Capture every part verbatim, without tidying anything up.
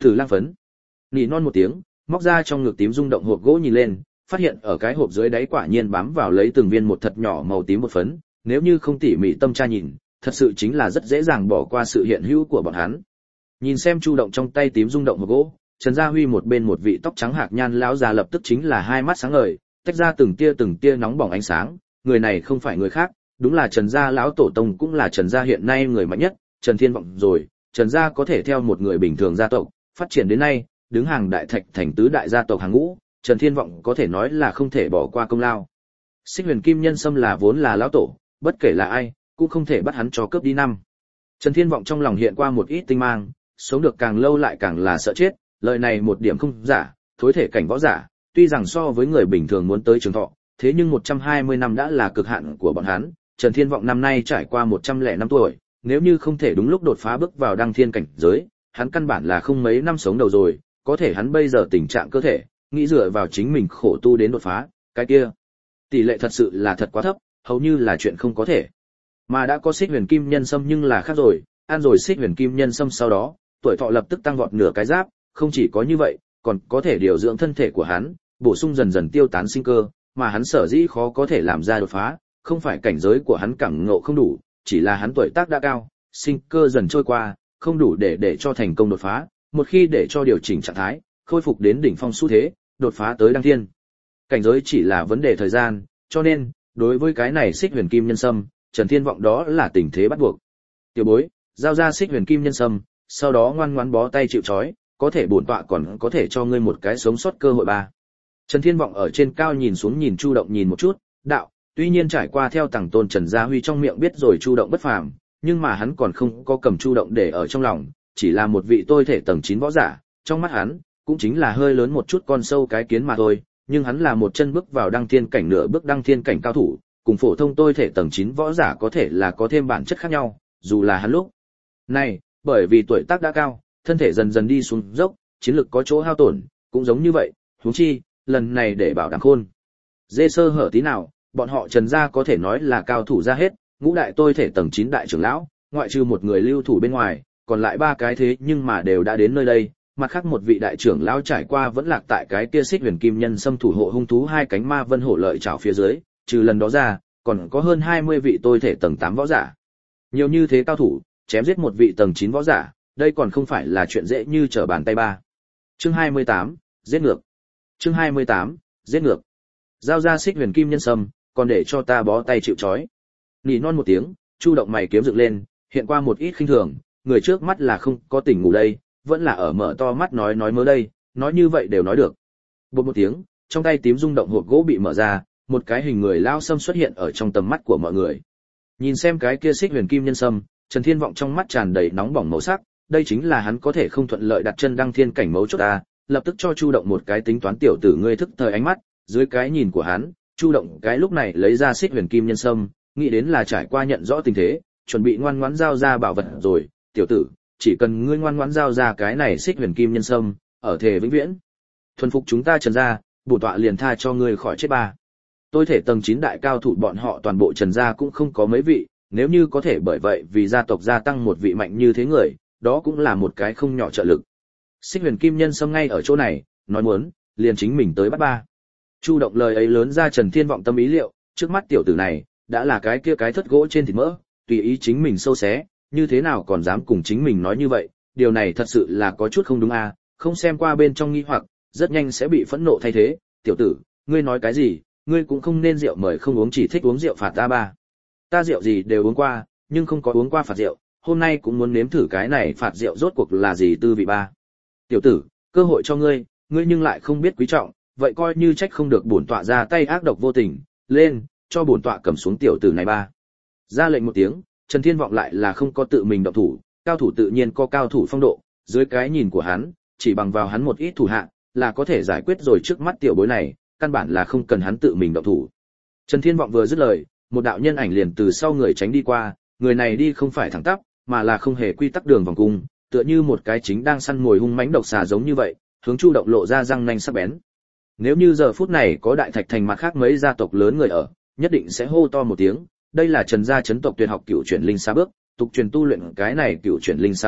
Tử lang phấn. Nỉ non một tiếng, móc ra trong ngực tím rung động hộp gỗ nhìn lên, phát hiện ở cái hộp dưới đáy quả nhiên bám vào lấy từng viên một thật nhỏ màu tím bột phấn, nếu như không tỉ mỉ tâm tra nhìn, thật sự chính là rất dễ dàng bỏ qua sự hiện hữu của bọn hắn. Nhìn xem Chu Động trong tay tím rung động hộp gỗ, Trần Gia Huy một bên một vị tóc trắng hạc nhan lão già lập tức chính là hai mắt sáng ngời, tách ra từng tia từng tia nóng bỏng ánh sáng, người này không phải người khác, đúng là Trần gia lão tổ tông, cũng là Trần gia hiện nay người mạnh nhất, Trần Thiên Vọng rồi. Trần gia có thể theo một người bình thường gia tộc phát triển đến nay, đứng hàng đại thạch thành tứ đại gia tộc hàng ngũ, Trần Thiên Vọng có thể nói là không thể bỏ qua công lao. Xích Huyền Kim Nhân Sâm là vốn là lão tổ, bất kể là ai, cũng không thể bắt hắn cho cướp đi năm. Trần Thiên Vọng trong lòng hiện qua một ít tinh mang, sống được càng lâu lại càng là sợ chết, lời này một điểm không giả, thối thể cảnh võ giả, tuy rằng so với người bình thường muốn tới trường thọ, thế nhưng một trăm hai mươi năm đã là cực hạn của bọn hắn. Trần Thiên Vọng năm nay trải qua một trăm lẻ năm tuổi, nếu như không thể đúng lúc đột phá bước vào đăng thiên cảnh giới, hắn căn bản là không mấy năm sống đầu rồi, có thể hắn bây giờ tình trạng cơ thể, nghĩ dựa vào chính mình khổ tu đến đột phá, cái kia tỷ lệ thật sự là thật quá thấp, hầu như là chuyện không có thể. Mà đã có Xích Huyền Kim Nhân Sâm nhưng là khác rồi, ăn rồi Xích Huyền Kim Nhân Sâm sau đó, tuổi thọ lập tức tăng vọt nửa cái giáp, không chỉ có như vậy, còn có thể điều dưỡng thân thể của hắn, bổ sung dần dần tiêu tán sinh cơ, mà hắn sở dĩ khó có thể làm ra đột phá, không phải cảnh giới của hắn cảm ngộ không đủ, chỉ là hắn tuổi tác đã cao, sinh cơ dần trôi qua, không đủ để để cho thành công đột phá, một khi để cho điều chỉnh trạng thái, khôi phục đến đỉnh phong xu thế, đột phá tới đăng thiên cảnh giới chỉ là vấn đề thời gian, cho nên, đối với cái này Xích Huyền Kim Nhân Sâm, Trần Thiên Vọng đó là tình thế bắt buộc. Tiểu bối, giao ra Xích Huyền Kim Nhân Sâm, sau đó ngoan ngoãn bó tay chịu trói, có thể bổn tọa còn có thể cho ngươi một cái sống sót cơ hội ba. Trần Thiên Vọng ở trên cao nhìn xuống nhìn Chu Động nhìn một chút, đạo, tuy nhiên trải qua theo tầng tôn Trần Gia Huy trong miệng biết rồi Chu Động bất phàm, nhưng mà hắn còn không có cầm Chu Động để ở trong lòng, chỉ là một vị tôi thể tầng chín võ giả, trong mắt hắn, cũng chính là hơi lớn một chút con sâu cái kiến mà thôi, nhưng hắn là một chân bước vào đăng thiên cảnh nửa bước đăng thiên cảnh cao thủ, cùng phổ thông tôi thể tầng chín võ giả có thể là có thêm bản chất khác nhau, dù là hắn lúc này, bởi vì tuổi tác đã cao, thân thể dần dần đi xuống dốc, chiến lực có chỗ hao tổn, cũng giống như vậy, huống chi, lần này để bảo đảm khôn dê sơ hở tí nào, bọn họ Trần gia có thể nói là cao thủ ra hết, ngũ đại tôi thể tầng chín đại trưởng lão, ngoại trừ một người lưu thủ bên ngoài, còn lại ba cái thế nhưng mà đều đã đến nơi đây, mặt khác một vị đại trưởng lão trải qua vẫn lạc tại cái kia Xích Huyền Kim Nhân Sâm thủ hộ hung thú hai cánh ma vân hổ lợi trảo phía dưới, trừ lần đó ra, còn có hơn hai mươi vị tôi thể tầng tám võ giả. Nhiều như thế cao thủ, chém giết một vị tầng chín võ giả, đây còn không phải là chuyện dễ như trở bàn tay ba. Chương hai mươi tám, giết ngược. Chương hai mươi tám, giết ngược. Giao ra Xích Huyền Kim Nhân Sâm, còn để cho ta bó tay chịu trói. Nỉ non một tiếng, Chu Động mày kiếm dựng lên, hiện qua một ít khinh thường, người trước mắt là không có tỉnh ngủ đây, vẫn là ở mở to mắt nói nói mớ đây, nói như vậy đều nói được. Bột một tiếng, trong tay tím rung động hộp gỗ bị mở ra, một cái hình người lao sâm xuất hiện ở trong tầm mắt của mọi người. Nhìn xem cái kia Xích Huyền Kim Nhân Sâm, Trần Thiên Vọng trong mắt tràn đầy nóng bỏng màu sắc, đây chính là hắn có thể không thuận lợi đặt chân đăng thiên cảnh mấu chốt ta, lập tức cho Chu Động một cái tính toán tiểu tử ngươi thức thời ánh mắt, dưới cái nhìn của hắn, Chu Động cái lúc này lấy ra Xích Huyền Kim Nhân Sâm, nghĩ đến là trải qua nhận rõ tình thế, chuẩn bị ngoan ngoãn giao ra bảo vật rồi, tiểu tử, chỉ cần ngươi ngoan ngoãn giao ra cái này Xích Huyền Kim Nhân Sâm, ở thể vĩnh viễn thuần phục chúng ta Trần gia, bổn tọa liền tha cho ngươi khỏi chết ba. Tôi thể tầng chín đại cao thủ bọn họ toàn bộ Trần gia cũng không có mấy vị, nếu như có thể bởi vậy vì gia tộc gia tăng một vị mạnh như thế người, đó cũng là một cái không nhỏ trợ lực. Xích Huyền Kim Nhân Sâm ngay ở chỗ này, nói muốn, liền chính mình tới bắt ba. Chu Động lời ấy lớn ra Trần Thiên Vọng tâm ý liệu, trước mắt tiểu tử này, đã là cái kia cái thất gỗ trên thịt mỡ, tùy ý chính mình sâu xé, như thế nào còn dám cùng chính mình nói như vậy, điều này thật sự là có chút không đúng à, không xem qua bên trong nghi hoặc, rất nhanh sẽ bị phẫn nộ thay thế, tiểu tử, ngươi nói cái gì, ngươi cũng không nên rượu mời không uống chỉ thích uống rượu phạt ta ba. Ta rượu gì đều uống qua, nhưng không có uống qua phạt rượu, hôm nay cũng muốn nếm thử cái này phạt rượu rốt cuộc là gì tư vị ba. Tiểu tử, cơ hội cho ngươi, ngươi nhưng lại không biết quý trọng, vậy coi như trách không được bổn tọa ra tay ác độc vô tình, lên, cho bổn tọa cầm xuống tiểu tử này ba. Ra lệnh một tiếng, Trần Thiên Vọng lại là không có tự mình động thủ, cao thủ tự nhiên có cao thủ phong độ, dưới cái nhìn của hắn, chỉ bằng vào hắn một ít thủ hạ, là có thể giải quyết rồi trước mắt tiểu bối này, căn bản là không cần hắn tự mình động thủ. Trần Thiên Vọng vừa dứt lời, một đạo nhân ảnh liền từ sau người tránh đi qua, người này đi không phải thẳng tắp, mà là không hề quy tắc đường vòng cung, tựa như một cái chính đang săn mồi hung mãnh độc xà giống như vậy, hướng Chu Động lộ ra răng nanh sắc bén. Nếu như giờ phút này có đại thạch thành mặt khác mấy gia tộc lớn người ở, nhất định sẽ hô to một tiếng, đây là Trần gia chấn tộc tuyệt học cửu chuyển linh sa bước, tục truyền tu luyện cái này cửu chuyển linh sa bước,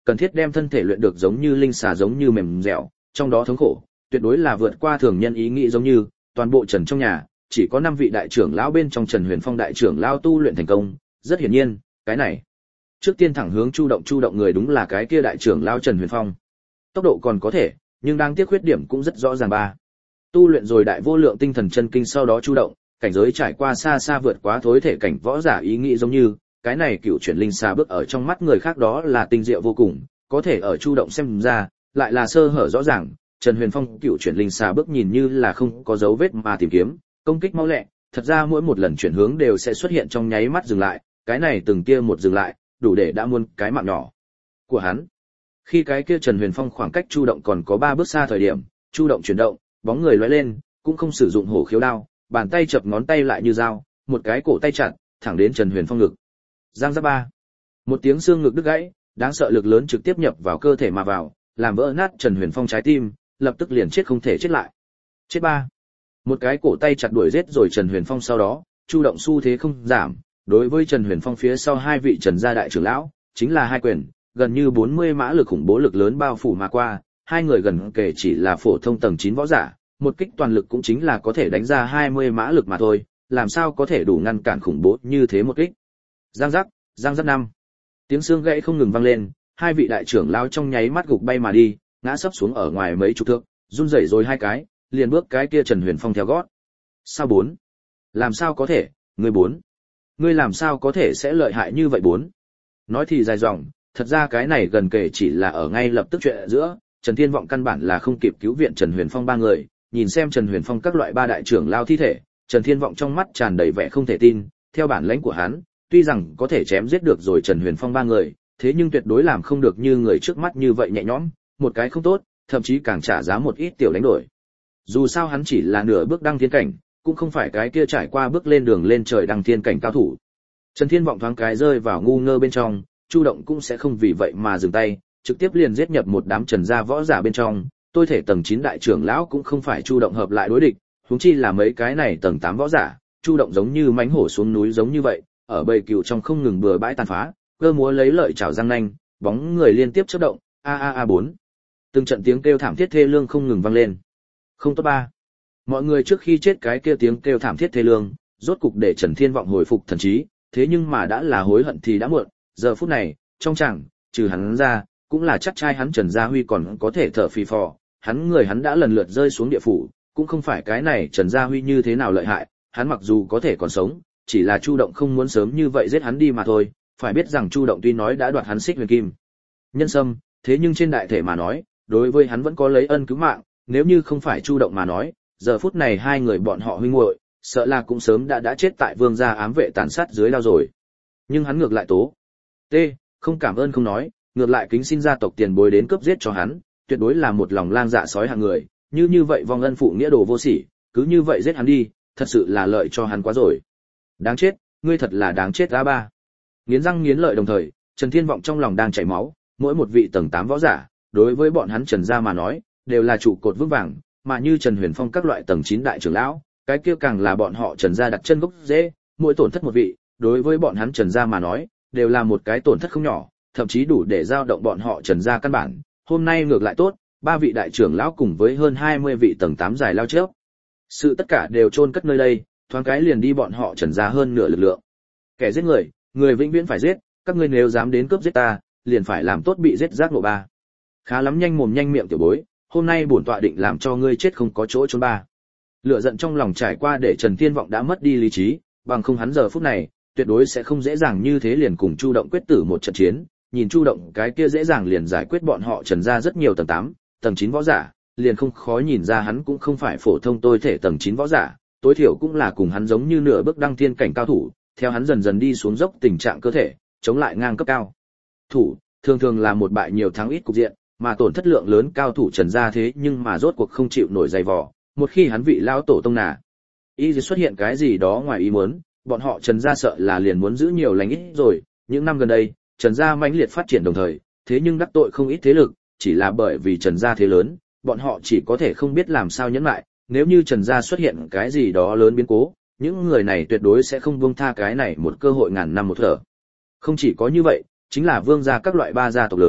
cần thiết đem thân thể luyện được giống như linh xà giống như mềm dẻo, trong đó thống khổ, tuyệt đối là vượt qua thường nhân ý nghĩ giống như, toàn bộ Trần trong nhà, chỉ có năm vị đại trưởng lão bên trong Trần Huyền Phong đại trưởng lão tu luyện thành công, rất hiển nhiên, cái này trước tiên thẳng hướng Chu Động Chu Động người đúng là cái kia đại trưởng lão Trần Huyền Phong. Tốc độ còn có thể, nhưng đang tiếc khuyết điểm cũng rất rõ ràng ba. Tu luyện rồi đại vô lượng tinh thần chân kinh sau đó Chu Động, cảnh giới trải qua xa xa vượt quá thối thể cảnh võ giả ý nghĩ giống như, cái này cựu chuyển linh xà bước ở trong mắt người khác đó là tinh diệu vô cùng, có thể ở Chu Động xem ra, lại là sơ hở rõ ràng. Trần Huyền Phong cựu chuyển linh xà bước nhìn như là không có dấu vết mà tìm kiếm, công kích mau lẹ, thật ra mỗi một lần chuyển hướng đều sẽ xuất hiện trong nháy mắt dừng lại, cái này từng kia một dừng lại, đủ để đã muôn cái mạng nhỏ của hắn. Khi cái kia Trần Huyền Phong khoảng cách Chu Động còn có ba bước xa thời điểm, Chu Động chuyển động, bóng người lóe lên, cũng không sử dụng hổ khiếu đao, bàn tay chập ngón tay lại như dao, một cái cổ tay chặt, thẳng đến Trần Huyền Phong ngực. Giang giáp ba. Một tiếng xương ngực đứt gãy, đáng sợ lực lớn trực tiếp nhập vào cơ thể mà vào, làm vỡ nát Trần Huyền Phong trái tim, lập tức liền chết không thể chết lại. Chết ba. Một cái cổ tay chặt đuổi giết rồi Trần Huyền Phong sau đó, Chu Động xu thế không giảm, đối với Trần Huyền Phong phía sau hai vị Trần gia đại trưởng lão, chính là hai quyền, gần như bốn mươi mã lực khủng bố lực lớn bao phủ mà qua, hai người gần kể chỉ là phổ thông tầng chín võ giả, một kích toàn lực cũng chính là có thể đánh ra hai mươi mã lực mà thôi, làm sao có thể đủ ngăn cản khủng bố như thế một kích. Giang giác, giang giác năm. Tiếng xương gãy không ngừng vang lên, hai vị đại trưởng lão trong nháy mắt gục bay mà đi, ngã sấp xuống ở ngoài mấy chục thước, run rẩy rồi hai cái, liền bước cái kia Trần Huyền Phong theo gót. Sao bốn? Làm sao có thể, ngươi bốn? Ngươi làm sao có thể sẽ lợi hại như vậy bốn? Nói thì dài dòng, thật ra cái này gần kể chỉ là ở ngay lập tức chuyện giữa, Trần Thiên Vọng căn bản là không kịp cứu viện Trần Huyền Phong ba người, nhìn xem Trần Huyền Phong các loại ba đại trưởng lao thi thể, Trần Thiên Vọng trong mắt tràn đầy vẻ không thể tin, theo bản lãnh của hắn, tuy rằng có thể chém giết được rồi Trần Huyền Phong ba người, thế nhưng tuyệt đối làm không được như người trước mắt như vậy nhẹ nhõm, một cái không tốt, thậm chí càng trả giá một ít tiểu đánh đổi. Dù sao hắn chỉ là nửa bước đăng thiên cảnh, cũng không phải cái kia trải qua bước lên đường lên trời đăng thiên cảnh cao thủ. Trần Thiên Vọng thoáng cái rơi vào ngu ngơ bên trong, Chu Động cũng sẽ không vì vậy mà dừng tay, trực tiếp liền giết nhập một đám Trần gia võ giả bên trong, tôi thể tầng chín đại trưởng lão cũng không phải Chu Động hợp lại đối địch, huống chi là mấy cái này tầng tám võ giả, Chu Động giống như mãnh hổ xuống núi giống như vậy, ở bầy cừu trong không ngừng bừa bãi tàn phá, cơ múa lấy lợi chảo răng nanh, bóng người liên tiếp chớp động, a a a bốn. Từng trận tiếng kêu thảm thiết thê lương không ngừng vang lên. Không tốt ba. Mọi người trước khi chết cái kia tiếng kêu thảm thiết thê lương, rốt cục để Trần Thiên Vọng hồi phục thần trí, thế nhưng mà đã là hối hận thì đã muộn, giờ phút này, trong chẳng, trừ hắn ra, cũng là chắc trai hắn Trần Gia Huy còn có thể thở phì phò, hắn người hắn đã lần lượt rơi xuống địa phủ, cũng không phải cái này Trần Gia Huy như thế nào lợi hại, hắn mặc dù có thể còn sống, chỉ là Chu Động không muốn sớm như vậy giết hắn đi mà thôi, phải biết rằng Chu Động tuy nói đã đoạt hắn xích huyền kim nhân sâm, thế nhưng trên đại thể mà nói, đối với hắn vẫn có lấy ân cứu mạng, nếu như không phải Chu Động mà nói, giờ phút này hai người bọn họ huynh muội, sợ là cũng sớm đã đã chết tại Vương gia ám vệ tàn sát dưới đao rồi. Nhưng hắn ngược lại tố, T, không cảm ơn không nói, ngược lại kính xin gia tộc tiền bối đến cướp giết cho hắn, tuyệt đối là một lòng lang dạ sói hạng người, như như vậy vong ân phụ nghĩa đồ vô sỉ, cứ như vậy giết hắn đi, thật sự là lợi cho hắn quá rồi. Đáng chết, ngươi thật là đáng chết a ba. Nghiến răng nghiến lợi đồng thời, Trần Thiên Vọng trong lòng đang chảy máu, mỗi một vị tầng tám võ giả, đối với bọn hắn Trần gia mà nói, đều là trụ cột vững vàng, mà như Trần Huyền Phong các loại tầng chín đại trưởng lão, cái kia càng là bọn họ Trần gia đặt chân gốc rễ, mỗi tổn thất một vị, đối với bọn hắn Trần gia mà nói, đều là một cái tổn thất không nhỏ, thậm chí đủ để giao động bọn họ Trần gia căn bản. Hôm nay ngược lại tốt, ba vị đại trưởng lão cùng với hơn hai mươi vị tầng tám giải lao trước, sự tất cả đều chôn cất nơi đây, thoáng cái liền đi bọn họ Trần gia hơn nửa lực lượng. Kẻ giết người, người vĩnh viễn phải giết, các ngươi nếu dám đến cướp giết ta, liền phải làm tốt bị giết giác ngộ ba. Khá lắm, nhanh mồm nhanh miệng tiểu bối, hôm nay bổn tọa định làm cho ngươi chết không có chỗ trốn ba. Lửa giận trong lòng trải qua để Trần Thiên Vọng đã mất đi lý trí, bằng không hắn giờ phút này, tuyệt đối sẽ không dễ dàng như thế liền cùng Chu Động quyết tử một trận chiến, nhìn Chu Động cái kia dễ dàng liền giải quyết bọn họ Trần gia rất nhiều tầng tám, tầng chín võ giả, liền không khó nhìn ra hắn cũng không phải phổ thông tôi thể tầng chín võ giả, tối thiểu cũng là cùng hắn giống như nửa bước đăng thiên cảnh cao thủ, theo hắn dần dần đi xuống dốc tình trạng cơ thể, chống lại ngang cấp cao thủ, thường thường là một bại nhiều thắng ít cục diện, mà tổn thất lượng lớn cao thủ Trần gia thế nhưng mà rốt cuộc không chịu nổi dày vò, một khi hắn vị lao tổ tông nà y xuất hiện cái gì đó ngoài ý muốn, bọn họ Trần gia sợ là liền muốn giữ nhiều lành ít rồi. Những năm gần đây, Trần gia mãnh liệt phát triển đồng thời, thế nhưng đắc tội không ít thế lực, chỉ là bởi vì Trần gia thế lớn, bọn họ chỉ có thể không biết làm sao nhẫn lại, nếu như Trần gia xuất hiện cái gì đó lớn biến cố, những người này tuyệt đối sẽ không buông tha cái này một cơ hội ngàn năm một thở. Không chỉ có như vậy, chính là Vương gia các loại ba gia tộc lớn,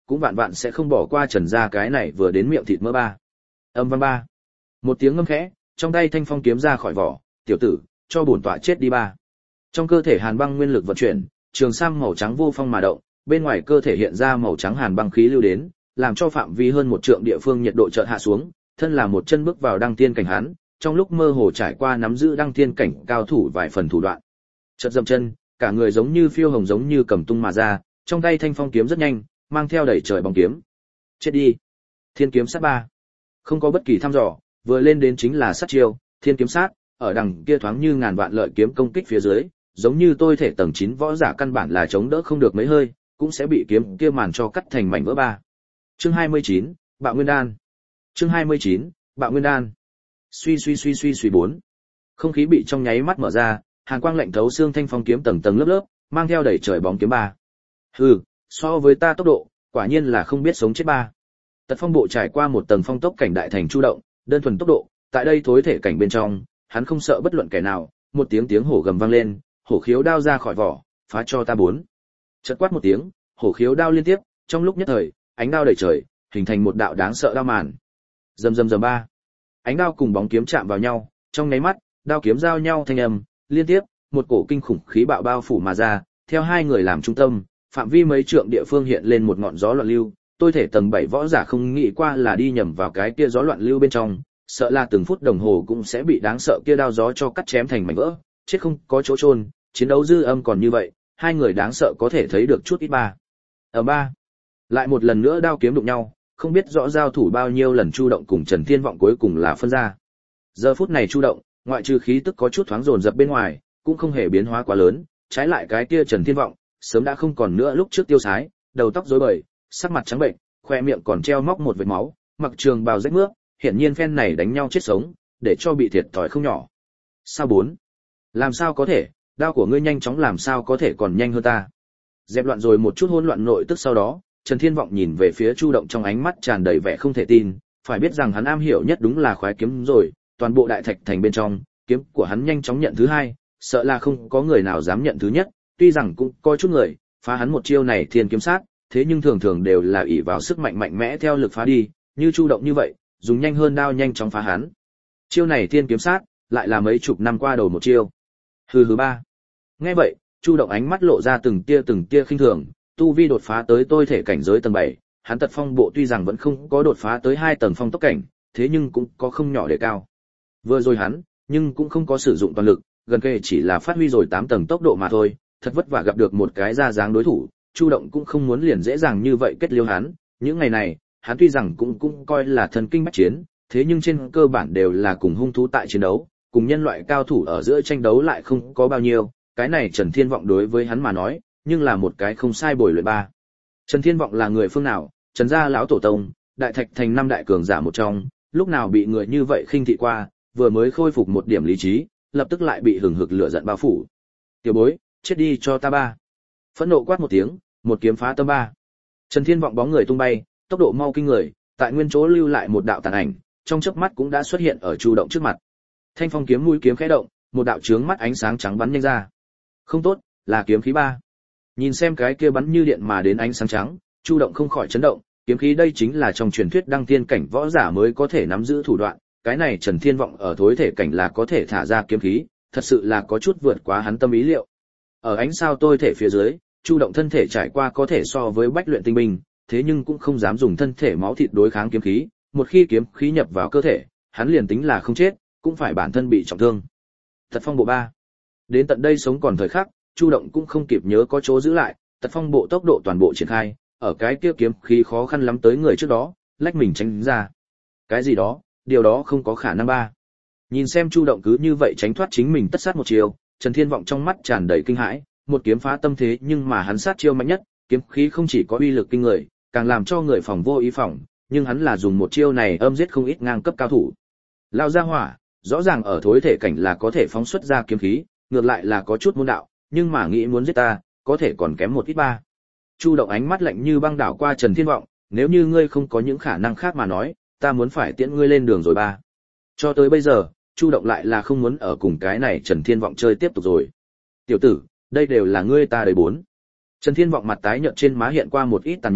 cũng vạn vạn sẽ không bỏ qua Trần gia cái này vừa đến miệng thịt mỡ ba. Âm vang ba. Một tiếng ngâm khẽ, trong tay thanh phong kiếm ra khỏi vỏ, tiểu tử, cho bổn tọa chết đi ba. Trong cơ thể hàn băng nguyên lực vận chuyển, trường sam màu trắng vô phong mà động, bên ngoài cơ thể hiện ra màu trắng hàn băng khí lưu đến, làm cho phạm vi hơn một trượng địa phương nhiệt độ chợt hạ xuống, thân là một chân bước vào đăng tiên cảnh hắn, trong lúc mơ hồ trải qua nắm giữ đăng tiên cảnh cao thủ vài phần thủ đoạn. Chợt dậm chân, cả người giống như phiêu hồng giống như cầm tung mà ra, trong tay thanh phong kiếm rất nhanh, mang theo đẩy trời bóng kiếm. Chết đi. Thiên kiếm sát ba. Không có bất kỳ thăm dò, vừa lên đến chính là sát chiêu, thiên kiếm sát, ở đằng kia thoáng như ngàn vạn lợi kiếm công kích phía dưới, giống như tôi thể tầng chín võ giả căn bản là chống đỡ không được mấy hơi, cũng sẽ bị kiếm kia màn cho cắt thành mảnh vỡ ba. Chương hai mươi chín, Bạo Nguyên Đan. Chương hai mươi chín, Bạo Nguyên Đan. Suy suy suy suy suy bốn. Không khí bị trong nháy mắt mở ra, hàn quang lạnh thấu xương thanh phong kiếm tầng tầng lớp lớp, mang theo đẩy trời bóng kiếm ba. Hừ, so với ta tốc độ, quả nhiên là không biết sống chết ba. Tật Phong bộ trải qua một tầng phong tốc cảnh đại thành chu động, đơn thuần tốc độ, tại đây thối thể cảnh bên trong, hắn không sợ bất luận kẻ nào, một tiếng tiếng hổ gầm vang lên, hổ khiếu đao ra khỏi vỏ, phá cho ta bốn. Chợt quát một tiếng, hổ khiếu đao liên tiếp, trong lúc nhất thời, ánh đao đầy trời, hình thành một đạo đáng sợ đao màn. Rầm rầm rầm ba. Ánh đao cùng bóng kiếm chạm vào nhau, trong nháy mắt, đao kiếm giao nhau thanh âm, liên tiếp, một cổ kinh khủng khí bạo bao phủ mà ra, theo hai người làm trung tâm, phạm vi mấy trượng địa phương hiện lên một ngọn gió loạn lưu, tôi thể tầng bảy võ giả không nghĩ qua là đi nhầm vào cái kia gió loạn lưu bên trong, sợ là từng phút đồng hồ cũng sẽ bị đáng sợ kia đao gió cho cắt chém thành mảnh vỡ, chết không có chỗ chôn, chiến đấu dư âm còn như vậy, hai người đáng sợ có thể thấy được chút ít ba. Ở ba, lại một lần nữa đao kiếm đụng nhau, không biết rõ giao thủ bao nhiêu lần Chu Động cùng Trần Thiên Vọng cuối cùng là phân ra. Giờ phút này Chu Động, ngoại trừ khí tức có chút thoáng dồn dập bên ngoài, cũng không hề biến hóa quá lớn, trái lại cái kia Trần Thiên Vọng, sớm đã không còn nữa lúc trước tiêu sái, đầu tóc rối bời, sắc mặt trắng bệnh, khoe miệng còn treo móc một vệt máu, mặc trường bào rách mướp, hiển nhiên phen này đánh nhau chết sống, để cho bị thiệt thòi không nhỏ. Sao bốn? Làm sao có thể, đao của ngươi nhanh chóng làm sao có thể còn nhanh hơn ta? Dẹp loạn rồi một chút hỗn loạn nội tức sau đó, Trần Thiên Vọng nhìn về phía Chu Động trong ánh mắt tràn đầy vẻ không thể tin, phải biết rằng hắn am hiểu nhất đúng là khoái kiếm rồi, toàn bộ đại thạch thành bên trong, kiếm của hắn nhanh chóng nhận thứ hai, sợ là không có người nào dám nhận thứ nhất, tuy rằng cũng có chút người phá hắn một chiêu này thiên kiếm sát, thế nhưng thường thường đều là ỷ vào sức mạnh mạnh mẽ theo lực phá đi, như Chu Động như vậy, dùng nhanh hơn đao nhanh chóng phá hắn. Chiêu này thiên kiếm sát, lại là mấy chục năm qua đầu một chiêu. Hừ hừ ba. Nghe vậy, Chu Động ánh mắt lộ ra từng tia từng tia khinh thường, tu vi đột phá tới tôi thể cảnh giới tầng bảy, hắn Tật Phong bộ tuy rằng vẫn không có đột phá tới hai tầng phong tốc cảnh, thế nhưng cũng có không nhỏ đề cao. Vừa rồi hắn, nhưng cũng không có sử dụng toàn lực, gần kề chỉ là phát huy rồi tám tầng tốc độ mà thôi, thật vất vả gặp được một cái ra dáng đối thủ, Chu Động cũng không muốn liền dễ dàng như vậy kết liễu hắn, những ngày này, hắn tuy rằng cũng cũng coi là thần kinh bách chiến, thế nhưng trên cơ bản đều là cùng hung thú tại chiến đấu, cùng nhân loại cao thủ ở giữa tranh đấu lại không có bao nhiêu, cái này Trần Thiên Vọng đối với hắn mà nói, nhưng là một cái không sai bồi luyện ba. Trần Thiên Vọng là người phương nào? Trần gia lão tổ tông, đại thạch thành năm đại cường giả một trong, lúc nào bị người như vậy khinh thị qua, vừa mới khôi phục một điểm lý trí, lập tức lại bị hừng hực lửa giận bao phủ. Tiểu bối, chết đi cho ta ba. Phẫn nộ quát một tiếng, một kiếm phá tâm ba. Trần Thiên Vọng bóng người tung bay, tốc độ mau kinh người, tại nguyên chỗ lưu lại một đạo tàn ảnh, trong chớp mắt cũng đã xuất hiện ở Chu Động trước mặt. Thanh phong kiếm mũi kiếm khẽ động, một đạo chướng mắt ánh sáng trắng bắn nhanh ra. Không tốt, là kiếm khí ba. Nhìn xem cái kia bắn như điện mà đến ánh sáng trắng, Chu Động không khỏi chấn động, kiếm khí đây chính là trong truyền thuyết đăng tiên cảnh võ giả mới có thể nắm giữ thủ đoạn, cái này Trần Thiên Vọng ở thối thể cảnh là có thể thả ra kiếm khí, thật sự là có chút vượt quá hắn tâm ý liệu. Ở ánh sao tôi thể phía dưới, Chu Động thân thể trải qua có thể so với bách luyện tinh binh, thế nhưng cũng không dám dùng thân thể máu thịt đối kháng kiếm khí, một khi kiếm khí nhập vào cơ thể, hắn liền tính là không chết, cũng phải bản thân bị trọng thương. Tật Phong bộ ba. Đến tận đây sống còn thời khắc, Chu Động cũng không kịp nhớ có chỗ giữ lại, Tật Phong bộ tốc độ toàn bộ triển khai, ở cái kia kiếm khí khó khăn lắm tới người trước đó, lách mình tránh ra. Cái gì đó, điều đó không có khả năng ba. Nhìn xem Chu Động cứ như vậy tránh thoát chính mình tất sát một chiều, Trần Thiên Vọng trong mắt tràn đầy kinh hãi, một kiếm phá tâm thế nhưng mà hắn sát chiêu mạnh nhất, kiếm khí không chỉ có uy lực kinh người, càng làm cho người phòng vô ý phòng, nhưng hắn là dùng một chiêu này âm giết không ít ngang cấp cao thủ. Lao ra hỏa, rõ ràng ở thối thể cảnh là có thể phóng xuất ra kiếm khí, ngược lại là có chút môn đạo, nhưng mà nghĩ muốn giết ta, có thể còn kém một ít ba. Chu Động ánh mắt lạnh như băng đảo qua Trần Thiên Vọng, nếu như ngươi không có những khả năng khác mà nói, ta muốn phải tiễn ngươi lên đường rồi ba. Cho tới bây giờ, Chu Động lại là không muốn ở cùng cái này Trần Thiên Vọng chơi tiếp tục rồi. Tiểu tử, đây đều là ngươi ta đời bốn. Trần Thiên Vọng mặt tái nhợt trên má hiện qua một ít tàn nhẫn,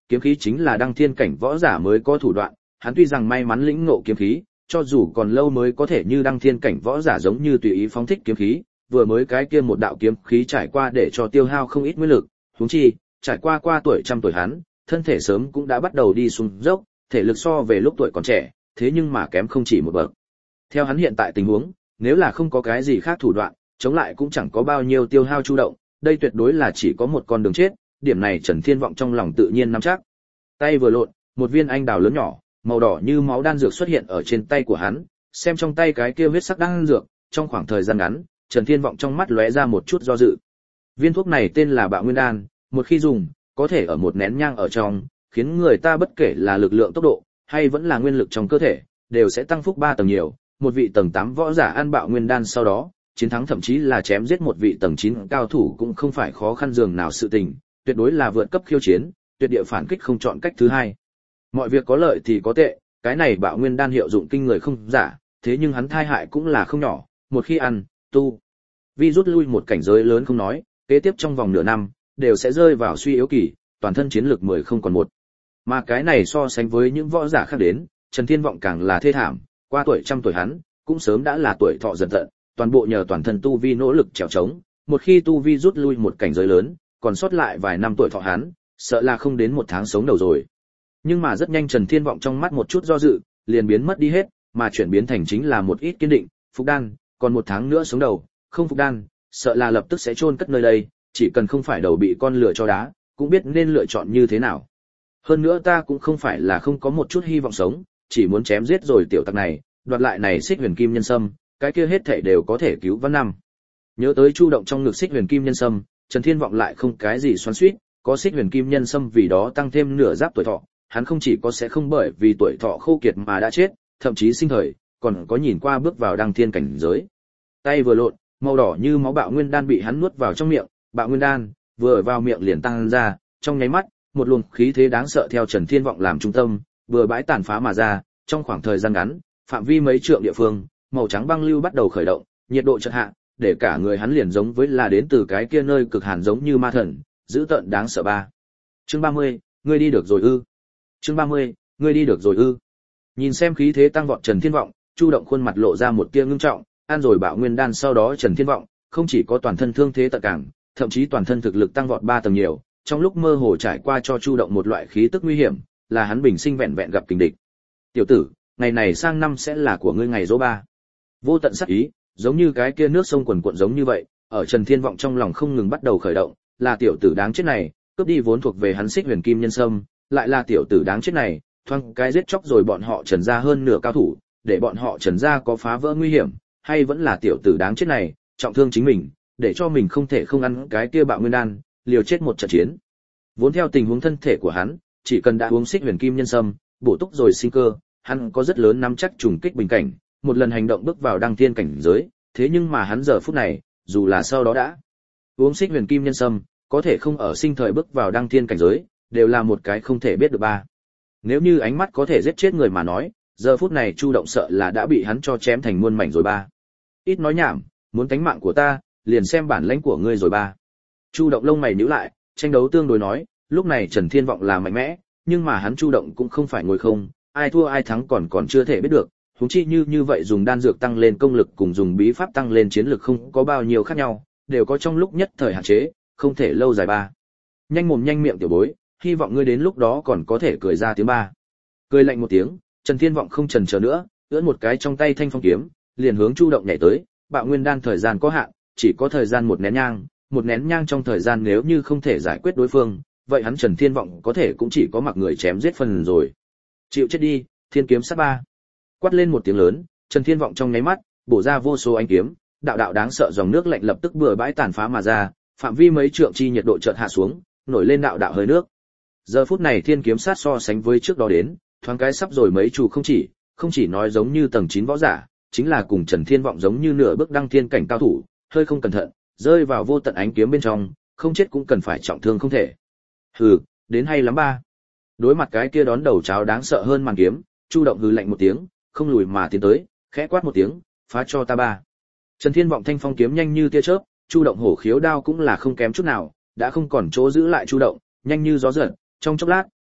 kiếm khí chính là đăng thiên cảnh võ giả mới có thủ đoạn, hắn tuy rằng may mắn lĩnh ngộ kiếm khí, cho dù còn lâu mới có thể như đăng thiên cảnh võ giả giống như tùy ý phóng thích kiếm khí, vừa mới cái kia một đạo kiếm khí trải qua để cho tiêu hao không ít nguyên lực, huống chi, trải qua qua tuổi trăm tuổi hắn, thân thể sớm cũng đã bắt đầu đi xuống dốc, thể lực so về lúc tuổi còn trẻ, thế nhưng mà kém không chỉ một bậc. Theo hắn hiện tại tình huống, nếu là không có cái gì khác thủ đoạn, chống lại cũng chẳng có bao nhiêu tiêu hao chu động, đây tuyệt đối là chỉ có một con đường chết, điểm này Trần Thiên Vọng trong lòng tự nhiên nắm chắc. Tay vừa lộn, một viên anh đào lớn nhỏ, màu đỏ như máu đan dược xuất hiện ở trên tay của hắn, xem trong tay cái kia huyết sắc đan dược, trong khoảng thời gian ngắn, Trần Thiên Vọng trong mắt lóe ra một chút do dự. Viên thuốc này tên là Bạo Nguyên đan, một khi dùng, có thể ở một nén nhang ở trong, khiến người ta bất kể là lực lượng tốc độ, hay vẫn là nguyên lực trong cơ thể, đều sẽ tăng phúc ba tầng nhiều. Một vị tầng tám võ giả ăn Bạo Nguyên đan sau đó, chiến thắng thậm chí là chém giết một vị tầng chín cao thủ cũng không phải khó khăn dường nào sự tình, tuyệt đối là vượt cấp khiêu chiến, tuyệt địa phản kích không chọn cách thứ hai. Mọi việc có lợi thì có tệ, cái này Bạo Nguyên đan hiệu dụng kinh người không giả, thế nhưng hắn thai hại cũng là không nhỏ, một khi ăn, tu vi rút lui một cảnh giới lớn không nói, kế tiếp trong vòng nửa năm đều sẽ rơi vào suy yếu kỳ, toàn thân chiến lược mười không còn một. Mà cái này so sánh với những võ giả khác đến, Trần Thiên Vọng càng là thê thảm, qua tuổi trăm tuổi hắn, cũng sớm đã là tuổi thọ dần tận, toàn bộ nhờ toàn thân tu vi nỗ lực trèo trống, một khi tu vi rút lui một cảnh giới lớn, còn sót lại vài năm tuổi thọ hắn, sợ là không đến một tháng sống đầu rồi. Nhưng mà rất nhanh Trần Thiên Vọng trong mắt một chút do dự, liền biến mất đi hết, mà chuyển biến thành chính là một ít kiên định, phục đan, còn một tháng nữa sống đầu, không phục đan, sợ là lập tức sẽ chôn cất nơi đây, chỉ cần không phải đầu bị con lửa cho đá, cũng biết nên lựa chọn như thế nào. Hơn nữa ta cũng không phải là không có một chút hy vọng sống, chỉ muốn chém giết rồi tiểu tặc này, đoạt lại này xích huyền kim nhân sâm, cái kia hết thảy đều có thể cứu vãn năm. Nhớ tới chu động trong ngực xích huyền kim nhân sâm, Trần Thiên Vọng lại không cái gì xoắn xuýt, có xích huyền kim nhân sâm vì đó tăng thêm nửa giáp tuổi thọ, hắn không chỉ có sẽ không bởi vì tuổi thọ khô kiệt mà đã chết, thậm chí sinh thời, còn có nhìn qua bước vào đăng thiên cảnh giới. Tay vừa lộn, màu đỏ như máu Bạo Nguyên đan bị hắn nuốt vào trong miệng, Bạo Nguyên đan vừa vào miệng liền tăng ra, trong nháy mắt, một luồng khí thế đáng sợ theo Trần Thiên Vọng làm trung tâm, vừa bãi tàn phá mà ra, trong khoảng thời gian ngắn, phạm vi mấy trượng địa phương, màu trắng băng lưu bắt đầu khởi động, nhiệt độ chợt hạ, để cả người hắn liền giống với là đến từ cái kia nơi cực hàn giống như ma thần, dữ tợn đáng sợ ba. Chương ba mươi, ngươi đi được rồi ư? Chương ba mươi, ngươi đi được rồi ư? Nhìn xem khí thế tăng vọt Trần Thiên Vọng, Chu Động khuôn mặt lộ ra một tia ngưng trọng, ăn rồi Bạo Nguyên đan sau đó Trần Thiên Vọng, không chỉ có toàn thân thương thế tận cảng, thậm chí toàn thân thực lực tăng vọt ba tầng nhiều, trong lúc mơ hồ trải qua cho Chu Động một loại khí tức nguy hiểm, là hắn bình sinh vẹn vẹn gặp kình địch. Tiểu tử, ngày này sang năm sẽ là của ngươi ngày dỗ ba. Vô tận sát ý, giống như cái kia nước sông quần cuộn giống như vậy, ở Trần Thiên Vọng trong lòng không ngừng bắt đầu khởi động, là tiểu tử đáng chết này, cướp đi vốn thuộc về hắn xích huyền kim nhân sâm, lại là tiểu tử đáng chết này, thoang cái giết chóc rồi bọn họ Trần gia hơn nửa cao thủ, để bọn họ Trần gia có phá vỡ nguy hiểm, hay vẫn là tiểu tử đáng chết này, trọng thương chính mình, để cho mình không thể không ăn cái kia Bạo Nguyên đan, liều chết một trận chiến. Vốn theo tình huống thân thể của hắn, chỉ cần đã uống xích huyền kim nhân sâm, bổ túc rồi sinh cơ, hắn có rất lớn nắm chắc trùng kích bình cảnh, một lần hành động bước vào đăng thiên cảnh giới, thế nhưng mà hắn giờ phút này, dù là sau đó đã uống xích huyền kim nhân sâm, có thể không ở sinh thời bước vào đăng thiên cảnh giới, đều là một cái không thể biết được ba. Nếu như ánh mắt có thể giết chết người mà nói, giờ phút này Chu Động sợ là đã bị hắn cho chém thành muôn mảnh rồi ba. Ít nói nhảm, muốn tánh mạng của ta, liền xem bản lãnh của ngươi rồi ba. Chu Động lông mày nhíu lại, tranh đấu tương đối nói, lúc này Trần Thiên Vọng là mạnh mẽ, nhưng mà hắn Chu Động cũng không phải ngồi không, ai thua ai thắng còn còn chưa thể biết được, huống chi như như vậy dùng đan dược tăng lên công lực cùng dùng bí pháp tăng lên chiến lực không có bao nhiêu khác nhau, đều có trong lúc nhất thời hạn chế, không thể lâu dài ba. Nhanh mồm nhanh miệng tiểu bối, hy vọng ngươi đến lúc đó còn có thể cười ra tiếng ba. Cười lạnh một tiếng, Trần Thiên Vọng không chần chờ nữa, ưỡn một cái trong tay thanh phong kiếm, liền hướng Chu Động nhảy tới, Bạo Nguyên đan thời gian có hạn, chỉ có thời gian một nén nhang, một nén nhang trong thời gian nếu như không thể giải quyết đối phương, vậy hắn Trần Thiên Vọng có thể cũng chỉ có mặc người chém giết phần rồi. Chịu chết đi, thiên kiếm sát ba. Quát lên một tiếng lớn, Trần Thiên Vọng trong nháy mắt, bổ ra vô số ánh kiếm, đạo đạo đáng sợ dòng nước lạnh lập tức bừa bãi tàn phá mà ra, phạm vi mấy trượng chi nhiệt độ chợt hạ xuống, nổi lên đạo đạo hơi nước. Giờ phút này thiên kiếm sát so sánh với trước đó đến, thoáng cái sắp rồi mấy chủ không chỉ, không chỉ nói giống như tầng chín võ giả, chính là cùng Trần Thiên Vọng giống như nửa bước đăng thiên cảnh cao thủ, hơi không cẩn thận, rơi vào vô tận ánh kiếm bên trong, không chết cũng cần phải trọng thương không thể. Hừ, đến hay lắm ba. Đối mặt cái kia đón đầu cháo đáng sợ hơn màn kiếm, Chu Động hừ lạnh một tiếng, không lùi mà tiến tới, khẽ quát một tiếng, phá cho ta ba. Trần Thiên Vọng thanh phong kiếm nhanh như tia chớp, Chu Động hổ khiếu đao cũng là không kém chút nào, đã không còn chỗ giữ lại Chu Động, nhanh như gió giật, trong chốc lát,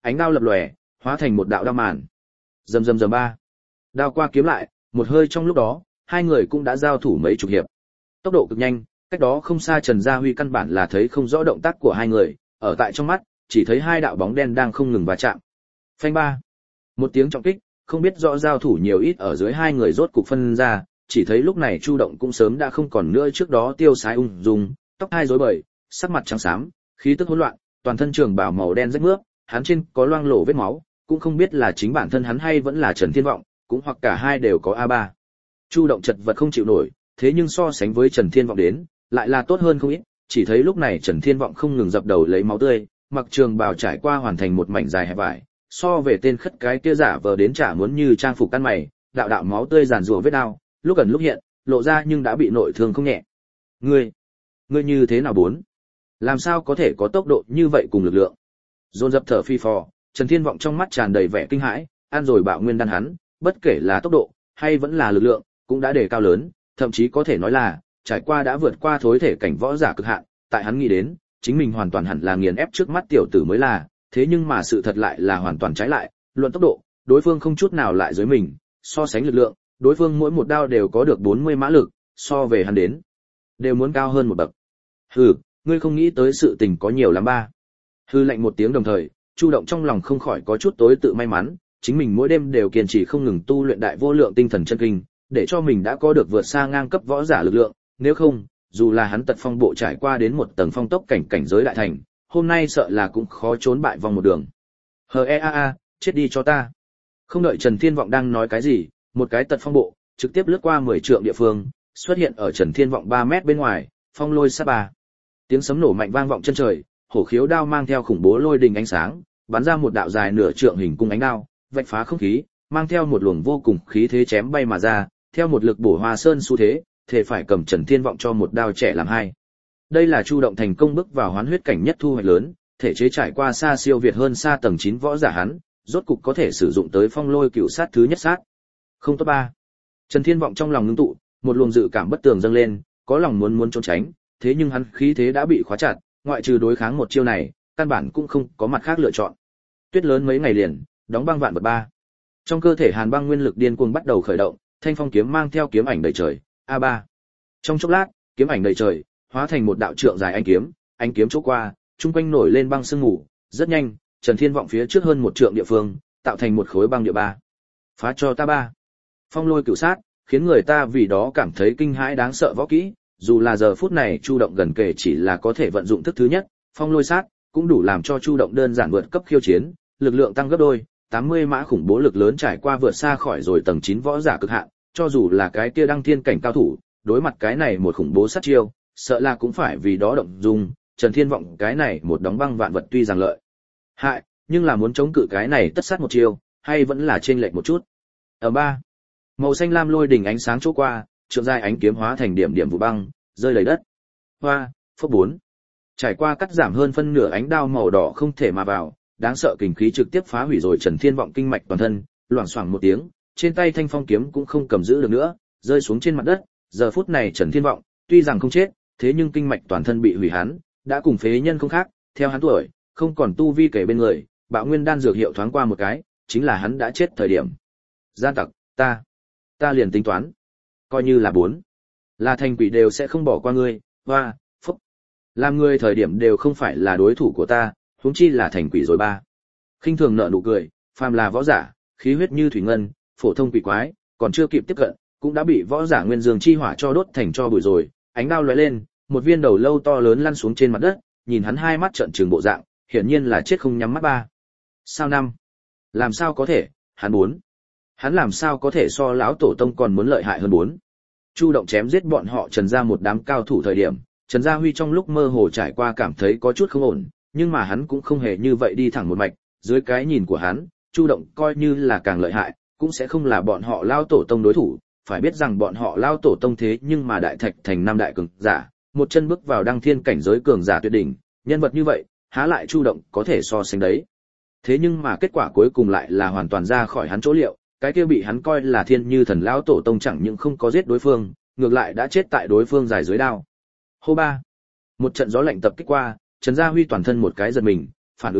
ánh đao lập lòe, hóa thành một đạo đao màn. Rầm rầm rầm ba. Đao qua kiếm lại, một hơi trong lúc đó, hai người cũng đã giao thủ mấy chục hiệp. Tốc độ cực nhanh, cách đó không xa Trần Gia Huy căn bản là thấy không rõ động tác của hai người, ở tại trong mắt, chỉ thấy hai đạo bóng đen đang không ngừng va chạm. Phanh ba. Một tiếng trọng kích, không biết rõ giao thủ nhiều ít ở dưới hai người rốt cục phân ra, chỉ thấy lúc này Chu Động cũng sớm đã không còn nữa trước đó tiêu sái ung dung, tóc hai rối bời, sắc mặt trắng xám, khí tức hỗn loạn, toàn thân trường bào màu đen rách mướp, hắn trên có loang lổ vết máu, cũng không biết là chính bản thân hắn hay vẫn là Trần Thiên Vọng, cũng hoặc cả hai đều có a ba. Chu Động chật vật không chịu nổi, thế nhưng so sánh với Trần Thiên Vọng đến, lại là tốt hơn không ít, chỉ thấy lúc này Trần Thiên Vọng không ngừng dập đầu lấy máu tươi, mặc trường bào trải qua hoàn thành một mảnh dài hẹp vải, so về tên khất cái kia giả vờ đến chả muốn như trang phục ăn mày, đạo đạo máu tươi giàn rủa vết đao, lúc gần lúc hiện, lộ ra nhưng đã bị nội thương không nhẹ. Ngươi, ngươi như thế nào bốn? Làm sao có thể có tốc độ như vậy cùng lực lượng? Dồn dập thở phi phò, Trần Thiên Vọng trong mắt tràn đầy vẻ kinh hãi, ăn rồi bạo nguyên đan hắn, bất kể là tốc độ hay vẫn là lực lượng, cũng đã đề cao lớn, thậm chí có thể nói là trải qua đã vượt qua thối thể cảnh võ giả cực hạn, tại hắn nghĩ đến, chính mình hoàn toàn hẳn là nghiền ép trước mắt tiểu tử mới là, thế nhưng mà sự thật lại là hoàn toàn trái lại, luận tốc độ, đối phương không chút nào lại dưới mình, so sánh lực lượng, đối phương mỗi một đao đều có được bốn mươi mã lực, so về hắn đến, đều muốn cao hơn một bậc. Hừ, ngươi không nghĩ tới sự tình có nhiều lắm ba. Hừ lạnh một tiếng đồng thời, Chu Động trong lòng không khỏi có chút tối tự may mắn, chính mình mỗi đêm đều kiên trì không ngừng tu luyện đại vô lượng tinh thần chân kinh, để cho mình đã có được vượt xa ngang cấp võ giả lực lượng, nếu không, dù là hắn tật phong bộ trải qua đến một tầng phong tốc cảnh cảnh giới đại thành, hôm nay sợ là cũng khó trốn bại vòng một đường. Hờ e a a, chết đi cho ta. Không đợi Trần Thiên Vọng đang nói cái gì, một cái tật phong bộ trực tiếp lướt qua mười trượng địa phương, xuất hiện ở Trần Thiên Vọng ba mét bên ngoài, phong lôi sát ba. Tiếng sấm nổ mạnh vang vọng chân trời, hổ khiếu đao mang theo khủng bố lôi đình ánh sáng, bắn ra một đạo dài nửa trượng hình cung ánh đao, vạch phá không khí, mang theo một luồng vô cùng khí thế chém bay mà ra, theo một lực bổ hoa sơn xu thế, thể phải cầm Trần Thiên Vọng cho một đao trẻ làm hai. Đây là Chu Động thành công bước vào hoán huyết cảnh nhất thu hoạch lớn, thể chế trải qua xa siêu việt hơn xa tầng chín võ giả hắn, rốt cục có thể sử dụng tới phong lôi cựu sát thứ nhất sát. Không tốt ba. Trần Thiên Vọng trong lòng ngưng tụ, một luồng dự cảm bất tường dâng lên, có lòng muốn muốn trốn tránh, thế nhưng hắn khí thế đã bị khóa chặt, ngoại trừ đối kháng một chiêu này, căn bản cũng không có mặt khác lựa chọn. Tuyết lớn mấy ngày liền, đóng băng vạn vật ba. Trong cơ thể Hàn Băng nguyên lực điên cuồng bắt đầu khởi động, thanh phong kiếm mang theo kiếm ảnh đầy trời, a ba. Trong chốc lát, kiếm ảnh đầy trời, hóa thành một đạo trượng dài ánh kiếm, ánh kiếm chỗ qua, trung quanh nổi lên băng sương mù, rất nhanh, Trần Thiên Vọng phía trước hơn một trượng địa phương, tạo thành một khối băng địa ba. Phá cho ta ba. Phong lôi cửu sát, khiến người ta vì đó cảm thấy kinh hãi đáng sợ võ kỹ, dù là giờ phút này Chu Động gần kề chỉ là có thể vận dụng thức thứ nhất, phong lôi sát, cũng đủ làm cho Chu Động đơn giản vượt cấp khiêu chiến, lực lượng tăng gấp đôi, tám mươi mã khủng bố lực lớn trải qua vượt xa khỏi rồi tầng chín võ giả cực hạn, cho dù là cái kia đăng thiên cảnh cao thủ, đối mặt cái này một khủng bố sát chiêu, sợ là cũng phải vì đó động dung. Trần Thiên Vọng cái này một đóng băng vạn vật tuy rằng lợi hại, nhưng là muốn chống cự cái này tất sát một chiêu, hay vẫn là chênh lệch một chút. Ở ba, màu xanh lam lôi đỉnh ánh sáng chỗ qua, trượng dài ánh kiếm hóa thành điểm điểm vụ băng, rơi đầy đất. Hoa, phốc bốn. Trải qua cắt giảm hơn phân nửa ánh đao màu đỏ không thể mà vào, đáng sợ kình khí trực tiếp phá hủy rồi Trần Thiên Vọng kinh mạch toàn thân, loảng xoảng một tiếng, trên tay thanh phong kiếm cũng không cầm giữ được nữa, rơi xuống trên mặt đất. Giờ phút này Trần Thiên Vọng, tuy rằng không chết, thế nhưng kinh mạch toàn thân bị hủy hắn, đã cùng phế nhân không khác, theo hắn tuổi, không còn tu vi kể bên người, bạo nguyên đan dược hiệu thoáng qua một cái, chính là hắn đã chết thời điểm. Gian tặc, ta, ta liền tính toán, coi như là bốn, là thành quỷ đều sẽ không bỏ qua ngươi, hoa, phúc, làm ngươi thời điểm đều không phải là đối thủ của ta, huống chi là thành quỷ rồi ba. Khinh thường nở nụ cười, phàm là võ giả, khí huyết như thủy ngân, phổ thông quỷ quái, còn chưa kịp tiếp cận, cũng đã bị võ giả nguyên dương chi hỏa cho đốt thành cho bụi rồi. Ánh đao lóe lên, một viên đầu lâu to lớn lăn xuống trên mặt đất, nhìn hắn hai mắt trợn trừng bộ dạng, hiển nhiên là chết không nhắm mắt ba. Sao năm? Làm sao có thể? Hắn bốn. Hắn làm sao có thể so lão tổ tông còn muốn lợi hại hơn bốn? Chu Động chém giết bọn họ Trần gia một đám cao thủ thời điểm, Trần Gia Huy trong lúc mơ hồ trải qua cảm thấy có chút không ổn, nhưng mà hắn cũng không hề như vậy đi thẳng một mạch, dưới cái nhìn của hắn, Chu Động coi như là càng lợi hại, cũng sẽ không là bọn họ lao tổ tông đối thủ, phải biết rằng bọn họ lao tổ tông thế nhưng mà đại thạch thành năm đại cường giả, một chân bước vào đăng thiên cảnh giới cường giả tuyệt đỉnh, nhân vật như vậy, há lại Chu Động có thể so sánh đấy. Thế nhưng mà kết quả cuối cùng lại là hoàn toàn ra khỏi hắn chỗ liệu, cái kia bị hắn coi là thiên như thần lão tổ tông chẳng những không có giết đối phương, ngược lại đã chết tại đối phương dài dưới đao. Hô ba, một trận gió lạnh tập kích qua, Trần Gia Huy toàn thân một cái giật mình, phản ứng lại,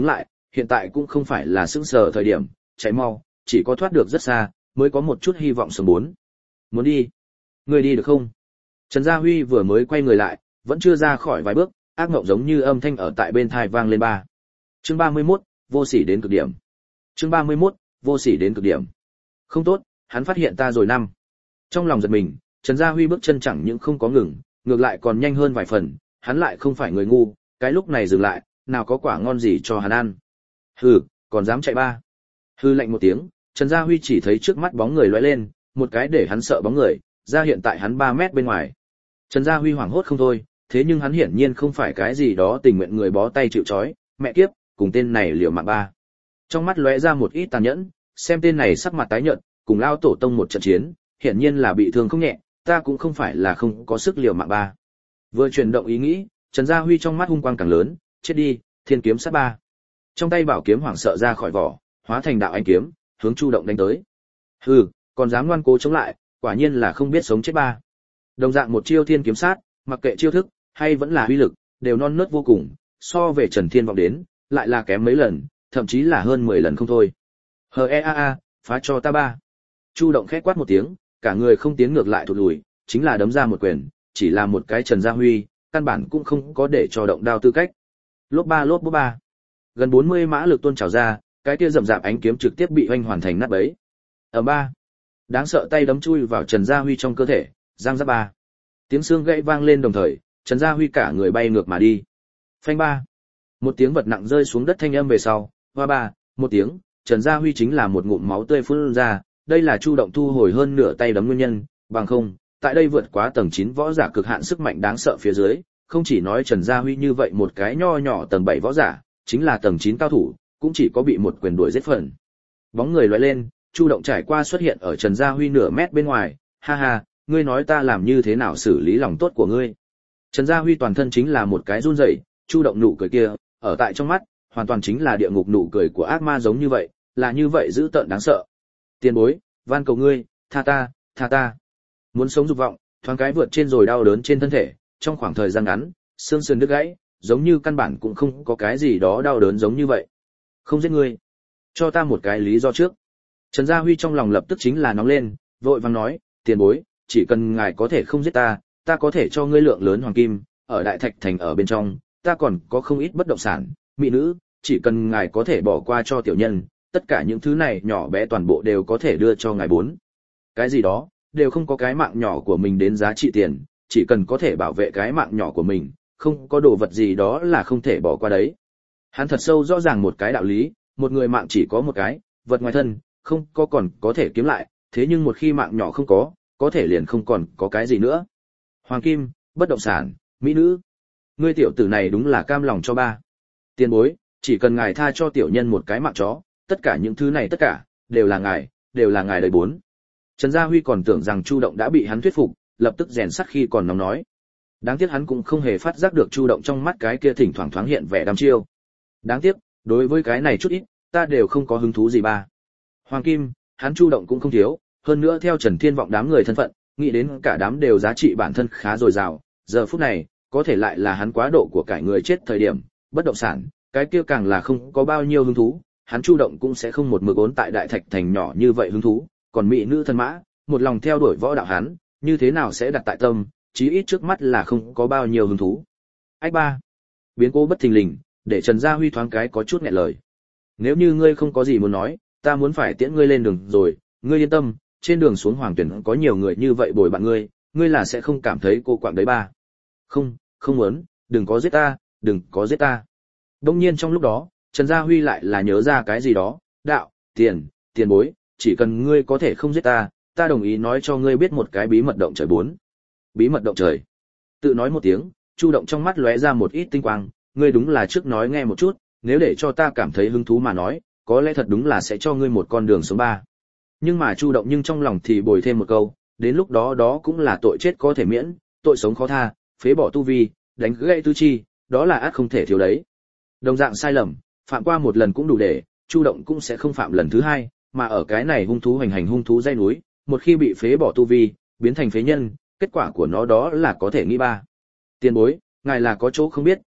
hiện tại cũng không phải là sững sờ thời điểm, chạy mau, chỉ có thoát được rất xa, mới có một chút hy vọng sống bốn. Muốn đi? Ngươi đi được không? Trần Gia Huy vừa mới quay người lại, vẫn chưa ra khỏi vài bước, ác mộng giống như âm thanh ở tại bên tai vang lên ba. Chương ba mươi mốt, vô sỉ đến cực điểm. Chương ba mươi mốt, vô sỉ đến cực điểm. Không tốt, hắn phát hiện ta rồi năm. Trong lòng giật mình, Trần Gia Huy bước chân chẳng những không có ngừng, ngược lại còn nhanh hơn vài phần, hắn lại không phải người ngu, cái lúc này dừng lại, nào có quả ngon gì cho hắn ăn. Hừ, còn dám chạy ba. Hừ lạnh một tiếng, Trần Gia Huy chỉ thấy trước mắt bóng người lóe lên, một cái để hắn sợ bóng người, ra hiện tại hắn ba mét bên ngoài. Trần Gia Huy hoảng hốt không thôi, thế nhưng hắn hiển nhiên không phải cái gì đó tình nguyện người bó tay chịu trói, mẹ kiếp, cùng tên này liều mạng ba. Trong mắt lóe ra một ít tàn nhẫn, xem tên này sắc mặt tái nhợt, cùng lao tổ tông một trận chiến, hiển nhiên là bị thương không nhẹ, ta cũng không phải là không có sức liều mạng ba. Vừa chuyển động ý nghĩ, Trần Gia Huy trong mắt hung quang càng lớn, chết đi, thiên kiếm sát ba. Trong tay bảo kiếm hoảng sợ ra khỏi vỏ, hóa thành đạo ánh kiếm, hướng Chu Động đánh tới. Hừ, còn dám ngoan cố chống lại, quả nhiên là không biết sống chết ba. Đồng dạng một chiêu thiên kiếm sát, mặc kệ chiêu thức hay vẫn là uy lực, đều non nớt vô cùng, so về Trần Thiên vọng đến, lại là kém mấy lần, thậm chí là hơn mười lần không thôi. Hờ e a a, phá cho ta ba. Chu Động khẽ quát một tiếng, cả người không tiến ngược lại thụt lùi, chính là đấm ra một quyền, chỉ là một cái Trần Gia Huy, căn bản cũng không có để cho động đao tư cách. Lốp ba lốp bốp ba. Gần bốn mươi mã lực tuôn trào ra, cái kia rậm rạp ánh kiếm trực tiếp bị oanh hoàn thành nát bấy. Ở ba. Đáng sợ tay đấm chui vào Trần Gia Huy trong cơ thể, giang ra ba. Tiếng xương gãy vang lên đồng thời, Trần Gia Huy cả người bay ngược mà đi. Phanh ba. Một tiếng vật nặng rơi xuống đất thanh âm về sau, hoa ba, một tiếng, Trần Gia Huy chính là một ngụm máu tươi phun ra, đây là Chu Động thu hồi hơn nửa tay đấm nguyên nhân, bằng không, tại đây vượt quá tầng chín võ giả cực hạn sức mạnh đáng sợ phía dưới, không chỉ nói Trần Gia Huy như vậy một cái nho nhỏ tầng bảy võ giả, chính là tầng chín cao thủ, cũng chỉ có bị một quyền đuổi giết phần. Bóng người lóe lên, Chu Động trải qua xuất hiện ở Trần Gia Huy nửa mét bên ngoài, ha ha, ngươi nói ta làm như thế nào xử lý lòng tốt của ngươi. Trần Gia Huy toàn thân chính là một cái run rẩy, Chu Động nụ cười kia, ở tại trong mắt, hoàn toàn chính là địa ngục nụ cười của ác ma giống như vậy, là như vậy dữ tợn đáng sợ. Tiền bối, van cầu ngươi, tha ta, tha ta. Muốn sống dục vọng, thoáng cái vượt trên rồi đau đớn trên thân thể, trong khoảng thời gian ngắn, xương sườn đứt gãy, giống như căn bản cũng không có cái gì đó đau đớn giống như vậy. Không giết ngươi, cho ta một cái lý do trước. Trần Gia Huy trong lòng lập tức chính là nóng lên, vội vàng nói, tiền bối, chỉ cần ngài có thể không giết ta, ta có thể cho ngươi lượng lớn hoàng kim, ở Đại Thạch Thành ở bên trong, ta còn có không ít bất động sản, mỹ nữ, chỉ cần ngài có thể bỏ qua cho tiểu nhân, tất cả những thứ này nhỏ bé toàn bộ đều có thể đưa cho ngài bốn. Cái gì đó, đều không có cái mạng nhỏ của mình đến giá trị tiền, chỉ cần có thể bảo vệ cái mạng nhỏ của mình, không có đồ vật gì đó là không thể bỏ qua đấy. Hắn thật sâu rõ ràng một cái đạo lý, một người mạng chỉ có một cái, vật ngoài thân, không có còn có thể kiếm lại, thế nhưng một khi mạng nhỏ không có, có thể liền không còn có cái gì nữa. Hoàng kim, bất động sản, mỹ nữ. Ngươi tiểu tử này đúng là cam lòng cho ba. Tiền bối, chỉ cần ngài tha cho tiểu nhân một cái mạng chó, tất cả những thứ này tất cả, đều là ngài, đều là ngài đời bốn. Trần Gia Huy còn tưởng rằng Chu Động đã bị hắn thuyết phục, lập tức rèn sắt khi còn nóng nói. Đáng tiếc hắn cũng không hề phát giác được Chu Động trong mắt cái kia thỉnh thoảng thoáng hiện vẻ đăm chiêu. Đáng tiếc, đối với cái này chút ít, ta đều không có hứng thú gì ba. Hoàng kim, hắn Chu Động cũng không thiếu, hơn nữa theo Trần Thiên vọng đám người thân phận, nghĩ đến cả đám đều giá trị bản thân khá dồi dào, giờ phút này, có thể lại là hắn quá độ của cải người chết thời điểm, bất động sản, cái kia càng là không có bao nhiêu hứng thú, hắn Chu Động cũng sẽ không một mực ốn tại Đại Thạch Thành nhỏ như vậy hứng thú, còn mỹ nữ thân mã, một lòng theo đuổi võ đạo hắn, như thế nào sẽ đặt tại tâm, chí ít trước mắt là không có bao nhiêu hứng thú. Ách ba, biến cố bất thình lình, để Trần Gia Huy thoáng cái có chút nghẹn lời. Nếu như ngươi không có gì muốn nói, ta muốn phải tiễn ngươi lên đường rồi, ngươi yên tâm, trên đường xuống Hoàng Tuyển có nhiều người như vậy bồi bạn ngươi, ngươi là sẽ không cảm thấy cô quạng đấy ba. Không, không muốn, đừng có giết ta, đừng có giết ta. Đông nhiên trong lúc đó, Trần Gia Huy lại là nhớ ra cái gì đó, đạo, tiền, tiền bối, chỉ cần ngươi có thể không giết ta, ta đồng ý nói cho ngươi biết một cái bí mật động trời bốn. Bí mật động trời. Tự nói một tiếng, Chu Động trong mắt lóe ra một ít tinh quang, ngươi đúng là trước nói nghe một chút, nếu để cho ta cảm thấy hứng thú mà nói, có lẽ thật đúng là sẽ cho ngươi một con đường sống ba. Nhưng mà Chu Động nhưng trong lòng thì bồi thêm một câu, đến lúc đó đó cũng là tội chết có thể miễn, tội sống khó tha, phế bỏ tu vi, đánh gãy tứ chi, đó là ắt không thể thiếu đấy. Đồng dạng sai lầm, phạm qua một lần cũng đủ để, Chu Động cũng sẽ không phạm lần thứ hai, mà ở cái này hung thú hành hành hung thú dây núi, một khi bị phế bỏ tu vi, biến thành phế nhân, kết quả của nó đó là có thể nghĩ ba. Tiền bối, ngài là có chỗ không biết,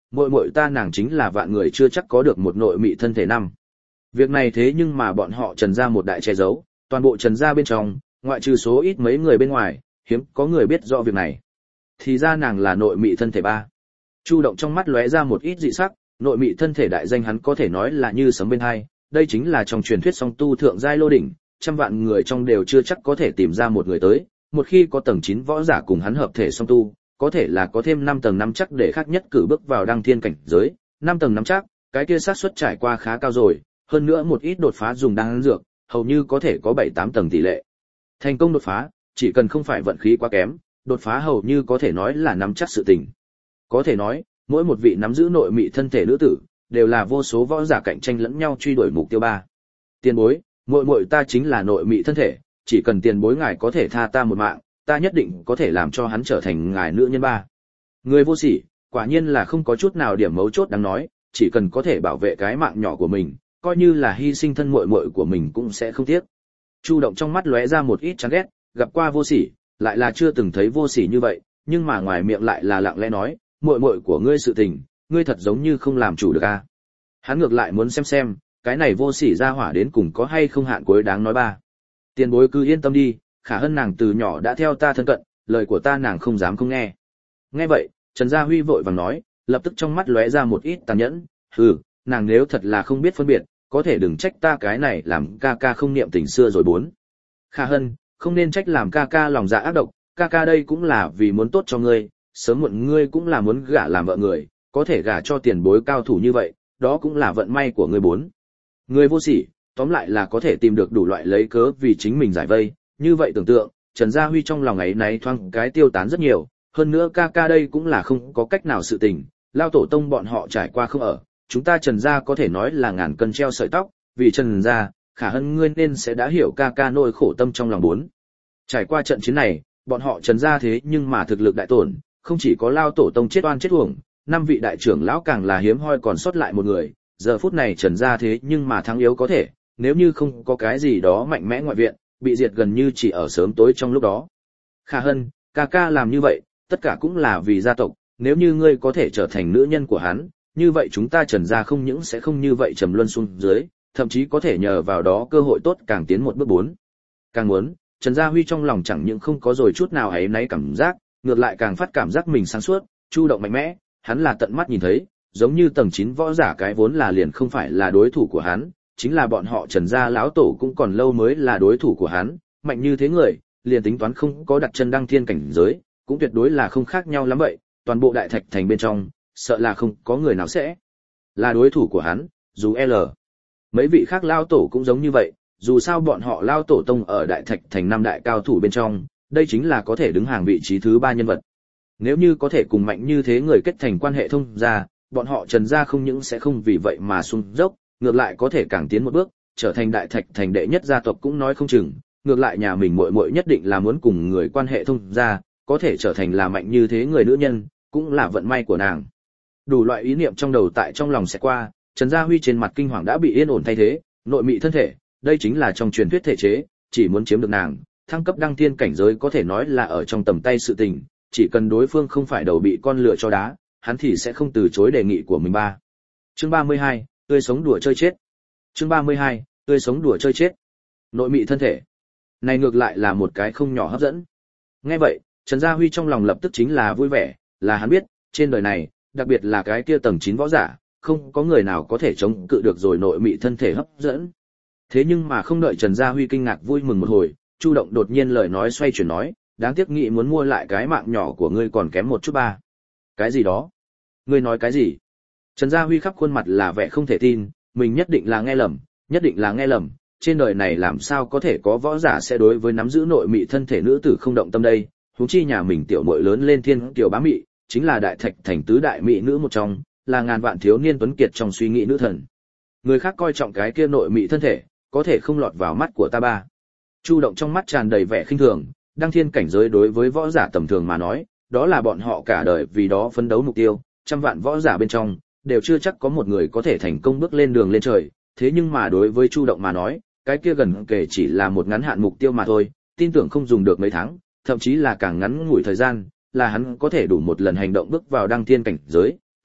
muội muội ta nàng chính là vạn người chưa chắc có được một nội mị thân thể năm. Việc này thế nhưng mà bọn họ Trần gia một đại che giấu, toàn bộ Trần gia bên trong, ngoại trừ số ít mấy người bên ngoài, hiếm có người biết rõ việc này. Thì ra nàng là nội mị thân thể ba. Chu Động trong mắt lóe ra một ít dị sắc, nội mị thân thể đại danh hắn có thể nói là như sấm bên hai, đây chính là trong truyền thuyết song tu thượng giai lô đỉnh, trăm vạn người trong đều chưa chắc có thể tìm ra một người tới, một khi có tầng chín võ giả cùng hắn hợp thể song tu, có thể là có thêm năm tầng năm chắc để khác nhất cử bước vào đăng thiên cảnh giới, năm tầng năm chắc, cái kia xác suất trải qua khá cao rồi, hơn nữa một ít đột phá dùng đan dược, hầu như có thể có bảy tám tầng tỷ lệ. Thành công đột phá, chỉ cần không phải vận khí quá kém, đột phá hầu như có thể nói là nắm chắc sự tình. Có thể nói, mỗi một vị nắm giữ nội mị thân thể nữ tử, đều là vô số võ giả cạnh tranh lẫn nhau truy đuổi mục tiêu ba. Tiền bối, muội muội ta chính là nội mị thân thể, chỉ cần tiền bối ngài có thể tha ta một mạng, ta nhất định có thể làm cho hắn trở thành ngài nữ nhân ba. Người vô sỉ, quả nhiên là không có chút nào điểm mấu chốt đáng nói, chỉ cần có thể bảo vệ cái mạng nhỏ của mình, coi như là hy sinh thân muội muội của mình cũng sẽ không tiếc. Chu Động trong mắt lóe ra một ít chán ghét, gặp qua vô sỉ, lại là chưa từng thấy vô sỉ như vậy, nhưng mà ngoài miệng lại là lặng lẽ nói, muội muội của ngươi sự tình, ngươi thật giống như không làm chủ được a. À? Hắn ngược lại muốn xem xem, cái này vô sỉ ra hỏa đến cùng có hay không hạn cuối đáng nói ba. Tiền bối cứ yên tâm đi, Khả Hân nàng từ nhỏ đã theo ta thân cận, lời của ta nàng không dám không nghe. Nghe vậy, Trần Gia Huy vội vàng nói, lập tức trong mắt lóe ra một ít tàn nhẫn, hừ, nàng nếu thật là không biết phân biệt, có thể đừng trách ta cái này làm ca ca không niệm tình xưa rồi bốn. Khả Hân, không nên trách làm ca ca lòng dạ ác độc, ca ca đây cũng là vì muốn tốt cho ngươi, sớm muộn ngươi cũng là muốn gả làm vợ người, có thể gả cho tiền bối cao thủ như vậy, đó cũng là vận may của ngươi bốn. Ngươi vô sỉ, tóm lại là có thể tìm được đủ loại lấy cớ vì chính mình giải vây, như vậy tưởng tượng, Trần Gia Huy trong lòng ấy náy thoáng cái tiêu tán rất nhiều, hơn nữa ca ca đây cũng là không có cách nào sự tình, lao tổ tông bọn họ trải qua không ở, chúng ta Trần gia có thể nói là ngàn cân treo sợi tóc, vì Trần gia, Khả Hân ngươi nên sẽ đã hiểu ca ca nỗi khổ tâm trong lòng bốn. Trải qua trận chiến này, bọn họ Trần gia thế nhưng mà thực lực đại tổn, không chỉ có lao tổ tông chết oan chết uổng, năm vị đại trưởng lão càng là hiếm hoi còn sót lại một người, giờ phút này Trần gia thế nhưng mà thắng yếu có thể, nếu như không có cái gì đó mạnh mẽ ngoại viện, bị diệt gần như chỉ ở sớm tối trong lúc đó. Khả Hân, ca ca làm như vậy, tất cả cũng là vì gia tộc, nếu như ngươi có thể trở thành nữ nhân của hắn, như vậy chúng ta Trần gia không những sẽ không như vậy trầm luân xuống dưới, thậm chí có thể nhờ vào đó cơ hội tốt càng tiến một bước bốn. Càng muốn, Trần Gia Huy trong lòng chẳng những không có rồi chút nào ấy nấy cảm giác, ngược lại càng phát cảm giác mình sáng suốt, chu động mạnh mẽ, hắn là tận mắt nhìn thấy, giống như tầng chín võ giả cái vốn là liền không phải là đối thủ của hắn, chính là bọn họ Trần gia lão tổ cũng còn lâu mới là đối thủ của hắn, mạnh như thế người, liền tính toán không có đặt chân đăng thiên cảnh giới, cũng tuyệt đối là không khác nhau lắm vậy, toàn bộ đại thạch thành bên trong, sợ là không có người nào sẽ là đối thủ của hắn, dù L. Mấy vị khác lao tổ cũng giống như vậy, dù sao bọn họ lao tổ tông ở đại thạch thành năm đại cao thủ bên trong, đây chính là có thể đứng hàng vị trí thứ ba nhân vật. Nếu như có thể cùng mạnh như thế người kết thành quan hệ thông gia, bọn họ Trần gia không những sẽ không vì vậy mà xuống dốc, ngược lại có thể càng tiến một bước, trở thành đại thạch thành đệ nhất gia tộc cũng nói không chừng, ngược lại nhà mình muội muội nhất định là muốn cùng người quan hệ thông gia, có thể trở thành là mạnh như thế người nữ nhân, cũng là vận may của nàng. Đủ loại ý niệm trong đầu tại trong lòng sẽ qua, Trần Gia Huy trên mặt kinh hoàng đã bị yên ổn thay thế, nội mị thân thể, đây chính là trong truyền thuyết thể chế, chỉ muốn chiếm được nàng, thăng cấp đăng thiên cảnh giới có thể nói là ở trong tầm tay sự tình, chỉ cần đối phương không phải đầu bị con lửa cho đá, hắn thì sẽ không từ chối đề nghị của mình ba. Chương ba mươi hai, tươi sống đùa chơi chết. Chương ba mươi hai, tươi sống đùa chơi chết. Nội mị thân thể. Này ngược lại là một cái không nhỏ hấp dẫn. Nghe vậy, Trần Gia Huy trong lòng lập tức chính là vui vẻ, là hắn biết, trên đời này, đặc biệt là cái kia tầng chín võ giả, không có người nào có thể chống cự được rồi nội mị thân thể hấp dẫn. Thế nhưng mà không đợi Trần Gia Huy kinh ngạc vui mừng một hồi, Chu Động đột nhiên lời nói xoay chuyển nói, đáng tiếc nghĩ muốn mua lại cái mạng nhỏ của ngươi còn kém một chút ba. Cái gì đó? Ngươi nói cái gì? Trần Gia Huy khắp khuôn mặt là vẻ không thể tin, mình nhất định là nghe lầm, nhất định là nghe lầm, trên đời này làm sao có thể có võ giả sẽ đối với nắm giữ nội mị thân thể nữ tử không động tâm đây, huống chi nhà mình tiểu muội lớn lên thiên tiểu bá mị, chính là đại thạch thành tứ đại mỹ nữ một trong, là ngàn vạn thiếu niên tuấn kiệt trong suy nghĩ nữ thần. Người khác coi trọng cái kia nội mị thân thể, có thể không lọt vào mắt của ta ba. Chu Động trong mắt tràn đầy vẻ khinh thường, đăng thiên cảnh giới đối với võ giả tầm thường mà nói, đó là bọn họ cả đời vì đó phấn đấu mục tiêu, trăm vạn võ giả bên trong, đều chưa chắc có một người có thể thành công bước lên đường lên trời, thế nhưng mà đối với Chu Động mà nói, cái kia gần kể chỉ là một ngắn hạn mục tiêu mà thôi, tin tưởng không dùng được mấy tháng, thậm chí là càng ngắn ngủi thời gian, là hắn có thể đủ một lần hành động bước vào đăng thiên cảnh giới,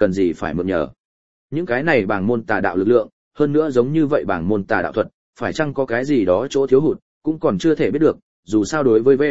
cần gì phải mượn nhờ. Những cái này bảng môn tà đạo lực lượng, hơn nữa giống như vậy bảng môn tà đạo thuật, phải chăng có cái gì đó chỗ thiếu hụt, cũng còn chưa thể biết được, dù sao đối với V.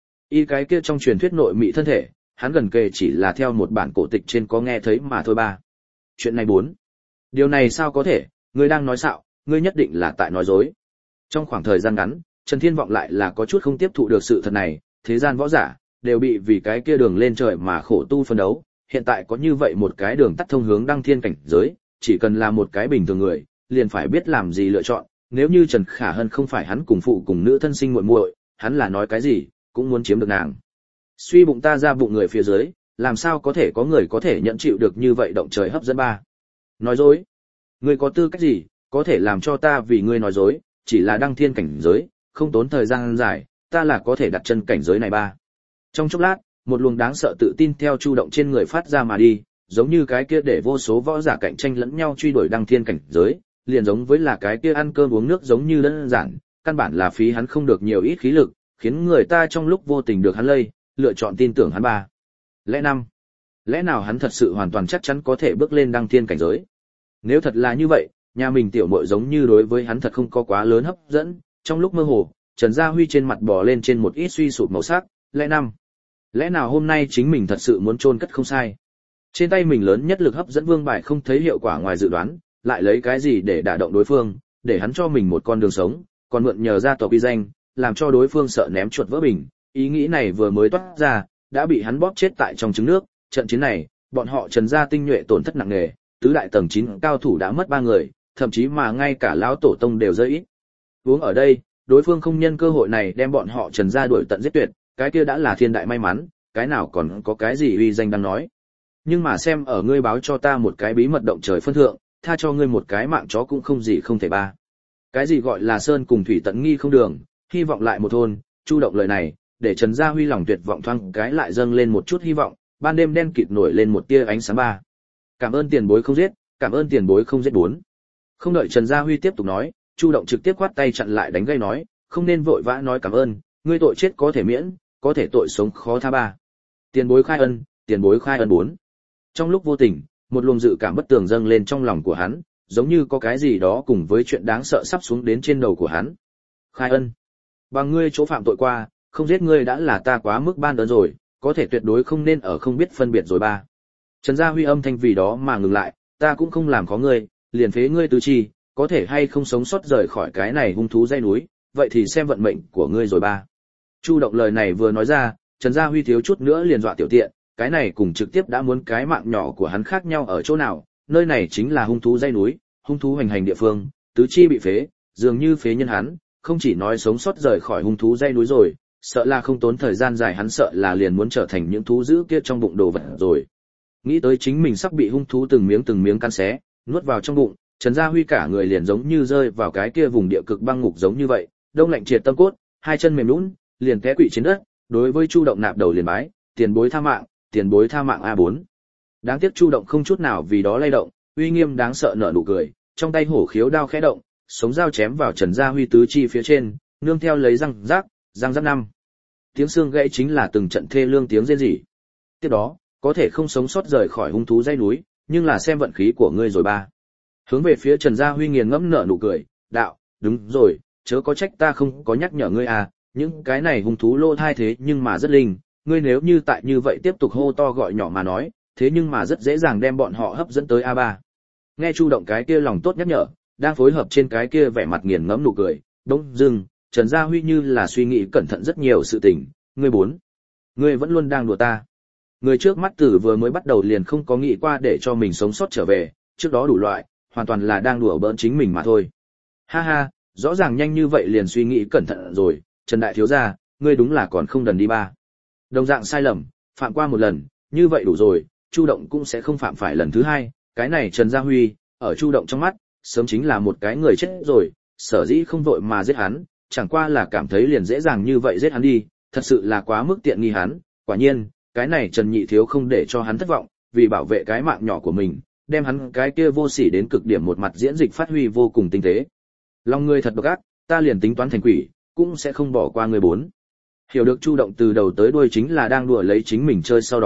Y cái kia trong truyền thuyết nội mị thân thể, hắn gần kề chỉ là theo một bản cổ tịch trên có nghe thấy mà thôi ba. Chuyện này bốn. Điều này sao có thể, ngươi đang nói xạo, ngươi nhất định là tại nói dối. Trong khoảng thời gian ngắn, Trần Thiên Vọng lại là có chút không tiếp thụ được sự thật này, thế gian võ giả đều bị vì cái kia đường lên trời mà khổ tu phấn đấu, hiện tại có như vậy một cái đường tắt thông hướng đăng thiên cảnh giới, chỉ cần là một cái bình thường người, liền phải biết làm gì lựa chọn, nếu như Trần Khả Hân không phải hắn cùng phụ cùng nữ thân sinh muội muội, hắn là nói cái gì cũng muốn chiếm được nàng. Suy bụng ta ra bụng người phía dưới, làm sao có thể có người có thể nhận chịu được như vậy động trời hấp dẫn ba. Nói dối? Ngươi có tư cách gì có thể làm cho ta vì ngươi nói dối, chỉ là đăng thiên cảnh giới, không tốn thời gian dài, ta là có thể đặt chân cảnh giới này ba. Trong chốc lát, một luồng đáng sợ tự tin theo Chu Động trên người phát ra mà đi, giống như cái kia để vô số võ giả cạnh tranh lẫn nhau truy đuổi đăng thiên cảnh giới, liền giống với là cái kia ăn cơm uống nước giống như đơn giản, căn bản là phí hắn không được nhiều ít khí lực, khiến người ta trong lúc vô tình được hắn lây, lựa chọn tin tưởng hắn ba. Lẽ năm, lẽ nào hắn thật sự hoàn toàn chắc chắn có thể bước lên đăng thiên cảnh giới? Nếu thật là như vậy, nhà mình tiểu muội giống như đối với hắn thật không có quá lớn hấp dẫn. Trong lúc mơ hồ, Trần Gia Huy trên mặt bò lên trên một ít suy sụp màu sắc. Lẽ năm, lẽ nào hôm nay chính mình thật sự muốn chôn cất không sai? Trên tay mình lớn nhất lực hấp dẫn vương bài không thấy hiệu quả ngoài dự đoán, lại lấy cái gì để đả động đối phương, để hắn cho mình một con đường sống, còn mượn nhờ gia tộc uy danh, làm cho đối phương sợ ném chuột vỡ bình. Ý nghĩ này vừa mới toát ra, đã bị hắn bóp chết tại trong trứng nước. Trận chiến này, bọn họ Trần gia tinh nhuệ tổn thất nặng nề, tứ đại tầng chín cao thủ đã mất ba người, thậm chí mà ngay cả lão tổ tông đều rơi ít. Uống ở đây, đối phương không nhân cơ hội này đem bọn họ Trần gia đuổi tận giết tuyệt, cái kia đã là thiên đại may mắn, cái nào còn có cái gì uy danh đang nói. Nhưng mà xem ở ngươi báo cho ta một cái bí mật động trời phân thượng, tha cho ngươi một cái mạng chó cũng không gì không thể ba. Cái gì gọi là sơn cùng thủy tận nghi không đường, hy vọng lại một thôn. Chu Động lời này, để Trần Gia Huy lòng tuyệt vọng thoáng cái lại dâng lên một chút hy vọng, ban đêm đen kịt nổi lên một tia ánh sáng ba. Cảm ơn tiền bối không giết, cảm ơn tiền bối không giết bốn. Không đợi Trần Gia Huy tiếp tục nói, Chu Động trực tiếp quát tay chặn lại đánh gây nói, không nên vội vã nói cảm ơn, ngươi tội chết có thể miễn, có thể tội sống khó tha ba. Tiền bối khai ân, tiền bối khai ân bốn. Trong lúc vô tình, một luồng dự cảm bất tường dâng lên trong lòng của hắn, giống như có cái gì đó cùng với chuyện đáng sợ sắp xuống đến trên đầu của hắn. Khai ân, bằng ngươi chỗ phạm tội qua, không giết ngươi đã là ta quá mức ban ơn rồi, có thể tuyệt đối không nên ở không biết phân biệt rồi ba. Trần Gia Huy âm thanh vì đó mà ngừng lại, ta cũng không làm khó ngươi, liền phế ngươi tứ chi, có thể hay không sống sót rời khỏi cái này hung thú dây núi, vậy thì xem vận mệnh của ngươi rồi ba. Chu Động lời này vừa nói ra, Trần Gia Huy thiếu chút nữa liền dọa tiểu tiện, cái này cùng trực tiếp đã muốn cái mạng nhỏ của hắn khác nhau ở chỗ nào, nơi này chính là hung thú dây núi, hung thú hoành hành địa phương, tứ chi bị phế, dường như phế nhân hắn, không chỉ nói sống sót rời khỏi hung thú dây núi rồi, sợ là không tốn thời gian dài hắn sợ là liền muốn trở thành những thú dữ kia trong bụng đồ vật rồi. Nghĩ tới chính mình sắp bị hung thú từng miếng từng miếng cắn xé, nuốt vào trong bụng, Trần Gia Huy cả người liền giống như rơi vào cái kia vùng địa cực băng ngục giống như vậy, đông lạnh triệt tâm cốt, hai chân mềm nhũn, liền té quỵ trên đất, đối với Chu Động nạp đầu liền bái, tiền bối tha mạng, tiền bối tha mạng a bốn. Đáng tiếc Chu Động không chút nào vì đó lay động, uy nghiêm đáng sợ nở nụ cười, trong tay hổ khiếu đao khẽ động, sống dao chém vào Trần Gia Huy tứ chi phía trên, nương theo lấy răng rác, răng rác năm. Tiếng xương gãy chính là từng trận thê lương tiếng rên rỉ. Tiếp đó, có thể không sống sót rời khỏi hung thú dãy núi, nhưng là xem vận khí của ngươi rồi ba. Hướng về phía Trần Gia Huy nghiền ngẫm nở nụ cười, đạo, đúng rồi, chớ có trách ta không có nhắc nhở ngươi à, những cái này hung thú lô thai thế nhưng mà rất linh, ngươi nếu như tại như vậy tiếp tục hô to gọi nhỏ mà nói, thế nhưng mà rất dễ dàng đem bọn họ hấp dẫn tới a ba. Nghe Chu Động cái kia lòng tốt nhắc nhở, đang phối hợp trên cái kia vẻ mặt nghiền ngẫm nụ cười, bỗng dưng, Trần Gia Huy như là suy nghĩ cẩn thận rất nhiều sự tình, ngươi bốn, ngươi vẫn luôn đang đùa ta. Người trước mắt tử vừa mới bắt đầu liền không có nghĩ qua để cho mình sống sót trở về, trước đó đủ loại, hoàn toàn là đang đùa bỡn chính mình mà thôi. Ha ha, rõ ràng nhanh như vậy liền suy nghĩ cẩn thận rồi, Trần đại thiếu gia, ngươi đúng là còn không đần đi ba. Đồng dạng sai lầm, phạm qua một lần, như vậy đủ rồi, Chu Động cũng sẽ không phạm phải lần thứ hai, cái này Trần Gia Huy, ở Chu Động trong mắt, sớm chính là một cái người chết rồi, sở dĩ không vội mà giết hắn, chẳng qua là cảm thấy liền dễ dàng như vậy giết hắn đi, thật sự là quá mức tiện nghi hắn, quả nhiên, cái này Trần nhị thiếu không để cho hắn thất vọng, vì bảo vệ cái mạng nhỏ của mình, đem hắn cái kia vô sỉ đến cực điểm một mặt diễn dịch phát huy vô cùng tinh tế. Lòng ngươi thật độc ác, ta liền tính toán thành quỷ, cũng sẽ không bỏ qua ngươi bốn. Hiểu được Chu Động từ đầu tới đuôi chính là đang đùa lấy chính mình chơi sau đó,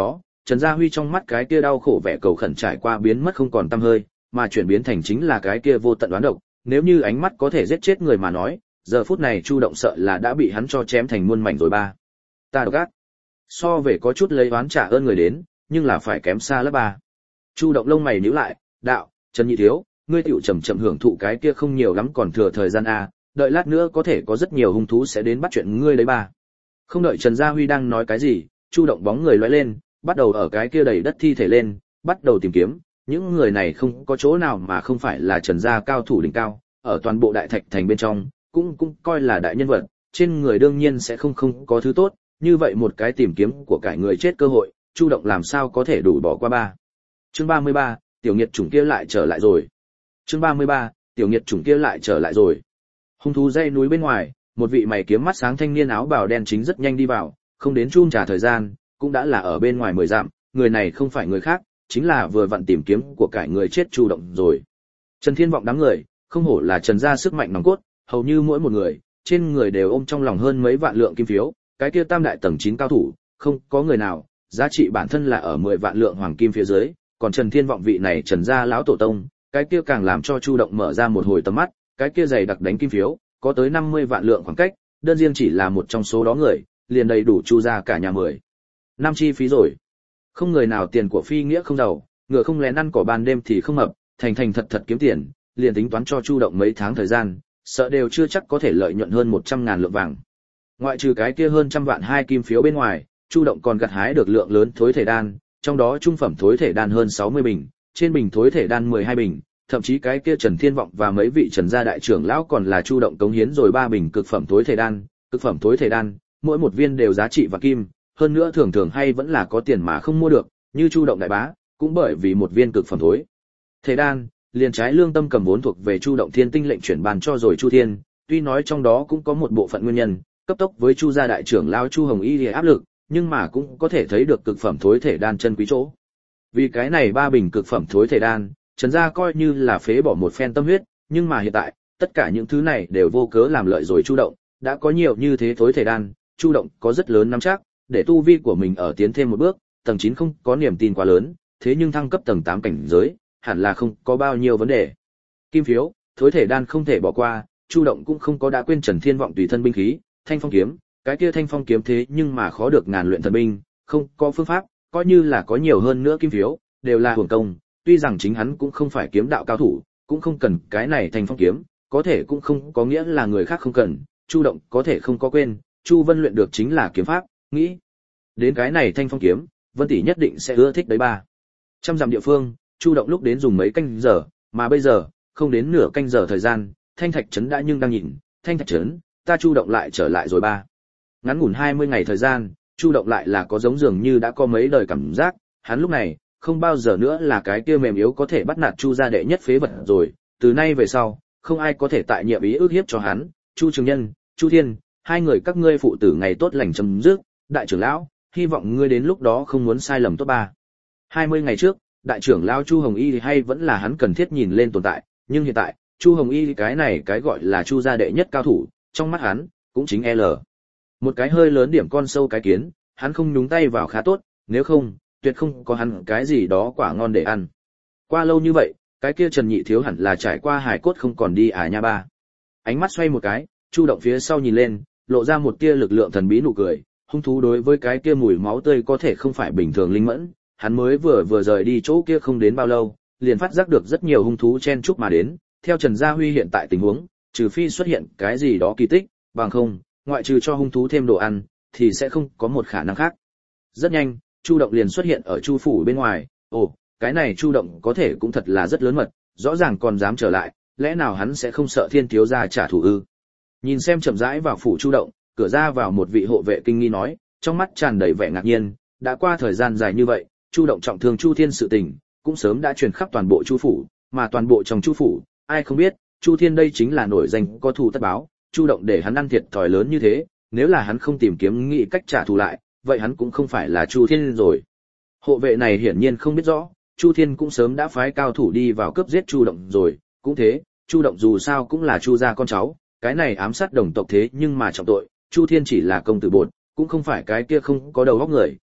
Trần Gia Huy trong mắt cái kia đau khổ vẻ cầu khẩn trải qua biến mất không còn tăm hơi, mà chuyển biến thành chính là cái kia vô tận đoán độc, nếu như ánh mắt có thể giết chết người mà nói, giờ phút này Chu Động sợ là đã bị hắn cho chém thành muôn mảnh rồi ba. Ta độc ác. So về có chút lấy oán trả ơn người đến, nhưng là phải kém xa lớp ba. Chu Động lông mày nhíu lại, đạo, Trần Nhị thiếu, ngươi tiểu chậm chậm hưởng thụ cái kia không nhiều lắm còn thừa thời gian a, đợi lát nữa có thể có rất nhiều hung thú sẽ đến bắt chuyện ngươi đấy ba. Không đợi Trần Gia Huy đang nói cái gì, Chu Động bóng người lóe lên, bắt đầu ở cái kia đầy đất thi thể lên, bắt đầu tìm kiếm, những người này không có chỗ nào mà không phải là Trần gia cao thủ đỉnh cao, ở toàn bộ đại thạch thành bên trong, cũng cũng coi là đại nhân vật, trên người đương nhiên sẽ không không có thứ tốt, như vậy một cái tìm kiếm của cải người chết cơ hội, Chu Động làm sao có thể đủ bỏ qua ba. Chương ba mươi ba, tiểu nghiệt chủng kia lại trở lại rồi. Chương ba mươi ba, tiểu nghiệt chủng kia lại trở lại rồi. Hung thú dãy núi bên ngoài, một vị mày kiếm mắt sáng thanh niên áo bào đen chính rất nhanh đi vào, không đến chum trà thời gian, cũng đã là ở bên ngoài mười dặm, người này không phải người khác, chính là vừa vặn tìm kiếm của cải người chết Chu Động rồi. Trần Thiên vọng đám người, không hổ là Trần gia sức mạnh nòng cốt, hầu như mỗi một người, trên người đều ôm trong lòng hơn mấy vạn lượng kim phiếu, cái kia tam đại tầng chín cao thủ, không có người nào, giá trị bản thân là ở mười vạn lượng hoàng kim phía dưới, còn Trần Thiên vọng vị này Trần gia lão tổ tông, cái kia càng làm cho Chu Động mở ra một hồi tầm mắt, cái kia dày đặc đánh kim phiếu, có tới năm mươi vạn lượng khoảng cách, đơn riêng chỉ là một trong số đó người, liền đầy đủ Chu gia cả nhà mười năm chi phí rồi. Không người nào tiền của phi nghĩa không giàu, ngựa không lén ăn cỏ ban đêm thì không mập, thành thành thật thật kiếm tiền, liền tính toán cho Chu Động mấy tháng thời gian, sợ đều chưa chắc có thể lợi nhuận hơn một trăm ngàn lượng vàng. Ngoại trừ cái kia hơn trăm vạn hai kim phiếu bên ngoài, Chu Động còn gặt hái được lượng lớn thối thể đan, trong đó trung phẩm thối thể đan hơn sáu mươi bình, trên bình thối thể đan mười hai bình, thậm chí cái kia Trần Thiên vọng và mấy vị Trần gia đại trưởng lão còn là Chu Động cống hiến rồi ba bình cực phẩm thối thể đan, cực phẩm thối thể đan, mỗi một viên đều giá trị vạn kim, hơn nữa thường thường hay vẫn là có tiền mà không mua được, như Chu Động đại bá, cũng bởi vì một viên cực phẩm thối thể đan, liền trái lương tâm cầm vốn thuộc về Chu Động Thiên tinh lệnh chuyển bàn cho rồi Chu Thiên, tuy nói trong đó cũng có một bộ phận nguyên nhân, cấp tốc với Chu gia đại trưởng lão Chu Hồng Y thì áp lực, nhưng mà cũng có thể thấy được cực phẩm thối thể đan chân quý chỗ. Vì cái này ba bình cực phẩm thối thể đan, Trần gia coi như là phế bỏ một phen tâm huyết, nhưng mà hiện tại, tất cả những thứ này đều vô cớ làm lợi rồi Chu Động, đã có nhiều như thế thối thể đan, Chu Động có rất lớn nắm chắc, để tu vi của mình ở tiến thêm một bước, tầng chín không có niềm tin quá lớn, thế nhưng thăng cấp tầng tám cảnh giới, hẳn là không có bao nhiêu vấn đề. Kim phiếu, thối thể đan không thể bỏ qua, Chu Động cũng không có đã quên Trần Thiên vọng tùy thân binh khí, Thanh Phong kiếm, cái kia Thanh Phong kiếm thế nhưng mà khó được ngàn luyện thần binh, không có phương pháp, coi như là có nhiều hơn nữa kim phiếu, đều là hưởng công, tuy rằng chính hắn cũng không phải kiếm đạo cao thủ, cũng không cần cái này Thanh Phong kiếm, có thể cũng không có nghĩa là người khác không cần, Chu Động có thể không có quên, Chu Vân luyện được chính là kiếm pháp, nghĩ đến cái này Thanh Phong kiếm, Vân tỷ nhất định sẽ ưa thích đấy ba. Trăm dặm địa phương, Chu Động lúc đến dùng mấy canh giờ, mà bây giờ, không đến nửa canh giờ thời gian, Thanh Thạch trấn đã nhưng đang nhìn, Thanh Thạch trấn, ta Chu Động lại trở lại rồi ba. Ngắn ngủn hai mươi ngày thời gian, Chu Động lại là có giống dường như đã có mấy đời cảm giác, hắn lúc này, không bao giờ nữa là cái kia mềm yếu có thể bắt nạt Chu gia đệ nhất phế vật rồi, từ nay về sau, không ai có thể tại nhiệm ý ước hiếp cho hắn, Chu Trường Nhân, Chu Thiên, hai người các ngươi phụ tử ngày tốt lành chấm dứt, đại trưởng lão, hy vọng ngươi đến lúc đó không muốn sai lầm tốt ba. hai mươi ngày trước, đại trưởng lão Chu Hồng Y hay vẫn là hắn cần thiết nhìn lên tồn tại, nhưng hiện tại, Chu Hồng Y cái này cái gọi là Chu gia đệ nhất cao thủ, trong mắt hắn, cũng chính L. Một cái hơi lớn điểm con sâu cái kiến, hắn không nhúng tay vào khá tốt, nếu không, tuyệt không có hắn cái gì đó quả ngon để ăn. Qua lâu như vậy, cái kia Trần Nhị thiếu hẳn là trải qua hài cốt không còn đi à nha ba. Ánh mắt xoay một cái, Chu Động phía sau nhìn lên, lộ ra một tia lực lượng thần bí nụ cười, hung thú đối với cái kia mùi máu tươi có thể không phải bình thường linh mẫn, hắn mới vừa vừa rời đi chỗ kia không đến bao lâu, liền phát giác được rất nhiều hung thú chen chúc mà đến, theo Trần Gia Huy hiện tại tình huống, trừ phi xuất hiện cái gì đó kỳ tích, bằng không, ngoại trừ cho hung thú thêm đồ ăn, thì sẽ không có một khả năng khác. Rất nhanh, Chu Động liền xuất hiện ở Chu phủ bên ngoài, ồ, cái này Chu Động có thể cũng thật là rất lớn mật, rõ ràng còn dám trở lại, lẽ nào hắn sẽ không sợ Thiên thiếu gia trả thù ư? Nhìn xem chậm rãi vào phủ Chu Động, cửa ra vào một vị hộ vệ kinh nghi nói, trong mắt tràn đầy vẻ ngạc nhiên, đã qua thời gian dài như vậy, Chu Động trọng thương Chu Thiên sự tình, cũng sớm đã truyền khắp toàn bộ Chu phủ, mà toàn bộ trong Chu phủ, ai không biết, Chu Thiên đây chính là nổi danh có thù tất báo, Chu Động để hắn ăn thiệt thòi lớn như thế, nếu là hắn không tìm kiếm nghĩ cách trả thù lại, vậy hắn cũng không phải là Chu Thiên rồi. Hộ vệ này hiển nhiên không biết rõ, Chu Thiên cũng sớm đã phái cao thủ đi vào cướp giết Chu Động rồi, cũng thế, Chu Động dù sao cũng là Chu gia con cháu, cái này ám sát đồng tộc thế nhưng mà trọng tội, Chu Thiên chỉ là công tử bột, cũng không phải cái kia không có đầu óc người,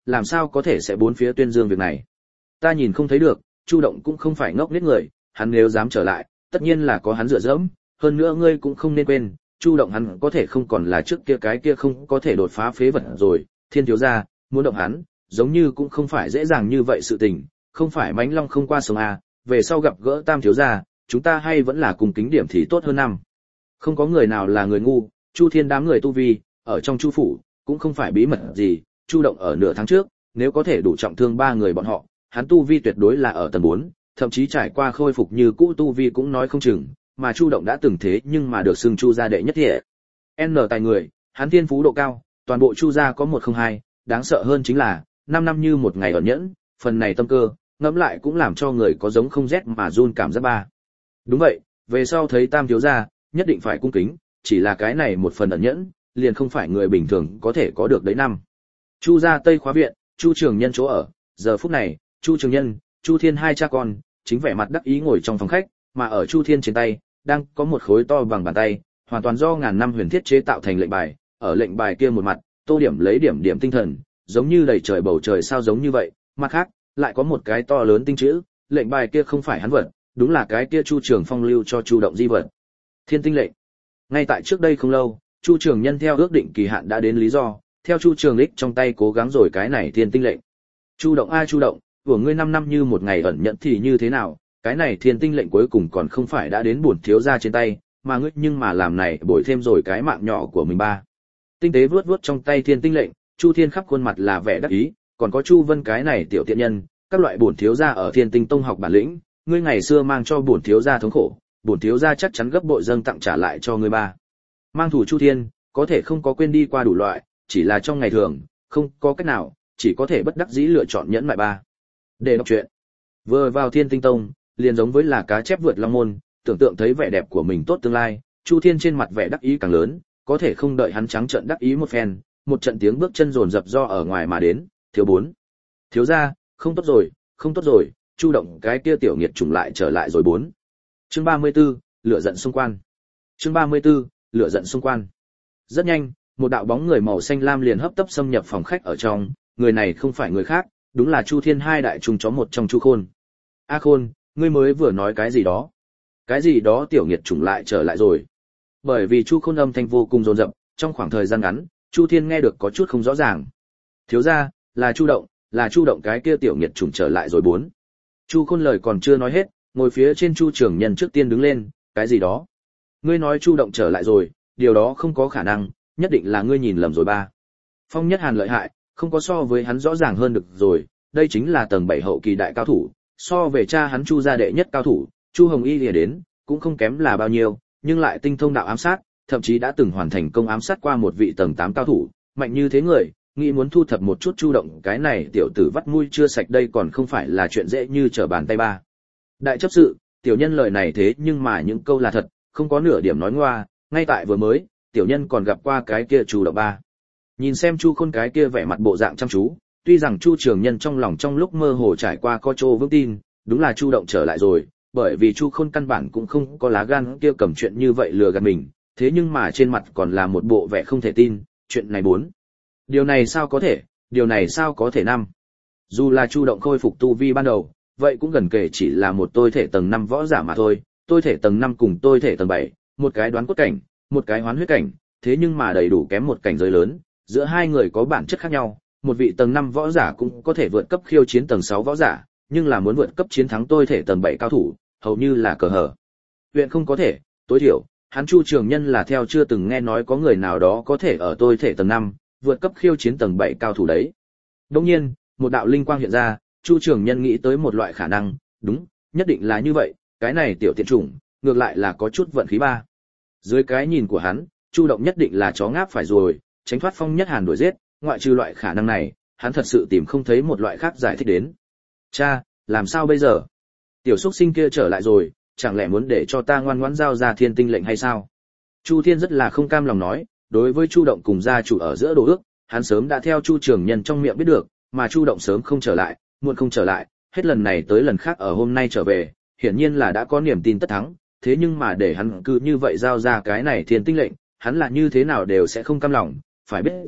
làm sao có thể sẽ bốn phía tuyên dương việc này. Ta nhìn không thấy được, Chu Động cũng không phải ngốc nghếch người, hắn nếu dám trở lại, tất nhiên là có hắn dựa dẫm, hơn nữa ngươi cũng không nên quên, Chu Động hắn có thể không còn là trước kia cái kia không có thể đột phá phế vật rồi, Thiên thiếu gia, muốn động hắn, giống như cũng không phải dễ dàng như vậy sự tình, không phải mãnh long không qua sông a, về sau gặp gỡ Tam thiếu gia, chúng ta hay vẫn là cùng kính điểm thì tốt hơn năm. Không có người nào là người ngu, Chu Thiên đám người tu vi, ở trong Chu phủ, cũng không phải bí mật gì, Chu Động ở nửa tháng trước, nếu có thể đủ trọng thương ba người bọn họ, hắn tu vi tuyệt đối là ở tầng bốn, thậm chí trải qua khôi phục như cũ tu vi cũng nói không chừng, mà Chu Động đã từng thế nhưng mà được xưng Chu gia đệ nhất thiệ. N tài người, hắn thiên phú độ cao, toàn bộ Chu gia có một không hai, đáng sợ hơn chính là, năm năm như một ngày ẩn nhẫn, phần này tâm cơ, ngẫm lại cũng làm cho người có giống không rét mà run cảm giác ba. Đúng vậy, về sau thấy Tam thiếu gia, nhất định phải cung kính, chỉ là cái này một phần ẩn nhẫn, liền không phải người bình thường có thể có được đấy năm. Chu gia Tây khóa viện, Chu Trường Nhân chỗ ở, giờ phút này, Chu Trường Nhân, Chu Thiên hai cha con, chính vẻ mặt đắc ý ngồi trong phòng khách, mà ở Chu Thiên trên tay, đang có một khối to bằng bàn tay, hoàn toàn do ngàn năm huyền thiết chế tạo thành lệnh bài, ở lệnh bài kia một mặt, tô điểm lấy điểm điểm tinh thần, giống như đầy trời bầu trời sao giống như vậy, mặt khác, lại có một cái to lớn tinh chữ, lệnh bài kia không phải hắn vật, đúng là cái kia Chu Trường Phong lưu cho Chu Động di vật. Thiên tinh lệnh. Ngay tại trước đây không lâu, Chu Trường Nhân theo ước định kỳ hạn đã đến lý do, theo Chu Trường Lịch trong tay cố gắng rồi cái này thiên tinh lệnh. Chu Động a Chu Động, của ngươi năm năm như một ngày ẩn nhận thì như thế nào, cái này thiên tinh lệnh cuối cùng còn không phải đã đến bổn thiếu gia trên tay, mà ngươi nhưng mà làm này bồi thêm rồi cái mạng nhỏ của mình ba. Tinh tế vuốt vuốt trong tay thiên tinh lệnh, Chu Thiên khắp khuôn mặt là vẻ đắc ý, còn có Chu Vân cái này tiểu tiện nhân, các loại bổn thiếu gia ở Thiên Tinh Tông học bản lĩnh, ngươi ngày xưa mang cho bổn thiếu gia thống khổ, bổn thiếu gia chắc chắn gấp bội dâng tặng trả lại cho ngươi ba. Mang thủ Chu Thiên, có thể không có quên đi qua đủ loại, chỉ là trong ngày thường, không có cách nào, chỉ có thể bất đắc dĩ lựa chọn nhẫn mại ba. Để đọc truyện. Vừa vào Thiên Tinh Tông, liền giống với là cá chép vượt long môn, tưởng tượng thấy vẻ đẹp của mình tốt tương lai, Chu Thiên trên mặt vẻ đắc ý càng lớn, có thể không đợi hắn trắng trợn đắc ý một phen, một trận tiếng bước chân rồn rập do ở ngoài mà đến, thiếu bốn. Thiếu gia, không tốt rồi, không tốt rồi, Chu Động cái kia tiểu nghiệt trùng lại trở lại rồi bốn. Chương ba mươi 34, lửa giận xung quan. Chương ba mươi 34, lửa giận xung quan. Rất nhanh, một đạo bóng người màu xanh lam liền hấp tấp xâm nhập phòng khách ở trong, người này không phải người khác, đúng là Chu Thiên hai đại trùng chó một trong Chu Khôn. A Khôn, ngươi mới vừa nói cái gì đó? Cái gì đó tiểu nghiệt trùng lại trở lại rồi? Bởi vì Chu Khôn âm thanh vô cùng dồn dập, trong khoảng thời gian ngắn, Chu Thiên nghe được có chút không rõ ràng. Thiếu gia, là Chu Động, là Chu Động cái kia tiểu nghiệt trùng trở lại rồi bốn. Chu Khôn lời còn chưa nói hết, ngồi phía trên Chu Trường Nhân trước tiên đứng lên, cái gì đó? Ngươi nói Chu Động trở lại rồi, điều đó không có khả năng, nhất định là ngươi nhìn lầm rồi ba. Phong Nhất Hàn lợi hại, không có so với hắn rõ ràng hơn được rồi, đây chính là tầng bảy hậu kỳ đại cao thủ, so về cha hắn Chu gia đệ nhất cao thủ, Chu Hồng Y lìa đến, cũng không kém là bao nhiêu, nhưng lại tinh thông đạo ám sát, thậm chí đã từng hoàn thành công ám sát qua một vị tầng tám cao thủ, mạnh như thế người, nghĩ muốn thu thập một chút Chu Động cái này tiểu tử vắt mũi chưa sạch đây còn không phải là chuyện dễ như trở bàn tay ba. Đại chấp sự, tiểu nhân lời này thế nhưng mà những câu là thật, không có nửa điểm nói ngoa, ngay tại vừa mới, tiểu nhân còn gặp qua cái kia Chu Động ba. Nhìn xem Chu Khôn cái kia vẻ mặt bộ dạng chăm chú, tuy rằng Chu Trường Nhân trong lòng trong lúc mơ hồ trải qua có chỗ vững tin, đúng là Chu Động trở lại rồi, bởi vì Chu Khôn căn bản cũng không có lá gan kia cầm chuyện như vậy lừa gạt mình, thế nhưng mà trên mặt còn là một bộ vẻ không thể tin, chuyện này bốn. Điều này sao có thể, điều này sao có thể năm. Dù là Chu Động khôi phục tu vi ban đầu, vậy cũng gần kể chỉ là một tôi thể tầng năm võ giả mà thôi, tôi thể tầng năm cùng tôi thể tầng bảy, một cái đoán cốt cảnh, một cái hoán huyết cảnh, thế nhưng mà đầy đủ kém một cảnh giới lớn, giữa hai người có bản chất khác nhau, một vị tầng năm võ giả cũng có thể vượt cấp khiêu chiến tầng sáu võ giả, nhưng là muốn vượt cấp chiến thắng tôi thể tầng bảy cao thủ, hầu như là cờ hở. Huyện không có thể, tối thiểu, hắn Chu Trường Nhân là theo chưa từng nghe nói có người nào đó có thể ở tôi thể tầng năm, vượt cấp khiêu chiến tầng bảy cao thủ đấy. Đương nhiên, một đạo linh quang hiện ra, Chu Trường Nhân nghĩ tới một loại khả năng, đúng, nhất định là như vậy, cái này tiểu tiện chủng, ngược lại là có chút vận khí ba. Dưới cái nhìn của hắn, Chu Động nhất định là chó ngáp phải rồi, tránh thoát Phong Nhất Hàn đuổi giết, ngoại trừ loại khả năng này, hắn thật sự tìm không thấy một loại khác giải thích đến. Cha, làm sao bây giờ? Tiểu xuất sinh kia trở lại rồi, chẳng lẽ muốn để cho ta ngoan ngoãn giao ra thiên tinh lệnh hay sao? Chu Thiên rất là không cam lòng nói, đối với Chu Động cùng gia chủ ở giữa đồ ước, hắn sớm đã theo Chu Trường Nhân trong miệng biết được, mà Chu Động sớm không trở lại, muộn không trở lại, hết lần này tới lần khác ở hôm nay trở về, hiển nhiên là đã có niềm tin tất thắng, thế nhưng mà để hắn cứ như vậy giao ra cái này thiên tinh lệnh, hắn là như thế nào đều sẽ không cam lòng, phải biết rằng,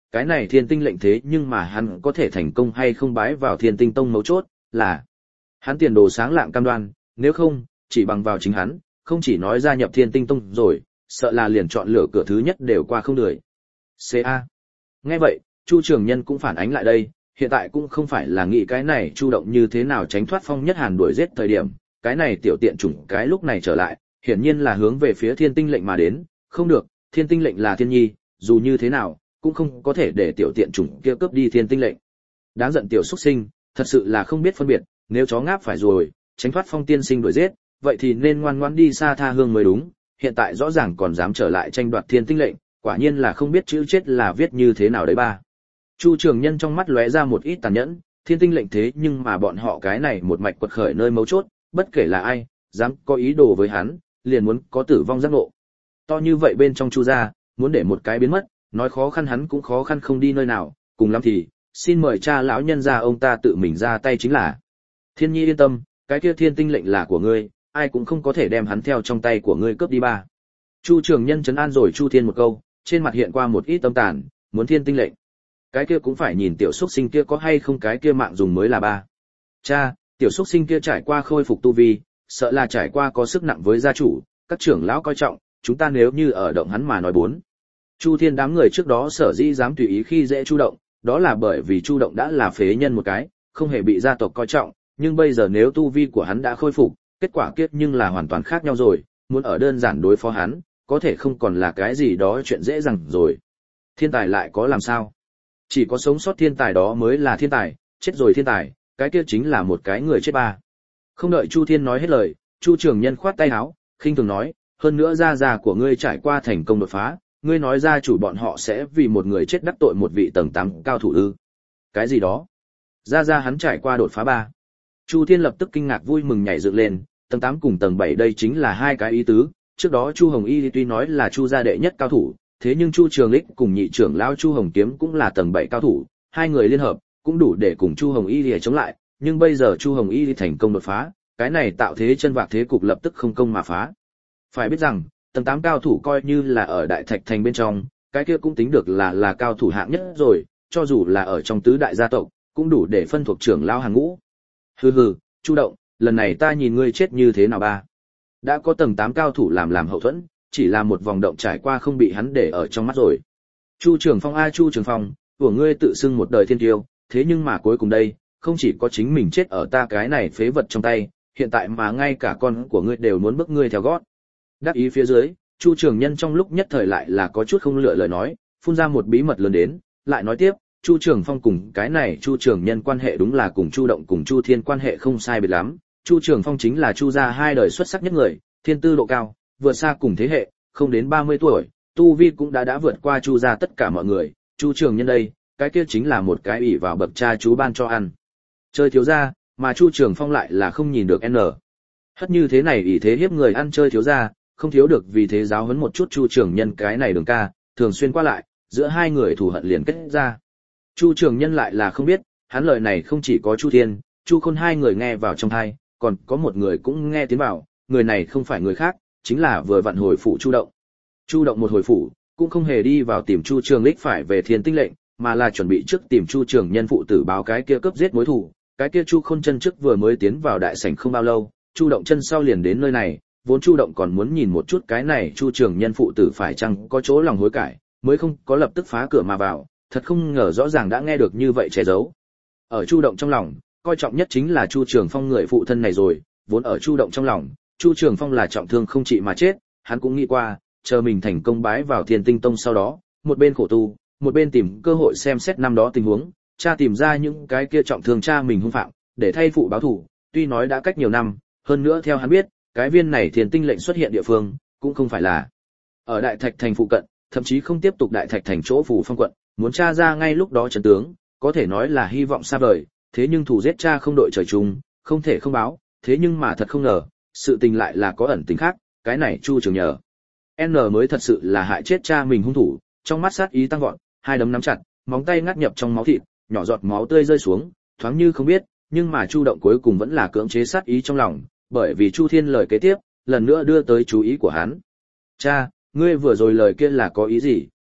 cái này Thiên Tinh lệnh thế nhưng mà hắn có thể thành công hay không bái vào Thiên Tinh tông mấu chốt là hắn tiền đồ sáng lạng cam đoan, nếu không, chỉ bằng vào chính hắn, không chỉ nói gia nhập Thiên Tinh tông rồi, sợ là liền chọn lựa cửa thứ nhất đều qua không được. ca. Nghe vậy, Chu Trường Nhân cũng phản ánh lại đây, hiện tại cũng không phải là nghĩ cái này Chu Động như thế nào tránh thoát Phong Nhất Hàn đuổi giết thời điểm, cái này tiểu tiện chủng cái lúc này trở lại, hiển nhiên là hướng về phía Thiên Tinh lệnh mà đến, không được, Thiên Tinh lệnh là thiên nhi, dù như thế nào, cũng không có thể để tiểu tiện chủng kia cướp đi Thiên Tinh lệnh. Đáng giận tiểu xuất sinh, thật sự là không biết phân biệt, nếu chó ngáp phải rồi, tránh thoát Phong tiên sinh đuổi giết, vậy thì nên ngoan ngoãn đi xa tha hương mới đúng, hiện tại rõ ràng còn dám trở lại tranh đoạt Thiên Tinh lệnh, quả nhiên là không biết chữ chết là viết như thế nào đấy ba. Chu Trường Nhân trong mắt lóe ra một ít tàn nhẫn, Thiên Tinh lệnh thế nhưng mà bọn họ cái này một mạch quật khởi nơi mấu chốt, bất kể là ai, dám có ý đồ với hắn, liền muốn có tử vong giác ngộ. To như vậy bên trong Chu gia, muốn để một cái biến mất, nói khó khăn hắn cũng khó khăn không đi nơi nào, cùng lắm thì, xin mời cha lão nhân gia ông ta tự mình ra tay chính là. Thiên Nhi yên tâm, cái kia Thiên Tinh lệnh là của ngươi, ai cũng không có thể đem hắn theo trong tay của ngươi cướp đi ba. Chu Trường Nhân trấn an rồi Chu Thiên một câu, trên mặt hiện qua một ít tâm tàn, muốn Thiên Tinh lệnh. Cái kia cũng phải nhìn tiểu xuất sinh kia có hay không cái kia mạng dùng mới là ba. Cha, tiểu xuất sinh kia trải qua khôi phục tu vi, sợ là trải qua có sức nặng với gia chủ, các trưởng lão coi trọng, chúng ta nếu như ở động hắn mà nói bốn. Chu Thiên đám người trước đó sở dĩ dám tùy ý khi dễ Chu Động, đó là bởi vì Chu Động đã là phế nhân một cái, không hề bị gia tộc coi trọng, nhưng bây giờ nếu tu vi của hắn đã khôi phục, kết quả kiếp nhưng là hoàn toàn khác nhau rồi, muốn ở đơn giản đối phó hắn, có thể không còn là cái gì đó chuyện dễ dàng rồi. Thiên tài lại có làm sao? Chỉ có sống sót thiên tài đó mới là thiên tài, chết rồi thiên tài, cái kia chính là một cái người chết ba. Không đợi Chu Thiên nói hết lời, Chu Trường Nhân khoát tay áo, khinh thường nói, hơn nữa gia gia của ngươi trải qua thành công đột phá, ngươi nói gia chủ bọn họ sẽ vì một người chết đắc tội một vị tầng tám cao thủ ư? Cái gì đó? Gia gia hắn trải qua đột phá ba. Chu Thiên lập tức kinh ngạc vui mừng nhảy dựng lên, tầng tám cùng tầng bảy đây chính là hai cái ý tứ, trước đó Chu Hồng Y tuy nói là Chu gia đệ nhất cao thủ, thế nhưng Chu Trường Lịch cùng nhị trưởng lão Chu Hồng Kiếm cũng là tầng bảy cao thủ, hai người liên hợp cũng đủ để cùng Chu Hồng Y để chống lại, nhưng bây giờ Chu Hồng Y thành công đột phá, cái này tạo thế chân vạc thế cục lập tức không công mà phá. Phải biết rằng, tầng tám cao thủ coi như là ở Đại Thạch thành bên trong, cái kia cũng tính được là là cao thủ hạng nhất rồi, cho dù là ở trong tứ đại gia tộc, cũng đủ để phân thuộc trưởng lão hàng ngũ. Hừ hừ, Chu Động, lần này ta nhìn ngươi chết như thế nào ba. Đã có tầng tám cao thủ làm làm hậu thuẫn, chỉ là một vòng động trải qua không bị hắn để ở trong mắt rồi. Chu Trường Phong a Chu Trường Phong, của ngươi tự xưng một đời thiên tiêu, thế nhưng mà cuối cùng đây, không chỉ có chính mình chết ở ta cái này phế vật trong tay, hiện tại mà ngay cả con của ngươi đều muốn bước ngươi theo gót. Đắc ý phía dưới, Chu Trường Nhân trong lúc nhất thời lại là có chút không lựa lời nói, phun ra một bí mật lớn đến, lại nói tiếp, Chu Trường Phong cùng cái này Chu Trường Nhân quan hệ đúng là cùng Chu Động cùng Chu Thiên quan hệ không sai biệt lắm. Chu Trường Phong chính là Chu gia hai đời xuất sắc nhất người, thiên tư độ cao, vượt xa cùng thế hệ, không đến ba mươi tuổi, tu vi cũng đã đã vượt qua Chu gia tất cả mọi người. Chu Trường Nhân đây, cái kia chính là một cái ỷ vào bậc cha chú ban cho ăn. Chơi thiếu gia, mà Chu Trường Phong lại là không nhìn được n. Hất như thế này ỷ thế hiếp người ăn chơi thiếu gia, không thiếu được vì thế giáo huấn một chút Chu Trường Nhân cái này đường ca, thường xuyên qua lại, giữa hai người thù hận liền kết ra. Chu Trường Nhân lại là không biết, hắn lời này không chỉ có Chu Thiên, Chu Khôn hai người nghe vào trong tai, còn có một người cũng nghe tiến vào, người này không phải người khác, chính là vừa vặn hồi phủ Chu Động. Chu Động một hồi phủ, cũng không hề đi vào tìm Chu Trường Lịch phải về Thiên Tinh lệnh, mà là chuẩn bị trước tìm Chu Trường Nhân phụ tử báo cái kia cướp giết mối thù. Cái kia Chu Khôn chân trước vừa mới tiến vào đại sảnh không bao lâu, Chu Động chân sau liền đến nơi này, vốn Chu Động còn muốn nhìn một chút cái này Chu Trường Nhân phụ tử phải chăng có chỗ lòng hối cải, mới không có lập tức phá cửa mà vào, thật không ngờ rõ ràng đã nghe được như vậy che giấu. Ở Chu Động trong lòng, coi trọng nhất chính là Chu Trường Phong người phụ thân này rồi, vốn ở Chu Động trong lòng, Chu Trường Phong là trọng thương không trị mà chết, hắn cũng nghĩ qua, chờ mình thành công bái vào Thiên Tinh Tông sau đó, một bên khổ tu, một bên tìm cơ hội xem xét năm đó tình huống, cha tìm ra những cái kia trọng thương cha mình hung phạm, để thay phụ báo thù, tuy nói đã cách nhiều năm, hơn nữa theo hắn biết, cái viên này Thiên Tinh lệnh xuất hiện địa phương, cũng không phải là ở Đại Thạch thành phụ cận, thậm chí không tiếp tục Đại Thạch thành chỗ Phù Phong quận, muốn tra ra ngay lúc đó trận tướng, có thể nói là hy vọng xa vời, thế nhưng thủ giết cha không đội trời chung, không thể không báo, thế nhưng mà thật không ngờ, sự tình lại là có ẩn tình khác, cái này Chu Trường nhờ N mới thật sự là hại chết cha mình hung thủ, trong mắt sát ý tăng vọt, hai đấm nắm chặt, móng tay ngắt nhập trong máu thịt, nhỏ giọt máu tươi rơi xuống, thoáng như không biết, nhưng mà Chu Động cuối cùng vẫn là cưỡng chế sát ý trong lòng, bởi vì Chu Thiên lời kế tiếp, lần nữa đưa tới chú ý của hắn. Cha, ngươi vừa rồi lời kia là có ý gì?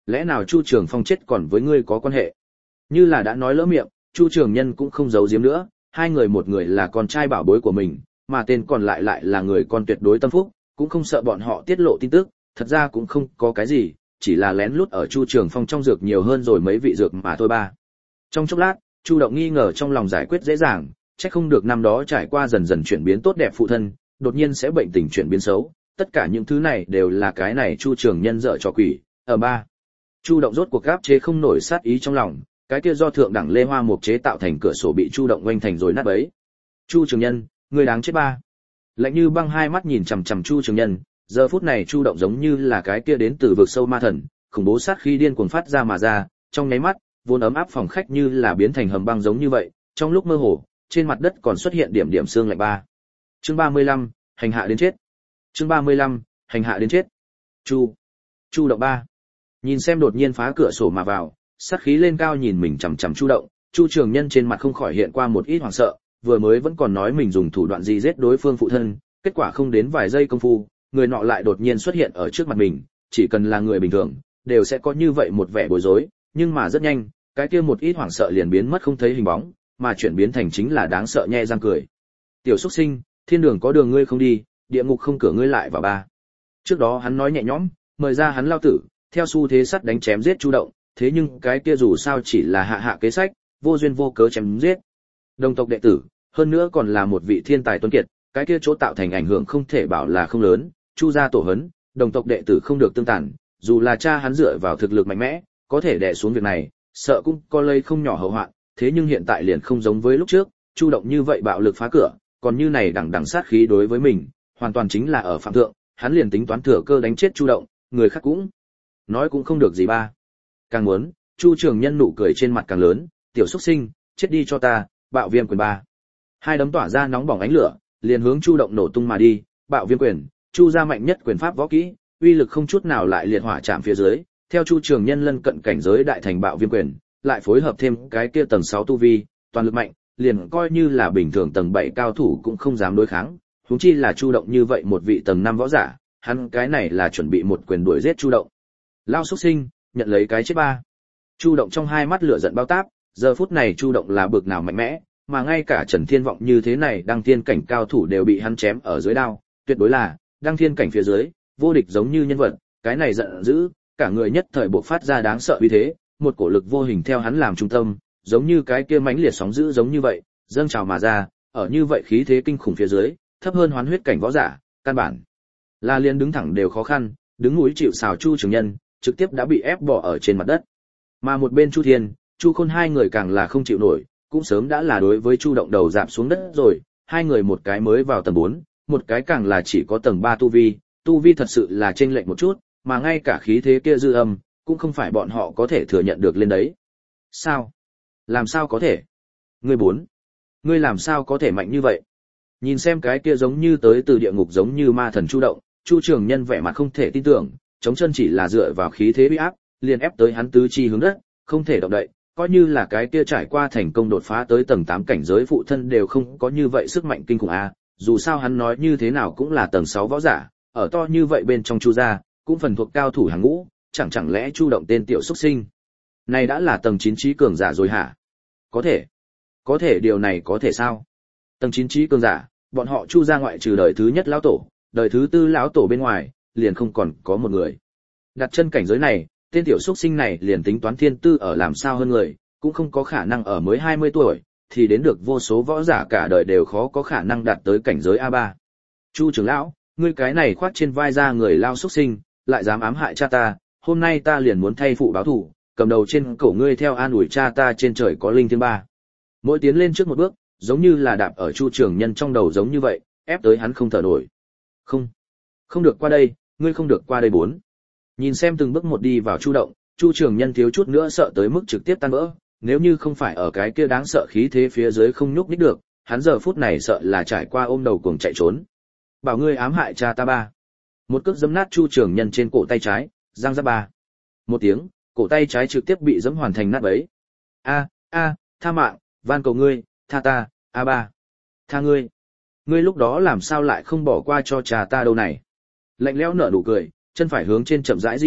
lẽ nào Chu Trường Phong chết còn với ngươi có quan hệ? Như là đã nói lỡ miệng, Chu Trường Nhân cũng không giấu giếm nữa, hai người một người là con trai bảo bối của mình, mà tên còn lại lại là người con tuyệt đối tâm phúc, cũng không sợ bọn họ tiết lộ tin tức, thật ra cũng không có cái gì, chỉ là lén lút ở Chu Trường Phong trong dược nhiều hơn rồi mấy vị dược mà thôi ba. Trong chốc lát, Chu Động nghi ngờ trong lòng giải quyết dễ dàng, chắc không được năm đó trải qua dần dần chuyển biến tốt đẹp phụ thân, đột nhiên sẽ bệnh tình chuyển biến xấu, tất cả những thứ này đều là cái này Chu Trường Nhân dở trò quỷ. Ở ba, Chu Động rốt cuộc áp chế không nổi sát ý trong lòng, cái kia do thượng đẳng lê hoa mục chế tạo thành cửa sổ bị Chu Động oanh thành rồi nát bấy. Chu Trường Nhân, người đáng chết ba. Lạnh như băng hai mắt nhìn chằm chằm Chu Trường Nhân, giờ phút này Chu Động giống như là cái kia đến từ vực sâu ma thần, khủng bố sát khí điên cuồng phát ra mà ra, trong nháy mắt, vốn ấm áp phòng khách như là biến thành hầm băng giống như vậy, trong lúc mơ hồ, trên mặt đất còn xuất hiện điểm điểm xương lạnh ba. Chương ba mươi lăm, hành hạ đến chết. Chương ba mươi lăm, hành hạ đến chết. Chu, Chu Động ba. Nhìn xem đột nhiên phá cửa sổ mà vào, sát khí lên cao nhìn mình chằm chằm Chu Động, Chu Trường Nhân trên mặt không khỏi hiện qua một ít hoảng sợ, vừa mới vẫn còn nói mình dùng thủ đoạn gì giết đối phương phụ thân, kết quả không đến vài giây công phu, người nọ lại đột nhiên xuất hiện ở trước mặt mình, chỉ cần là người bình thường, đều sẽ có như vậy một vẻ bối rối, nhưng mà rất nhanh, cái kia một ít hoảng sợ liền biến mất không thấy hình bóng, mà chuyển biến thành chính là đáng sợ nhe răng cười. Tiểu xuất sinh, thiên đường có đường ngươi không đi, địa ngục không cửa ngươi lại vào ba. Trước đó hắn nói nhẹ nhõm, mời ra hắn lao tử, theo xu thế sắt đánh chém giết Chu Động, thế nhưng cái kia dù sao chỉ là hạ hạ kế sách, vô duyên vô cớ chém giết. Đồng tộc đệ tử, hơn nữa còn là một vị thiên tài tuấn kiệt, cái kia chỗ tạo thành ảnh hưởng không thể bảo là không lớn, Chu gia tổ hấn, đồng tộc đệ tử không được tương tàn, dù là cha hắn dựa vào thực lực mạnh mẽ, có thể đè xuống việc này, sợ cũng có lây không nhỏ hậu hoạn, thế nhưng hiện tại liền không giống với lúc trước, Chu Động như vậy bạo lực phá cửa, còn như này đằng đằng sát khí đối với mình, hoàn toàn chính là ở phạm thượng, hắn liền tính toán thừa cơ đánh chết Chu Động, người khác cũng nói cũng không được gì ba. Càng muốn, Chu Trường Nhân nụ cười trên mặt càng lớn, tiểu xuất sinh, chết đi cho ta, bạo viêm quyền ba. Hai đấm tỏa ra nóng bỏng ánh lửa, liền hướng Chu Động nổ tung mà đi, bạo viêm quyền, Chu gia mạnh nhất quyền pháp võ kỹ, uy lực không chút nào lại liệt hỏa chạm phía dưới, theo Chu Trường Nhân lân cận cảnh giới đại thành bạo viêm quyền, lại phối hợp thêm cái kia tầng sáu tu vi, toàn lực mạnh, liền coi như là bình thường tầng bảy cao thủ cũng không dám đối kháng, huống chi là Chu Động như vậy một vị tầng năm võ giả, hắn cái này là chuẩn bị một quyền đuổi giết Chu Động. Lao xuất sinh, nhận lấy cái chết ba. Chu Động trong hai mắt lửa giận bao táp, giờ phút này Chu Động là bực nào mạnh mẽ, mà ngay cả Trần Thiên Vọng như thế này đăng thiên cảnh cao thủ đều bị hắn chém ở dưới đao, tuyệt đối là đăng thiên cảnh phía dưới, vô địch giống như nhân vật, cái này giận dữ, cả người nhất thời bộc phát ra đáng sợ uy thế, một cổ lực vô hình theo hắn làm trung tâm, giống như cái kia mãnh liệt sóng dữ giống như vậy, dâng trào mà ra, ở như vậy khí thế kinh khủng phía dưới, thấp hơn hoán huyết cảnh võ giả, căn bản là liền đứng thẳng đều khó khăn, đứng núi chịu sào Chu Trường Nhân, trực tiếp đã bị ép bỏ ở trên mặt đất. Mà một bên Chu Thiên, Chu Khôn hai người càng là không chịu nổi, cũng sớm đã là đối với Chu Động đầu dạp xuống đất rồi, hai người một cái mới vào tầng bốn, một cái càng là chỉ có tầng ba tu vi, tu vi thật sự là chênh lệch một chút, mà ngay cả khí thế kia dư âm, cũng không phải bọn họ có thể thừa nhận được lên đấy. Sao? Làm sao có thể? Ngươi bốn, ngươi làm sao có thể mạnh như vậy? Nhìn xem cái kia giống như tới từ địa ngục giống như ma thần Chu Động, Chu Trường Nhân vẻ mặt không thể tin tưởng, chống chân chỉ là dựa vào khí thế uy áp, liền ép tới hắn tứ chi hướng đất, không thể động đậy, coi như là cái kia trải qua thành công đột phá tới tầng tám cảnh giới phụ thân đều không có như vậy sức mạnh kinh khủng a, dù sao hắn nói như thế nào cũng là tầng sáu võ giả, ở to như vậy bên trong Chu gia, cũng phần thuộc cao thủ hàng ngũ, chẳng chẳng lẽ Chu Động tên tiểu xuất sinh này đã là tầng chín trí cường giả rồi hả? Có thể, có thể điều này có thể sao? Tầng chín trí cường giả, bọn họ Chu gia ngoại trừ đời thứ nhất lão tổ, đời thứ tư lão tổ bên ngoài, liền không còn có một người. Đặt chân cảnh giới này, tên tiểu xuất sinh này liền tính toán thiên tư ở làm sao hơn người, cũng không có khả năng ở mới hai mươi tuổi, thì đến được vô số võ giả cả đời đều khó có khả năng đạt tới cảnh giới a ba. Chu trưởng lão, ngươi cái này khoác trên vai ra người lao xuất sinh, lại dám ám hại cha ta, hôm nay ta liền muốn thay phụ báo thù, cầm đầu trên cổ ngươi theo an ủi cha ta trên trời có linh thiên ba. Mỗi tiến lên trước một bước, giống như là đạp ở Chu Trường Nhân trong đầu giống như vậy, ép tới hắn không thở nổi. Không, không được qua đây, ngươi không được qua đây bốn. Nhìn xem từng bước một đi vào Chu Động, Chu Trường Nhân thiếu chút nữa sợ tới mức trực tiếp tan vỡ, nếu như không phải ở cái kia đáng sợ khí thế phía dưới không nhúc nhích được, hắn giờ phút này sợ là trải qua ôm đầu cuồng chạy trốn. Bảo ngươi ám hại cha ta ba. Một cước giẫm nát Chu Trường Nhân trên cổ tay trái, giang ra ba. Một tiếng, cổ tay trái trực tiếp bị giẫm hoàn thành nát bấy. A, a, tha mạng, van cầu ngươi, tha ta, a ba. Tha ngươi. Ngươi lúc đó làm sao lại không bỏ qua cho cha ta đâu này? Lạnh lẽo nở nụ cười, chân phải hướng trên chậm rãi di động,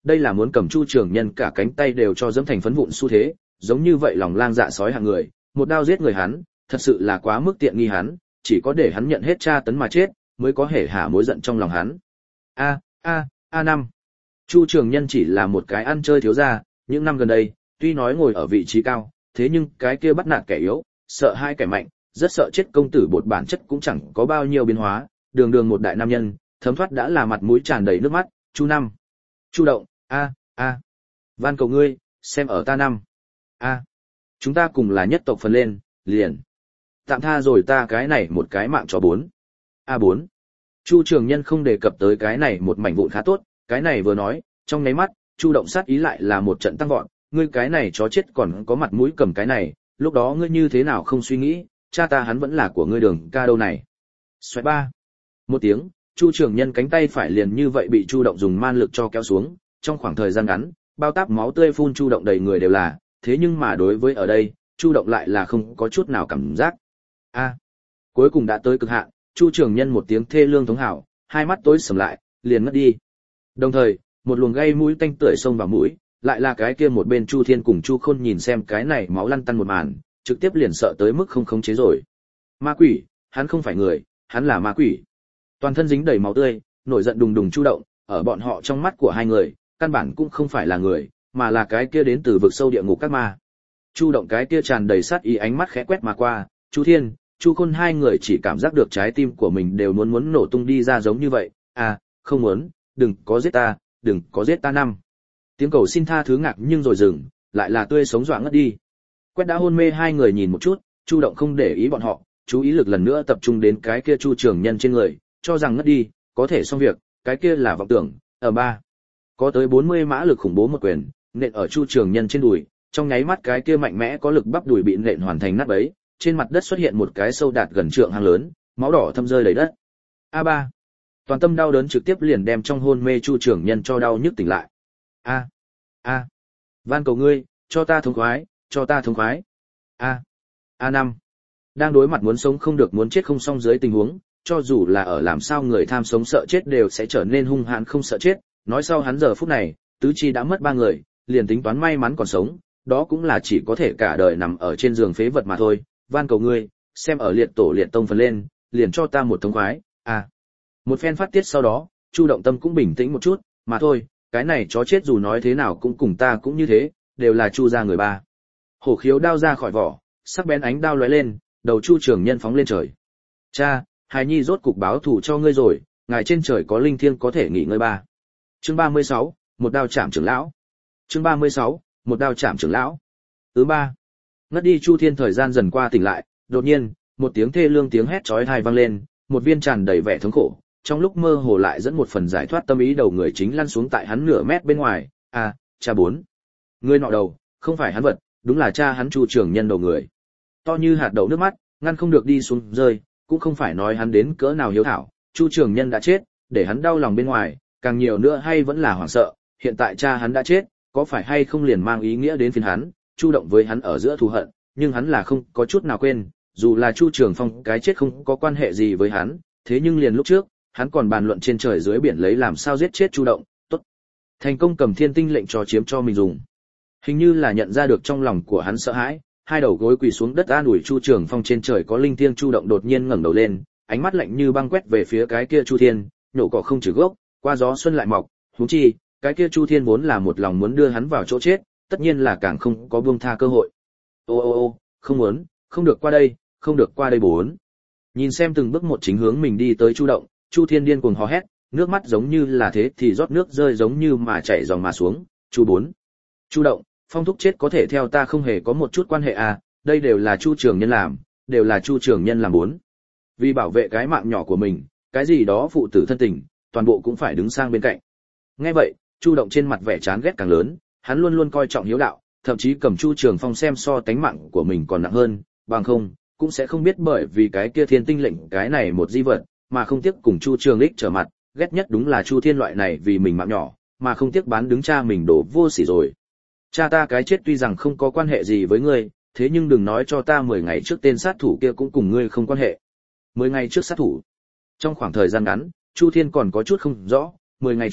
đây là muốn cầm Chu Trường Nhân cả cánh tay đều cho dẫm thành phấn vụn xu thế, giống như vậy lòng lang dạ sói hạng người, một đao giết người hắn, thật sự là quá mức tiện nghi hắn, chỉ có để hắn nhận hết tra tấn mà chết, mới có thể hả mối giận trong lòng hắn. A, a, a năm. Chu Trường Nhân chỉ là một cái ăn chơi thiếu gia, những năm gần đây, tuy nói ngồi ở vị trí cao, thế nhưng cái kia bắt nạt kẻ yếu, sợ hai kẻ mạnh, rất sợ chết công tử bột bản chất cũng chẳng có bao nhiêu biến hóa, đường đường một đại nam nhân, thấm thoát đã là mặt mũi tràn đầy nước mắt. Chu năm. Chu Động, a, a. Van cầu ngươi, xem ở ta năm. A. Chúng ta cùng là nhất tộc phần lên, liền. Tạm tha rồi ta cái này một cái mạng cho bốn. A bốn. Chu Trường Nhân không đề cập tới cái này một mảnh vụn khá tốt, cái này vừa nói, trong nháy mắt, Chu Động sát ý lại là một trận tăng vọt, ngươi cái này chó chết còn có mặt mũi cầm cái này, lúc đó ngươi như thế nào không suy nghĩ, cha ta hắn vẫn là của ngươi Đường ca đâu này. Xoẹt ba. Một tiếng, Chu Trường Nhân cánh tay phải liền như vậy bị Chu Động dùng man lực cho kéo xuống, trong khoảng thời gian ngắn, bao táp máu tươi phun Chu Động đầy người đều là, thế nhưng mà đối với ở đây, Chu Động lại là không có chút nào cảm giác. A. Cuối cùng đã tới cực hạn, Chu Trường Nhân một tiếng thê lương thống hào, hai mắt tối sầm lại, liền ngất đi. Đồng thời, một luồng gây mũi tanh tưởi xông vào mũi, lại là cái kia một bên Chu Thiên cùng Chu Khôn nhìn xem cái này máu lăn tăn một màn, trực tiếp liền sợ tới mức không khống chế rồi. Ma quỷ, hắn không phải người, hắn là ma quỷ. Toàn thân dính đầy máu tươi, nổi giận đùng đùng Chu Động, ở bọn họ trong mắt của hai người, căn bản cũng không phải là người, mà là cái kia đến từ vực sâu địa ngục các ma. Chu Động cái kia tràn đầy sát ý ánh mắt khẽ quét mà qua, Chu Thiên, Chu Khôn hai người chỉ cảm giác được trái tim của mình đều muốn muốn nổ tung đi ra giống như vậy. À, không muốn, đừng có giết ta, đừng có giết ta năm. Tiếng cầu xin tha thứ ngạc nhưng rồi dừng, lại là tươi sống dọa ngất đi. Quét đã hôn mê hai người nhìn một chút, Chu Động không để ý bọn họ, chú ý lực lần nữa tập trung đến cái kia Chu Trường Nhân trên người, cho rằng ngất đi, có thể xong việc, cái kia là vọng tưởng. Ở ba, có tới bốn mươi mã lực khủng bố một quyền, nện ở Chu Trường Nhân trên đùi, trong nháy mắt cái kia mạnh mẽ có lực bắp đùi bị nện hoàn thành nát bấy, trên mặt đất xuất hiện một cái sâu đạt gần trượng hang lớn, máu đỏ thâm rơi đầy đất. A ba, toàn tâm đau đớn trực tiếp liền đem trong hôn mê Chu Trường Nhân cho đau nhức tỉnh lại. A, a, van cầu ngươi, cho ta thống khoái, cho ta thống khoái. A, a năm, đang đối mặt muốn sống không được muốn chết không xong dưới tình huống, cho dù là ở làm sao người tham sống sợ chết đều sẽ trở nên hung hãn không sợ chết. Nói sau hắn giờ phút này, tứ chi đã mất ba người, liền tính toán may mắn còn sống, đó cũng là chỉ có thể cả đời nằm ở trên giường phế vật mà thôi. Van cầu ngươi, xem ở liệt tổ liệt tông phần lên, liền cho ta một thống khoái. À, một phen phát tiết sau đó, Chu Động tâm cũng bình tĩnh một chút, mà thôi, cái này chó chết dù nói thế nào cũng cùng ta cũng như thế, đều là Chu gia người ba. Hổ khiếu đao ra khỏi vỏ, sắc bén ánh đao lóe lên, đầu Chu Trường Nhân phóng lên trời. Cha, hài nhi rốt cục báo thù cho ngươi rồi, ngài trên trời có linh thiêng có thể nghỉ ngơi ba. Chương ba mươi sáu, một đao chạm trưởng lão. Chương ba mươi sáu, một đao chạm trưởng lão. Thứ ba. Ngất đi Chu Thiên thời gian dần qua tỉnh lại, đột nhiên, một tiếng thê lương tiếng hét chói tai vang lên, một viên tràn đầy vẻ thống khổ, trong lúc mơ hồ lại dẫn một phần giải thoát tâm ý đầu người chính lăn xuống tại hắn nửa mét bên ngoài. À, cha bốn. Người nọ đầu, không phải hắn vật, đúng là cha hắn Chu Trường Nhân đầu người. To như hạt đậu nước mắt, ngăn không được đi xuống rơi, cũng không phải nói hắn đến cỡ nào hiếu thảo, Chu Trường Nhân đã chết, để hắn đau lòng bên ngoài, càng nhiều nữa hay vẫn là hoảng sợ, hiện tại cha hắn đã chết, có phải hay không liền mang ý nghĩa đến phiền hắn, Chu Động với hắn ở giữa thù hận, nhưng hắn là không có chút nào quên, dù là Chu Trường Phong cái chết không có quan hệ gì với hắn, thế nhưng liền lúc trước, hắn còn bàn luận trên trời dưới biển lấy làm sao giết chết Chu Động, tốt. Thành công cầm thiên tinh lệnh cho chiếm cho mình dùng. Hình như là nhận ra được trong lòng của hắn sợ hãi, hai đầu gối quỳ xuống đất an ủi Chu Trường Phong trên trời có linh thiêng. Chu Động đột nhiên ngẩng đầu lên, ánh mắt lạnh như băng quét về phía cái kia Chu Thiên, nhổ cỏ không trừ gốc, qua gió xuân lại mọc, huống chi, cái kia Chu Thiên vốn là một lòng muốn đưa hắn vào chỗ chết, tất nhiên là càng không có buông tha cơ hội. Ô ô ô, không muốn, không được qua đây, không được qua đây bốn. Nhìn xem từng bước một chính hướng mình đi tới Chu Động, Chu Thiên điên cuồng hò hét, nước mắt giống như là thế thì rót nước rơi giống như mà chảy dòng mà xuống. Chu bốn. Chu Động, Phong thúc chết có thể theo ta không hề có một chút quan hệ à, đây đều là Chu Trường Nhân làm, đều là Chu Trường Nhân làm bốn. Vì bảo vệ cái mạng nhỏ của mình, cái gì đó phụ tử thân tình, toàn bộ cũng phải đứng sang bên cạnh. Nghe vậy, Chu Động trên mặt vẻ chán ghét càng lớn, hắn luôn luôn coi trọng hiếu đạo, thậm chí cầm Chu Trường Phong xem so tánh mạng của mình còn nặng hơn, bằng không, cũng sẽ không biết bởi vì cái kia thiên tinh lệnh cái này một di vật, mà không tiếc cùng Chu Trường Ích trở mặt, ghét nhất đúng là Chu Thiên loại này vì mình mạng nhỏ, mà không tiếc bán đứng cha mình đổ vô sỉ rồi. Cha ta cái chết tuy rằng không có quan hệ gì với ngươi, thế nhưng đừng nói cho ta mười ngày trước tên sát thủ kia cũng cùng ngươi không quan hệ. mười ngày trước sát thủ. Trong khoảng thời gian ngắn, Chu Thiên còn có chút không rõ, mười ngày trước,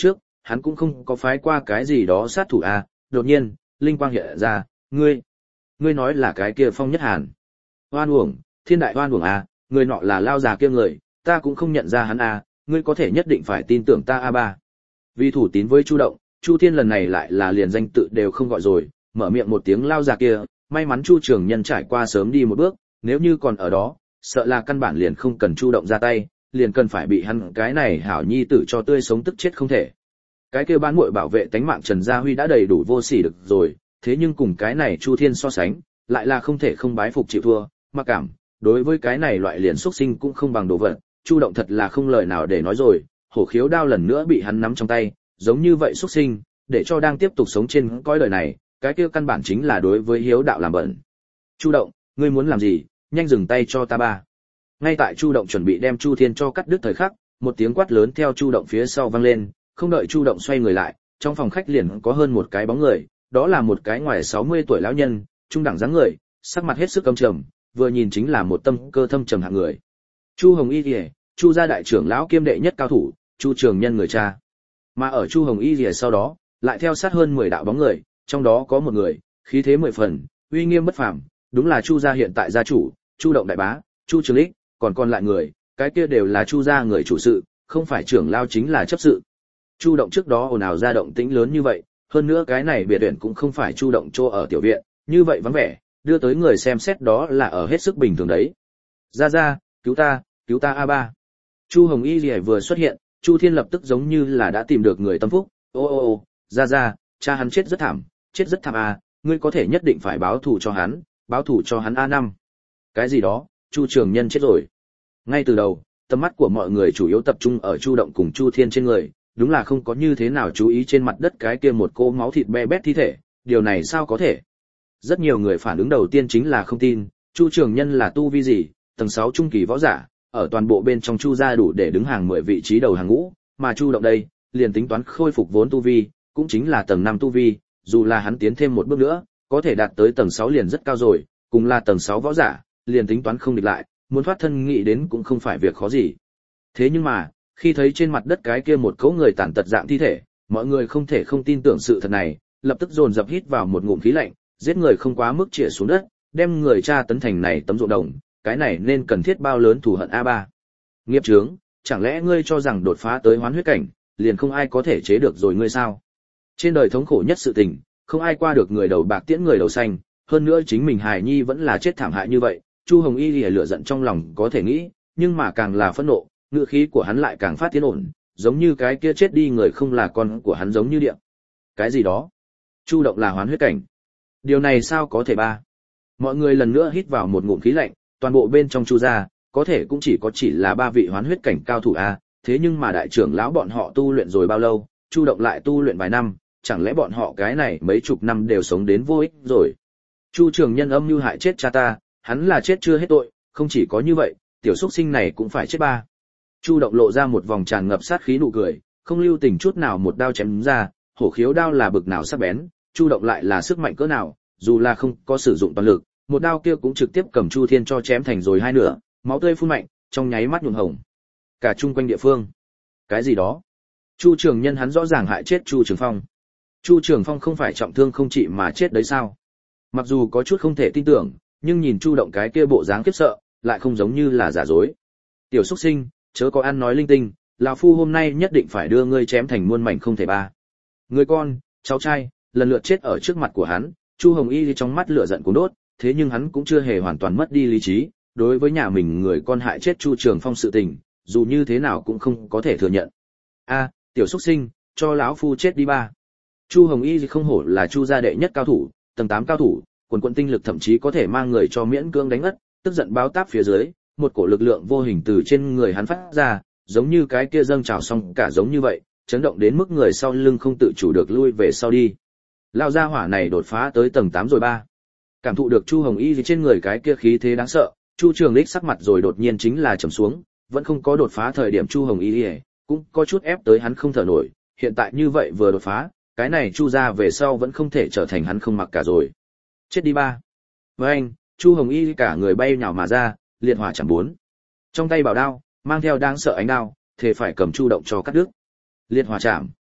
hắn cũng không có phái qua cái gì đó sát thủ a. Đột nhiên linh quang hiện ra, ngươi ngươi nói là cái kia Phong Nhất Hàn? Oan uổng, thiên đại oan uổng a, người nọ là lao già kia người, ta cũng không nhận ra hắn a, ngươi có thể nhất định phải tin tưởng ta a ba. Vì thủ tín với Chu Động, Chu Thiên lần này lại là liền danh tự đều không gọi rồi, mở miệng một tiếng lao già kia, may mắn Chu Trường Nhân trải qua sớm đi một bước, nếu như còn ở đó, sợ là căn bản liền không cần Chu Động ra tay, liền cần phải bị hắn cái này hảo nhi tử cho tươi sống tức chết không thể. Cái kia bán muội bảo vệ tánh mạng Trần Gia Huy đã đầy đủ vô sỉ được rồi, thế nhưng cùng cái này Chu Thiên so sánh, lại là không thể không bái phục chịu thua, mặc cảm, đối với cái này loại liền xuất sinh cũng không bằng đồ vật, Chu Động thật là không lời nào để nói rồi, hổ khiếu đao lần nữa bị hắn nắm trong tay, giống như vậy xuất sinh, để cho đang tiếp tục sống trên cõi đời này, cái kia căn bản chính là đối với hiếu đạo làm bẩn. Chu Động, ngươi muốn làm gì, nhanh dừng tay cho ta ba. Ngay tại Chu Động chuẩn bị đem Chu Thiên cho cắt đứt thời khắc, một tiếng quát lớn theo Chu Động phía sau vang lên, không đợi Chu Động xoay người lại, trong phòng khách liền có hơn một cái bóng người, đó là một cái ngoài sáu mươi tuổi lão nhân, trung đẳng dáng người, sắc mặt hết sức căm trầm, vừa nhìn chính là một tâm cơ thâm trầm hạng người. Chu Hồng Y Liễu, Chu gia đại trưởng lão kiêm đệ nhất cao thủ, Chu Trường Nhân người cha. Mà ở Chu Hồng Y Liễu sau đó, lại theo sát hơn mười đạo bóng người, trong đó có một người, khí thế mười phần, uy nghiêm bất phàm, đúng là Chu gia hiện tại gia chủ, Chu Động đại bá, Chu Trường Lịch, còn còn lại người, cái kia đều là Chu gia người chủ sự, không phải trưởng lão chính là chấp sự. Chu Động trước đó ồn ào ra động tĩnh lớn như vậy, hơn nữa cái này biệt viện cũng không phải Chu Động chỗ ở tiểu viện, như vậy vắng vẻ, đưa tới người xem xét đó là ở hết sức bình thường đấy. Ra ra, cứu ta, cứu ta a ba. Chu Hồng Y Liễu vừa xuất hiện, Chu Thiên lập tức giống như là đã tìm được người tâm phúc, ô ô ô, ra ra, cha hắn chết rất thảm, chết rất thảm a, ngươi có thể nhất định phải báo thù cho hắn, báo thù cho hắn a năm. Cái gì đó, Chu Trường Nhân chết rồi. Ngay từ đầu, tầm mắt của mọi người chủ yếu tập trung ở Chu Động cùng Chu Thiên trên người, đúng là không có như thế nào chú ý trên mặt đất cái kia một cô máu thịt be bét thi thể, điều này sao có thể? Rất nhiều người phản ứng đầu tiên chính là không tin, Chu Trường Nhân là tu vi gì, tầng sáu trung kỳ võ giả, ở toàn bộ bên trong Chu gia đủ để đứng hàng mười vị trí đầu hàng ngũ, mà Chu Động đây, liền tính toán khôi phục vốn tu vi, cũng chính là tầng năm tu vi, dù là hắn tiến thêm một bước nữa, có thể đạt tới tầng sáu liền rất cao rồi, cùng là tầng sáu võ giả, liền tính toán không địch lại, muốn thoát thân nghĩ đến cũng không phải việc khó gì. Thế nhưng mà, khi thấy trên mặt đất cái kia một cỗ người tàn tật dạng thi thể, mọi người không thể không tin tưởng sự thật này, lập tức dồn dập hít vào một ngụm khí lạnh, giết người không quá mức chĩa xuống đất, đem người tra tấn thành này tấm ruộng đồng, cái này nên cần thiết bao lớn thù hận a ba. Nghiệp chướng, chẳng lẽ ngươi cho rằng đột phá tới hoán huyết cảnh, liền không ai có thể chế được rồi ngươi sao? Trên đời thống khổ nhất sự tình, không ai qua được người đầu bạc tiễn người đầu xanh, hơn nữa chính mình hài nhi vẫn là chết thảm hại như vậy, Chu Hồng Y lìa lửa giận trong lòng có thể nghĩ, nhưng mà càng là phẫn nộ, ngữ khí của hắn lại càng phát tiến ổn, giống như cái kia chết đi người không là con của hắn giống như địa. Cái gì đó? Chu Động là hoán huyết cảnh. Điều này sao có thể ba? Mọi người lần nữa hít vào một ngụm khí lạnh, toàn bộ bên trong Chu gia, có thể cũng chỉ có chỉ là ba vị hoán huyết cảnh cao thủ a, thế nhưng mà đại trưởng lão bọn họ tu luyện rồi bao lâu, Chu Động lại tu luyện vài năm, chẳng lẽ bọn họ cái này mấy chục năm đều sống đến vô ích rồi? Chu Trường Nhân âm mưu hại chết cha ta, hắn là chết chưa hết tội, không chỉ có như vậy, tiểu xuất sinh này cũng phải chết ba. Chu Động lộ ra một vòng tràn ngập sát khí nụ cười, không lưu tình chút nào một đao chém ra, hổ khiếu đao là bực nào sắc bén, Chu Động lại là sức mạnh cỡ nào, dù là không có sử dụng toàn lực, một đao kia cũng trực tiếp cầm Chu Thiên cho chém thành rồi hai nửa, máu tươi phun mạnh, trong nháy mắt nhuộm hồng. Cả chung quanh địa phương. Cái gì đó? Chu Trường Nhân hắn rõ ràng hại chết Chu Trường Phong. Chu Trường Phong không phải trọng thương không trị mà chết đấy sao? Mặc dù có chút không thể tin tưởng, nhưng nhìn Chu Động cái kia bộ dáng khiếp sợ, lại không giống như là giả dối. Tiểu xuất sinh, chớ có ăn nói linh tinh, lão phu hôm nay nhất định phải đưa ngươi chém thành muôn mảnh không thể ba. Người con, cháu trai, lần lượt chết ở trước mặt của hắn, Chu Hồng Y trong mắt lửa giận cuốn đốt, thế nhưng hắn cũng chưa hề hoàn toàn mất đi lý trí, đối với nhà mình người con hại chết Chu Trường Phong sự tình, dù như thế nào cũng không có thể thừa nhận. A, tiểu xuất sinh, cho lão phu chết đi ba. Chu Hồng Y không hổ là Chu gia đệ nhất cao thủ, tầng tám cao thủ, quần quần tinh lực thậm chí có thể mang người cho miễn cưỡng đánh ngất, tức giận báo táp phía dưới, một cổ lực lượng vô hình từ trên người hắn phát ra, giống như cái kia dâng trào xong cả giống như vậy, chấn động đến mức người sau lưng không tự chủ được lui về sau đi. Lao gia hỏa này đột phá tới tầng tám rồi ba. Cảm thụ được Chu Hồng Y trên người cái kia khí thế đáng sợ, Chu Trường Lịch sắc mặt rồi đột nhiên chính là trầm xuống, vẫn không có đột phá thời điểm Chu Hồng Y cũng có chút ép tới hắn không thở nổi, hiện tại như vậy vừa đột phá, cái này Chu gia về sau vẫn không thể trở thành hắn không mặc cả rồi. Chết đi ba. Với anh, Chu Hồng Y cả người bay nhào mà ra, liệt hỏa chạm bốn. Trong tay bảo đao, mang theo đáng sợ ánh đao, thề phải cầm Chu Động cho cắt đứt. Liệt hỏa chạm.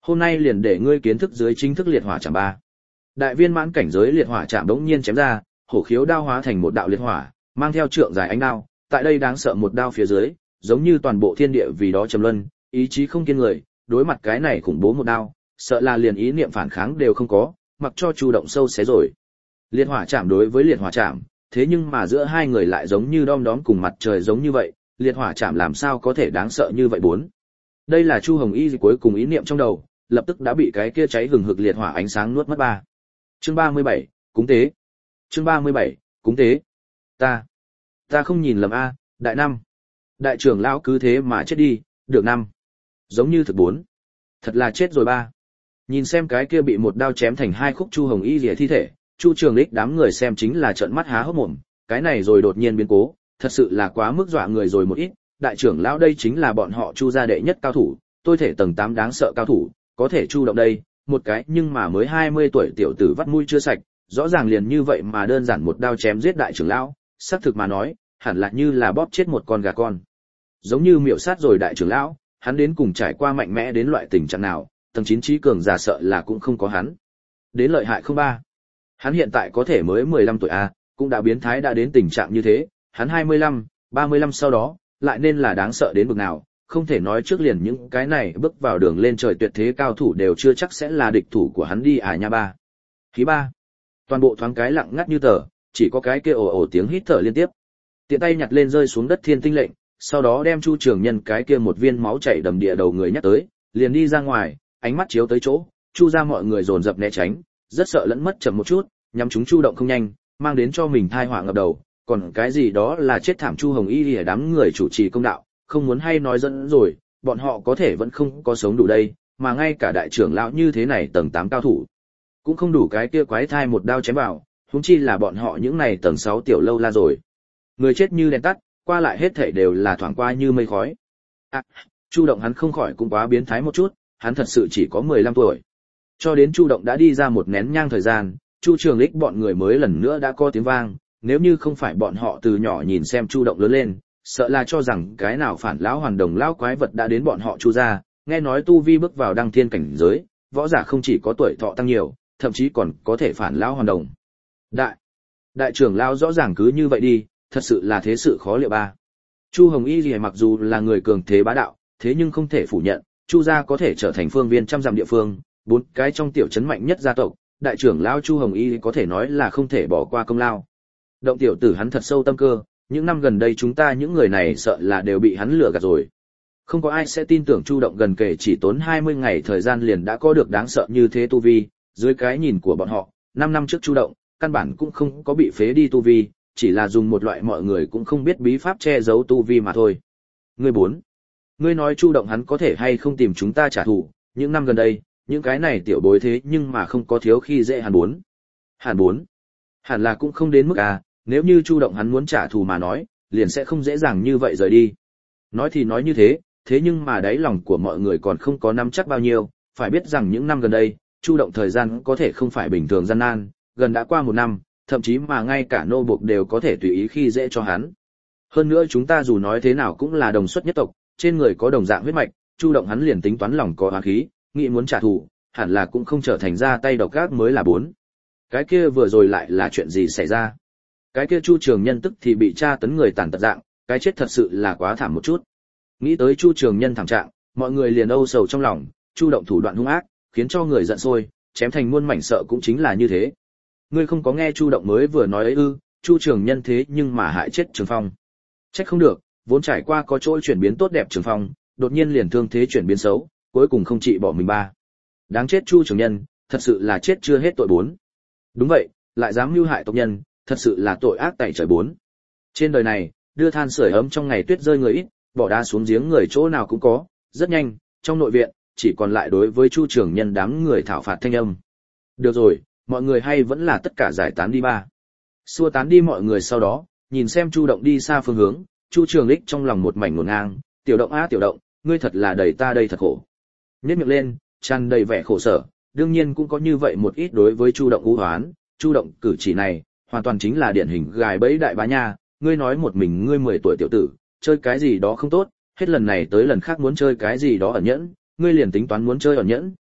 Hôm nay liền để ngươi kiến thức dưới chính thức liệt hỏa chạm ba. Đại viên mãn cảnh giới liệt hỏa chạm đống nhiên chém ra, hổ khiếu đao hóa thành một đạo liệt hỏa, mang theo trượng dài ánh đao, tại đây đáng sợ một đao phía dưới, giống như toàn bộ thiên địa vì đó trầm luân, ý chí không kiên người, đối mặt cái này khủng bố một đao, sợ là liền ý niệm phản kháng đều không có, mặc cho Chu Động sâu xé rồi. Liệt hỏa chạm đối với liệt hỏa chạm, thế nhưng mà giữa hai người lại giống như đom đóm cùng mặt trời giống như vậy, liệt hỏa chạm làm sao có thể đáng sợ như vậy bốn. Đây là Chu Hồng Y cuối cùng ý niệm trong đầu, lập tức đã bị cái kia cháy hừng hực liệt hỏa ánh sáng nuốt mất ba. Chương ba mươi bảy, cúng tế. Chương ba mươi bảy, cúng tế. Ta, ta không nhìn lầm a, đại năm. Đại trưởng lão cứ thế mà chết đi, được năm. Giống như thực bốn. Thật là chết rồi ba. Nhìn xem cái kia bị một đao chém thành hai khúc Chu Hồng Y rỉa thi thể, Chu Trường Lịch đám người xem chính là trợn mắt há hốc mồm, cái này rồi đột nhiên biến cố, thật sự là quá mức dọa người rồi một ít. Đại trưởng lão đây chính là bọn họ Chu gia đệ nhất cao thủ, tôi thể tầng tám đáng sợ cao thủ, có thể Chu Động đây, một cái nhưng mà mới hai mươi tuổi tiểu tử vắt mũi chưa sạch, rõ ràng liền như vậy mà đơn giản một đao chém giết đại trưởng lão, xác thực mà nói, hẳn là như là bóp chết một con gà con. Giống như miểu sát rồi đại trưởng lão, hắn đến cùng trải qua mạnh mẽ đến loại tình trạng nào, tầng chín trí cường giả sợ là cũng không có hắn. Đến lợi hại không ba. Hắn hiện tại có thể mới mười lăm tuổi a, cũng đã biến thái đã đến tình trạng như thế, hắn hai mươi lăm, ba mươi lăm sau đó, lại nên là đáng sợ đến bực nào, không thể nói trước liền những cái này bước vào đường lên trời tuyệt thế cao thủ đều chưa chắc sẽ là địch thủ của hắn đi à nha ba. Khí ba. Toàn bộ thoáng cái lặng ngắt như tờ, chỉ có cái kia ồ ồ tiếng hít thở liên tiếp. Tiện tay nhặt lên rơi xuống đất thiên tinh lệnh, sau đó đem Chu Trường Nhân cái kia một viên máu chảy đầm địa đầu người nhắc tới, liền đi ra ngoài, ánh mắt chiếu tới chỗ, Chu ra mọi người dồn dập né tránh, rất sợ lẫn mất chậm một chút, nhắm chúng Chu Động không nhanh, mang đến cho mình thai họa ngập đầu, còn cái gì đó là chết thảm Chu Hồng Y để đám người chủ trì công đạo, không muốn hay nói dẫn rồi, bọn họ có thể vẫn không có sống đủ đây, mà ngay cả đại trưởng lão như thế này tầng tám cao thủ, cũng không đủ cái kia quái thai một đao chém vào, huống chi là bọn họ những này tầng sáu tiểu lâu la rồi. Người chết như đèn tắt, qua lại hết thảy đều là thoảng qua như mây khói. À, Chu Động hắn không khỏi cũng quá biến thái một chút, hắn thật sự chỉ có mười lăm tuổi. Cho đến Chu Động đã đi ra một nén nhang thời gian, Chu Trường Lịch bọn người mới lần nữa đã có tiếng vang, nếu như không phải bọn họ từ nhỏ nhìn xem Chu Động lớn lên, sợ là cho rằng cái nào phản lão hoàn đồng lão quái vật đã đến bọn họ Chu gia, nghe nói tu vi bước vào đăng thiên cảnh giới, võ giả không chỉ có tuổi thọ tăng nhiều, thậm chí còn có thể phản lão hoàn đồng. Đại, đại trưởng lão rõ ràng cứ như vậy đi, thật sự là thế sự khó liệu ba. Chu Hồng Y Lìa mặc dù là người cường thế bá đạo, thế nhưng không thể phủ nhận, Chu gia có thể trở thành phương viên trăm dặm địa phương, bốn cái trong tiểu trấn mạnh nhất gia tộc, đại trưởng lão Chu Hồng Y có thể nói là không thể bỏ qua công lao. Động tiểu tử hắn thật sâu tâm cơ, những năm gần đây chúng ta những người này sợ là đều bị hắn lừa gạt rồi. Không có ai sẽ tin tưởng Chu Động gần kể chỉ tốn hai mươi ngày thời gian liền đã có được đáng sợ như thế tu vi, dưới cái nhìn của bọn họ, năm năm trước Chu Động, căn bản cũng không có bị phế đi tu vi, chỉ là dùng một loại mọi người cũng không biết bí pháp che giấu tu vi mà thôi. Ngươi bốn, ngươi nói Chu Động hắn có thể hay không tìm chúng ta trả thù, những năm gần đây, những cái này tiểu bối thế nhưng mà không có thiếu khi dễ hàn bốn. Hàn bốn, hẳn là cũng không đến mức à, nếu như Chu Động hắn muốn trả thù mà nói, liền sẽ không dễ dàng như vậy rời đi. Nói thì nói như thế, thế nhưng mà đáy lòng của mọi người còn không có nắm chắc bao nhiêu, phải biết rằng những năm gần đây, Chu Động thời gian có thể không phải bình thường gian nan, gần đã qua một năm, thậm chí mà ngay cả nô buộc đều có thể tùy ý khi dễ cho hắn. Hơn nữa chúng ta dù nói thế nào cũng là đồng xuất nhất tộc, trên người có đồng dạng huyết mạch, Chu Động hắn liền tính toán lòng có oán khí, nghĩ muốn trả thù, hẳn là cũng không trở thành ra tay độc ác mới là bốn. Cái kia vừa rồi lại là chuyện gì xảy ra? Cái kia Chu Trường Nhân tức thì bị tra tấn người tàn tật dạng, cái chết thật sự là quá thảm một chút. Nghĩ tới Chu Trường Nhân thảm trạng, mọi người liền âu sầu trong lòng, Chu Động thủ đoạn hung ác, khiến cho người giận sôi, chém thành muôn mảnh sợ cũng chính là như thế. Ngươi không có nghe Chu Động mới vừa nói ấy ư? Chu Trường Nhân thế nhưng mà hại chết Trường Phong. Trách không được, vốn trải qua có chỗ chuyển biến tốt đẹp Trường Phong, đột nhiên liền thương thế chuyển biến xấu, cuối cùng không trị bỏ mình ba. Đáng chết Chu Trường Nhân, thật sự là chết chưa hết tội bốn. Đúng vậy, lại dám mưu hại tộc nhân, thật sự là tội ác tẩy trời bốn. Trên đời này, đưa than sưởi ấm trong ngày tuyết rơi người ít, bỏ đá xuống giếng người chỗ nào cũng có, rất nhanh, trong nội viện, chỉ còn lại đối với Chu Trường Nhân đám người thảo phạt thanh âm. Được rồi, mọi người hay vẫn là tất cả giải tán đi ba. Xua tán đi mọi người sau đó, nhìn xem Chu Động đi xa phương hướng, Chu Trường Lịch trong lòng một mảnh ngổn ngang, tiểu Động á tiểu Động, ngươi thật là đầy ta đây thật khổ. Nhếch miệng lên, tràn đầy vẻ khổ sở, đương nhiên cũng có như vậy một ít đối với Chu Động u hoán, Chu Động cử chỉ này, hoàn toàn chính là điển hình gài bẫy đại bá nha, ngươi nói một mình ngươi mười tuổi tiểu tử, chơi cái gì đó không tốt, hết lần này tới lần khác muốn chơi cái gì đó ẩn nhẫn, ngươi liền tính toán muốn chơi ẩn nhẫn,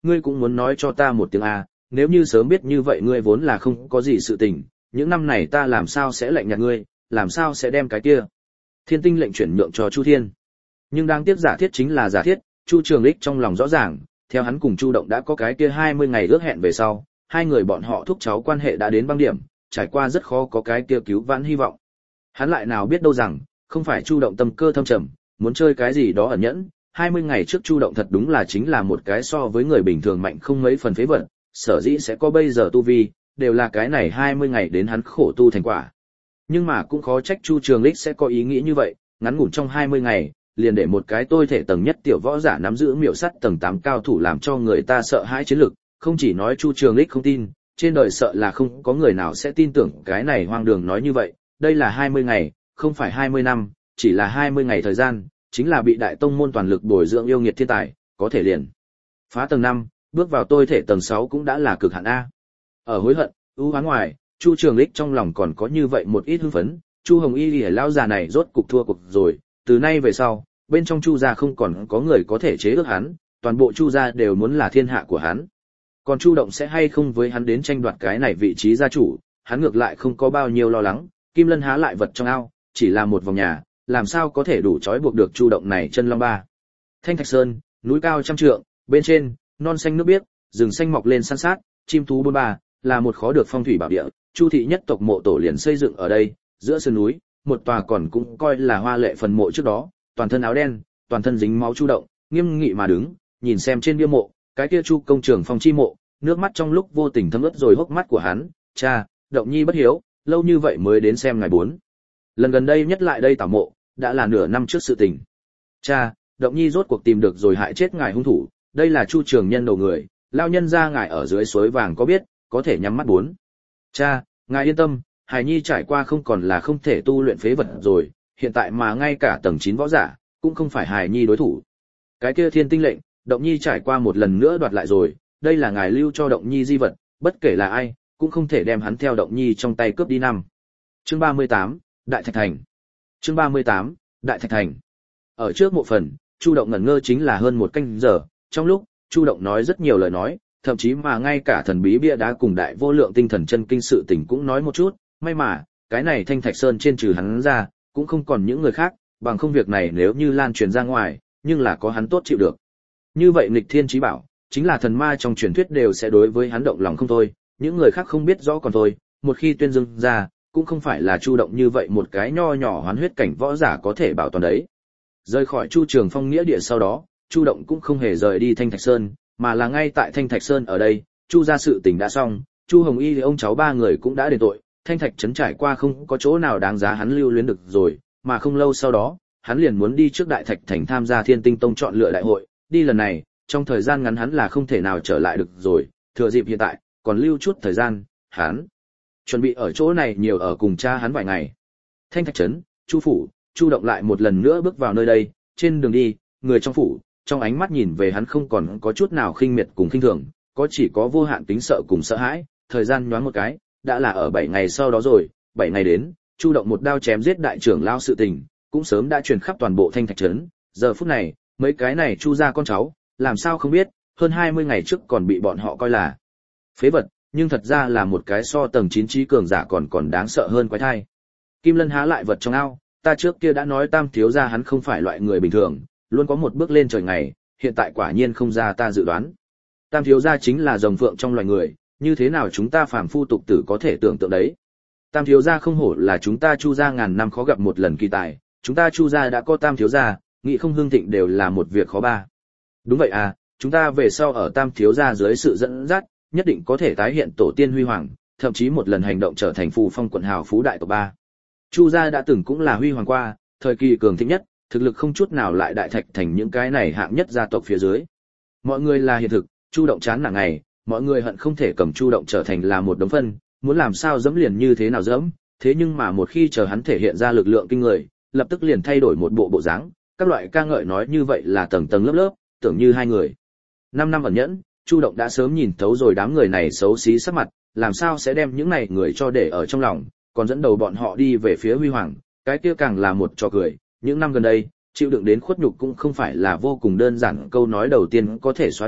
ngươi cũng muốn nói cho ta một tiếng a, nếu như sớm biết như vậy ngươi vốn là không có gì sự tình, những năm này ta làm sao sẽ lạnh nhạt ngươi, làm sao sẽ đem cái kia thiên tinh lệnh chuyển nhượng cho Chu Thiên. Nhưng đáng tiếc giả thiết chính là giả thiết, Chu Trường Lịch trong lòng rõ ràng, theo hắn cùng Chu Động đã có cái kia hai mươi ngày ước hẹn về sau, hai người bọn họ thúc cháu quan hệ đã đến băng điểm, trải qua rất khó có cái kia cứu vãn hy vọng. Hắn lại nào biết đâu rằng, không phải Chu Động tâm cơ thâm trầm, muốn chơi cái gì đó ẩn nhẫn, hai mươi ngày trước Chu Động thật đúng là chính là một cái so với người bình thường mạnh không mấy phần phế vật, sở dĩ sẽ có bây giờ tu vi, đều là cái này hai mươi ngày đến hắn khổ tu thành quả. Nhưng mà cũng khó trách Chu Trường Lịch sẽ có ý nghĩ như vậy, ngắn ngủn trong hai mươi ngày, liền để một cái tôi thể tầng nhất tiểu võ giả nắm giữ miểu sắt tầng tám cao thủ làm cho người ta sợ hãi chiến lực, không chỉ nói Chu Trường Lịch không tin, trên đời sợ là không có người nào sẽ tin tưởng cái này hoang đường nói như vậy, đây là hai mươi ngày, không phải hai mươi năm, chỉ là hai mươi ngày thời gian, chính là bị đại tông môn toàn lực bồi dưỡng yêu nghiệt thiên tài, có thể liền phá tầng năm, bước vào tôi thể tầng sáu cũng đã là cực hạn a. Ở hối hận, ưu hoán ngoài, Chu Trường Lịch trong lòng còn có như vậy một ít hưng phấn, Chu Hồng Y Lìa lão già này rốt cục thua cuộc rồi, từ nay về sau, bên trong Chu gia không còn có người có thể chế ước hắn, toàn bộ Chu gia đều muốn là thiên hạ của hắn. Còn Chu Động sẽ hay không với hắn đến tranh đoạt cái này vị trí gia chủ, hắn ngược lại không có bao nhiêu lo lắng, Kim Lân há lại vật trong ao, chỉ là một vòng nhà, làm sao có thể đủ trói buộc được Chu Động này chân long ba. Thanh Thạch Sơn, núi cao trăm trượng, bên trên, non xanh nước biếc, rừng xanh mọc lên san sát, chim thú bôn ba, là một khó được phong thủy bảo địa, Chu thị nhất tộc mộ tổ liền xây dựng ở đây, giữa sơn núi, một tòa còn cũng coi là hoa lệ phần mộ trước đó, toàn thân áo đen, toàn thân dính máu Chu Động, nghiêm nghị mà đứng, nhìn xem trên bia mộ, cái kia Chu công trường phong chi mộ, nước mắt trong lúc vô tình thấm ướt rồi hốc mắt của hắn, cha, Động Nhi bất hiếu, lâu như vậy mới đến xem ngài bốn. Lần gần đây nhất lại đây tảo mộ, đã là nửa năm trước sự tình. Cha, Động Nhi rốt cuộc tìm được rồi hại chết ngài hung thủ, đây là Chu Trường Nhân đầu người, lao nhân ra ngài ở dưới suối vàng có biết, có thể nhắm mắt bốn. Cha, ngài yên tâm, Hải Nhi trải qua không còn là không thể tu luyện phế vật rồi, hiện tại mà ngay cả tầng chín võ giả, cũng không phải Hải Nhi đối thủ. Cái kia thiên tinh lệnh, Động Nhi trải qua một lần nữa đoạt lại rồi, đây là ngài lưu cho Động Nhi di vật, bất kể là ai, cũng không thể đem hắn theo Động Nhi trong tay cướp đi năm. Chương ba mươi tám, Đại Thạch Thành. Chương ba mươi tám, Đại Thạch Thành. Ở trước mộ phần, Chu Động ngẩn ngơ chính là hơn một canh giờ, trong lúc Chu Động nói rất nhiều lời nói, thậm chí mà ngay cả thần bí bia đá cùng đại vô lượng tinh thần chân kinh sự tình cũng nói một chút, may mà, cái này Thanh Thạch Sơn trên trừ hắn ra, cũng không còn những người khác, bằng không việc này nếu như lan truyền ra ngoài, nhưng là có hắn tốt chịu được. Như vậy nghịch thiên chí bảo, chính là thần ma trong truyền thuyết đều sẽ đối với hắn động lòng không thôi, những người khác không biết rõ còn thôi, một khi tuyên dương ra, cũng không phải là Chu Động như vậy một cái nho nhỏ hoán huyết cảnh võ giả có thể bảo toàn đấy. Rời khỏi Chu Trường Phong nghĩa địa sau đó, Chu Động cũng không hề rời đi Thanh Thạch Sơn, mà là ngay tại Thanh Thạch Sơn ở đây, Chu gia sự tình đã xong, Chu Hồng Y ông cháu ba người cũng đã đền tội, Thanh Thạch trấn trải qua không có chỗ nào đáng giá hắn lưu luyến được rồi, mà không lâu sau đó, hắn liền muốn đi trước Đại Thạch Thành tham gia Thiên Tinh Tông chọn lựa đại hội, đi lần này, trong thời gian ngắn hắn là không thể nào trở lại được rồi, thừa dịp hiện tại, còn lưu chút thời gian, hắn chuẩn bị ở chỗ này nhiều ở cùng cha hắn vài ngày. Thanh Thạch trấn, Chu phủ, Chu Động lại một lần nữa bước vào nơi đây, trên đường đi, người trong phủ, trong ánh mắt nhìn về hắn không còn có chút nào khinh miệt cùng khinh thường, có chỉ có vô hạn kính sợ cùng sợ hãi, thời gian nhoáng một cái, đã là ở bảy ngày sau đó rồi, bảy ngày đến, Chu Động một đao chém giết đại trưởng lao sự tình, cũng sớm đã truyền khắp toàn bộ Thanh Thạch trấn, giờ phút này, mấy cái này Chu gia con cháu, làm sao không biết, hơn hai mươi ngày trước còn bị bọn họ coi là phế vật, nhưng thật ra là một cái so tầng chín trí cường giả còn còn đáng sợ hơn quái thai. Kim Lân há lại vật trong ao, ta trước kia đã nói Tam thiếu gia hắn không phải loại người bình thường, luôn có một bước lên trời ngày, hiện tại quả nhiên không ra ta dự đoán. Tam thiếu gia chính là rồng phượng trong loài người, như thế nào chúng ta phàm phu tục tử có thể tưởng tượng đấy. Tam thiếu gia không hổ là chúng ta Chu gia ngàn năm khó gặp một lần kỳ tài, chúng ta Chu gia đã có Tam thiếu gia, nghĩ không hương thịnh đều là một việc khó ba. Đúng vậy à, chúng ta về sau ở Tam thiếu gia dưới sự dẫn dắt, nhất định có thể tái hiện tổ tiên huy hoàng, thậm chí một lần hành động trở thành phù phong quận hào phú đại tộc ba. Chu gia đã từng cũng là huy hoàng qua, thời kỳ cường thịnh nhất, thực lực không chút nào lại đại thạch thành những cái này hạng nhất gia tộc phía dưới. Mọi người là hiện thực, Chu Động chán nản ngày, mọi người hận không thể cầm Chu Động trở thành là một đống phân, muốn làm sao dẫm liền như thế nào dẫm, thế nhưng mà một khi chờ hắn thể hiện ra lực lượng kinh người, lập tức liền thay đổi một bộ bộ dáng, các loại ca ngợi nói như vậy là tầng tầng lớp lớp, tưởng như hai người. Năm năm ẩn nhẫn, Chu Động đã sớm nhìn thấu rồi đám người này xấu xí sắc mặt, làm sao sẽ đem những này người cho để ở trong lòng, còn dẫn đầu bọn họ đi về phía huy hoàng, cái kia càng là một trò cười. Những năm gần đây, chịu đựng đến khuất nhục cũng không phải là vô cùng đơn giản, câu nói đầu tiên có thể xóa đi,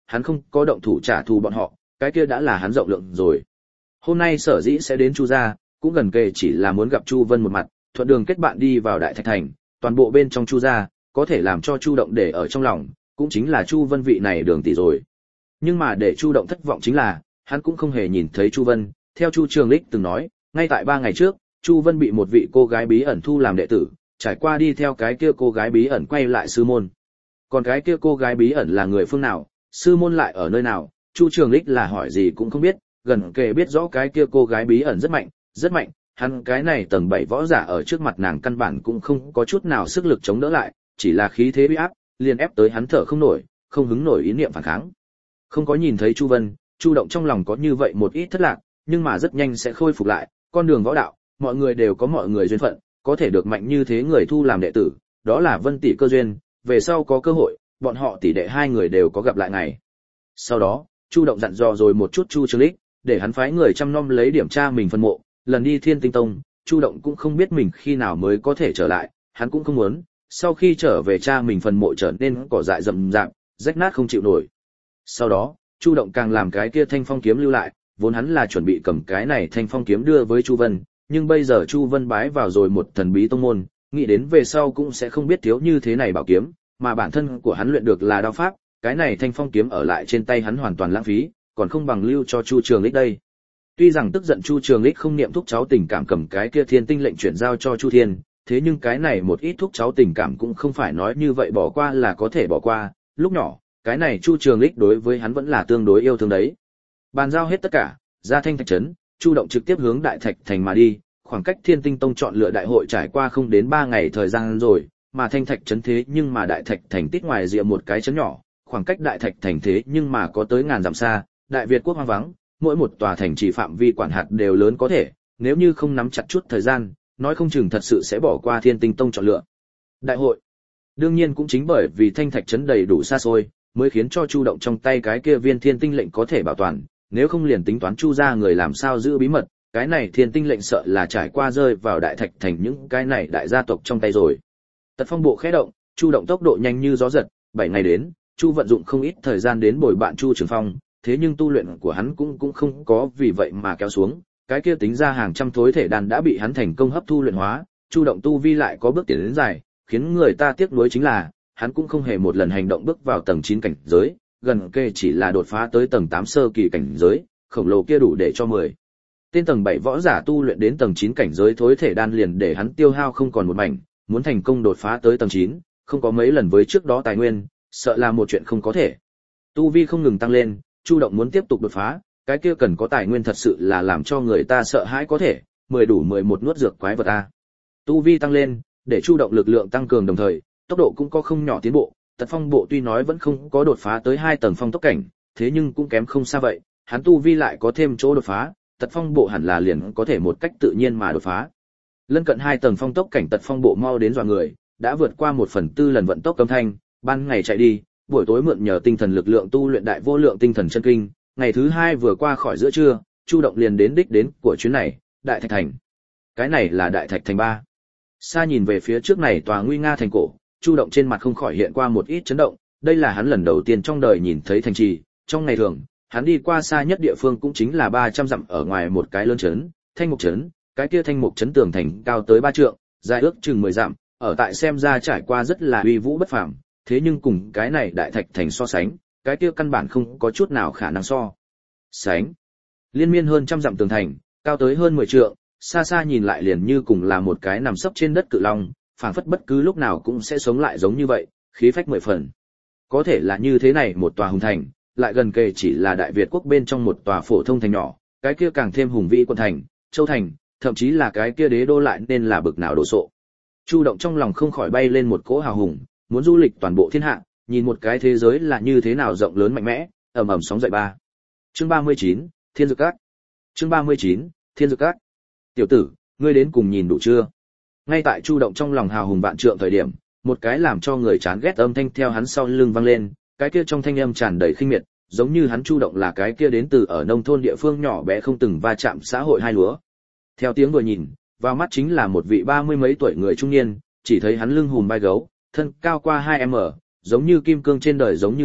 hắn không có động thủ trả thù bọn họ, cái kia đã là hắn rộng lượng rồi. Hôm nay sở dĩ sẽ đến Chu gia, cũng gần kề chỉ là muốn gặp Chu Vân một mặt, thuận đường kết bạn đi vào Đại Thạch Thành, toàn bộ bên trong Chu gia, có thể làm cho Chu Động để ở trong lòng, cũng chính là Chu Vân vị này đường tỷ rồi. Nhưng mà để Chu Động thất vọng chính là, hắn cũng không hề nhìn thấy Chu Vân, theo Chu Trường Lịch từng nói, ngay tại ba ngày trước, Chu Vân bị một vị cô gái bí ẩn thu làm đệ tử, trải qua đi theo cái kia cô gái bí ẩn quay lại sư môn. Còn cái kia cô gái bí ẩn là người phương nào, sư môn lại ở nơi nào, Chu Trường Lịch là hỏi gì cũng không biết, gần kề biết rõ cái kia cô gái bí ẩn rất mạnh, rất mạnh, hắn cái này tầng bảy võ giả ở trước mặt nàng căn bản cũng không có chút nào sức lực chống đỡ lại, chỉ là khí thế uy áp, liền ép tới hắn thở không nổi, không hứng nổi ý niệm phản kháng. Không có nhìn thấy Chu Vân, Chu Động trong lòng có như vậy một ít thất lạc, nhưng mà rất nhanh sẽ khôi phục lại, con đường võ đạo, mọi người đều có mọi người duyên phận, có thể được mạnh như thế người thu làm đệ tử, đó là Vân tỷ cơ duyên, về sau có cơ hội, bọn họ tỷ đệ hai người đều có gặp lại ngày. Sau đó, Chu Động dặn dò rồi một chút Chu Trường Lịch, để hắn phái người chăm nom lấy điểm tra mình phân mộ, lần đi Thiên Tinh Tông, Chu Động cũng không biết mình khi nào mới có thể trở lại, hắn cũng không muốn, sau khi trở về cha mình phần mộ trở nên cỏ dại rậm rạp, rách nát không chịu nổi. Sau đó, Chu Động càng làm cái kia thanh phong kiếm lưu lại, vốn hắn là chuẩn bị cầm cái này thanh phong kiếm đưa với Chu Vân, nhưng bây giờ Chu Vân bái vào rồi một thần bí tông môn, nghĩ đến về sau cũng sẽ không biết thiếu như thế này bảo kiếm, mà bản thân của hắn luyện được là đao pháp, cái này thanh phong kiếm ở lại trên tay hắn hoàn toàn lãng phí, còn không bằng lưu cho Chu Trường Lịch đây. Tuy rằng tức giận Chu Trường Lịch không niệm thúc cháu tình cảm cầm cái kia thiên tinh lệnh chuyển giao cho Chu Thiên, thế nhưng cái này một ít thúc cháu tình cảm cũng không phải nói như vậy bỏ qua là có thể bỏ qua, lúc nhỏ, cái này Chu Trường Lịch đối với hắn vẫn là tương đối yêu thương đấy. Bàn giao hết tất cả, ra Thanh Thạch trấn, Chu Động trực tiếp hướng Đại Thạch Thành mà đi, khoảng cách Thiên Tinh Tông chọn lựa đại hội trải qua không đến ba ngày thời gian rồi, mà Thanh Thạch trấn thế nhưng mà Đại Thạch Thành tít ngoài rìa một cái trấn nhỏ, khoảng cách Đại Thạch Thành thế nhưng mà có tới ngàn dặm xa, Đại Việt quốc hoang vắng, mỗi một tòa thành chỉ phạm vi quản hạt đều lớn có thể, nếu như không nắm chặt chút thời gian, nói không chừng thật sự sẽ bỏ qua Thiên Tinh Tông chọn lựa. Đại hội. Đương nhiên cũng chính bởi vì Thanh Thạch trấn đầy đủ xa xôi, mới khiến cho Chu Động trong tay cái kia viên Thiên Tinh lệnh có thể bảo toàn, nếu không liền tính toán Chu gia người làm sao giữ bí mật, cái này Thiên Tinh lệnh sợ là trải qua rơi vào Đại Thạch Thành những cái này đại gia tộc trong tay rồi. Tật phong bộ khẽ động, Chu Động tốc độ nhanh như gió giật, bảy ngày đến, Chu vận dụng không ít thời gian đến bồi bạn Chu Trường Phong, thế nhưng tu luyện của hắn cũng cũng không có vì vậy mà kéo xuống, cái kia tính ra hàng trăm thối thể đan đã bị hắn thành công hấp thu luyện hóa, Chu Động tu vi lại có bước tiến đến dài, khiến người ta tiếc nuối chính là, hắn cũng không hề một lần hành động bước vào tầng chín cảnh giới, gần kề chỉ là đột phá tới tầng tám sơ kỳ cảnh giới, khổng lồ kia đủ để cho mười tên tầng bảy võ giả tu luyện đến tầng chín cảnh giới thối thể đan liền để hắn tiêu hao không còn một mảnh, muốn thành công đột phá tới tầng chín, không có mấy lần với trước đó tài nguyên, sợ là một chuyện không có thể. Tu vi không ngừng tăng lên, Chu Động muốn tiếp tục đột phá, cái kia cần có tài nguyên thật sự là làm cho người ta sợ hãi có thể, mười đủ mười một nuốt dược quái vật a. Tu vi tăng lên, để Chu Động lực lượng tăng cường đồng thời, tốc độ cũng có không nhỏ tiến bộ, Tật Phong bộ tuy nói vẫn không có đột phá tới hai tầng phong tốc cảnh, thế nhưng cũng kém không xa vậy, hắn tu vi lại có thêm chỗ đột phá, Tật Phong bộ hẳn là liền có thể một cách tự nhiên mà đột phá. Lân cận hai tầng phong tốc cảnh Tật Phong bộ mau đến dọa người, đã vượt qua một phần tư lần vận tốc cấm thanh, ban ngày chạy đi, buổi tối mượn nhờ tinh thần lực lượng tu luyện đại vô lượng tinh thần chân kinh, ngày thứ hai vừa qua khỏi giữa trưa, Chu Động liền đến đích đến của chuyến này, Đại Thạch Thành. Cái này là Đại Thạch Thành ba. Xa nhìn về phía trước này tòa nguy nga thành cổ, Chu Động trên mặt không khỏi hiện qua một ít chấn động, đây là hắn lần đầu tiên trong đời nhìn thấy thành trì, trong ngày thường, hắn đi qua xa nhất địa phương cũng chính là ba trăm dặm ở ngoài một cái lớn trấn, Thanh Mục trấn, cái kia Thanh Mục trấn tường thành cao tới ba trượng, dài ước chừng mười dặm, ở tại xem ra trải qua rất là uy vũ bất phàm, thế nhưng cùng cái này Đại Thạch Thành so sánh, cái kia căn bản không có chút nào khả năng so sánh. Liên miên hơn trăm dặm tường thành, cao tới hơn mười trượng, xa xa nhìn lại liền như cùng là một cái nằm sấp trên đất cự long, phảng phất bất cứ lúc nào cũng sẽ sống lại giống như vậy, khí phách mười phần. Có thể là như thế này một tòa hùng thành, lại gần kề chỉ là Đại Việt quốc bên trong một tòa phổ thông thành nhỏ, cái kia càng thêm hùng vĩ quân thành, châu thành, thậm chí là cái kia đế đô lại nên là bực nào đồ sộ. Chu Động trong lòng không khỏi bay lên một cỗ hào hùng, muốn du lịch toàn bộ thiên hạ, nhìn một cái thế giới là như thế nào rộng lớn mạnh mẽ, ầm ầm sóng dậy ba. Chương ba mươi chín, Thiên Dược Các. Chương ba mươi chín, Thiên Dược Các. Tiểu tử, ngươi đến cùng nhìn đủ chưa? Ngay tại Chu Động trong lòng hào hùng vạn trượng thời điểm, một cái làm cho người chán ghét âm thanh theo hắn sau lưng vang lên, cái kia trong thanh âm tràn đầy khinh miệt, giống như hắn Chu Động là cái kia đến từ ở nông thôn địa phương nhỏ bé không từng va chạm xã hội hai lúa. Theo tiếng vừa nhìn, vào mắt chính là một vị ba mươi mấy tuổi người trung niên, chỉ thấy hắn lưng hùm vai gấu, thân cao qua hai mét, giống như kim cương trên đời giống như vậy,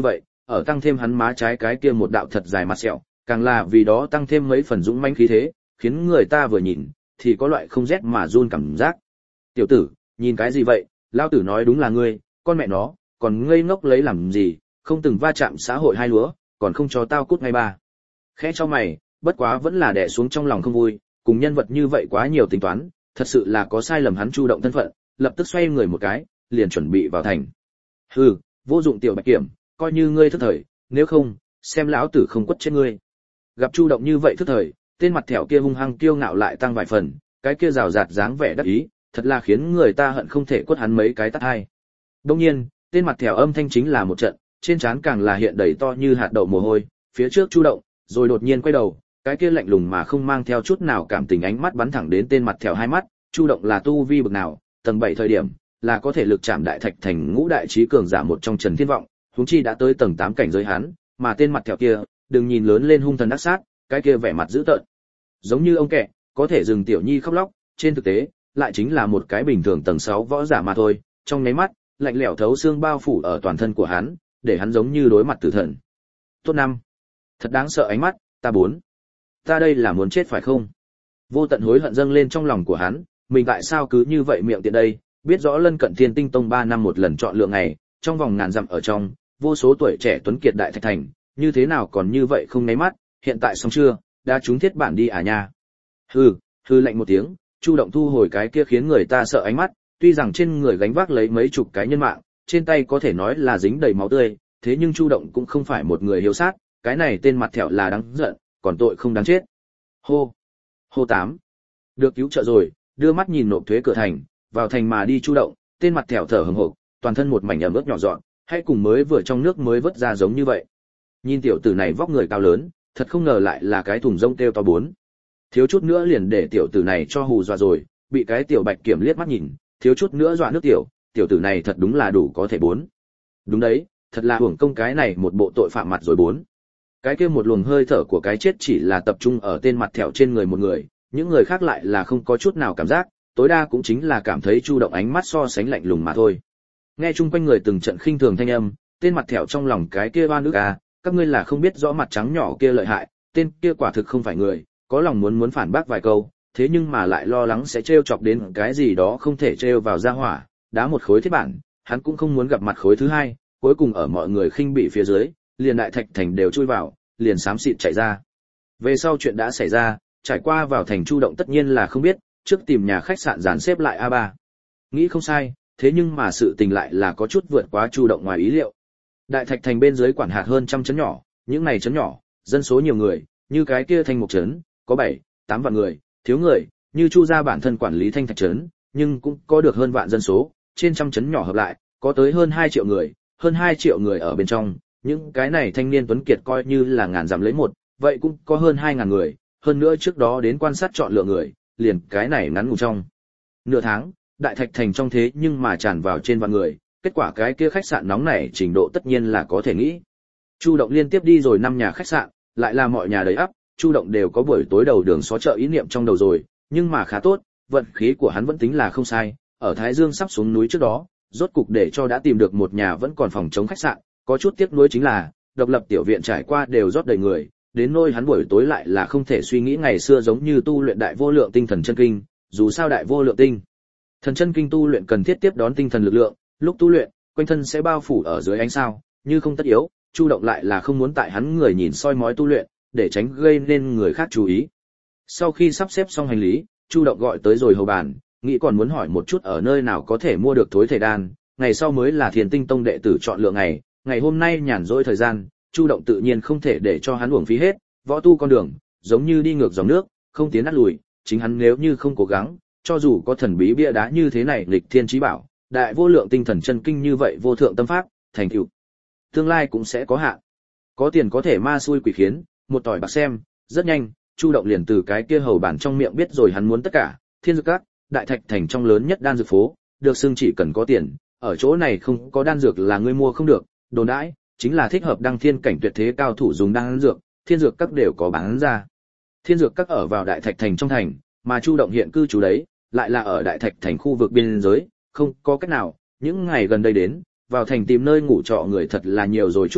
ở tăng thêm hắn má trái cái kia một đạo thật dài mặt sẹo, càng là vì đó tăng thêm mấy phần dũng mãnh khí thế, khiến người ta vừa nhìn thì có loại không rét mà run cảm giác. Tiểu tử, nhìn cái gì vậy, lão tử nói đúng là ngươi, con mẹ nó, còn ngây ngốc lấy làm gì, không từng va chạm xã hội hai lúa, còn không cho tao cút ngay ba. Khẽ cho mày, bất quá vẫn là đè xuống trong lòng không vui, cùng nhân vật như vậy quá nhiều tính toán, thật sự là có sai lầm. Hắn chu động thân phận, lập tức xoay người một cái, liền chuẩn bị vào thành. Hừ, vô dụng tiểu bạch kiểm, coi như ngươi thức thời, nếu không, xem lão tử không quất chết ngươi. Gặp chu động như vậy thức thời, tên mặt thẻo kia hung hăng kiêu ngạo lại tăng vài phần, cái kia rào rạt dáng vẻ đắc ý, thật là khiến người ta hận không thể quất hắn mấy cái tát hai. Đương nhiên, tên mặt thẻo âm thanh chính là một trận, trên trán càng là hiện đầy to như hạt đậu mồ hôi, phía trước chu động, rồi đột nhiên quay đầu, cái kia lạnh lùng mà không mang theo chút nào cảm tình ánh mắt bắn thẳng đến tên mặt thẻo hai mắt. Chu động là tu vi bậc nào, tầng bảy thời điểm, là có thể lực chạm đại thạch thành ngũ đại trí cường giả một trong Trần Thiên Vọng, huống chi đã tới tầng tám cảnh giới hắn, mà tên mặt thẻo kia, đừng nhìn lớn lên hung thần ác sát, cái kia vẻ mặt dữ tợn, giống như ông kẹ, có thể dừng tiểu nhi khóc lóc, trên thực tế, lại chính là một cái bình thường tầng sáu võ giả mà thôi, trong nháy mắt, lạnh lẽo thấu xương bao phủ ở toàn thân của hắn, để hắn giống như đối mặt tử thần. Tốt năm, thật đáng sợ ánh mắt, ta bốn, ta đây là muốn chết phải không? Vô tận hối hận dâng lên trong lòng của hắn, mình tại sao cứ như vậy miệng tiện đây, biết rõ lân cận Thiên Tinh Tông ba năm một lần chọn lựa ngày, trong vòng ngàn dặm ở trong, vô số tuổi trẻ tuấn kiệt đại thạch thành, như thế nào còn như vậy không nháy mắt, hiện tại xong chưa, đã trúng thiết bản đi à nha. Hừ, hừ lạnh một tiếng, Chu động thu hồi cái kia khiến người ta sợ ánh mắt, tuy rằng trên người gánh vác lấy mấy chục cái nhân mạng, trên tay có thể nói là dính đầy máu tươi, thế nhưng Chu động cũng không phải một người hiếu sát, cái này tên mặt thẹo là đáng giận, còn tội không đáng chết. Hô, hô tám, được cứu trợ rồi, đưa mắt nhìn nộp thuế cửa thành, vào thành mà đi Chu động, tên mặt thẹo thở hổn hộc, toàn thân một mảnh ẩm ướt nhỏ dọn, hay cùng mới vừa trong nước mới vớt ra giống như vậy. Nhìn tiểu tử này vóc người cao lớn, thật không ngờ lại là cái thùng rông kêu to bốn. Thiếu chút nữa liền để tiểu tử này cho hù dọa rồi, bị cái tiểu bạch kiểm liếc mắt nhìn, thiếu chút nữa dọa nước tiểu, tiểu tử này thật đúng là đủ có thể bốn. Đúng đấy, thật là hưởng công cái này một bộ tội phạm mặt rồi bốn. Cái kia một luồng hơi thở của cái chết chỉ là tập trung ở tên mặt thẹo trên người một người, những người khác lại là không có chút nào cảm giác, tối đa cũng chính là cảm thấy Chu động ánh mắt so sánh lạnh lùng mà thôi. Nghe chung quanh người từng trận khinh thường thanh âm, tên mặt thẹo trong lòng cái kia oan ức à, các ngươi là không biết rõ mặt trắng nhỏ kia lợi hại, tên kia quả thực không phải người, có lòng muốn muốn phản bác vài câu, thế nhưng mà lại lo lắng sẽ trêu chọc đến cái gì đó không thể trêu vào ra hỏa, đá một khối thiết bản, hắn cũng không muốn gặp mặt khối thứ hai, cuối cùng ở mọi người khinh bị phía dưới, liền đại thạch thành đều chui vào, liền xám xịt chạy ra. Về sau chuyện đã xảy ra, trải qua vào thành Chu động tất nhiên là không biết, trước tìm nhà khách sạn dàn xếp lại a ba. Nghĩ không sai, thế nhưng mà sự tình lại là có chút vượt quá Chu động ngoài ý liệu. Đại thạch thành bên dưới quản hạt hơn trăm trấn nhỏ, những này trấn nhỏ, dân số nhiều người, như cái kia Thanh Mục trấn, có bảy, tám vạn người, thiếu người, như Chu gia bản thân quản lý Thanh Thạch trấn, nhưng cũng có được hơn vạn dân số, trên trăm trấn nhỏ hợp lại, có tới hơn hai triệu người, hơn hai triệu người ở bên trong, những cái này thanh niên tuấn kiệt coi như là ngàn dặm lấy một, vậy cũng có hơn hai ngàn người, hơn nữa trước đó đến quan sát chọn lựa người, liền cái này ngắn ngủn trong nửa tháng, đại thạch thành trong thế nhưng mà tràn vào trên vạn người, kết quả cái kia khách sạn nóng này trình độ tất nhiên là có thể nghĩ. Chu động liên tiếp đi rồi năm nhà khách sạn, lại là mọi nhà đầy ắp, Chu động đều có buổi tối đầu đường xó chợ ý niệm trong đầu rồi, nhưng mà khá tốt, vận khí của hắn vẫn tính là không sai, ở Thái Dương sắp xuống núi trước đó, rốt cục để cho đã tìm được một nhà vẫn còn phòng chống khách sạn, có chút tiếc nuối chính là, độc lập tiểu viện trải qua đều rót đầy người, đến nỗi hắn buổi tối lại là không thể suy nghĩ ngày xưa giống như tu luyện đại vô lượng tinh thần chân kinh, dù sao đại vô lượng tinh thần chân kinh tu luyện cần thiết tiếp đón tinh thần lực lượng, lúc tu luyện, quanh thân sẽ bao phủ ở dưới ánh sao, như không tất yếu, Chu động lại là không muốn tại hắn người nhìn soi mói tu luyện, để tránh gây nên người khác chú ý. Sau khi sắp xếp xong hành lý, Chu động gọi tới rồi hầu bàn, nghĩ còn muốn hỏi một chút ở nơi nào có thể mua được thối thể đan, ngày sau mới là Thiền Tinh Tông đệ tử chọn lựa ngày, ngày hôm nay nhàn rỗi thời gian, Chu động tự nhiên không thể để cho hắn uổng phí hết, võ tu con đường, giống như đi ngược dòng nước, không tiến nát lùi, chính hắn nếu như không cố gắng, cho dù có thần bí bia đá như thế này nghịch thiên chí bảo, đại vô lượng tinh thần chân kinh như vậy vô thượng tâm pháp, thành tựu tương lai cũng sẽ có hạn. Có tiền có thể ma xui quỷ khiến, một tỏi bạc xem, rất nhanh, Chu động liền từ cái kia hầu bản trong miệng biết rồi hắn muốn tất cả, Thiên Dược Các, đại thạch thành trong lớn nhất đan dược phố, được xưng chỉ cần có tiền, ở chỗ này không có đan dược là ngươi mua không được, đồn đãi, chính là thích hợp đăng thiên cảnh tuyệt thế cao thủ dùng đan dược, Thiên Dược Các đều có bán ra. Thiên Dược Các ở vào đại thạch thành trong thành, mà Chu động hiện cư trú đấy, lại là ở đại thạch thành khu vực biên giới, không có cách nào, những ngày gần đây đến, vào thành tìm nơi ngủ trọ người thật là nhiều rồi chút ít,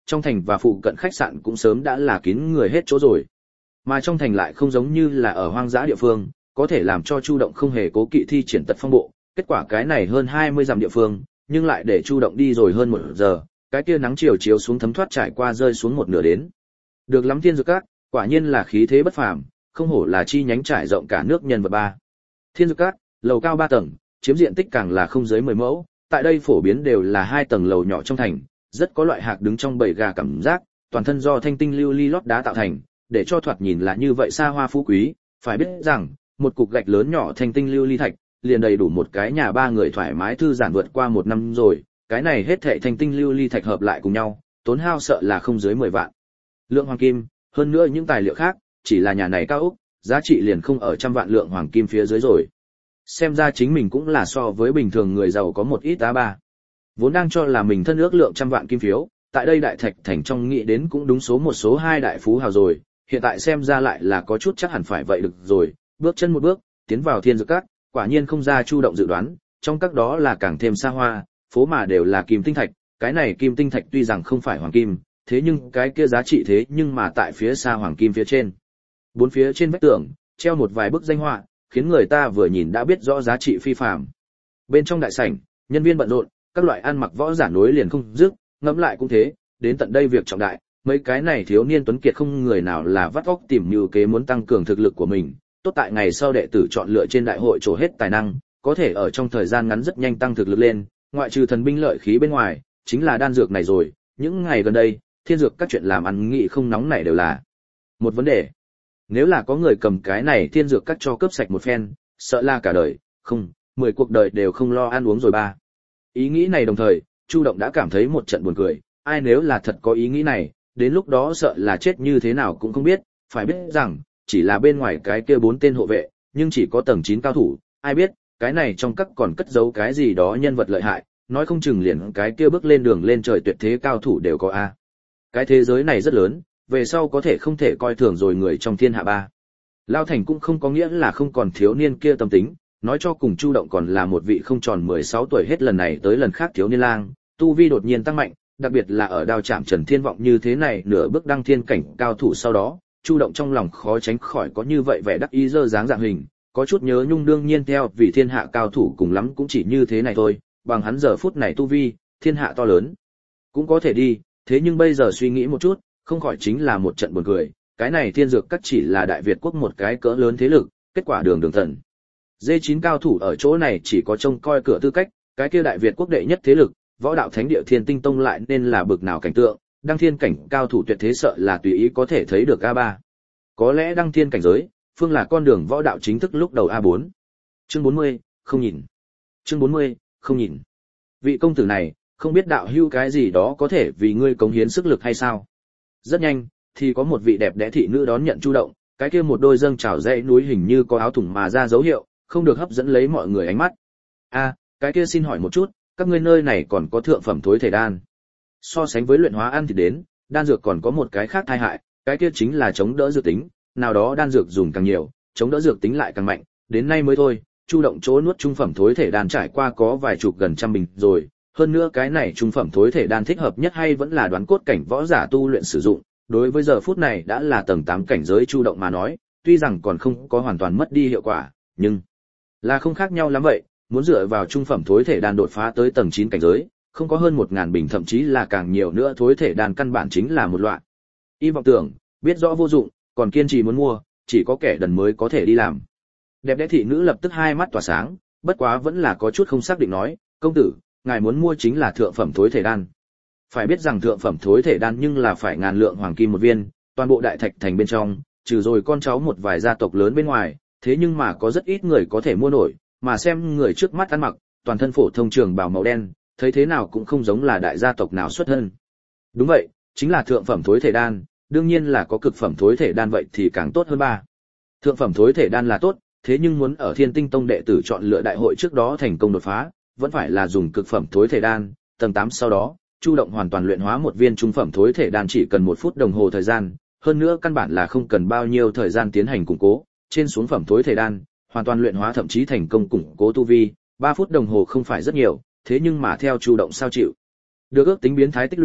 trong thành và phụ cận khách sạn cũng sớm đã là kín người hết chỗ rồi. Mà trong thành lại không giống như là ở hoang dã địa phương, có thể làm cho Chu Động không hề cố kỵ thi triển tật phong bộ, kết quả cái này hơn hai mươi dặm địa phương, nhưng lại để Chu Động đi rồi hơn một giờ, cái kia nắng chiều chiếu xuống thấm thoát trải qua rơi xuống một nửa đến. Được lắm Thiên Dược Các, quả nhiên là khí thế bất phàm, không hổ là chi nhánh trải rộng cả nước nhân vật ba. Thiên Dược Các, lầu cao ba tầng, chiếm diện tích càng là không dưới mười mẫu, tại đây phổ biến đều là hai tầng lầu nhỏ trong thành, rất có loại hạc đứng trong bầy gà cảm giác, toàn thân do thanh tinh lưu ly lót đá tạo thành, để cho thoạt nhìn là như vậy xa hoa phú quý, phải biết rằng, một cục gạch lớn nhỏ thanh tinh lưu ly thạch, liền đầy đủ một cái nhà ba người thoải mái thư giãn vượt qua một năm rồi, cái này hết thảy thanh tinh lưu ly thạch hợp lại cùng nhau, tốn hao sợ là không dưới mười vạn. Lượng hoàng kim, hơn nữa những tài liệu khác, chỉ là nhà này cao ốc, giá trị liền không ở trăm vạn lượng hoàng kim phía dưới rồi. Xem ra chính mình cũng là so với bình thường người giàu có một ít á ba. Vốn đang cho là mình thân ước lượng trăm vạn kim phiếu, tại đây đại thạch thành trong nghĩ đến cũng đúng số một số hai đại phú hào rồi, hiện tại xem ra lại là có chút chắc hẳn phải vậy được rồi, bước chân một bước, tiến vào Thiên Dược Các, quả nhiên không ra Chu Động dự đoán, trong các đó là càng thêm xa hoa, phố mà đều là kim tinh thạch, cái này kim tinh thạch tuy rằng không phải hoàng kim, thế nhưng cái kia giá trị thế nhưng mà tại phía xa hoàng kim phía trên. Bốn phía trên vách tường, treo một vài bức danh họa, khiến người ta vừa nhìn đã biết rõ giá trị phi phàm. Bên trong đại sảnh, nhân viên bận rộn, các loại ăn mặc võ giả nối liền không dứt, ngẫm lại cũng thế, đến tận đây việc trọng đại, mấy cái này thiếu niên tuấn kiệt không người nào là vắt óc tìm mưu kế muốn tăng cường thực lực của mình, tốt tại ngày sau đệ tử chọn lựa trên đại hội trổ hết tài năng, có thể ở trong thời gian ngắn rất nhanh tăng thực lực lên, ngoại trừ thần binh lợi khí bên ngoài, chính là đan dược này rồi, những ngày gần đây, Thiên Dược các chuyện làm ăn nghị không nóng này đều là một vấn đề. Nếu là có người cầm cái này Thiên Dược các cho cướp sạch một phen, sợ là cả đời, không, mười cuộc đời đều không lo ăn uống rồi ba. Ý nghĩ này đồng thời, Chu Động đã cảm thấy một trận buồn cười, ai nếu là thật có ý nghĩ này, đến lúc đó sợ là chết như thế nào cũng không biết, phải biết rằng, chỉ là bên ngoài cái kia bốn tên hộ vệ, nhưng chỉ có tầng chín cao thủ, ai biết, cái này trong các còn cất giấu cái gì đó nhân vật lợi hại, nói không chừng liền cái kia bước lên đường lên trời tuyệt thế cao thủ đều có a. Cái thế giới này rất lớn, về sau có thể không thể coi thường rồi người trong thiên hạ ba. Lao Thành cũng không có nghĩa là không còn thiếu niên kia tâm tính, nói cho cùng Chu Động còn là một vị không tròn mười sáu tuổi hết lần này tới lần khác thiếu niên lang, tu vi đột nhiên tăng mạnh, đặc biệt là ở đao chạm Trần Thiên Vọng như thế này nửa bước đăng thiên cảnh cao thủ sau đó, Chu Động trong lòng khó tránh khỏi có như vậy vẻ đắc ý dơ dáng dạng hình, có chút nhớ nhung đương nhiên theo vì thiên hạ cao thủ cùng lắm cũng chỉ như thế này thôi, bằng hắn giờ phút này tu vi, thiên hạ to lớn, cũng có thể đi, thế nhưng bây giờ suy nghĩ một chút, không khỏi chính là một trận buồn cười, cái này Thiên Dược các chỉ là Đại Việt quốc một cái cỡ lớn thế lực, kết quả đường đường thần. dê chín cao thủ ở chỗ này chỉ có trông coi cửa tư cách, cái kia Đại Việt quốc đệ nhất thế lực, võ đạo thánh địa Thiên Tinh Tông lại nên là bực nào cảnh tượng, đăng thiên cảnh cao thủ tuyệt thế sợ là tùy ý có thể thấy được a ba. Có lẽ đăng thiên cảnh giới, phương là con đường võ đạo chính thức lúc đầu a bốn. Chương bốn mươi, không nhìn. Chương bốn mươi, không nhìn. Vị công tử này, không biết đạo hưu cái gì đó có thể vì ngươi cống hiến sức lực hay sao? Rất nhanh, thì có một vị đẹp đẽ thị nữ đón nhận Chu Động, cái kia một đôi dâng trào dãy núi hình như có áo thủng mà ra dấu hiệu, không được hấp dẫn lấy mọi người ánh mắt. A, cái kia xin hỏi một chút, các ngươi nơi này còn có thượng phẩm thối thể đan? So sánh với luyện hóa ăn thì đến, đan dược còn có một cái khác tai hại, cái kia chính là chống đỡ dược tính, nào đó đan dược dùng càng nhiều, chống đỡ dược tính lại càng mạnh, đến nay mới thôi, Chu Động chỗ nuốt trung phẩm thối thể đan trải qua có vài chục gần trăm bình rồi, hơn nữa cái này trung phẩm thối thể đan thích hợp nhất hay vẫn là đoán cốt cảnh võ giả tu luyện sử dụng, đối với giờ phút này đã là tầng tám cảnh giới Chu Động mà nói, tuy rằng còn không có hoàn toàn mất đi hiệu quả, nhưng là không khác nhau lắm vậy, muốn dựa vào trung phẩm thối thể đan đột phá tới tầng chín cảnh giới, không có hơn một ngàn bình thậm chí là càng nhiều nữa thối thể đan căn bản chính là một loại. Y vọng tưởng, biết rõ vô dụng, còn kiên trì muốn mua, chỉ có kẻ đần mới có thể đi làm. Đẹp đẽ thị nữ lập tức hai mắt tỏa sáng, bất quá vẫn là có chút không xác định nói, công tử, ngài muốn mua chính là thượng phẩm thối thể đan. Phải biết rằng thượng phẩm thối thể đan nhưng là phải ngàn lượng hoàng kim một viên, toàn bộ đại thạch thành bên trong, trừ rồi con cháu một vài gia tộc lớn bên ngoài, thế nhưng mà có rất ít người có thể mua nổi, mà xem người trước mắt ăn mặc, toàn thân phổ thông trường bào màu đen, thấy thế nào cũng không giống là đại gia tộc nào xuất thân. Đúng vậy, chính là thượng phẩm thối thể đan, đương nhiên là có cực phẩm thối thể đan vậy thì càng tốt hơn ba. Thượng phẩm thối thể đan là tốt, thế nhưng muốn ở Thiên Tinh Tông đệ tử chọn lựa đại hội trước đó thành công đột phá, vẫn phải là dùng cực phẩm thối thể đan, tầng tám sau đó, Chu Động hoàn toàn luyện hóa một viên trung phẩm thối thể đan chỉ cần một phút đồng hồ thời gian, hơn nữa căn bản là không cần bao nhiêu thời gian tiến hành củng cố, trên xuống phẩm thối thể đan, hoàn toàn luyện hóa thậm chí thành công củng cố tu vi, ba phút đồng hồ không phải rất nhiều, thế nhưng mà theo Chu Động sao chịu. Được ước tính biến thái tích lũy,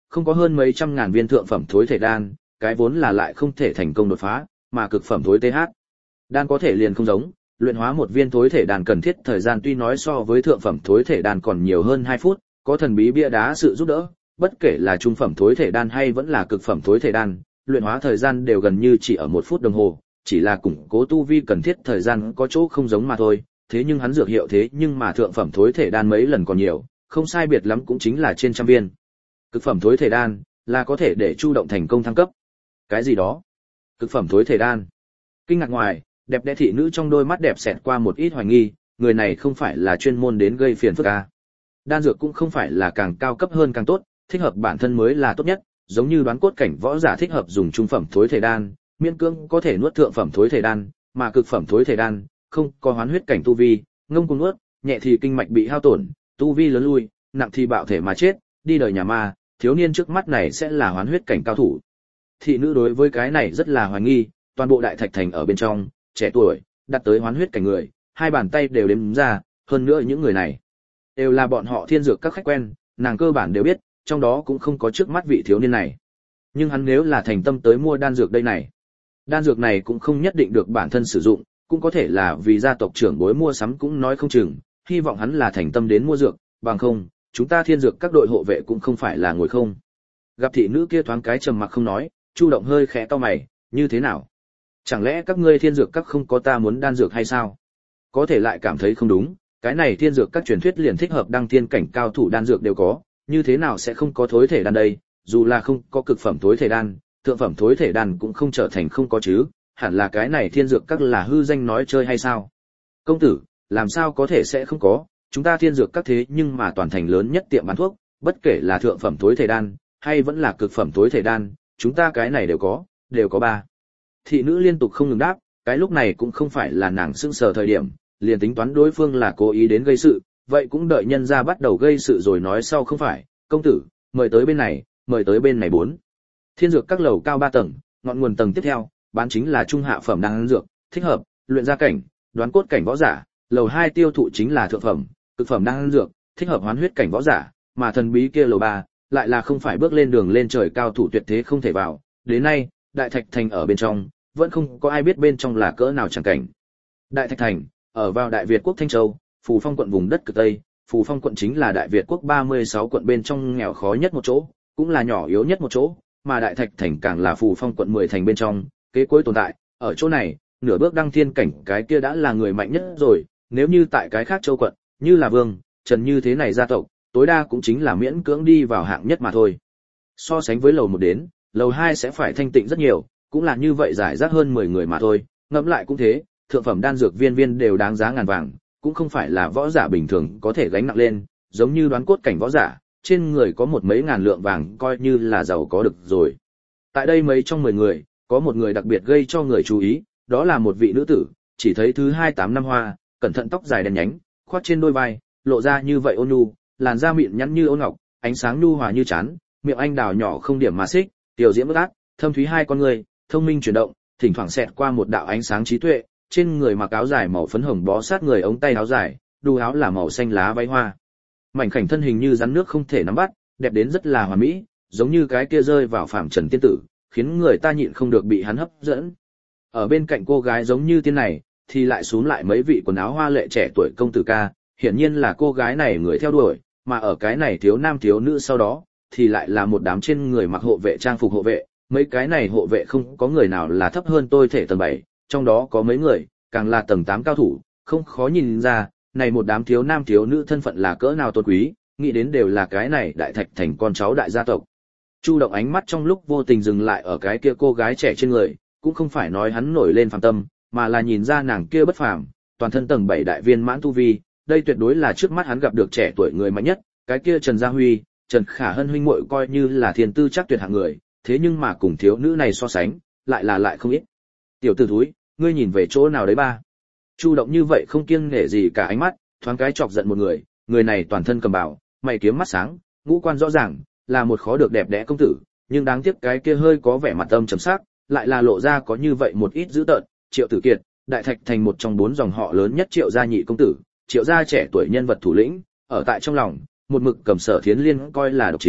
không có hơn mấy trăm ngàn viên thượng phẩm thối thể đan, cái vốn là lại không thể thành công đột phá, mà cực phẩm thối tê hát. Đan có thể liền không giống, luyện hóa một viên thối thể đan cần thiết thời gian tuy nói so với thượng phẩm thối thể đan còn nhiều hơn hai phút, có thần bí bia đá sự giúp đỡ, bất kể là trung phẩm thối thể đan hay vẫn là cực phẩm thối thể đan, luyện hóa thời gian đều gần như chỉ ở một phút đồng hồ, chỉ là củng cố tu vi cần thiết thời gian có chỗ không giống mà thôi, thế nhưng hắn dược hiệu thế nhưng mà thượng phẩm thối thể đan mấy lần còn nhiều, không sai biệt lắm cũng chính là trên trăm viên. Cực phẩm thối thể đan là có thể để Chu Động thành công thăng cấp. Cái gì đó? Cực phẩm thối thể đan? Kinh ngạc ngoài, đẹp đẽ thị nữ trong đôi mắt đẹp xẹt qua một ít hoài nghi, người này không phải là chuyên môn đến gây phiền phức à? Đan dược cũng không phải là càng cao cấp hơn càng tốt, thích hợp bản thân mới là tốt nhất, giống như đoán cốt cảnh võ giả thích hợp dùng trung phẩm thối thể đan, miễn cưỡng có thể nuốt thượng phẩm thối thể đan, mà cực phẩm thối thể đan không có hoán huyết cảnh tu vi, ngông cuồng nuốt, nhẹ thì kinh mạch bị hao tổn, tu vi lớn lui, nặng thì bạo thể mà chết, đi đời nhà ma, thiếu niên trước mắt này sẽ là hoán huyết cảnh cao thủ. Thị nữ đối với cái này rất là hoài nghi, toàn bộ đại thạch thành ở bên trong, trẻ tuổi, đạt tới hoán huyết cảnh người, hai bàn tay đều đếm ra, hơn nữa những người này đều là bọn họ thiên dược các khách quen, nàng cơ bản đều biết, trong đó cũng không có trước mắt vị thiếu niên này. Nhưng hắn nếu là thành tâm tới mua đan dược đây này, đan dược này cũng không nhất định được bản thân sử dụng, cũng có thể là vì gia tộc trưởng bối mua sắm cũng nói không chừng, hy vọng hắn là thành tâm đến mua dược, bằng không, chúng ta thiên dược các đội hộ vệ cũng không phải là ngồi không. Gặp thị nữ kia thoáng cái trầm mặc không nói, Chu Động hơi khẽ cau mày, như thế nào? Chẳng lẽ các ngươi thiên dược các không có ta muốn đan dược hay sao? Có thể lại cảm thấy không đúng, cái này thiên dược các truyền thuyết liền thích hợp đăng thiên cảnh cao thủ đan dược đều có, như thế nào sẽ không có thối thể đan đây? Dù là không có cực phẩm thối thể đan, thượng phẩm thối thể đan cũng không trở thành không có chứ, hẳn là cái này thiên dược các là hư danh nói chơi hay sao? Công tử, làm sao có thể sẽ không có, chúng ta thiên dược các thế nhưng mà toàn thành lớn nhất tiệm bán thuốc, bất kể là thượng phẩm thối thể đan, hay vẫn là cực phẩm thối thể đan, chúng ta cái này đều có, đều có ba. Thị nữ liên tục không ngừng đáp, cái lúc này cũng không phải là nàng sững sờ thời điểm, liền tính toán đối phương là cố ý đến gây sự, vậy cũng đợi nhân ra bắt đầu gây sự rồi nói sau không phải, công tử, mời tới bên này, mời tới bên này bốn. Thiên dược các lầu cao ba tầng, ngọn nguồn tầng tiếp theo, bán chính là trung hạ phẩm đan dược, thích hợp, luyện gia cảnh, đoán cốt cảnh võ giả, lầu hai tiêu thụ chính là thượng phẩm, cực phẩm đan dược, thích hợp hoán huyết cảnh võ giả, mà thần bí kia lầu ba lại là không phải bước lên đường lên trời cao thủ tuyệt thế không thể vào, đến nay, đại thạch thành ở bên trong, vẫn không có ai biết bên trong là cỡ nào chẳng cảnh. Đại thạch thành, ở vào Đại Việt quốc Thanh Châu, Phù Phong quận vùng đất cực Tây, Phù Phong quận chính là Đại Việt quốc ba mươi sáu quận bên trong nghèo khó nhất một chỗ, cũng là nhỏ yếu nhất một chỗ, mà Đại Thạch thành càng là Phù Phong quận mười thành bên trong, kế cuối tồn tại, ở chỗ này, nửa bước đăng thiên cảnh cái kia đã là người mạnh nhất rồi, nếu như tại cái khác châu quận, như là Vương, Trần như thế này gia tộc, tối đa cũng chính là miễn cưỡng đi vào hạng nhất mà thôi. So sánh với lầu một đến, lầu hai sẽ phải thanh tịnh rất nhiều, cũng là như vậy giải rác hơn mười người mà thôi, ngẫm lại cũng thế, thượng phẩm đan dược viên viên đều đáng giá ngàn vàng, cũng không phải là võ giả bình thường có thể gánh nặng lên, giống như đoán cốt cảnh võ giả, trên người có một mấy ngàn lượng vàng coi như là giàu có được rồi. Tại đây mấy trong mười người, có một người đặc biệt gây cho người chú ý, đó là một vị nữ tử, chỉ thấy thứ hai tám năm hoa, cẩn thận tóc dài đen nhánh, khoác trên đôi vai, lộ ra như vậy ôn nhu, làn da mịn nhắn như ôn ngọc, ánh sáng nhu hòa như chán, miệng anh đào nhỏ không điểm mà xích, tiểu diễm bất ác, thâm thúy hai con người, thông minh chuyển động, thỉnh thoảng xẹt qua một đạo ánh sáng trí tuệ, trên người mặc áo dài màu phấn hồng bó sát người ống tay áo dài, đu áo là màu xanh lá váy hoa. Mảnh khảnh thân hình như rắn nước không thể nắm bắt, đẹp đến rất là hoàn mỹ, giống như cái kia rơi vào phàm trần tiên tử, khiến người ta nhịn không được bị hắn hấp dẫn. Ở bên cạnh cô gái giống như tiên này, thì lại xuống lại mấy vị quần áo hoa lệ trẻ tuổi công tử ca, hiển nhiên là cô gái này người theo đuổi, mà ở cái này thiếu nam thiếu nữ sau đó, thì lại là một đám trên người mặc hộ vệ trang phục hộ vệ, mấy cái này hộ vệ không có người nào là thấp hơn tôi thể tầng bảy, trong đó có mấy người, càng là tầng tám cao thủ, không khó nhìn ra, này một đám thiếu nam thiếu nữ thân phận là cỡ nào tôn quý, nghĩ đến đều là cái này đại thạch thành con cháu đại gia tộc. Chu Động ánh mắt trong lúc vô tình dừng lại ở cái kia cô gái trẻ trên người, cũng không phải nói hắn nổi lên phàm tâm, mà là nhìn ra nàng kia bất phàm, toàn thân tầng bảy đại viên mãn tu vi, đây tuyệt đối là trước mắt hắn gặp được trẻ tuổi người mạnh nhất, cái kia Trần Gia Huy, Trần Khả Hân huynh muội coi như là thiên tư chắc tuyệt hạng người, thế nhưng mà cùng thiếu nữ này so sánh, lại là lại không ít. Tiểu tử thúi, ngươi nhìn về chỗ nào đấy ba? Chu Động như vậy không kiêng nể gì cả ánh mắt, thoáng cái chọc giận một người, người này toàn thân cầm bảo, mày kiếm mắt sáng, ngũ quan rõ ràng, là một khó được đẹp đẽ công tử, nhưng đáng tiếc cái kia hơi có vẻ mặt âm trầm sắc, lại là lộ ra có như vậy một ít dữ tợn. Triệu Tử Kiệt, Đại Thạch thành một trong bốn dòng họ lớn nhất Triệu gia nhị công tử, Triệu gia trẻ tuổi nhân vật thủ lĩnh, ở tại trong lòng, một mực cầm Sở Thiến Liên coi là độc chiếm,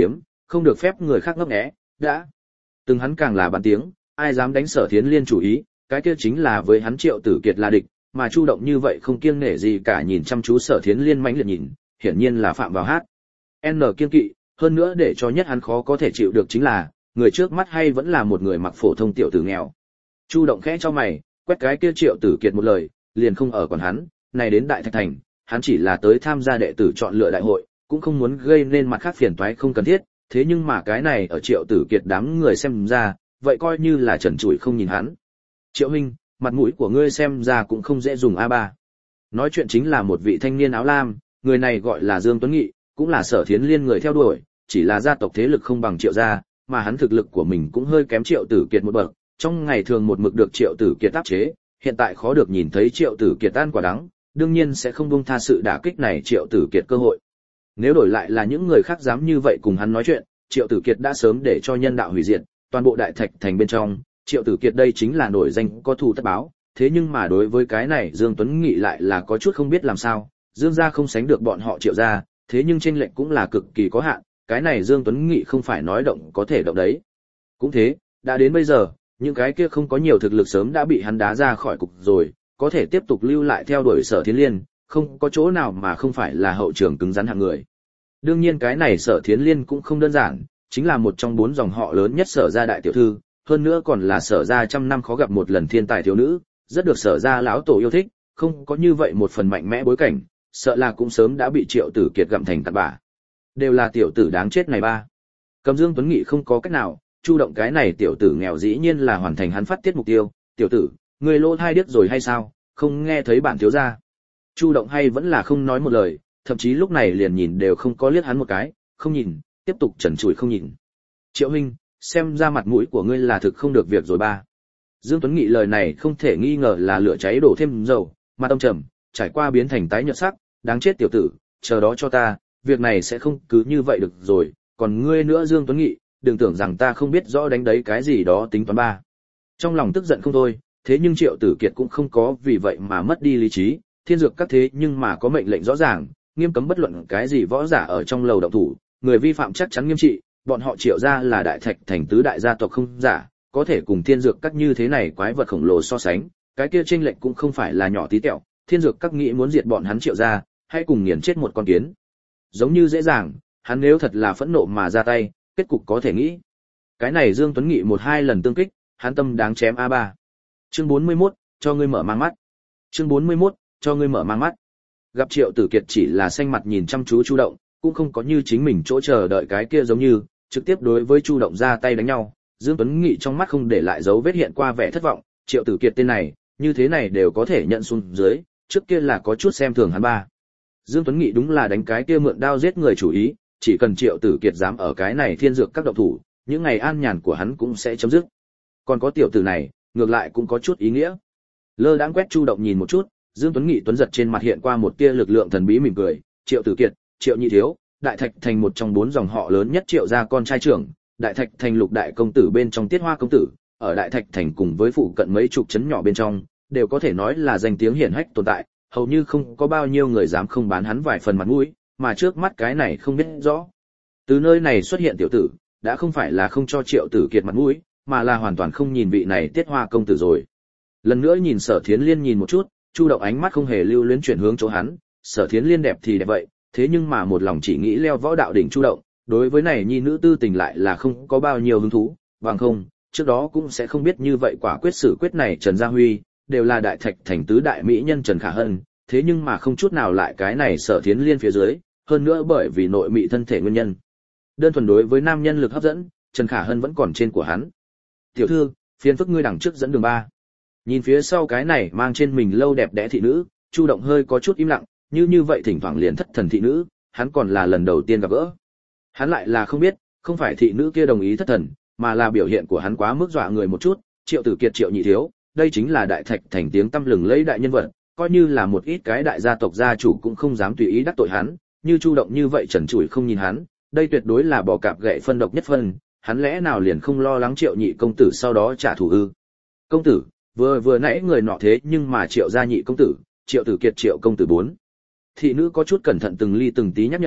không được phép người khác ngấp nghé, đã. Từng hắn càng là bàn tiếng, ai dám đánh Sở Thiến Liên chủ ý, cái kia chính là với hắn Triệu Tử Kiệt là địch, mà Chu Động như vậy không kiêng nể gì cả nhìn chăm chú Sở Thiến Liên mãnh liệt nhìn, hiển nhiên là phạm vào hát. N kiêng kỵ, hơn nữa để cho nhất hắn khó có thể chịu được chính là, người trước mắt hay vẫn là một người mặc phổ thông tiểu tử nghèo. Chu Động khẽ cho mày, quét cái kia Triệu Tử Kiệt một lời, liền không ở còn hắn, này đến Đại Thạch Thành, hắn chỉ là tới tham gia đệ tử chọn lựa đại hội, cũng không muốn gây nên mặt khác phiền toái không cần thiết, thế nhưng mà cái này ở Triệu Tử Kiệt đám người xem ra, vậy coi như là trần trụi không nhìn hắn. Triệu huynh, mặt mũi của ngươi xem ra cũng không dễ dùng a ba. Nói chuyện chính là một vị thanh niên áo lam, người này gọi là Dương Tuấn Nghị, cũng là Sở Thiến Liên người theo đuổi, chỉ là gia tộc thế lực không bằng Triệu gia, mà hắn thực lực của mình cũng hơi kém Triệu Tử Kiệt một bậc, trong ngày thường một mực được Triệu Tử Kiệt áp chế, hiện tại khó được nhìn thấy Triệu Tử Kiệt tan quả đắng, đương nhiên sẽ không buông tha sự đả kích này Triệu Tử Kiệt cơ hội. Nếu đổi lại là những người khác dám như vậy cùng hắn nói chuyện, Triệu Tử Kiệt đã sớm để cho nhân đạo hủy diệt, toàn bộ Đại Thạch Thành bên trong, Triệu Tử Kiệt đây chính là nổi danh có thù tất báo, thế nhưng mà đối với cái này Dương Tuấn Nghị lại là có chút không biết làm sao, Dương gia không sánh được bọn họ Triệu gia, thế nhưng chênh lệch cũng là cực kỳ có hạn, cái này Dương Tuấn Nghị không phải nói động có thể động đấy. Cũng thế, đã đến bây giờ, những cái kia không có nhiều thực lực sớm đã bị hắn đá ra khỏi cục rồi, có thể tiếp tục lưu lại theo đuổi Sở Thiến Liên, không có chỗ nào mà không phải là hậu trường cứng rắn hạng người. Đương nhiên cái này Sở Thiến Liên cũng không đơn giản, chính là một trong bốn dòng họ lớn nhất Sở gia đại tiểu thư, hơn nữa còn là Sở gia trăm năm khó gặp một lần thiên tài thiếu nữ, rất được Sở gia lão tổ yêu thích, không có như vậy một phần mạnh mẽ bối cảnh, sợ là cũng sớm đã bị Triệu Tử Kiệt gặm thành tạt bã. Đều là tiểu tử đáng chết này ba. Cầm Dương Tuấn Nghị không có cách nào, Chu Động cái này tiểu tử nghèo dĩ nhiên là hoàn thành hắn phát tiết mục tiêu, tiểu tử, người lỗ thai điếc rồi hay sao, không nghe thấy bản thiếu gia. Chu Động hay vẫn là không nói một lời, thậm chí lúc này liền nhìn đều không có liếc hắn một cái, không nhìn, tiếp tục trần trụi không nhìn. Triệu huynh, xem ra mặt mũi của ngươi là thực không được việc rồi ba. Dương Tuấn Nghị lời này không thể nghi ngờ là lửa cháy đổ thêm dầu, mặt ông trầm, trải qua biến thành tái nhợt sắc, đáng chết tiểu tử, chờ đó cho ta, việc này sẽ không cứ như vậy được rồi, còn ngươi nữa Dương Tuấn Nghị, đừng tưởng rằng ta không biết rõ đánh đấy cái gì đó tính toán ba. Trong lòng tức giận không thôi, thế nhưng Triệu Tử Kiệt cũng không có vì vậy mà mất đi lý trí, thiên dược các thế nhưng mà có mệnh lệnh rõ ràng, nghiêm cấm bất luận cái gì võ giả ở trong lầu động thủ, người vi phạm chắc chắn nghiêm trị, bọn họ Triệu gia là Đại Thạch Thành tứ đại gia tộc không giả, có thể cùng thiên dược các như thế này quái vật khổng lồ so sánh, cái kia chênh lệch cũng không phải là nhỏ tí tẹo, thiên dược các nghĩ muốn diệt bọn hắn Triệu gia, hãy cùng nghiền chết một con kiến. Giống như dễ dàng, hắn nếu thật là phẫn nộ mà ra tay, kết cục có thể nghĩ. Cái này Dương Tuấn Nghị một hai lần tương kích, hắn tâm đáng chém a ba. Chương bốn mươi mốt, cho ngươi mở mang mắt. Chương bốn mươi mốt, cho ngươi mở mang mắt. Gặp Triệu Tử Kiệt chỉ là xanh mặt nhìn chăm chú Chu Động, cũng không có như chính mình chỗ chờ đợi cái kia giống như, trực tiếp đối với Chu Động ra tay đánh nhau. Dương Tuấn Nghị trong mắt không để lại dấu vết hiện qua vẻ thất vọng, Triệu Tử Kiệt tên này, như thế này đều có thể nhận xuống dưới, trước kia là có chút xem thường hắn ba. Dương Tuấn Nghị đúng là đánh cái kia mượn đao giết người chủ ý, chỉ cần Triệu Tử Kiệt dám ở cái này thiên dược các động thủ, những ngày an nhàn của hắn cũng sẽ chấm dứt. Còn có tiểu tử này, ngược lại cũng có chút ý nghĩa. Lơ đãng quét Chu Động nhìn một chút, Dương Tuấn Nghị tuấn giật trên mặt hiện qua một tia lực lượng thần bí mỉm cười, Triệu Tử Kiệt, Triệu Nhị Thiếu, Đại Thạch Thành một trong bốn dòng họ lớn nhất Triệu gia con trai trưởng, Đại Thạch Thành lục đại công tử bên trong Tiết Hoa công tử, ở Đại Thạch Thành cùng với phụ cận mấy chục trấn nhỏ bên trong, đều có thể nói là danh tiếng hiển hách tồn tại, hầu như không có bao nhiêu người dám không bán hắn vài phần mặt mũi, mà trước mắt cái này không biết rõ. Từ nơi này xuất hiện tiểu tử, đã không phải là không cho Triệu Tử Kiệt mặt mũi, mà là hoàn toàn không nhìn vị này Tiết Hoa công tử rồi. Lần nữa nhìn Sở Thiến Liên nhìn một chút, Chu Động ánh mắt không hề lưu luyến chuyển hướng chỗ hắn, Sở Thiến Liên đẹp thì đẹp vậy, thế nhưng mà một lòng chỉ nghĩ leo võ đạo đỉnh Chu Động, đối với này nhi nữ tư tình lại là không có bao nhiêu hứng thú, bằng không, trước đó cũng sẽ không biết như vậy quả quyết xử quyết này Trần Gia Huy, đều là Đại Thạch Thành tứ đại mỹ nhân Trần Khả Hân, thế nhưng mà không chút nào lại cái này Sở Thiến Liên phía dưới, hơn nữa bởi vì nội mị thân thể nguyên nhân. Đơn thuần đối với nam nhân lực hấp dẫn, Trần Khả Hân vẫn còn trên của hắn. Tiểu thư, phiền phức ngươi đằng trước dẫn đường ba. Nhìn phía sau cái này mang trên mình lâu đẹp đẽ thị nữ, Chu Động hơi có chút im lặng, như như vậy thỉnh thoảng liền thất thần thị nữ, hắn còn là lần đầu tiên gặp gỡ. Hắn lại là không biết, không phải thị nữ kia đồng ý thất thần, mà là biểu hiện của hắn quá mức dọa người một chút, Triệu Tử Kiệt Triệu Nhị Thiếu, đây chính là Đại Thạch Thành tiếng tăm lừng lẫy đại nhân vật, coi như là một ít cái đại gia tộc gia chủ cũng không dám tùy ý đắc tội hắn, như Chu Động như vậy trần trụi không nhìn hắn, đây tuyệt đối là bỏ cạp gậy phân độc nhất phân, hắn lẽ nào liền không lo lắng Triệu Nhị công tử sau đó trả thù ư? Công tử, vừa vừa nãy người nọ thế nhưng mà Triệu gia Nhị công tử, Triệu Tử Kiệt Triệu công tử bốn. Thị nữ có chút cẩn thận từng ly từng tí nhắc nhở,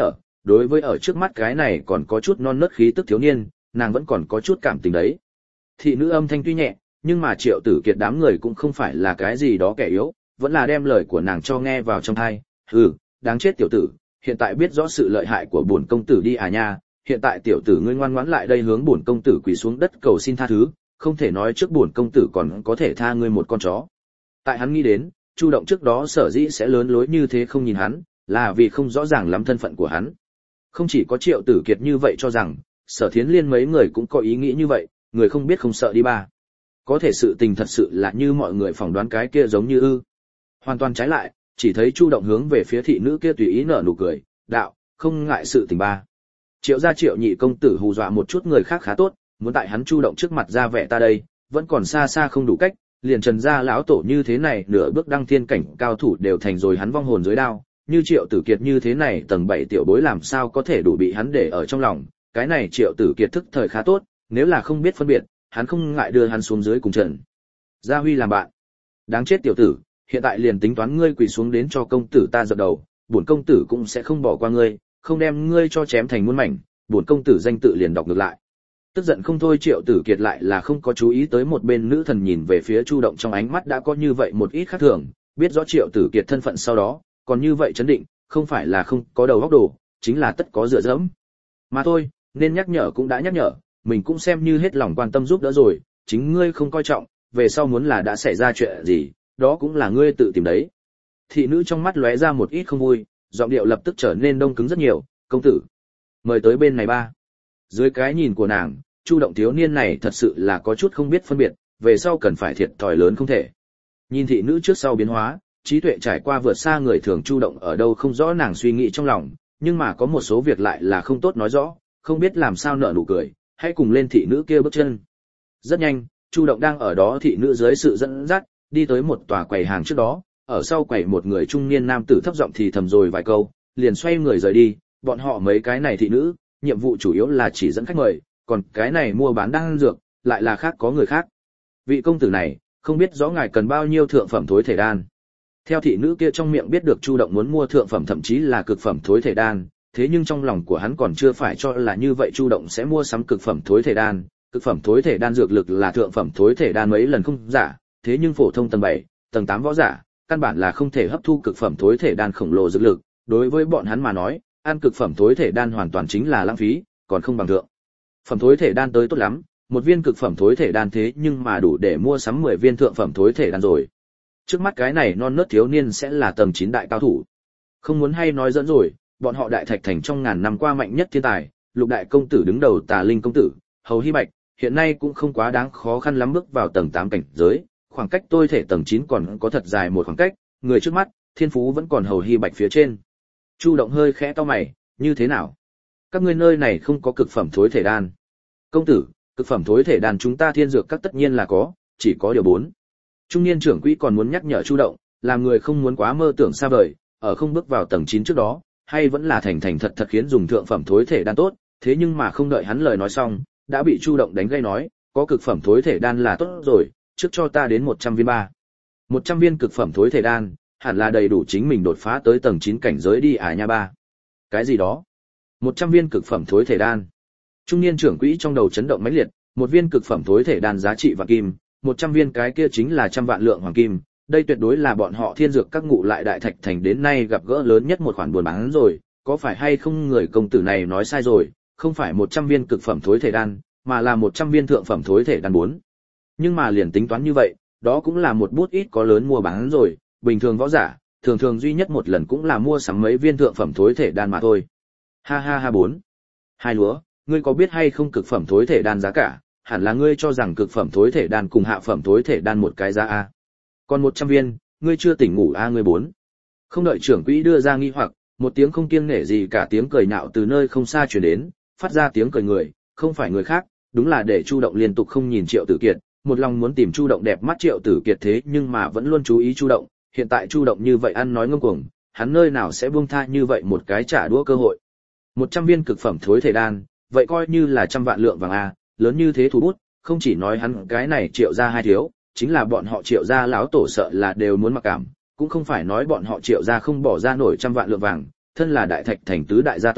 đối với ở trước mắt cái này còn có chút non nớt khí tức thiếu niên, nàng vẫn còn có chút cảm tình đấy. Thị nữ âm thanh tuy nhẹ, nhưng mà Triệu Tử Kiệt đám người cũng không phải là cái gì đó kẻ yếu, vẫn là đem lời của nàng cho nghe vào trong tai. "Hừ, đáng chết tiểu tử, hiện tại biết rõ sự lợi hại của bổn công tử đi à nha, hiện tại tiểu tử ngươi ngoan ngoãn lại đây hướng bổn công tử quỳ xuống đất cầu xin tha thứ, không thể nói trước bổn công tử còn có thể tha ngươi một con chó." Tại hắn nghĩ đến, Chu Động trước đó sở dĩ sẽ lớn lối như thế không nhìn hắn, là vì không rõ ràng lắm thân phận của hắn. Không chỉ có Triệu Tử Kiệt như vậy cho rằng, Sở Thiến Liên mấy người cũng có ý nghĩ như vậy, người không biết không sợ đi ba. Có thể sự tình thật sự là như mọi người phỏng đoán cái kia giống như ư. Hoàn toàn trái lại, chỉ thấy Chu Động hướng về phía thị nữ kia tùy ý nở nụ cười, đạo, không ngại sự tình ba. Triệu gia Triệu nhị công tử hù dọa một chút người khác khá tốt, muốn tại hắn Chu Động trước mặt ra vẻ ta đây, vẫn còn xa xa không đủ cách, liền Trần gia lão tổ như thế này nửa bước đăng thiên cảnh cao thủ đều thành rồi hắn vong hồn dưới đao, như Triệu Tử Kiệt như thế này tầng bảy tiểu bối làm sao có thể đủ bị hắn để ở trong lòng, cái này Triệu Tử Kiệt thức thời khá tốt, nếu là không biết phân biệt, hắn không ngại đưa hắn xuống dưới cùng Trần Gia Huy làm bạn. Đáng chết tiểu tử, hiện tại liền tính toán ngươi quỳ xuống đến cho công tử ta dập đầu, bổn công tử cũng sẽ không bỏ qua ngươi, không đem ngươi cho chém thành muôn mảnh, bổn công tử danh tự liền đọc ngược lại. Tức giận không thôi Triệu Tử Kiệt lại là không có chú ý tới một bên nữ thần nhìn về phía Chu Động trong ánh mắt đã có như vậy một ít khác thường, biết rõ Triệu Tử Kiệt thân phận sau đó, còn như vậy chấn định, không phải là không có đầu óc đồ, chính là tất có dựa dẫm. Mà thôi, nên nhắc nhở cũng đã nhắc nhở, mình cũng xem như hết lòng quan tâm giúp đỡ rồi, chính ngươi không coi trọng, về sau muốn là đã xảy ra chuyện gì, đó cũng là ngươi tự tìm đấy. Thị nữ trong mắt lóe ra một ít không vui, giọng điệu lập tức trở nên đông cứng rất nhiều, công tử, mời tới bên này ba. Dưới cái nhìn của nàng, Chu Động thiếu niên này thật sự là có chút không biết phân biệt, về sau cần phải thiệt thòi lớn không thể. Nhìn thị nữ trước sau biến hóa, trí tuệ trải qua vượt xa người thường Chu Động ở đâu không rõ nàng suy nghĩ trong lòng, nhưng mà có một số việc lại là không tốt nói rõ, không biết làm sao nở nụ cười, hãy cùng lên thị nữ kia bước chân. Rất nhanh, Chu Động đang ở đó thị nữ dưới sự dẫn dắt, đi tới một tòa quầy hàng trước đó, ở sau quầy một người trung niên nam tử thấp giọng thì thầm rồi vài câu, liền xoay người rời đi, bọn họ mấy cái này thị nữ, nhiệm vụ chủ yếu là chỉ dẫn khách mời, còn cái này mua bán đan dược, lại là khác có người khác. Vị công tử này, không biết rõ ngài cần bao nhiêu thượng phẩm thối thể đan. Theo thị nữ kia trong miệng biết được Chu Động muốn mua thượng phẩm thậm chí là cực phẩm thối thể đan, thế nhưng trong lòng của hắn còn chưa phải cho là như vậy Chu Động sẽ mua sắm cực phẩm thối thể đan, cực phẩm thối thể đan dược lực là thượng phẩm thối thể đan mấy lần không giả, thế nhưng phổ thông tầng bảy, tầng tám võ giả, căn bản là không thể hấp thu cực phẩm thối thể đan khổng lồ dược lực, đối với bọn hắn mà nói, ăn cực phẩm thối thể đan hoàn toàn chính là lãng phí, còn không bằng thượng phẩm thối thể đan tới tốt lắm, một viên cực phẩm thối thể đan thế nhưng mà đủ để mua sắm mười viên thượng phẩm thối thể đan rồi. Trước mắt cái này non nớt thiếu niên sẽ là tầng chín đại cao thủ. Không muốn hay nói dẫn rồi, bọn họ Đại Thạch Thành trong ngàn năm qua mạnh nhất thiên tài, Lục đại công tử đứng đầu Tà Linh công tử, Hầu Hy Bạch, hiện nay cũng không quá đáng khó khăn lắm bước vào tầng tám cảnh giới, khoảng cách tôi thể tầng chín còn có thật dài một khoảng cách, người trước mắt, thiên phú vẫn còn Hầu Hy Bạch phía trên. Chu Động hơi khẽ cau mày, như thế nào? Các ngươi nơi này không có cực phẩm thối thể đan. Công tử, cực phẩm thối thể đan chúng ta thiên dược các tất nhiên là có, chỉ có điều bốn. Trung niên trưởng quỹ còn muốn nhắc nhở Chu Động, làm người không muốn quá mơ tưởng xa vời, ở không bước vào tầng chín trước đó, hay vẫn là thành thành thật thật khiến dùng thượng phẩm thối thể đan tốt, thế nhưng mà không đợi hắn lời nói xong, đã bị Chu Động đánh gây nói, có cực phẩm thối thể đan là tốt rồi, trước cho ta đến một trăm viên ba. một trăm viên cực phẩm thối thể đan, hẳn là đầy đủ chính mình đột phá tới tầng chín cảnh giới đi à nha ba. Cái gì đó? một trăm viên cực phẩm thối thể đan. Trung niên trưởng quỹ trong đầu chấn động mãnh liệt, một viên cực phẩm thối thể đan giá trị vạn kim, một trăm viên cái kia chính là trăm vạn lượng hoàng kim, đây tuyệt đối là bọn họ thiên dược các ngụ lại Đại Thạch Thành đến nay gặp gỡ lớn nhất một khoản buôn bán rồi, có phải hay không người công tử này nói sai rồi, không phải một trăm viên cực phẩm thối thể đan, mà là một trăm viên thượng phẩm thối thể đan bốn. Nhưng mà liền tính toán như vậy, đó cũng là một bút ít có lớn mua bán rồi, bình thường võ giả, thường thường duy nhất một lần cũng là mua sắm mấy viên thượng phẩm thối thể đan mà thôi. Ha ha ha bốn. Hai lúa, ngươi có biết hay không cực phẩm thối thể đan giá cả, hẳn là ngươi cho rằng cực phẩm thối thể đan cùng hạ phẩm thối thể đan một cái giá a. Còn một trăm viên, ngươi chưa tỉnh ngủ a ngươi bốn. Không đợi trưởng quỹ đưa ra nghi hoặc, một tiếng không kiêng nể gì cả tiếng cười nhạo từ nơi không xa truyền đến, phát ra tiếng cười người, không phải người khác, đúng là để Chu Động liên tục không nhìn Triệu Tử Kiệt, một lòng muốn tìm Chu Động đẹp mắt Triệu Tử Kiệt thế nhưng mà vẫn luôn chú ý Chu Động, hiện tại Chu Động như vậy ăn nói ngông cuồng, hắn nơi nào sẽ buông tha như vậy một cái trả đũa cơ hội. một trăm viên cực phẩm thối thể đan, vậy coi như là trăm vạn lượng vàng a, lớn như thế thủ bút, không chỉ nói hắn cái này Triệu gia hai thiếu, chính là bọn họ Triệu gia lão tổ sợ là đều muốn mặc cảm, cũng không phải nói bọn họ Triệu gia không bỏ ra nổi trăm vạn lượng vàng, thân là Đại Thạch Thành tứ đại gia tộc,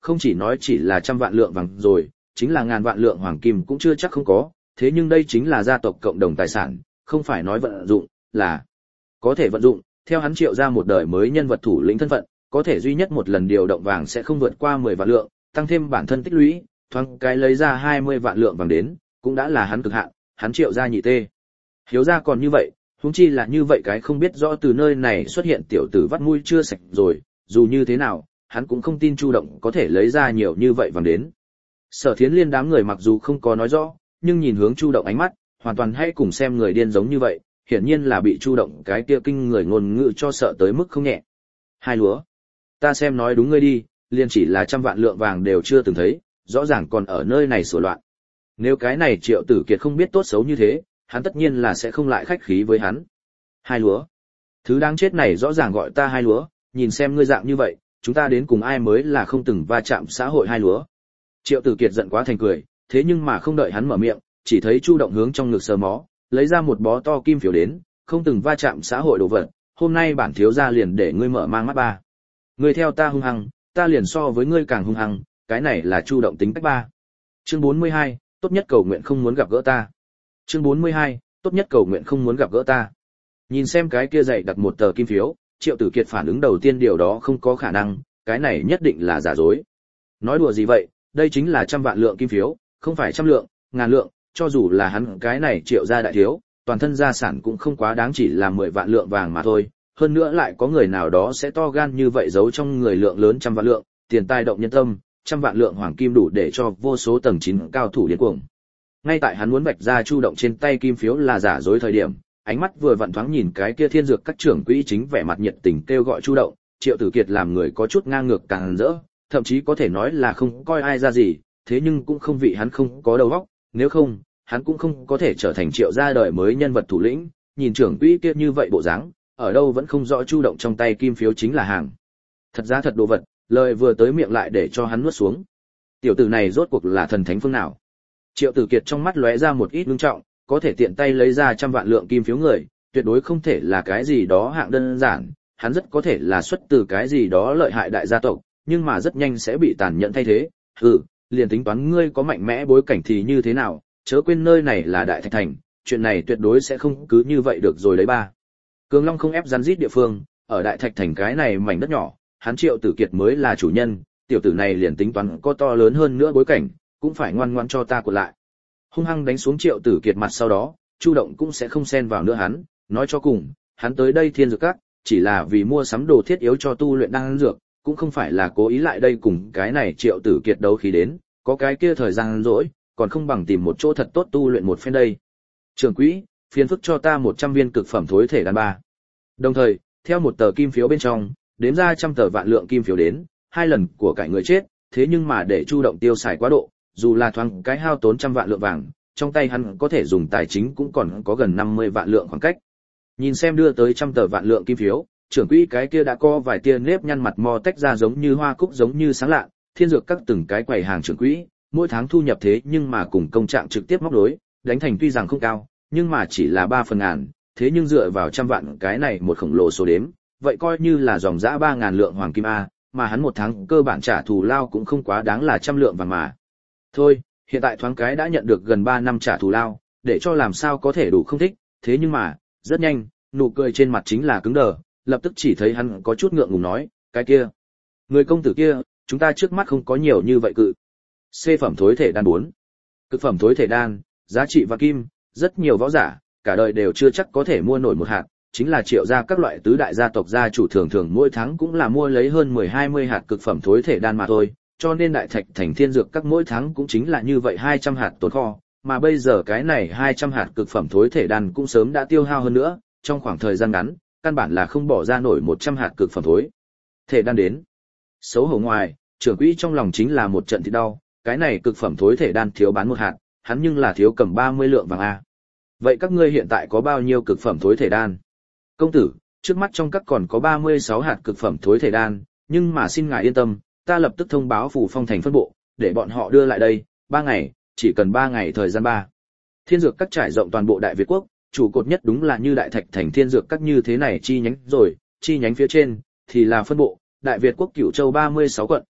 không chỉ nói chỉ là trăm vạn lượng vàng rồi, chính là ngàn vạn lượng hoàng kim cũng chưa chắc không có, thế nhưng đây chính là gia tộc cộng đồng tài sản, không phải nói vận dụng, là có thể vận dụng, theo hắn Triệu ra một đời mới nhân vật thủ lĩnh thân phận, có thể duy nhất một lần điều động vàng sẽ không vượt qua mười vạn lượng, tăng thêm bản thân tích lũy, thoáng cái lấy ra hai mươi vạn lượng vàng đến, cũng đã là hắn cực hạn, hắn Triệu ra nhị tê. Hiếu ra còn như vậy, huống chi là như vậy cái không biết rõ từ nơi này xuất hiện tiểu tử vắt mũi chưa sạch rồi, dù như thế nào, hắn cũng không tin Chu Động có thể lấy ra nhiều như vậy vàng đến. Sở Thiến Liên đám người mặc dù không có nói rõ, nhưng nhìn hướng Chu Động ánh mắt, hoàn toàn hay cùng xem người điên giống như vậy, hiển nhiên là bị Chu Động cái kia kinh người ngôn ngữ cho sợ tới mức không nhẹ. Hai lúa, ta xem nói đúng ngươi đi, liền chỉ là trăm vạn lượng vàng đều chưa từng thấy, rõ ràng còn ở nơi này sửa loạn. Nếu cái này Triệu Tử Kiệt không biết tốt xấu như thế, hắn tất nhiên là sẽ không lại khách khí với hắn. Hai lúa, thứ đáng chết này rõ ràng gọi ta hai lúa, nhìn xem ngươi dạng như vậy, chúng ta đến cùng ai mới là không từng va chạm xã hội hai lúa. Triệu Tử Kiệt giận quá thành cười, thế nhưng mà không đợi hắn mở miệng, chỉ thấy Chu Động hướng trong ngực sờ mó, lấy ra một bó to kim phiếu đến, không từng va chạm xã hội đồ vật, hôm nay bản thiếu gia liền để ngươi mở mang mắt ba. Ngươi theo ta hung hăng, ta liền so với ngươi càng hung hăng, cái này là Chu Động tính cách ba. Chương bốn mươi hai, tốt nhất cầu nguyện không muốn gặp gỡ ta. Chương bốn mươi hai, tốt nhất cầu nguyện không muốn gặp gỡ ta. Nhìn xem cái kia dày đặt một tờ kim phiếu, Triệu Tử Kiệt phản ứng đầu tiên điều đó không có khả năng, cái này nhất định là giả dối. Nói đùa gì vậy, đây chính là trăm vạn lượng kim phiếu, không phải trăm lượng, ngàn lượng, cho dù là hắn cái này Triệu gia đại thiếu, toàn thân gia sản cũng không quá đáng chỉ là mười vạn lượng vàng mà thôi, hơn nữa lại có người nào đó sẽ to gan như vậy giấu trong người lượng lớn trăm vạn lượng, tiền tài động nhân tâm, trăm vạn lượng hoàng kim đủ để cho vô số tầng chín cao thủ điên cuồng. Ngay tại hắn muốn vạch ra Chu Động trên tay kim phiếu là giả dối thời điểm, ánh mắt vừa vặn thoáng nhìn cái kia thiên dược các trưởng quỹ chính vẻ mặt nhiệt tình kêu gọi Chu Động, Triệu Tử Kiệt làm người có chút ngang ngược càng rỡ, thậm chí có thể nói là không coi ai ra gì, thế nhưng cũng không vị hắn không có đầu óc, nếu không, hắn cũng không có thể trở thành Triệu gia đời mới nhân vật thủ lĩnh, nhìn trưởng quỹ kia như vậy bộ dáng, ở đâu vẫn không rõ Chu Động trong tay kim phiếu chính là hàng thật giá thật đồ vật, lời vừa tới miệng lại để cho hắn nuốt xuống. Tiểu tử này rốt cuộc là thần thánh phương nào? Triệu Tử Kiệt trong mắt lóe ra một ít ngưng trọng, có thể tiện tay lấy ra trăm vạn lượng kim phiếu người, tuyệt đối không thể là cái gì đó hạng đơn giản, hắn rất có thể là xuất từ cái gì đó lợi hại đại gia tộc, nhưng mà rất nhanh sẽ bị tàn nhẫn thay thế. Hừ, liền tính toán ngươi có mạnh mẽ bối cảnh thì như thế nào, chớ quên nơi này là Đại Thạch Thành, chuyện này tuyệt đối sẽ không cứ như vậy được rồi đấy ba. Cường Long không ép rắn rít địa phương, ở Đại Thạch Thành cái này mảnh đất nhỏ, hắn Triệu Tử Kiệt mới là chủ nhân, tiểu tử này liền tính toán có to lớn hơn nữa bối cảnh, cũng phải ngoan ngoãn cho ta của lại. Hung hăng đánh xuống Triệu Tử Kiệt mặt sau đó, Chu Động cũng sẽ không xen vào nữa hắn, nói cho cùng, hắn tới đây Thiên Dược Các, chỉ là vì mua sắm đồ thiết yếu cho tu luyện đan dược, cũng không phải là cố ý lại đây cùng cái này Triệu Tử Kiệt đấu khí đến, có cái kia thời gian rỗi, còn không bằng tìm một chỗ thật tốt tu luyện một phen đây. Trưởng quỹ, phiền phức cho ta một trăm viên cực phẩm thối thể đan ba. Đồng thời, theo một tờ kim phiếu bên trong, đếm ra trăm tờ vạn lượng kim phiếu đến, hai lần của cải người chết, thế nhưng mà để Chu Động tiêu xài quá độ, dù là thoáng cái hao tốn trăm vạn lượng vàng, trong tay hắn có thể dùng tài chính cũng còn có gần năm mươi vạn lượng khoảng cách. Nhìn xem đưa tới trăm tờ vạn lượng kim phiếu, trưởng quỹ cái kia đã co vài tia nếp nhăn mặt mò tách ra giống như hoa cúc giống như sáng lạ, Thiên Dược Các từng cái quầy hàng trưởng quỹ, mỗi tháng thu nhập thế nhưng mà cùng công trạng trực tiếp móc đối, đánh thành tuy rằng không cao, nhưng mà chỉ là ba phần ngàn, thế nhưng dựa vào trăm vạn cái này một khổng lồ số đếm, vậy coi như là dòng dã ba ngàn lượng hoàng kim a, mà hắn một tháng cơ bản trả thù lao cũng không quá đáng là trăm lượng vàng mà. Thôi, hiện tại thoáng cái đã nhận được gần ba năm trả thù lao, để cho làm sao có thể đủ không thích, thế nhưng mà, rất nhanh, nụ cười trên mặt chính là cứng đờ, lập tức chỉ thấy hắn có chút ngượng ngùng nói, cái kia, người công tử kia, chúng ta trước mắt không có nhiều như vậy cự. C phẩm thối thể đan bốn. Cực phẩm thối thể đan, giá trị vạn kim, rất nhiều võ giả, cả đời đều chưa chắc có thể mua nổi một hạt, chính là Triệu gia các loại tứ đại gia tộc gia chủ thường thường mỗi tháng cũng là mua lấy hơn mười hai mươi hạt cực phẩm thối thể đan mà thôi, cho nên Đại Thạch Thành Thiên Dược các mỗi tháng cũng chính là như vậy hai trăm hạt tồn kho, mà bây giờ cái này hai trăm hạt cực phẩm thối thể đan cũng sớm đã tiêu hao hơn nữa, trong khoảng thời gian ngắn, căn bản là không bỏ ra nổi một trăm hạt cực phẩm thối thể đan đến. Xấu hổ ngoài, trưởng quỹ trong lòng chính là một trận thì đau, cái này cực phẩm thối thể đan thiếu bán một hạt, hắn nhưng là thiếu cầm ba mươi lượng vàng a. Vậy các ngươi hiện tại có bao nhiêu cực phẩm thối thể đan? Công tử, trước mắt trong các còn có ba mươi sáu hạt cực phẩm thối thể đan, nhưng mà xin ngài yên tâm, ta lập tức thông báo Phủ Phong thành phân bộ, để bọn họ đưa lại đây, ba ngày, chỉ cần ba ngày thời gian ba. Thiên Dược Các trải rộng toàn bộ Đại Việt quốc, chủ cột nhất đúng là như Đại Thạch Thành Thiên Dược Các như thế này chi nhánh rồi, chi nhánh phía trên thì là phân bộ, Đại Việt quốc Cửu Châu ba mươi sáu quận,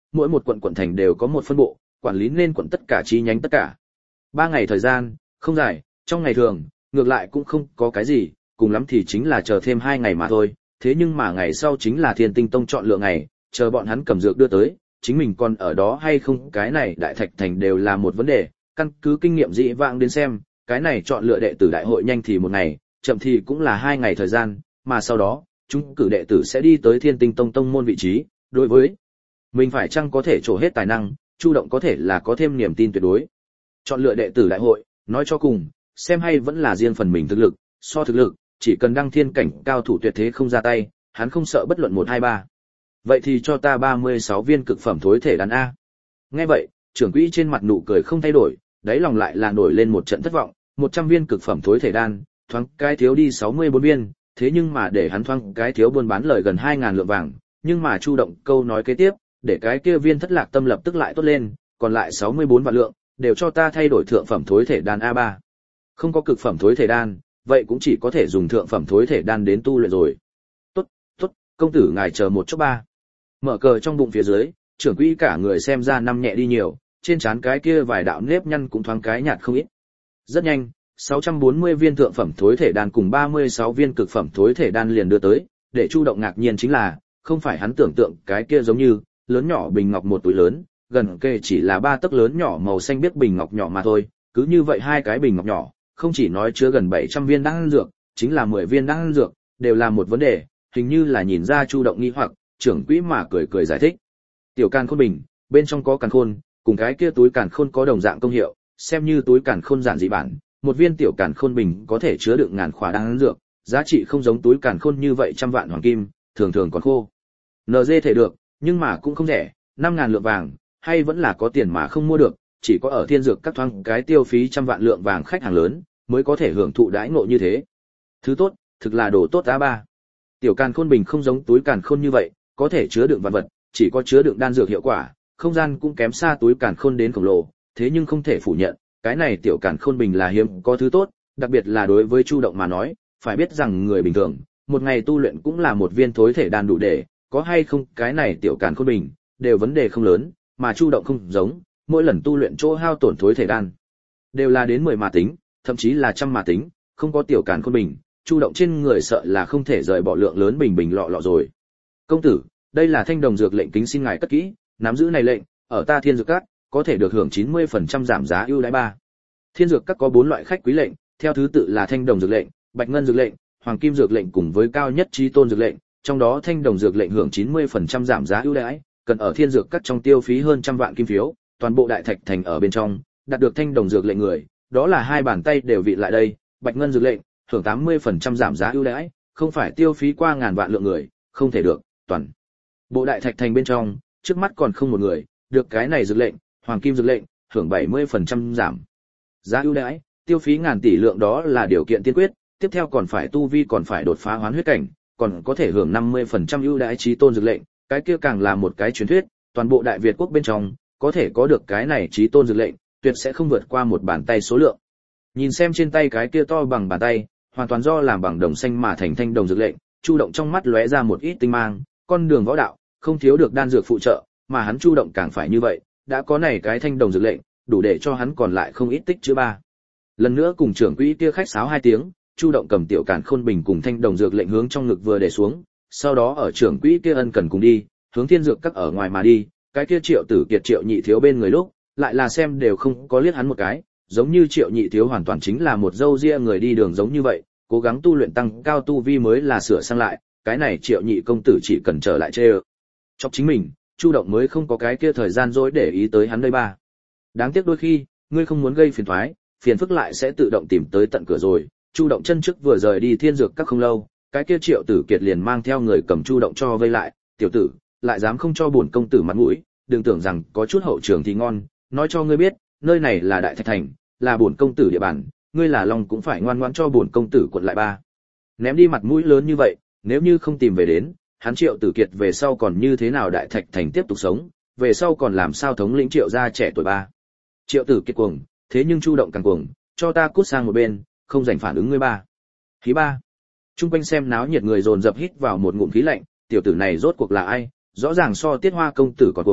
mỗi một quận quận thành đều có một phân bộ, quản lý nên quận tất cả chi nhánh tất cả. Ba ngày thời gian, không dài, trong ngày thường, ngược lại cũng không có cái gì, cùng lắm thì chính là chờ thêm hai ngày mà thôi, thế nhưng mà ngày sau chính là Thiên Tinh Tông chọn lựa ngày, chờ bọn hắn cầm dược đưa tới, chính mình còn ở đó hay không, cái này đại thạch thành đều là một vấn đề, căn cứ kinh nghiệm dị vãng đến xem, cái này chọn lựa đệ tử đại hội nhanh thì một ngày, chậm thì cũng là hai ngày thời gian, mà sau đó, chúng cử đệ tử sẽ đi tới Thiên Tinh Tông tông môn vị trí, đối với mình phải chăng có thể trổ hết tài năng, Chu Động có thể là có thêm niềm tin tuyệt đối. Chọn lựa đệ tử đại hội, nói cho cùng, xem hay vẫn là riêng phần mình thực lực, so thực lực, chỉ cần đăng thiên cảnh cao thủ tuyệt thế không ra tay, hắn không sợ bất luận một hai ba. Vậy thì cho ta ba mươi sáu viên cực phẩm thối thể đan a. Nghe vậy, trưởng quỹ trên mặt nụ cười không thay đổi, đáy lòng lại là nổi lên một trận thất vọng, một trăm viên cực phẩm thối thể đan, thoáng cái thiếu đi sáu mươi bốn viên, thế nhưng mà để hắn thoáng cái thiếu buôn bán lời gần hai ngàn lượng vàng, nhưng mà Chu Động câu nói kế tiếp, để cái kia viên thất lạc tâm lập tức lại tốt lên, còn lại sáu mươi bốn vạn lượng, đều cho ta thay đổi thượng phẩm thối thể đan a ba. Không có cực phẩm thối thể đan, vậy cũng chỉ có thể dùng thượng phẩm thối thể đan đến tu luyện rồi. Tốt, tốt, công tử ngài chờ một chút ba. Mở cờ trong bụng phía dưới, trưởng quỹ cả người xem ra năm nhẹ đi nhiều, trên trán cái kia vài đạo nếp nhăn cũng thoáng cái nhạt không ít. Rất nhanh, sáu trăm bốn mươi viên thượng phẩm thối thể đan cùng ba mươi sáu viên cực phẩm thối thể đan liền đưa tới, để Chu Động ngạc nhiên chính là, không phải hắn tưởng tượng cái kia giống như lớn nhỏ bình ngọc một túi lớn, gần kề chỉ là ba tấc lớn nhỏ màu xanh biếc bình ngọc nhỏ mà thôi, cứ như vậy hai cái bình ngọc nhỏ, không chỉ nói chứa gần bảy trăm viên đan dược, chính là mười viên đan dược, đều là một vấn đề, hình như là nhìn ra Chu Động nghi hoặc, trưởng quỹ mà cười cười giải thích. Tiểu càn khôn bình, bên trong có càn khôn, cùng cái kia túi càn khôn có đồng dạng công hiệu, xem như túi càn khôn giản dị bản, một viên tiểu càn khôn bình có thể chứa đựng ngàn khỏa đan dược, giá trị không giống túi càn khôn như vậy trăm vạn hoàng kim, thường thường còn khô. en giê thể được, nhưng mà cũng không rẻ, năm ngàn lượng vàng, hay vẫn là có tiền mà không mua được, chỉ có ở thiên dược các thoáng cái tiêu phí trăm vạn lượng vàng khách hàng lớn, mới có thể hưởng thụ đãi ngộ như thế. Thứ tốt, thực là đồ tốt á ba. Tiểu càn khôn bình không giống túi càn khôn như vậy, có thể chứa đựng vạn vật, chỉ có chứa đựng đan dược hiệu quả, không gian cũng kém xa túi càn khôn đến khổng lồ, thế nhưng không thể phủ nhận, cái này tiểu càn khôn bình là hiếm có thứ tốt, đặc biệt là đối với Chu Động mà nói, phải biết rằng người bình thường, một ngày tu luyện cũng là một viên thối thể đan đủ để, có hay không, cái này tiểu càn khôn bình, đều vấn đề không lớn, mà Chu Động không giống, mỗi lần tu luyện chỗ hao tổn thối thể đan, đều là đến mười mà tính, thậm chí là trăm mà tính, không có tiểu càn khôn bình, Chu Động trên người sợ là không thể rời bỏ lượng lớn bình bình lọ lọ rồi. Công tử, đây là thanh đồng dược lệnh, kính xin ngài cất kỹ, nắm giữ này lệnh, ở ta Thiên Dược Các, có thể được hưởng chín mươi phần trăm giảm giá ưu đãi ba. Thiên Dược Các có bốn loại khách quý lệnh, theo thứ tự là thanh đồng dược lệnh, bạch ngân dược lệnh, hoàng kim dược lệnh cùng với cao nhất chí tôn dược lệnh, trong đó thanh đồng dược lệnh hưởng chín mươi phần trăm giảm giá ưu đãi, cần ở Thiên Dược Các trong tiêu phí hơn trăm vạn kim phiếu, toàn bộ đại thạch thành ở bên trong, đạt được thanh đồng dược lệnh người, đó là hai bàn tay đều vị lại đây, bạch ngân dược lệnh, hưởng tám mươi phần trăm giảm giá ưu đãi, không phải tiêu phí qua ngàn vạn lượng người, không thể được, toàn bộ đại thạch thành bên trong, trước mắt còn không một người được cái này dược lệnh, hoàng kim dược lệnh, hưởng bảy mươi phần trăm giảm giá ưu đãi, tiêu phí ngàn tỷ lượng đó là điều kiện tiên quyết, tiếp theo còn phải tu vi, còn phải đột phá hoán huyết cảnh, còn có thể hưởng năm mươi phần trăm ưu đãi chí tôn dược lệnh, cái kia càng là một cái truyền thuyết, toàn bộ Đại Việt quốc bên trong, có thể có được cái này chí tôn dược lệnh, tuyệt sẽ không vượt qua một bàn tay số lượng. Nhìn xem trên tay cái kia to bằng bàn tay, hoàn toàn do làm bằng đồng xanh mà thành thanh đồng dược lệnh, Chu Động trong mắt lóe ra một ít tinh mang, con đường võ đạo, không thiếu được đan dược phụ trợ, mà hắn Chu Động càng phải như vậy, đã có này cái thanh đồng dược lệnh, đủ để cho hắn còn lại không ít tích chữ ba. Lần nữa cùng trưởng quỹ kia khách sáo hai tiếng, Chu Động cầm tiểu càn khôn bình cùng thanh đồng dược lệnh hướng trong ngực vừa để xuống, sau đó ở trưởng quỹ kia ân cần cùng đi, hướng Thiên Dược Các ở ngoài mà đi, cái kia Triệu Tử Kiệt Triệu Nhị Thiếu bên người lúc, lại là xem đều không có liếc hắn một cái, giống như Triệu Nhị Thiếu hoàn toàn chính là một dâu ria người đi đường giống như vậy, cố gắng tu luyện tăng cao tu vi mới là sửa sang lại, cái này Triệu Nhị công tử chỉ cần trở lại chê ơ chọc chính mình, Chu Động mới không có cái kia thời gian dối để ý tới hắn đây ba. Đáng tiếc đôi khi, ngươi không muốn gây phiền toái, phiền phức lại sẽ tự động tìm tới tận cửa rồi. Chu Động chân trước vừa rời đi Thiên Dược Các không lâu, cái kia Triệu Tử Kiệt liền mang theo người cầm Chu Động cho vây lại, tiểu tử, lại dám không cho bổn công tử mặt mũi, đừng tưởng rằng có chút hậu trường thì ngon, nói cho ngươi biết, nơi này là Đại Thạch Thành, là bổn công tử địa bàn, ngươi là lòng cũng phải ngoan ngoãn cho bổn công tử quật lại ba. Ném đi mặt mũi lớn như vậy, nếu như không tìm về đến, hắn Triệu Tử Kiệt về sau còn như thế nào Đại Thạch Thành tiếp tục sống, về sau còn làm sao thống lĩnh Triệu gia trẻ tuổi ba. Triệu Tử Kiệt cuồng, thế nhưng Chu Động càng cuồng, cho ta cút sang một bên, không dành phản ứng ngươi ba. Khí ba. Trung quanh xem náo nhiệt người dồn dập hít vào một ngụm khí lạnh, tiểu tử này rốt cuộc là ai, rõ ràng so Tiết Hoa công tử còn cuồng,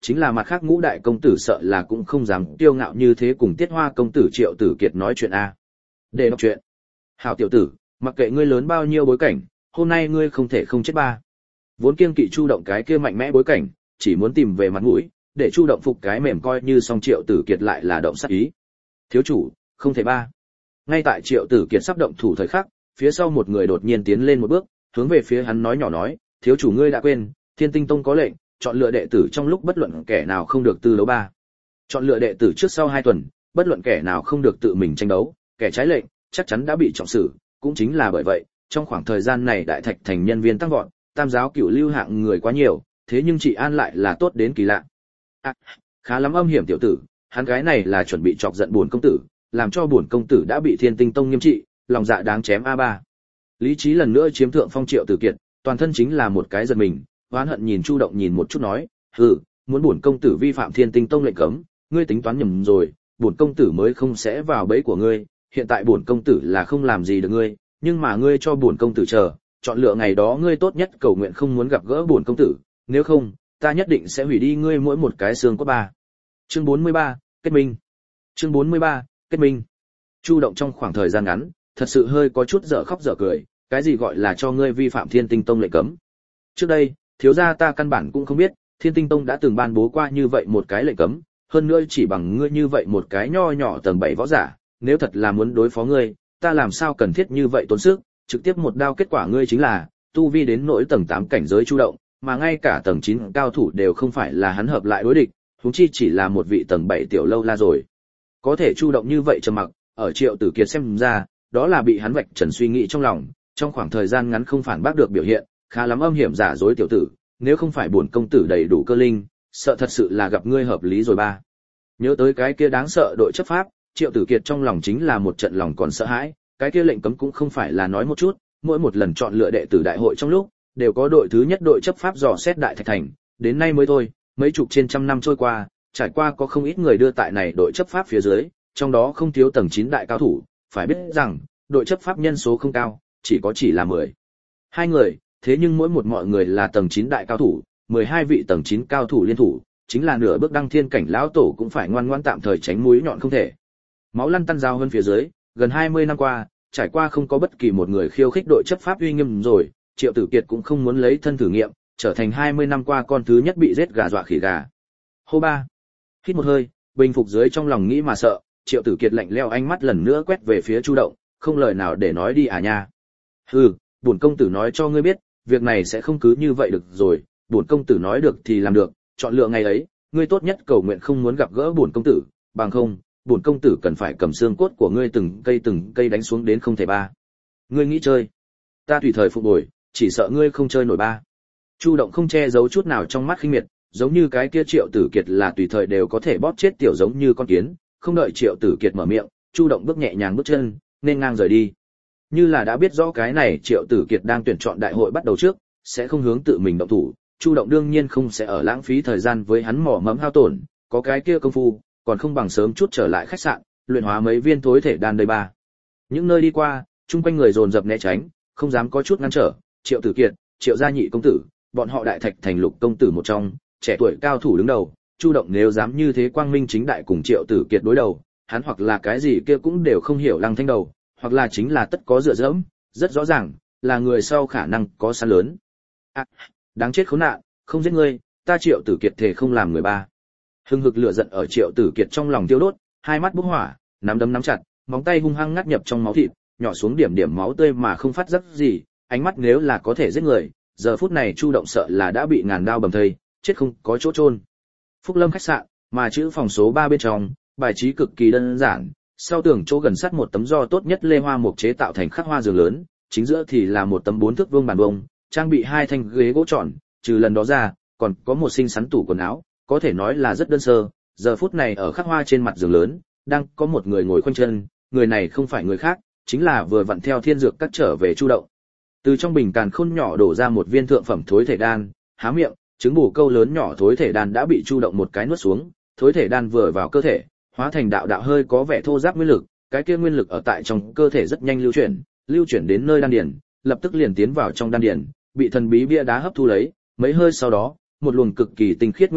chính là mặt khác ngũ đại công tử sợ là cũng không dám kiêu ngạo như thế cùng Tiết Hoa công tử Triệu Tử Kiệt nói chuyện a. Để đọc chuyện. Hảo tiểu tử, mặc kệ ngươi lớn bao nhiêu bối cảnh, hôm nay ngươi không thể không chết ba. Vốn kiêng kỵ Chu Động cái kia mạnh mẽ bối cảnh, chỉ muốn tìm về mặt mũi, để Chu Động phục cái mềm coi như xong Triệu Tử Kiệt lại là động sát ý. Thiếu chủ, không thể ba. Ngay tại Triệu Tử Kiệt sắp động thủ thời khắc, phía sau một người đột nhiên tiến lên một bước, hướng về phía hắn nói nhỏ nói, thiếu chủ ngươi đã quên, Thiên Tinh Tông có lệnh, chọn lựa đệ tử trong lúc bất luận kẻ nào không được tư đấu ba. Chọn lựa đệ tử trước sau hai tuần, bất luận kẻ nào không được tự mình tranh đấu, kẻ trái lệnh chắc chắn đã bị trọng xử, cũng chính là bởi vậy, trong khoảng thời gian này Đại Thạch thành nhân viên tăng vọt, tam giáo cửu lưu hạng người quá nhiều, thế nhưng trị an lại là tốt đến kỳ lạ. À, khá lắm âm hiểm tiểu tử, hắn gái này là chuẩn bị chọc giận bổn công tử, làm cho bổn công tử đã bị Thiên Tinh Tông nghiêm trị, lòng dạ đáng chém a ba. Lý trí lần nữa chiếm thượng phong Triệu Tử Kiệt, toàn thân chính là một cái giật mình, oán hận nhìn Chu Động nhìn một chút nói, hừ, muốn bổn công tử vi phạm Thiên Tinh Tông lệnh cấm, ngươi tính toán nhầm rồi, bổn công tử mới không sẽ vào bẫy của ngươi, hiện tại bổn công tử là không làm gì được ngươi, nhưng mà ngươi cho bổn công tử chờ, chọn lựa ngày đó ngươi tốt nhất cầu nguyện không muốn gặp gỡ bổn công tử, nếu không, ta nhất định sẽ hủy đi ngươi mỗi một cái xương cốt ba. Chương bốn mươi ba, kết minh. Chương bốn mươi ba, kết minh. Chu Động trong khoảng thời gian ngắn, thật sự hơi có chút dở khóc dở cười, cái gì gọi là cho ngươi vi phạm Thiên Tinh Tông lệnh cấm? Trước đây, thiếu gia ta căn bản cũng không biết, Thiên Tinh Tông đã từng ban bố qua như vậy một cái lệnh cấm, hơn nữa chỉ bằng ngươi như vậy một cái nho nhỏ tầng bảy võ giả, nếu thật là muốn đối phó ngươi, ta làm sao cần thiết như vậy tốn sức, trực tiếp một đao kết quả ngươi chính là tu vi đến nỗi tầng tám cảnh giới Chu Động, mà ngay cả tầng chín cao thủ đều không phải là hắn hợp lại đối địch, huống chi chỉ là một vị tầng bảy tiểu lâu la rồi. Có thể Chu Động như vậy trầm mặc, ở Triệu Tử Kiệt xem ra, đó là bị hắn vạch trần suy nghĩ trong lòng, trong khoảng thời gian ngắn không phản bác được biểu hiện, khá lắm âm hiểm giả dối tiểu tử, nếu không phải bổn công tử đầy đủ cơ linh, sợ thật sự là gặp ngươi hợp lý rồi ba. Nhớ tới cái kia đáng sợ đội chấp pháp, Triệu Tử Kiệt trong lòng chính là một trận lòng còn sợ hãi, cái kia lệnh cấm cũng không phải là nói một chút, mỗi một lần chọn lựa đệ tử đại hội trong lúc, đều có đội thứ nhất đội chấp pháp dò xét Đại Thạch thành, đến nay mới thôi, mấy chục trên trăm năm trôi qua, trải qua có không ít người đưa tại này đội chấp pháp phía dưới, trong đó không thiếu tầng chín đại cao thủ, phải biết rằng, đội chấp pháp nhân số không cao, chỉ có chỉ là mười hai người, thế nhưng mỗi một mọi người là tầng chín đại cao thủ, mười hai vị tầng chín cao thủ liên thủ, chính là nửa bước đăng thiên cảnh lão tổ cũng phải ngoan ngoãn tạm thời tránh mũi nhọn không thể. Máu lăn tăn dao hơn phía dưới, gần hai mươi năm qua, trải qua không có bất kỳ một người khiêu khích đội chấp pháp uy nghiêm rồi, Triệu Tử Kiệt cũng không muốn lấy thân thử nghiệm, trở thành hai mươi năm qua con thứ nhất bị giết gà dọa khỉ gà. Hô ba. Hít một hơi, bình phục dưới trong lòng nghĩ mà sợ, Triệu Tử Kiệt lạnh lẽo ánh mắt lần nữa quét về phía Chu Động, không lời nào để nói đi à nha. Hừ, bổn công tử nói cho ngươi biết, việc này sẽ không cứ như vậy được rồi, bổn công tử nói được thì làm được, chọn lựa ngày ấy, ngươi tốt nhất cầu nguyện không muốn gặp gỡ bổn công tử, bằng không, bổn công tử cần phải cầm xương cốt của ngươi từng cây từng cây đánh xuống đến không thể ba. Ngươi nghĩ chơi? Ta tùy thời phục hồi, chỉ sợ ngươi không chơi nổi ba. Chu Động không che giấu chút nào trong mắt khinh miệt, giống như cái kia Triệu Tử Kiệt là tùy thời đều có thể bóp chết tiểu giống như con kiến, không đợi Triệu Tử Kiệt mở miệng, Chu Động bước nhẹ nhàng bước chân, nên ngang rời đi. Như là đã biết rõ cái này Triệu Tử Kiệt đang tuyển chọn đại hội bắt đầu trước, sẽ không hướng tự mình động thủ, Chu Động đương nhiên không sẽ ở lãng phí thời gian với hắn mỏ mẫm hao tổn, có cái kia công phu, còn không bằng sớm chút trở lại khách sạn, luyện hóa mấy viên thối thể đan đây ba. Những nơi đi qua, chung quanh người dồn dập né tránh, không dám có chút ngăn trở, Triệu Tử Kiệt, Triệu gia nhị công tử, bọn họ Đại Thạch thành lục công tử một trong, trẻ tuổi cao thủ đứng đầu, Chu Động nếu dám như thế quang minh chính đại cùng Triệu Tử Kiệt đối đầu, hắn hoặc là cái gì kia cũng đều không hiểu lăng thanh đầu, hoặc là chính là tất có dựa dẫm, rất rõ ràng, là người sau khả năng có săn lớn. À, đáng chết khốn nạn, không giết ngươi, ta Triệu Tử Kiệt thề không làm người ba. Hưng hực lửa giận ở Triệu Tử Kiệt trong lòng tiêu đốt, hai mắt bốc hỏa, nắm đấm nắm chặt, móng tay hung hăng ngắt nhập trong máu thịt, nhỏ xuống điểm điểm máu tươi mà không phát giác gì, ánh mắt nếu là có thể giết người, giờ phút này Chu Động sợ là đã bị ngàn đao bầm thây, chết không có chỗ chôn. Phúc Lâm khách sạn, mà chữ phòng số ba bên trong, bài trí cực kỳ đơn giản, sau tường chỗ gần sát một tấm do tốt nhất lê hoa mục chế tạo thành khắc hoa giường lớn, chính giữa thì là một tấm bốn thước vuông bàn bông, trang bị hai thanh ghế gỗ tròn, trừ lần đó ra, còn có một xinh xắn tủ quần áo, có thể nói là rất đơn sơ. Giờ phút này ở khắc hoa trên mặt giường lớn, đang có một người ngồi khoanh chân, người này không phải người khác, chính là vừa vặn theo thiên dược cắt trở về Chu Động. Từ trong bình càn khôn nhỏ đổ ra một viên thượng phẩm thối thể đan, há miệng, trứng bù câu lớn nhỏ thối thể đan đã bị Chu Động một cái nuốt xuống, thối thể đan vừa vào cơ thể, hóa thành đạo đạo hơi có vẻ thô ráp nguyên lực, cái kia nguyên lực ở tại trong cơ thể rất nhanh lưu chuyển, lưu chuyển đến nơi đan điền, lập tức liền tiến vào trong đan điền, bị thần bí bia đá hấp thu lấy, mấy hơi sau đó, một luồng cực kỳ tinh khiết nguyên lực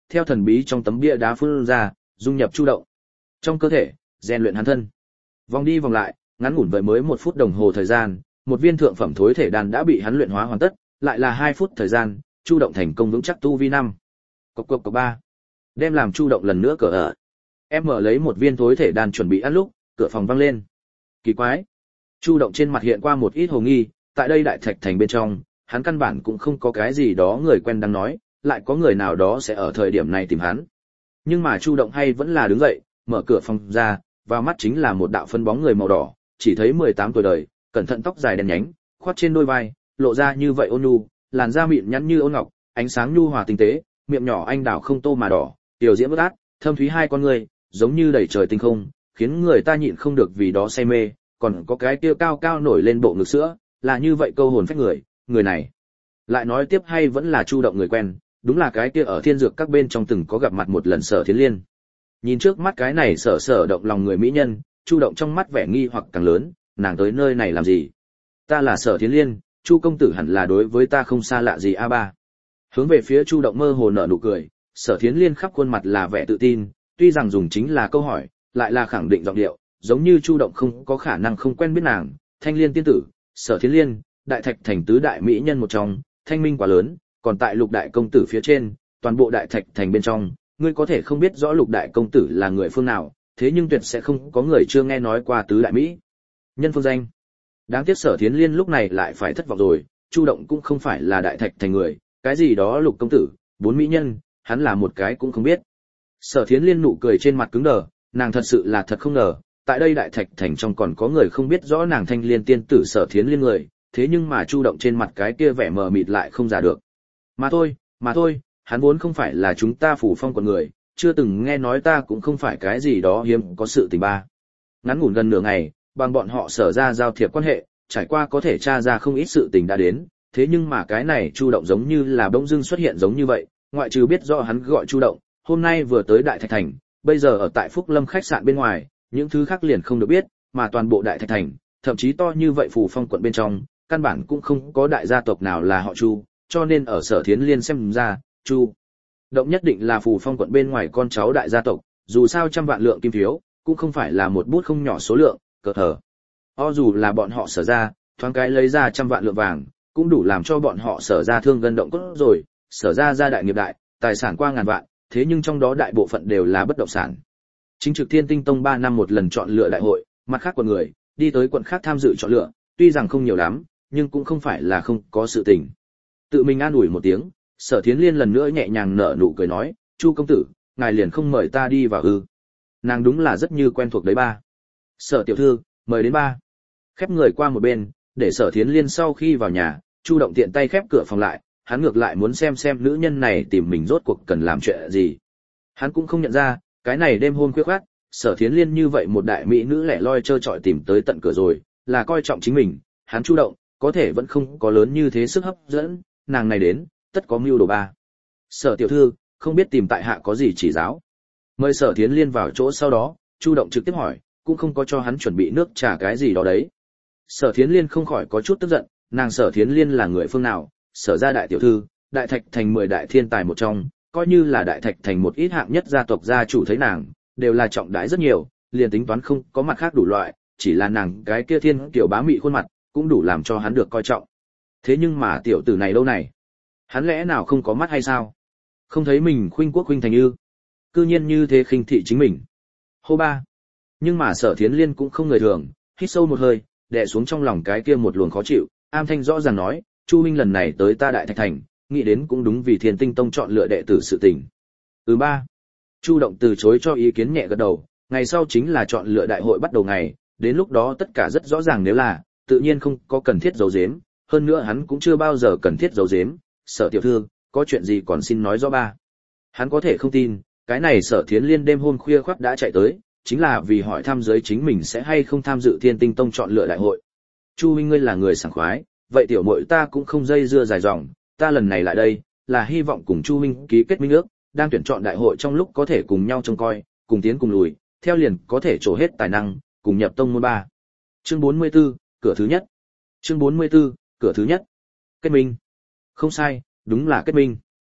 theo thần bí trong tấm bia đá phun ra, dung nhập Chu Động trong cơ thể, rèn luyện hắn thân. Vòng đi vòng lại, ngắn ngủn với mới một phút đồng hồ thời gian, một viên thượng phẩm thối thể đan đã bị hắn luyện hóa hoàn tất, lại là hai phút thời gian, Chu Động thành công vững chắc tu vi năm. Cộc cộc cộc ba. Đem làm Chu Động lần nữa cỡ ở. Em mở lấy một viên thối thể đan chuẩn bị ăn lúc, cửa phòng vang lên. Kỳ quái. Chu Động trên mặt hiện qua một ít hồ nghi, tại đây đại thạch thành bên trong, hắn căn bản cũng không có cái gì đó người quen đang nói, lại có người nào đó sẽ ở thời điểm này tìm hắn. Nhưng mà Chu Động hay vẫn là đứng dậy, mở cửa phòng ra, vào mắt chính là một đạo phân bóng người màu đỏ, chỉ thấy mười tám tuổi đời, cẩn thận tóc dài đen nhánh, khoát trên đôi vai, lộ ra như vậy ôn nhu, làn da mịn nhẵn như ôn ngọc, ánh sáng nhu hòa tinh tế, miệng nhỏ anh đào không tô mà đỏ, tiểu diễm bất át, thâm thúy hai con người, giống như đầy trời tinh không, khiến người ta nhịn không được vì đó say mê, còn có cái kia cao cao nổi lên bộ ngực sữa, là như vậy câu hồn phách người, người này. Lại nói tiếp hay vẫn là Chu Động người quen, đúng là cái kia ở thiên dược các bên trong từng có gặp mặt một lần Sở Thiến Liên. Nhìn trước mắt cái này sở sở động lòng người mỹ nhân, Chu Động trong mắt vẻ nghi hoặc càng lớn, nàng tới nơi này làm gì? Ta là Sở Thiến Liên, Chu công tử hẳn là đối với ta không xa lạ gì a ba. Hướng về phía Chu Động mơ hồ nở nụ cười, Sở Thiến Liên khắp khuôn mặt là vẻ tự tin, tuy rằng dùng chính là câu hỏi, lại là khẳng định giọng điệu, giống như Chu Động không có khả năng không quen biết nàng. Thanh Liên tiên tử, Sở Thiến Liên, đại thạch thành tứ đại mỹ nhân một trong, thanh minh quá lớn, còn tại Lục đại công tử phía trên, toàn bộ đại thạch thành bên trong, ngươi có thể không biết rõ Lục đại công tử là người phương nào, thế nhưng tuyệt sẽ không có người chưa nghe nói qua tứ đại mỹ nhân phương danh. Đáng tiếc Sở Thiến Liên lúc này lại phải thất vọng rồi, Chu Động cũng không phải là đại thạch thành người, cái gì đó Lục công tử, bốn mỹ nhân, hắn là một cái cũng không biết. Sở Thiến Liên nụ cười trên mặt cứng đờ, nàng thật sự là thật không ngờ, tại đây đại thạch thành trong còn có người không biết rõ nàng Thanh Liên tiên tử Sở Thiến Liên người, thế nhưng mà Chu Động trên mặt cái kia vẻ mờ mịt lại không giả được. Mà thôi, mà thôi, hắn vốn không phải là chúng ta Phủ Phong quận người, chưa từng nghe nói ta cũng không phải cái gì đó hiếm có sự tình ba. Ngắn ngủn gần nửa ngày, bằng bọn họ Sở ra giao thiệp quan hệ, trải qua có thể tra ra không ít sự tình đã đến, thế nhưng mà cái này Chu Động giống như là bỗng dưng xuất hiện giống như vậy, ngoại trừ biết rõ hắn gọi Chu Động, hôm nay vừa tới Đại Thạch Thành, bây giờ ở tại Phúc Lâm khách sạn bên ngoài, những thứ khác liền không được biết, mà toàn bộ Đại Thạch Thành, thậm chí to như vậy Phủ Phong quận bên trong, căn bản cũng không có đại gia tộc nào là họ Chu, cho nên ở Sở Thiến Liên xem ra, Chu Động nhất định là Phủ Phong quận bên ngoài con cháu đại gia tộc, dù sao trăm vạn lượng kim phiếu, cũng không phải là một bút không nhỏ số lượng, cỡ thở. O dù là bọn họ Sở ra, thoáng cái lấy ra trăm vạn lượng vàng, cũng đủ làm cho bọn họ Sở ra thương gân động cốt rồi, Sở ra gia đại nghiệp đại, tài sản qua ngàn vạn, thế nhưng trong đó đại bộ phận đều là bất động sản. Chính trực Thiên Tinh Tông ba năm một lần chọn lựa đại hội, mặt khác quận người đi tới quận khác tham dự chọn lựa, tuy rằng không nhiều lắm, nhưng cũng không phải là không có sự tình. Tự mình an ủi một tiếng, Sở Thiến Liên lần nữa nhẹ nhàng nở nụ cười nói, Chu công tử, ngài liền không mời ta đi vào ư? Nàng đúng là rất như quen thuộc đấy ba. Sở tiểu thư, mời đến ba. Khép người qua một bên, để Sở Thiến Liên sau khi vào nhà, Chu Động tiện tay khép cửa phòng lại, hắn ngược lại muốn xem xem nữ nhân này tìm mình rốt cuộc cần làm chuyện gì. Hắn cũng không nhận ra, cái này đêm hôm khuya khoắt, Sở Thiến Liên như vậy một đại mỹ nữ lẻ loi trơ trọi tìm tới tận cửa rồi, là coi trọng chính mình, hắn Chu Động, có thể vẫn không có lớn như thế sức hấp dẫn, nàng này đến, tất có mưu đồ ba. Sở tiểu thư, không biết tìm tại hạ có gì chỉ giáo. Mời Sở Thiến Liên vào chỗ sau đó, Chu Động trực tiếp hỏi, cũng không có cho hắn chuẩn bị nước trà cái gì đó đấy. Sở Thiến Liên không khỏi có chút tức giận, nàng Sở Thiến Liên là người phương nào? Sở gia đại tiểu thư, đại thạch thành mười đại thiên tài một trong, coi như là đại thạch thành một ít hạng nhất gia tộc gia chủ thấy nàng, đều là trọng đãi rất nhiều, liền tính toán không có mặt khác đủ loại, chỉ là nàng cái kia thiên kiểu bá mị khuôn mặt, cũng đủ làm cho hắn được coi trọng. Thế nhưng mà tiểu tử này lâu này, hắn lẽ nào không có mắt hay sao? Không thấy mình khuynh quốc khuynh thành ư? Cư nhiên như thế khinh thị chính mình. Hô ba. Nhưng mà Sở Thiến Liên cũng không người thường, hít sâu một hơi, đè xuống trong lòng cái kia một luồng khó chịu, am thanh rõ ràng nói, Chu minh lần này tới ta Đại Thạch Thành, nghĩ đến cũng đúng vì Thiên Tinh Tông chọn lựa đệ tử sự tình. Thứ ba. Chu Động từ chối cho ý kiến nhẹ gật đầu, ngày sau chính là chọn lựa đại hội bắt đầu ngày, đến lúc đó tất cả rất rõ ràng nếu là, tự nhiên không có cần thiết giấu giếm, hơn nữa hắn cũng chưa bao giờ cần thiết giấu giếm. Sở tiểu thư, có chuyện gì còn xin nói rõ ba. Hắn có thể không tin, cái này Sở Thiến Liên đêm hôm khuya khoắt đã chạy tới, chính là vì hỏi thăm giới chính mình sẽ hay không tham dự Thiên Tinh Tông chọn lựa đại hội. Chu huynh ngươi là người sảng khoái, vậy tiểu muội ta cũng không dây dưa dài dòng, ta lần này lại đây là hy vọng cùng Chu huynh ký kết minh ước, đang tuyển chọn đại hội trong lúc có thể cùng nhau trông coi, cùng tiến cùng lùi, theo liền có thể trổ hết tài năng, cùng nhập tông môn ba. Chương bốn mươi tư, cửa thứ nhất. Chương bốn mươi tư, cửa thứ nhất. Kết minh. Không sai, đúng là kết minh.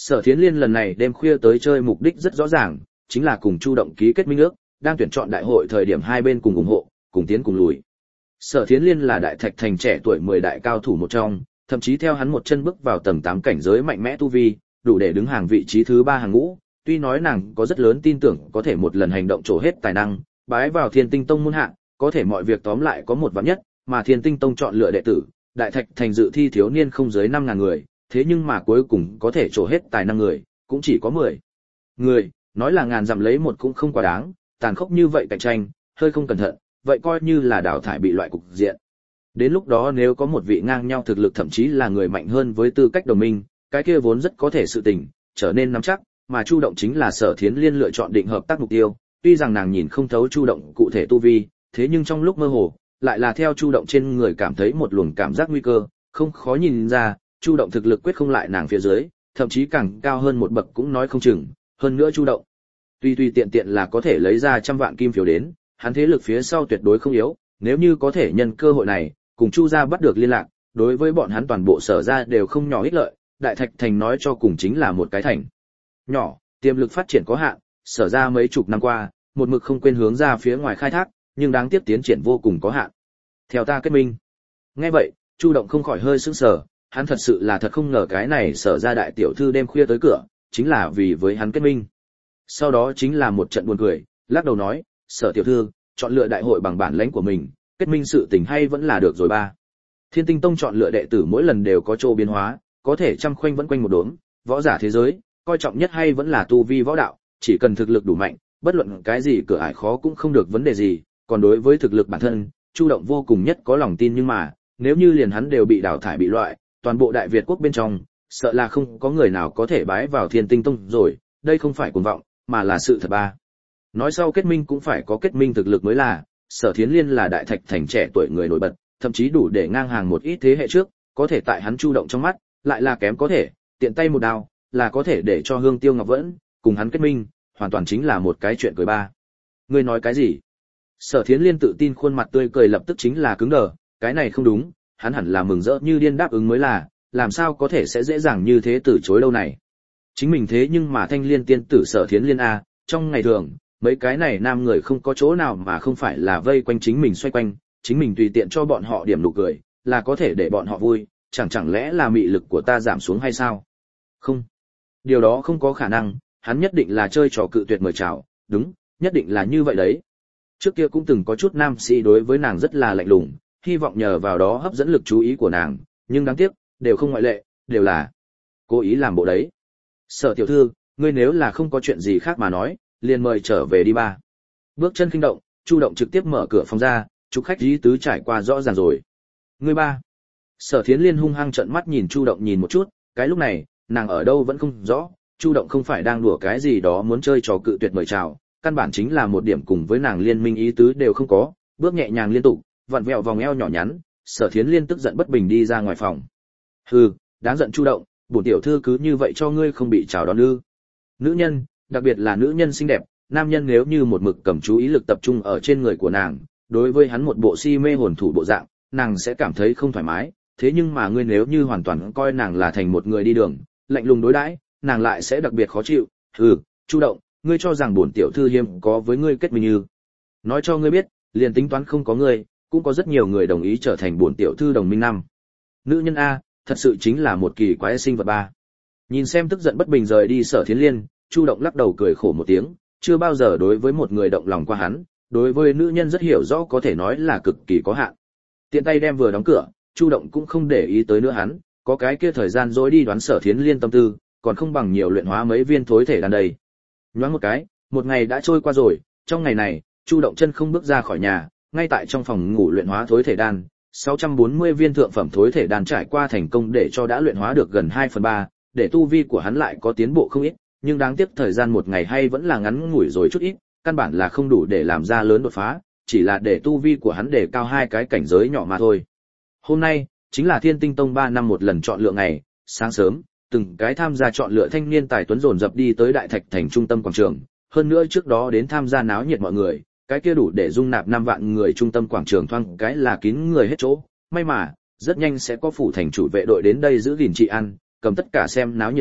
Sở Thiến Liên lần này đêm khuya tới chơi mục đích rất rõ ràng, chính là cùng Chu Động ký kết minh ước, đang tuyển chọn đại hội thời điểm hai bên cùng ủng hộ, cùng tiến cùng lùi. Sở Thiến Liên là Đại Thạch Thành trẻ tuổi mười đại cao thủ một trong, thậm chí theo hắn một chân bước vào tầng tám cảnh giới mạnh mẽ tu vi, đủ để đứng hàng vị trí thứ ba hàng ngũ. Tuy nói nàng có rất lớn tin tưởng có thể một lần hành động trổ hết tài năng, bái vào Thiên Tinh Tông môn hạ, có thể mọi việc tóm lại có một vạn nhất, mà Thiên Tinh Tông chọn lựa đệ tử, Đại Thạch Thành dự thi thiếu niên không dưới năm ngàn người, thế nhưng mà cuối cùng có thể trổ hết tài năng người, cũng chỉ có mười người, nói là ngàn dặm lấy một cũng không quá đáng, tàn khốc như vậy cạnh tranh, hơi không cẩn thận, vậy coi như là đào thải bị loại cục diện. Đến lúc đó nếu có một vị ngang nhau thực lực thậm chí là người mạnh hơn với tư cách đồng minh, cái kia vốn rất có thể sự tình trở nên nắm chắc, mà Chu Động chính là Sở Thiến Liên lựa chọn định hợp tác mục tiêu. Tuy rằng nàng nhìn không thấu Chu Động cụ thể tu vi, thế nhưng trong lúc mơ hồ, lại là theo Chu Động trên người cảm thấy một luồng cảm giác nguy cơ, không khó nhìn ra, Chu Động thực lực quyết không lại nàng phía dưới, thậm chí càng cao hơn một bậc cũng nói không chừng. Hơn nữa Chu Động, tuy tuy tiện tiện là có thể lấy ra trăm vạn kim phiếu đến, hắn thế lực phía sau tuyệt đối không yếu, nếu như có thể nhân cơ hội này, cùng Chu gia bắt được liên lạc, đối với bọn hắn toàn bộ Sở gia đều không nhỏ ích lợi. Đại Thạch Thành nói cho cùng chính là một cái thành nhỏ, tiềm lực phát triển có hạn, Sở gia mấy chục năm qua, một mực không quên hướng ra phía ngoài khai thác, nhưng đáng tiếc tiến triển vô cùng có hạn. Theo ta kết minh. Nghe vậy, Chu Động không khỏi hơi sững sờ, hắn thật sự là thật không ngờ cái này Sở gia đại tiểu thư đêm khuya tới cửa, chính là vì với hắn kết minh. Sau đó chính là một trận buồn cười, lắc đầu nói, Sở tiểu thư, chọn lựa đại hội bằng bản lãnh của mình, kết minh sự tình hay vẫn là được rồi ba. Thiên Tinh Tông chọn lựa đệ tử mỗi lần đều có chỗ biến hóa, có thể trăm khoanh vẫn quanh một đốm, võ giả thế giới, coi trọng nhất hay vẫn là tu vi võ đạo, chỉ cần thực lực đủ mạnh, bất luận cái gì cửa ải khó cũng không được vấn đề gì, còn đối với thực lực bản thân, Chu Động vô cùng nhất có lòng tin nhưng mà, nếu như liền hắn đều bị đào thải bị loại, toàn bộ Đại Việt quốc bên trong, sợ là không có người nào có thể bái vào Thiên Tinh Tông rồi, đây không phải cuồng vọng, mà là sự thật ba. Nói sau kết minh cũng phải có kết minh thực lực mới là, Sở Thiến Liên là Đại Thạch Thành trẻ tuổi người nổi bật, thậm chí đủ để ngang hàng một ít thế hệ trước, có thể tại hắn Chu Động trong mắt, lại là kém có thể, tiện tay một đao, là có thể để cho Hương Tiêu Ngọc Vẫn cùng hắn kết minh, hoàn toàn chính là một cái chuyện cười ba. Ngươi nói cái gì? Sở Thiến Liên tự tin khuôn mặt tươi cười lập tức chính là cứng đờ, cái này không đúng, hắn hẳn là mừng rỡ như điên đáp ứng mới là, làm sao có thể sẽ dễ dàng như thế từ chối đâu này. Chính mình thế nhưng mà Thanh Liên tiên tử Sở Thiến Liên a, trong ngày thường, mấy cái này nam người không có chỗ nào mà không phải là vây quanh chính mình xoay quanh, chính mình tùy tiện cho bọn họ điểm nụ cười, là có thể để bọn họ vui, chẳng chẳng lẽ là mị lực của ta giảm xuống hay sao? Không. Điều đó không có khả năng, hắn nhất định là chơi trò cự tuyệt mời chào, đúng, nhất định là như vậy đấy. Trước kia cũng từng có chút nam sĩ đối với nàng rất là lạnh lùng, hy vọng nhờ vào đó hấp dẫn lực chú ý của nàng, nhưng đáng tiếc, đều không ngoại lệ, đều là cố ý làm bộ đấy. Sở tiểu thư, ngươi nếu là không có chuyện gì khác mà nói, liền mời trở về đi ba. Bước chân kinh động, Chu Động trực tiếp mở cửa phòng ra, chúc khách ý tứ trải qua rõ ràng rồi. Ngươi ba. Sở Thiến Liên hung hăng trợn mắt nhìn Chu Động nhìn một chút, cái lúc này, nàng ở đâu vẫn không rõ, Chu Động không phải đang đùa cái gì đó muốn chơi trò cự tuyệt mời chào, căn bản chính là một điểm cùng với nàng liên minh ý tứ đều không có, bước nhẹ nhàng liên tục, vặn vẹo vòng eo nhỏ nhắn, Sở Thiến Liên tức giận bất bình đi ra ngoài phòng. Hừ, đáng giận Chu Động, bổn tiểu thư cứ như vậy cho ngươi không bị chào đón ư? Nữ nhân, đặc biệt là nữ nhân xinh đẹp, nam nhân nếu như một mực cầm chú ý lực tập trung ở trên người của nàng, đối với hắn một bộ si mê hồn thủ bộ dạng, nàng sẽ cảm thấy không thoải mái, thế nhưng mà ngươi nếu như hoàn toàn coi nàng là thành một người đi đường, lạnh lùng đối đãi, nàng lại sẽ đặc biệt khó chịu. Hừ, Chu Động, ngươi cho rằng bổn tiểu thư hiếm có với ngươi kết minh như? Nói cho ngươi biết, liền tính toán không có ngươi, cũng có rất nhiều người đồng ý trở thành bổn tiểu thư đồng minh năm. Nữ nhân a, thật sự chính là một kỳ quái sinh vật ba. Nhìn xem tức giận bất bình rời đi Sở Thiến Liên, Chu Động lắc đầu cười khổ một tiếng, chưa bao giờ đối với một người động lòng qua hắn, đối với nữ nhân rất hiểu rõ có thể nói là cực kỳ có hạn. Tiện tay đem vừa đóng cửa, Chu Động cũng không để ý tới nữa hắn, có cái kia thời gian dối đi đoán Sở Thiến Liên tâm tư, còn không bằng nhiều luyện hóa mấy viên thối thể đan đây. Nhoáng một cái, một ngày đã trôi qua rồi, trong ngày này, Chu Động chân không bước ra khỏi nhà, ngay tại trong phòng ngủ luyện hóa thối thể đan, sáu trăm bốn mươi viên thượng phẩm thối thể đan trải qua thành công để cho đã luyện hóa được gần hai phần ba, để tu vi của hắn lại có tiến bộ không ít, nhưng đáng tiếc thời gian một ngày hay vẫn là ngắn ngủi rồi chút ít, căn bản là không đủ để làm ra lớn đột phá, chỉ là để tu vi của hắn để cao hai cái cảnh giới nhỏ mà thôi. Hôm nay, chính là Thiên Tinh Tông ba năm một lần chọn lựa ngày, sáng sớm, từng cái tham gia chọn lựa thanh niên tài tuấn dồn dập đi tới Đại Thạch Thành trung tâm quảng trường, hơn nữa trước đó đến tham gia náo nhiệt mọi người, cái kia đủ để dung nạp năm vạn người trung tâm quảng trường thoang cái là kín người hết chỗ, may mà, rất nhanh sẽ có phủ thành chủ vệ đội đến đây giữ gìn trị an, cầm tất cả xem náo nhiệt người,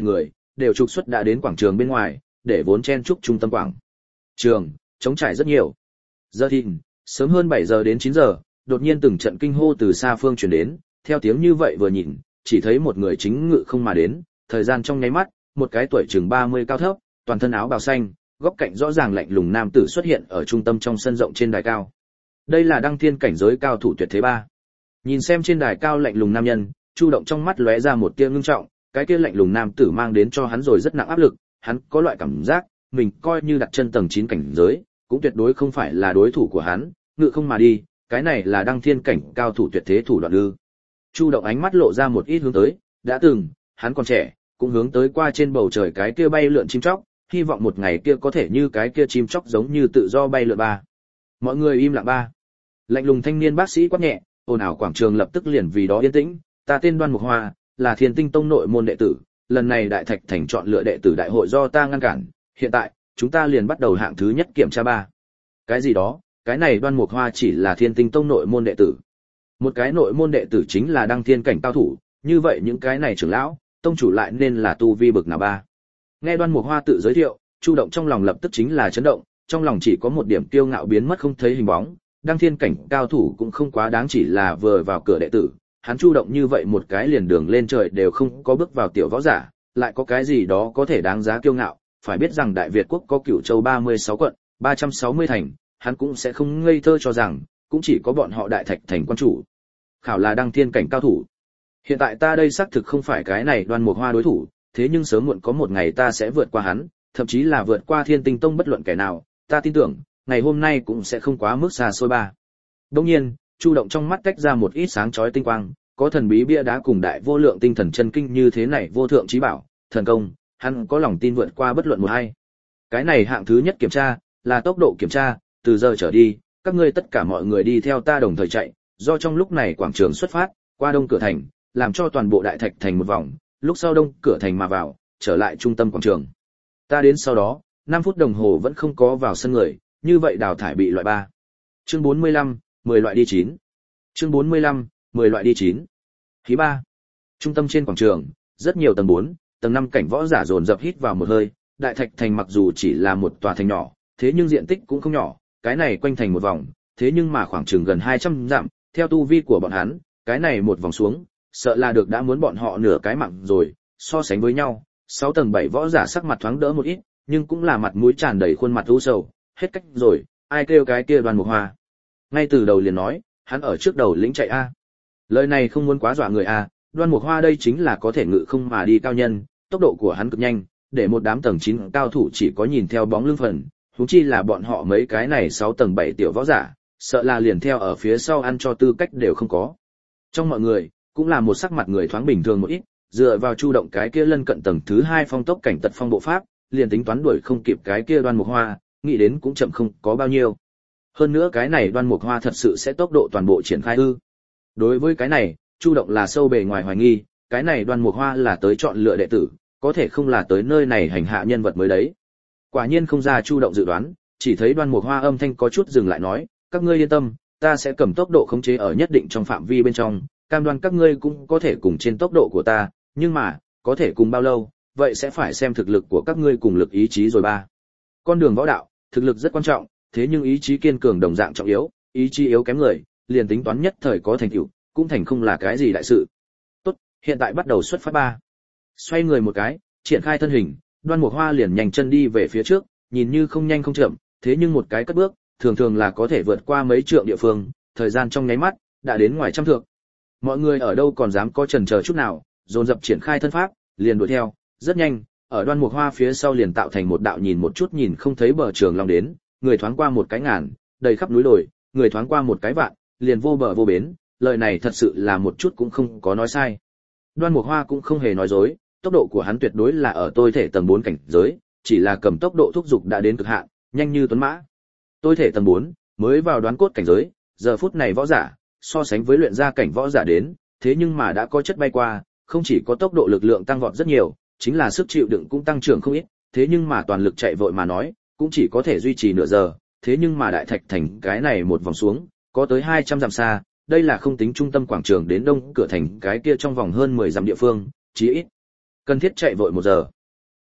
đều trục xuất đã đến quảng trường bên ngoài, để vốn chen chúc trung tâm quảng trường trống trải rất nhiều. Giờ thìn, sớm hơn bảy giờ đến chín giờ, đột nhiên từng trận kinh hô từ xa phương truyền đến, theo tiếng như vậy vừa nhìn, chỉ thấy một người chính ngự không mà đến, thời gian trong nháy mắt, một cái tuổi chừng ba mươi cao thấp, toàn thân áo bào xanh, góc cạnh rõ ràng lạnh lùng nam tử xuất hiện ở trung tâm trong sân rộng trên đài cao. Đây là đăng thiên cảnh giới cao thủ tuyệt thế ba. Nhìn xem trên đài cao lạnh lùng nam nhân, Chu Động trong mắt lóe ra một tia ngưng trọng, cái kia lạnh lùng nam tử mang đến cho hắn rồi rất nặng áp lực, hắn có loại cảm giác, mình coi như đặt chân tầng chín cảnh giới, cũng tuyệt đối không phải là đối thủ của hắn, ngự không mà đi, cái này là đăng thiên cảnh cao thủ tuyệt thế thủ đoạn ư? Chu Động ánh mắt lộ ra một ít hướng tới, đã từng, hắn còn trẻ, cũng hướng tới qua trên bầu trời cái kia bay lượn chim chóc, hy vọng một ngày kia có thể như cái kia chim chóc giống như tự do bay lượn ba. Mọi người im lặng ba. Lạnh lùng thanh niên bác sĩ quát nhẹ, ồn ào quảng trường lập tức liền vì đó yên tĩnh, ta tên Đoan Mục Hoa, là Thiên Tinh Tông nội môn đệ tử, lần này Đại Thạch Thành chọn lựa đệ tử đại hội do ta ngăn cản, hiện tại, chúng ta liền bắt đầu hạng thứ nhất kiểm tra ba. Cái gì đó, cái này Đoan Mục Hoa chỉ là Thiên Tinh Tông nội môn đệ tử. Một cái nội môn đệ tử chính là đăng thiên cảnh cao thủ, như vậy những cái này trưởng lão, tông chủ lại nên là tu vi bực nào ba. Nghe Đoan Mục Hoa tự giới thiệu, Chu Động trong lòng lập tức chính là chấn động, trong lòng chỉ có một điểm kiêu ngạo biến mất không thấy hình bóng, đăng thiên cảnh cao thủ cũng không quá đáng chỉ là vừa vào cửa đệ tử, hắn Chu Động như vậy một cái liền đường lên trời đều không có bước vào tiểu võ giả, lại có cái gì đó có thể đáng giá kiêu ngạo, phải biết rằng Đại Việt quốc có Cửu Châu ba mươi sáu quận, ba trăm sáu mươi thành, hắn cũng sẽ không ngây thơ cho rằng cũng chỉ có bọn họ Đại Thạch Thành quan chủ khảo là đăng thiên cảnh cao thủ. Hiện tại ta đây xác thực không phải cái này Đoan Mục Hoa đối thủ, thế nhưng sớm muộn có một ngày ta sẽ vượt qua hắn, thậm chí là vượt qua Thiên Tinh Tông bất luận kẻ nào, ta tin tưởng, ngày hôm nay cũng sẽ không quá mức xa xôi ba. Đương nhiên, Chu Động trong mắt tách ra một ít sáng chói tinh quang, có thần bí bia đá cùng đại vô lượng tinh thần chân kinh như thế này vô thượng chí bảo, thần công, hắn có lòng tin vượt qua bất luận một hay. Cái này hạng thứ nhất kiểm tra, là tốc độ kiểm tra, từ giờ trở đi, các ngươi tất cả mọi người đi theo ta đồng thời chạy, do trong lúc này quảng trường xuất phát, qua đông cửa thành, làm cho toàn bộ Đại Thạch Thành một vòng, lúc sau đông cửa thành mà vào, trở lại trung tâm quảng trường. Ta đến sau đó, năm phút đồng hồ vẫn không có vào sân người, như vậy đào thải bị loại ba. Chương bốn mươi lăm, mười loại đi chín. Chương bốn mươi lăm, mười loại đi chín. Khí ba. Trung tâm trên quảng trường, rất nhiều tầng bốn, tầng năm cảnh võ giả dồn dập hít vào một hơi, Đại Thạch Thành mặc dù chỉ là một tòa thành nhỏ, thế nhưng diện tích cũng không nhỏ, cái này quanh thành một vòng, thế nhưng mà khoảng chừng gần hai trăm dặm, theo tu vi của bọn hắn, cái này một vòng xuống, sợ là được đã muốn bọn họ nửa cái mạng rồi, so sánh với nhau, sáu tầng bảy võ giả sắc mặt thoáng đỡ một ít, nhưng cũng là mặt mũi tràn đầy khuôn mặt u sầu, hết cách rồi, ai kêu cái kia Đoan Mục Hoa. Ngay từ đầu liền nói, hắn ở trước đầu lĩnh chạy a. Lời này không muốn quá dọa người a, Đoan Mục Hoa đây chính là có thể ngự không mà đi cao nhân, tốc độ của hắn cực nhanh, để một đám tầng chín cao thủ chỉ có nhìn theo bóng lưng phần, huống chi là bọn họ mấy cái này sáu tầng bảy tiểu võ giả, sợ là liền theo ở phía sau ăn cho tư cách đều không có. Trong mọi người, cũng là một sắc mặt người thoáng bình thường một ít, dựa vào Chu Động cái kia lân cận tầng thứ hai phong tốc cảnh tật phong bộ pháp, liền tính toán đuổi không kịp cái kia Đoan Mục Hoa, nghĩ đến cũng chậm không có bao nhiêu. Hơn nữa cái này Đoan Mục Hoa thật sự sẽ tốc độ toàn bộ triển khai ư? Đối với cái này, Chu Động là sâu bề ngoài hoài nghi, cái này Đoan Mục Hoa là tới chọn lựa đệ tử, có thể không là tới nơi này hành hạ nhân vật mới đấy. Quả nhiên không ra Chu Động dự đoán, chỉ thấy Đoan Mục Hoa âm thanh có chút dừng lại nói, các ngươi yên tâm, ta sẽ cầm tốc độ khống chế ở nhất định trong phạm vi bên trong, cam đoan các ngươi cũng có thể cùng trên tốc độ của ta, nhưng mà, có thể cùng bao lâu, vậy sẽ phải xem thực lực của các ngươi cùng lực ý chí rồi ba. Con đường võ đạo, thực lực rất quan trọng, thế nhưng ý chí kiên cường đồng dạng trọng yếu, ý chí yếu kém người, liền tính toán nhất thời có thành tựu, cũng thành không là cái gì đại sự. Tốt, hiện tại bắt đầu xuất phát ba. Xoay người một cái, triển khai thân hình, Đoan Mục Hoa liền nhanh chân đi về phía trước, nhìn như không nhanh không chậm, thế nhưng một cái cất bước, thường thường là có thể vượt qua mấy trượng địa phương, thời gian trong nháy mắt đã đến ngoài trăm thước. Mọi người ở đâu còn dám có chần chờ chút nào, dồn dập triển khai thân pháp, liền đuổi theo, rất nhanh, ở Đoan Mục Hoa phía sau liền tạo thành một đạo nhìn một chút nhìn không thấy bờ trường long đến, người thoáng qua một cái ngàn, đầy khắp núi đồi, người thoáng qua một cái vạn, liền vô bờ vô bến, lời này thật sự là một chút cũng không có nói sai. Đoan Mục Hoa cũng không hề nói dối, tốc độ của hắn tuyệt đối là ở tôi thể tầng bốn cảnh giới, chỉ là cầm tốc độ thúc dục đã đến cực hạn, nhanh như tuấn mã. Tôi thể tầng bốn, mới vào đoán cốt cảnh giới, giờ phút này võ giả, so sánh với luyện gia cảnh võ giả đến, thế nhưng mà đã có chất bay qua, không chỉ có tốc độ lực lượng tăng vọt rất nhiều, chính là sức chịu đựng cũng tăng trưởng không ít, thế nhưng mà toàn lực chạy vội mà nói, cũng chỉ có thể duy trì nửa giờ, thế nhưng mà Đại Thạch Thành cái này một vòng xuống, có tới hai trăm dặm xa, đây là không tính trung tâm quảng trường đến đông cửa thành cái kia trong vòng hơn mười dặm địa phương, chí ít cần thiết chạy vội một giờ.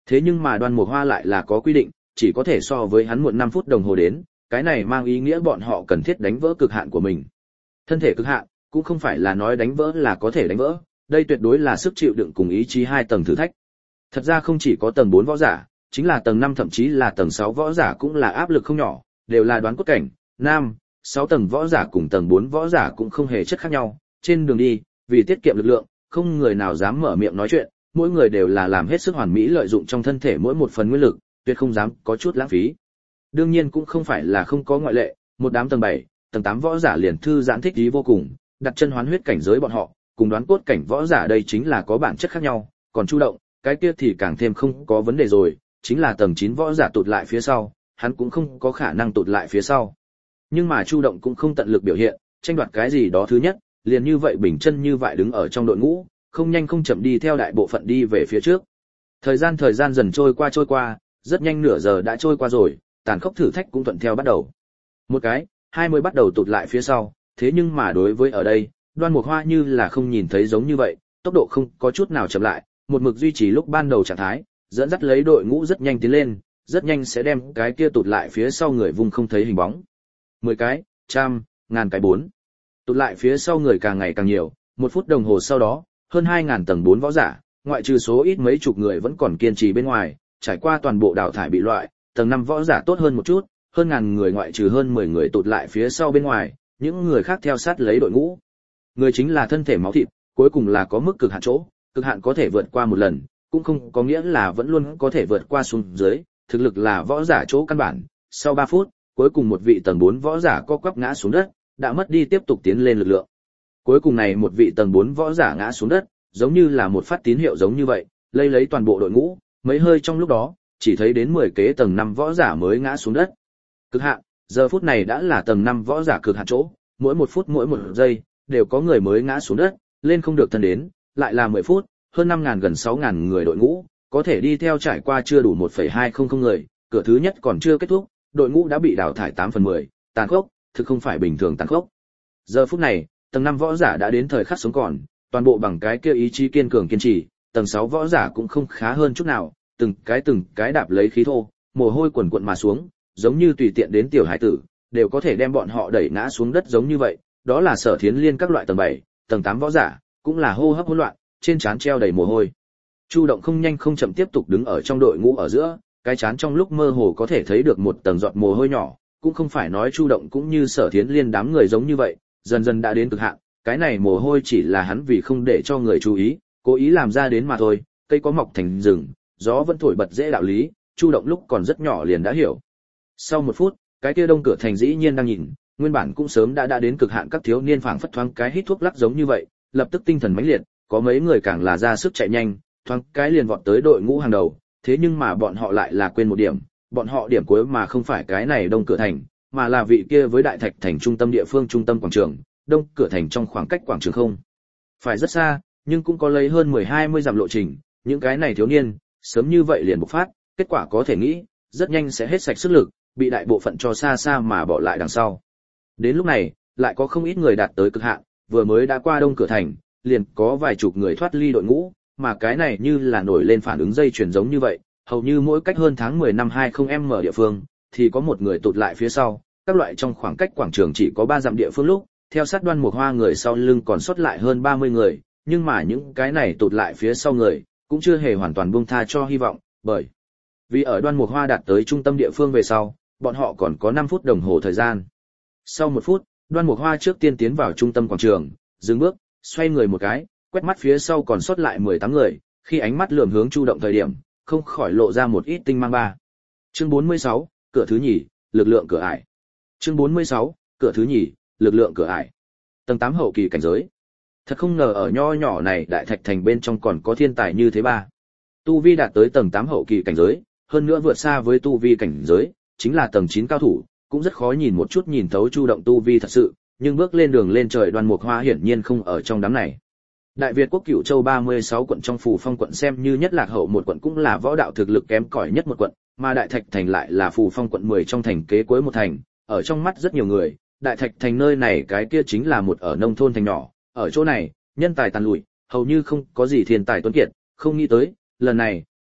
Thế nhưng mà Đoan Mục Hoa lại là có quy định, chỉ có thể so với hắn muộn năm phút đồng hồ đến, cái này mang ý nghĩa bọn họ cần thiết đánh vỡ cực hạn của mình. Thân thể cực hạn, cũng không phải là nói đánh vỡ là có thể đánh vỡ, đây tuyệt đối là sức chịu đựng cùng ý chí hai tầng thử thách. Thật ra không chỉ có tầng bốn võ giả, chính là tầng năm thậm chí là tầng sáu võ giả cũng là áp lực không nhỏ, đều là đoán cốt cảnh, nam, sáu tầng võ giả cùng tầng bốn võ giả cũng không hề chất khác nhau, trên đường đi, vì tiết kiệm lực lượng, không người nào dám mở miệng nói chuyện, mỗi người đều là làm hết sức hoàn mỹ lợi dụng trong thân thể mỗi một phần nguyên lực, tuyệt không dám có chút lãng phí. Đương nhiên cũng không phải là không có ngoại lệ, một đám tầng bảy, tầng tám võ giả liền thư giãn thích ý vô cùng, đặt chân hoán huyết cảnh giới bọn họ, cùng đoán cốt cảnh võ giả đây chính là có bản chất khác nhau, còn Chu Động, cái kia thì càng thêm không có vấn đề rồi, chính là tầng chín võ giả tụt lại phía sau, hắn cũng không có khả năng tụt lại phía sau. Nhưng mà Chu Động cũng không tận lực biểu hiện, tranh đoạt cái gì đó thứ nhất, liền như vậy bình chân như vậy đứng ở trong đội ngũ, không nhanh không chậm đi theo đại bộ phận đi về phía trước. Thời gian thời gian dần trôi qua trôi qua, rất nhanh nửa giờ đã trôi qua rồi, tàn khốc thử thách cũng thuận theo bắt đầu. Một cái, hai mươi bắt đầu tụt lại phía sau, thế nhưng mà đối với ở đây, Đoan Mục Hoa như là không nhìn thấy giống như vậy, tốc độ không có chút nào chậm lại, một mực duy trì lúc ban đầu trạng thái, dẫn dắt lấy đội ngũ rất nhanh tiến lên, rất nhanh sẽ đem cái kia tụt lại phía sau người vùng không thấy hình bóng. Mười cái, trăm, ngàn cái bốn. Tụt lại phía sau người càng ngày càng nhiều, một phút đồng hồ sau đó, hơn hai ngàn tầng bốn võ giả, ngoại trừ số ít mấy chục người vẫn còn kiên trì bên ngoài, trải qua toàn bộ đào thải bị loại, tầng năm võ giả tốt hơn một chút, hơn ngàn người ngoại trừ hơn mười người tụt lại phía sau bên ngoài, những người khác theo sát lấy đội ngũ. Người chính là thân thể máu thịt, cuối cùng là có mức cực hạn chỗ, cực hạn có thể vượt qua một lần, cũng không có nghĩa là vẫn luôn có thể vượt qua xuống dưới, thực lực là võ giả chỗ căn bản. Sau ba phút, cuối cùng một vị tầng bốn võ giả co quắp ngã xuống đất, đã mất đi tiếp tục tiến lên lực lượng. Cuối cùng này một vị tầng bốn võ giả ngã xuống đất, giống như là một phát tín hiệu giống như vậy, lây lấy toàn bộ đội ngũ, mấy hơi trong lúc đó, chỉ thấy đến mười kế tầng năm võ giả mới ngã xuống đất. Cực hạn, giờ phút này đã là tầng năm võ giả cực hạn chỗ, mỗi một phút mỗi một giây, đều có người mới ngã xuống đất, lên không được thân đến, lại là mười phút, hơn năm ngàn gần sáu ngàn người đội ngũ, có thể đi theo trải qua chưa đủ một phẩy hai không không người, cửa thứ nhất còn chưa kết thúc, đội ngũ đã bị đào thải tám phần mười, tàn khốc, thực không phải bình thường tàn khốc. Giờ phút này, tầng năm võ giả đã đến thời khắc sống còn, toàn bộ bằng cái kia ý chí kiên cường kiên trì, tầng sáu võ giả cũng không khá hơn chút nào, từng cái từng cái đạp lấy khí thô, mồ hôi quần quần mà xuống, giống như tùy tiện đến tiểu hải tử, đều có thể đem bọn họ đẩy ngã xuống đất giống như vậy, đó là Sở Thiến Liên các loại tầng bảy, tầng tám võ giả, cũng là hô hấp hỗn loạn, trên trán treo đầy mồ hôi. Chu Động không nhanh không chậm tiếp tục đứng ở trong đội ngũ ở giữa, cái trán trong lúc mơ hồ có thể thấy được một tầng giọt mồ hôi nhỏ, cũng không phải nói Chu Động cũng như Sở Thiến Liên đám người giống như vậy, dần dần đã đến cực hạn, cái này mồ hôi chỉ là hắn vì không để cho người chú ý, cố ý làm ra đến mà thôi, cây có mọc thành rừng, gió vẫn thổi bật dễ đạo lý, Chu Động lúc còn rất nhỏ liền đã hiểu. Sau một phút, cái kia đông cửa thành dĩ nhiên đang nhìn, nguyên bản cũng sớm đã đã đến cực hạn các thiếu niên phảng phất thoáng cái hít thuốc lắc giống như vậy, lập tức tinh thần mãnh liệt, có mấy người càng là ra sức chạy nhanh, thoáng cái liền vọt tới đội ngũ hàng đầu, thế nhưng mà bọn họ lại là quên một điểm, bọn họ điểm cuối mà không phải cái này đông cửa thành, mà là vị kia với đại thạch thành trung tâm địa phương trung tâm quảng trường, đông cửa thành trong khoảng cách quảng trường không phải rất xa, nhưng cũng có lấy hơn mười hai mươi dặm lộ trình, những cái này thiếu niên, sớm như vậy liền bộc phát, kết quả có thể nghĩ, rất nhanh sẽ hết sạch sức lực, bị đại bộ phận cho xa xa mà bỏ lại đằng sau. Đến lúc này, lại có không ít người đạt tới cực hạn, vừa mới đã qua đông cửa thành, liền có vài chục người thoát ly đội ngũ, mà cái này như là nổi lên phản ứng dây chuyền giống như vậy, hầu như mỗi cách hơn tháng mười năm hai mươi m địa phương, thì có một người tụt lại phía sau, các loại trong khoảng cách quảng trường chỉ có ba dặm địa phương lúc, theo sát Đoan Mục Hoa người sau lưng còn sót lại hơn ba mươi người, nhưng mà những cái này tụt lại phía sau người, cũng chưa hề hoàn toàn buông tha cho hy vọng, bởi vì ở Đoan Mục Hoa đạt tới trung tâm địa phương về sau, bọn họ còn có năm phút đồng hồ thời gian. Sau một phút, Đoan Mục Hoa trước tiên tiến vào trung tâm quảng trường, dừng bước, xoay người một cái, quét mắt phía sau còn sót lại mười tám người, khi ánh mắt lườm hướng Chu Động thời điểm, không khỏi lộ ra một ít tinh mang ba. Chương bốn mươi sáu, cửa thứ nhì, lực lượng cửa ải. Chương bốn mươi sáu, cửa thứ nhì, lực lượng cửa ải. Tầng tám hậu kỳ cảnh giới. Thật không ngờ ở nho nhỏ này đại thạch thành bên trong còn có thiên tài như thế ba. Tu vi đạt tới tầng tám hậu kỳ cảnh giới, hơn nữa vượt xa với tu vi cảnh giới, chính là tầng chín cao thủ, cũng rất khó nhìn một chút nhìn thấu Chu Động tu vi thật sự, nhưng bước lên đường lên trời Đoan Mục Hoa hiển nhiên không ở trong đám này. Đại Việt quốc Cửu Châu ba mươi sáu quận trong Phù Phong quận xem như nhất lạc hậu một quận cũng là võ đạo thực lực kém cỏi nhất một quận, mà Đại Thạch thành lại là Phù Phong quận mười trong thành kế cuối một thành, ở trong mắt rất nhiều người, Đại Thạch thành nơi này cái kia chính là một ở nông thôn thành nhỏ, ở chỗ này, nhân tài tàn lụi, hầu như không có gì thiên tài tuấn kiệt, không nghĩ tới, lần này,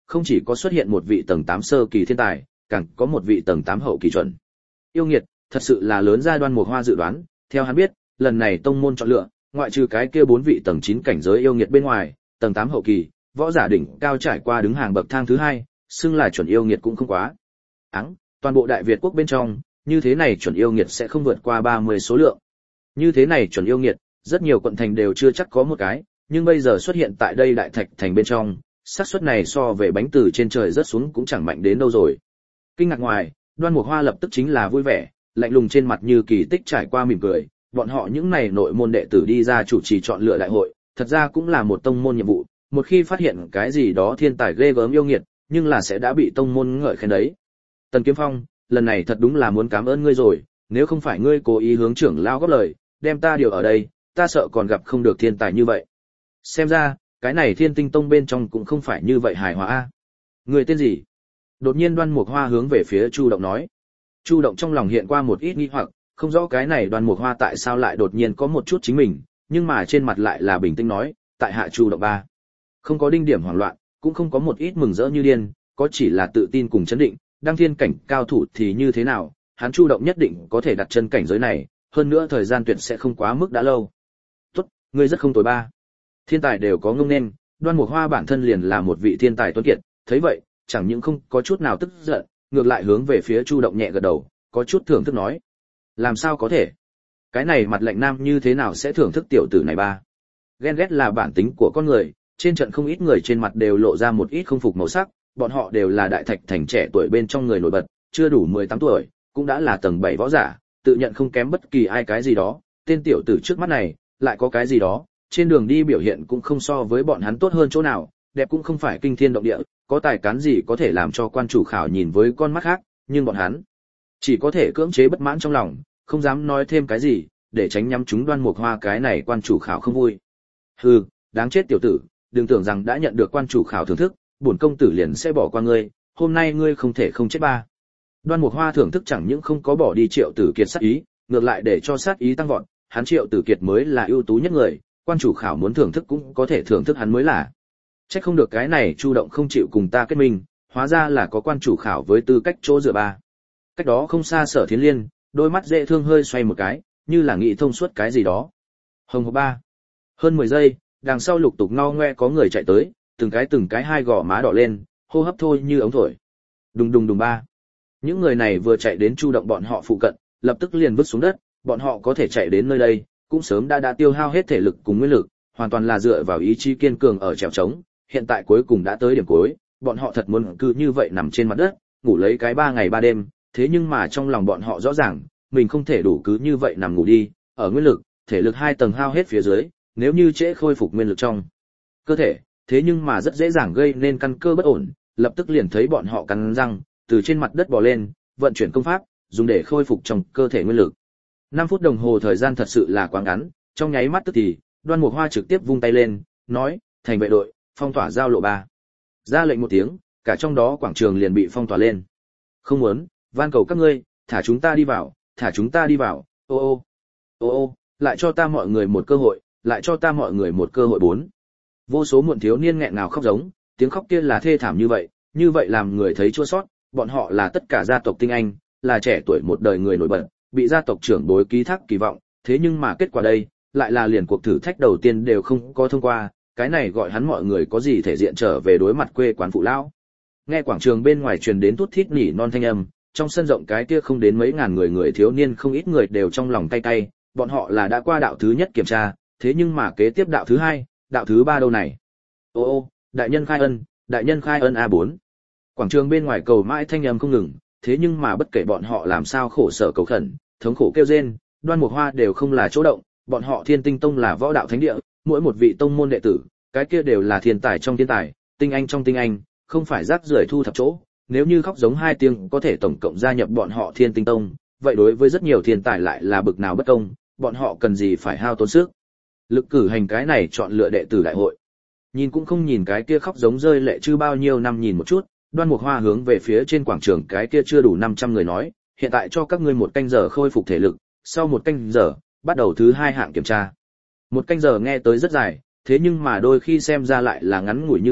không chỉ có xuất hiện một vị tầng tám sơ kỳ thiên tài, càng có một vị tầng tám hậu kỳ chuẩn. Yêu nghiệt, thật sự là lớn ra Đoan Mục Hoa dự đoán, theo hắn biết, lần này tông môn chọn lựa, ngoại trừ cái kia bốn vị tầng chín cảnh giới yêu nghiệt bên ngoài, tầng tám hậu kỳ, võ giả đỉnh cao trải qua đứng hàng bậc thang thứ hai, xưng là chuẩn yêu nghiệt cũng không quá. Áng, toàn bộ Đại Việt quốc bên trong, như thế này chuẩn yêu nghiệt sẽ không vượt qua ba mươi số lượng. Như thế này chuẩn yêu nghiệt, rất nhiều quận thành đều chưa chắc có một cái, nhưng bây giờ xuất hiện tại đây Đại Thạch thành bên trong, xác suất này so về bánh từ trên trời rớt xuống cũng chẳng mạnh đến đâu rồi. Kinh ngạc ngoài, Đoan Mục Hoa lập tức chính là vui vẻ, lạnh lùng trên mặt như kỳ tích trải qua mỉm cười, bọn họ những này nội môn đệ tử đi ra chủ trì chọn lựa đại hội, thật ra cũng là một tông môn nhiệm vụ, một khi phát hiện cái gì đó thiên tài ghê gớm yêu nghiệt, nhưng là sẽ đã bị tông môn ngợi khen đấy. Tần Kiếm Phong, lần này thật đúng là muốn cảm ơn ngươi rồi, nếu không phải ngươi cố ý hướng trưởng lao góp lời, đem ta điều ở đây, ta sợ còn gặp không được thiên tài như vậy. Xem ra, cái này Thiên Tinh Tông bên trong cũng không phải như vậy hài hòa a. Người tên gì? Đột nhiên Đoan Mục Hoa hướng về phía Chu Động nói. Chu Động trong lòng hiện qua một ít nghi hoặc, không rõ cái này Đoan Mục Hoa tại sao lại đột nhiên có một chút chính mình, nhưng mà trên mặt lại là bình tĩnh nói, tại hạ Chu Động ba. Không có đinh điểm hoảng loạn, cũng không có một ít mừng rỡ như điên, có chỉ là tự tin cùng chấn định, đăng thiên cảnh cao thủ thì như thế nào, hắn Chu Động nhất định có thể đặt chân cảnh giới này, hơn nữa thời gian tuyệt sẽ không quá mức đã lâu. Tốt, ngươi rất không tồi ba. Thiên tài đều có ngông nên, Đoan Mục Hoa bản thân liền là một vị thiên tài tuấn kiệt, thấy vậy, chẳng những không có chút nào tức giận, ngược lại hướng về phía Chu Động nhẹ gật đầu, có chút thưởng thức nói: "Làm sao có thể? Cái này mặt lạnh nam như thế nào sẽ thưởng thức tiểu tử này ba?" Ghen ghét là bản tính của con người, trên trận không ít người trên mặt đều lộ ra một ít không phục màu sắc, bọn họ đều là Đại Thạch thành trẻ tuổi bên trong người nổi bật, chưa đủ mười tám tuổi, cũng đã là tầng bảy võ giả, tự nhận không kém bất kỳ ai cái gì đó, tên tiểu tử trước mắt này, lại có cái gì đó, trên đường đi biểu hiện cũng không so với bọn hắn tốt hơn chỗ nào, đẹp cũng không phải kinh thiên động địa, có tài cán gì có thể làm cho quan chủ khảo nhìn với con mắt khác, nhưng bọn hắn chỉ có thể cưỡng chế bất mãn trong lòng, không dám nói thêm cái gì, để tránh nhắm chúng Đoan Mục Hoa cái này quan chủ khảo không vui. Hừ, đáng chết tiểu tử, đừng tưởng rằng đã nhận được quan chủ khảo thưởng thức, bổn công tử liền sẽ bỏ qua ngươi, hôm nay ngươi không thể không chết ba. Đoan Mục Hoa thưởng thức chẳng những không có bỏ đi Triệu Tử Kiệt sát ý, ngược lại để cho sát ý tăng vọt, hắn Triệu Tử Kiệt mới là ưu tú nhất người, quan chủ khảo muốn thưởng thức cũng có thể thưởng thức hắn mới là. Chắc không được cái này Chu Động không chịu cùng ta kết minh, hóa ra là có quan chủ khảo với tư cách chỗ dựa ba. Cách đó không xa Sở Thiến Liên, đôi mắt dễ thương hơi xoay một cái, như là nghĩ thông suốt cái gì đó. Hồng hộc ba. Hơn mười giây, đằng sau lục tục ngao ngoe có người chạy tới, từng cái từng cái hai gò má đỏ lên, hô hấp thôi như ống thổi. Đùng đùng đùng ba. Những người này vừa chạy đến Chu Động bọn họ phụ cận, lập tức liền vứt xuống đất, bọn họ có thể chạy đến nơi đây, cũng sớm đã đã tiêu hao hết thể lực cùng nguyên lực, hoàn toàn là dựa vào ý chí kiên cường ở trèo trống, hiện tại cuối cùng đã tới điểm cuối, bọn họ thật muốn cứ như vậy nằm trên mặt đất, ngủ lấy cái ba ngày ba đêm, thế nhưng mà trong lòng bọn họ rõ ràng, mình không thể đủ cứ như vậy nằm ngủ đi, ở nguyên lực, thể lực hai tầng hao hết phía dưới, nếu như trễ khôi phục nguyên lực trong cơ thể, thế nhưng mà rất dễ dàng gây nên căn cơ bất ổn, lập tức liền thấy bọn họ cắn răng, từ trên mặt đất bò lên, vận chuyển công pháp, dùng để khôi phục trong cơ thể nguyên lực. năm phút đồng hồ thời gian thật sự là quá ngắn, trong nháy mắt tức thì, Đoan Mục Hoa trực tiếp vung tay lên, nói: "Thành vệ đội, phong tỏa giao lộ ba." Ra lệnh một tiếng, cả trong đó quảng trường liền bị phong tỏa lên. "Không muốn, van cầu các ngươi, thả chúng ta đi vào, thả chúng ta đi vào." Ô ô, ô ô, lại cho ta mọi người một cơ hội, lại cho ta mọi người một cơ hội bốn. Vô số muộn thiếu niên nghẹn ngào khóc giống, tiếng khóc kia là thê thảm như vậy, như vậy làm người thấy chua xót, bọn họ là tất cả gia tộc tinh anh, là trẻ tuổi một đời người nổi bật, bị gia tộc trưởng bối ký thác kỳ vọng, thế nhưng mà kết quả đây, lại là liền cuộc thử thách đầu tiên đều không có thông qua, cái này gọi hắn mọi người có gì thể diện trở về đối mặt quê quán phụ lão. Nghe quảng trường bên ngoài truyền đến thút thít nỉ non thanh âm, trong sân rộng cái kia không đến mấy ngàn người người thiếu niên không ít người đều trong lòng cay cay, bọn họ là đã qua đạo thứ nhất kiểm tra, thế nhưng mà kế tiếp đạo thứ hai, đạo thứ ba đâu này? Ô ô, đại nhân khai ân, đại nhân khai ân a bốn. Quảng trường bên ngoài cầu mãi thanh âm không ngừng, thế nhưng mà bất kể bọn họ làm sao khổ sở cầu khẩn, thống khổ kêu rên, Đoan Mục Hoa đều không là chỗ động, bọn họ Thiên Tinh Tông là võ đạo thánh địa, mỗi một vị tông môn đệ tử, cái kia đều là thiên tài trong thiên tài, tinh anh trong tinh anh, không phải rác rưởi thu thập chỗ, nếu như khóc giống hai tiếng có thể tổng cộng gia nhập bọn họ Thiên Tinh Tông, vậy đối với rất nhiều thiên tài lại là bực nào bất công, bọn họ cần gì phải hao tốn sức lực cử hành cái này chọn lựa đệ tử đại hội. Nhìn cũng không nhìn cái kia khóc giống rơi lệ chứ bao nhiêu năm nhìn một chút, Đoan Mục Hoa hướng về phía trên quảng trường cái kia chưa đủ năm trăm người nói, hiện tại cho các ngươi một canh giờ khôi phục thể lực, sau một canh giờ, bắt đầu thứ hai hạng kiểm tra. Một canh giờ nghe tới rất dài, thế nhưng mà đôi khi xem ra lại là ngắn ngủi như vậy,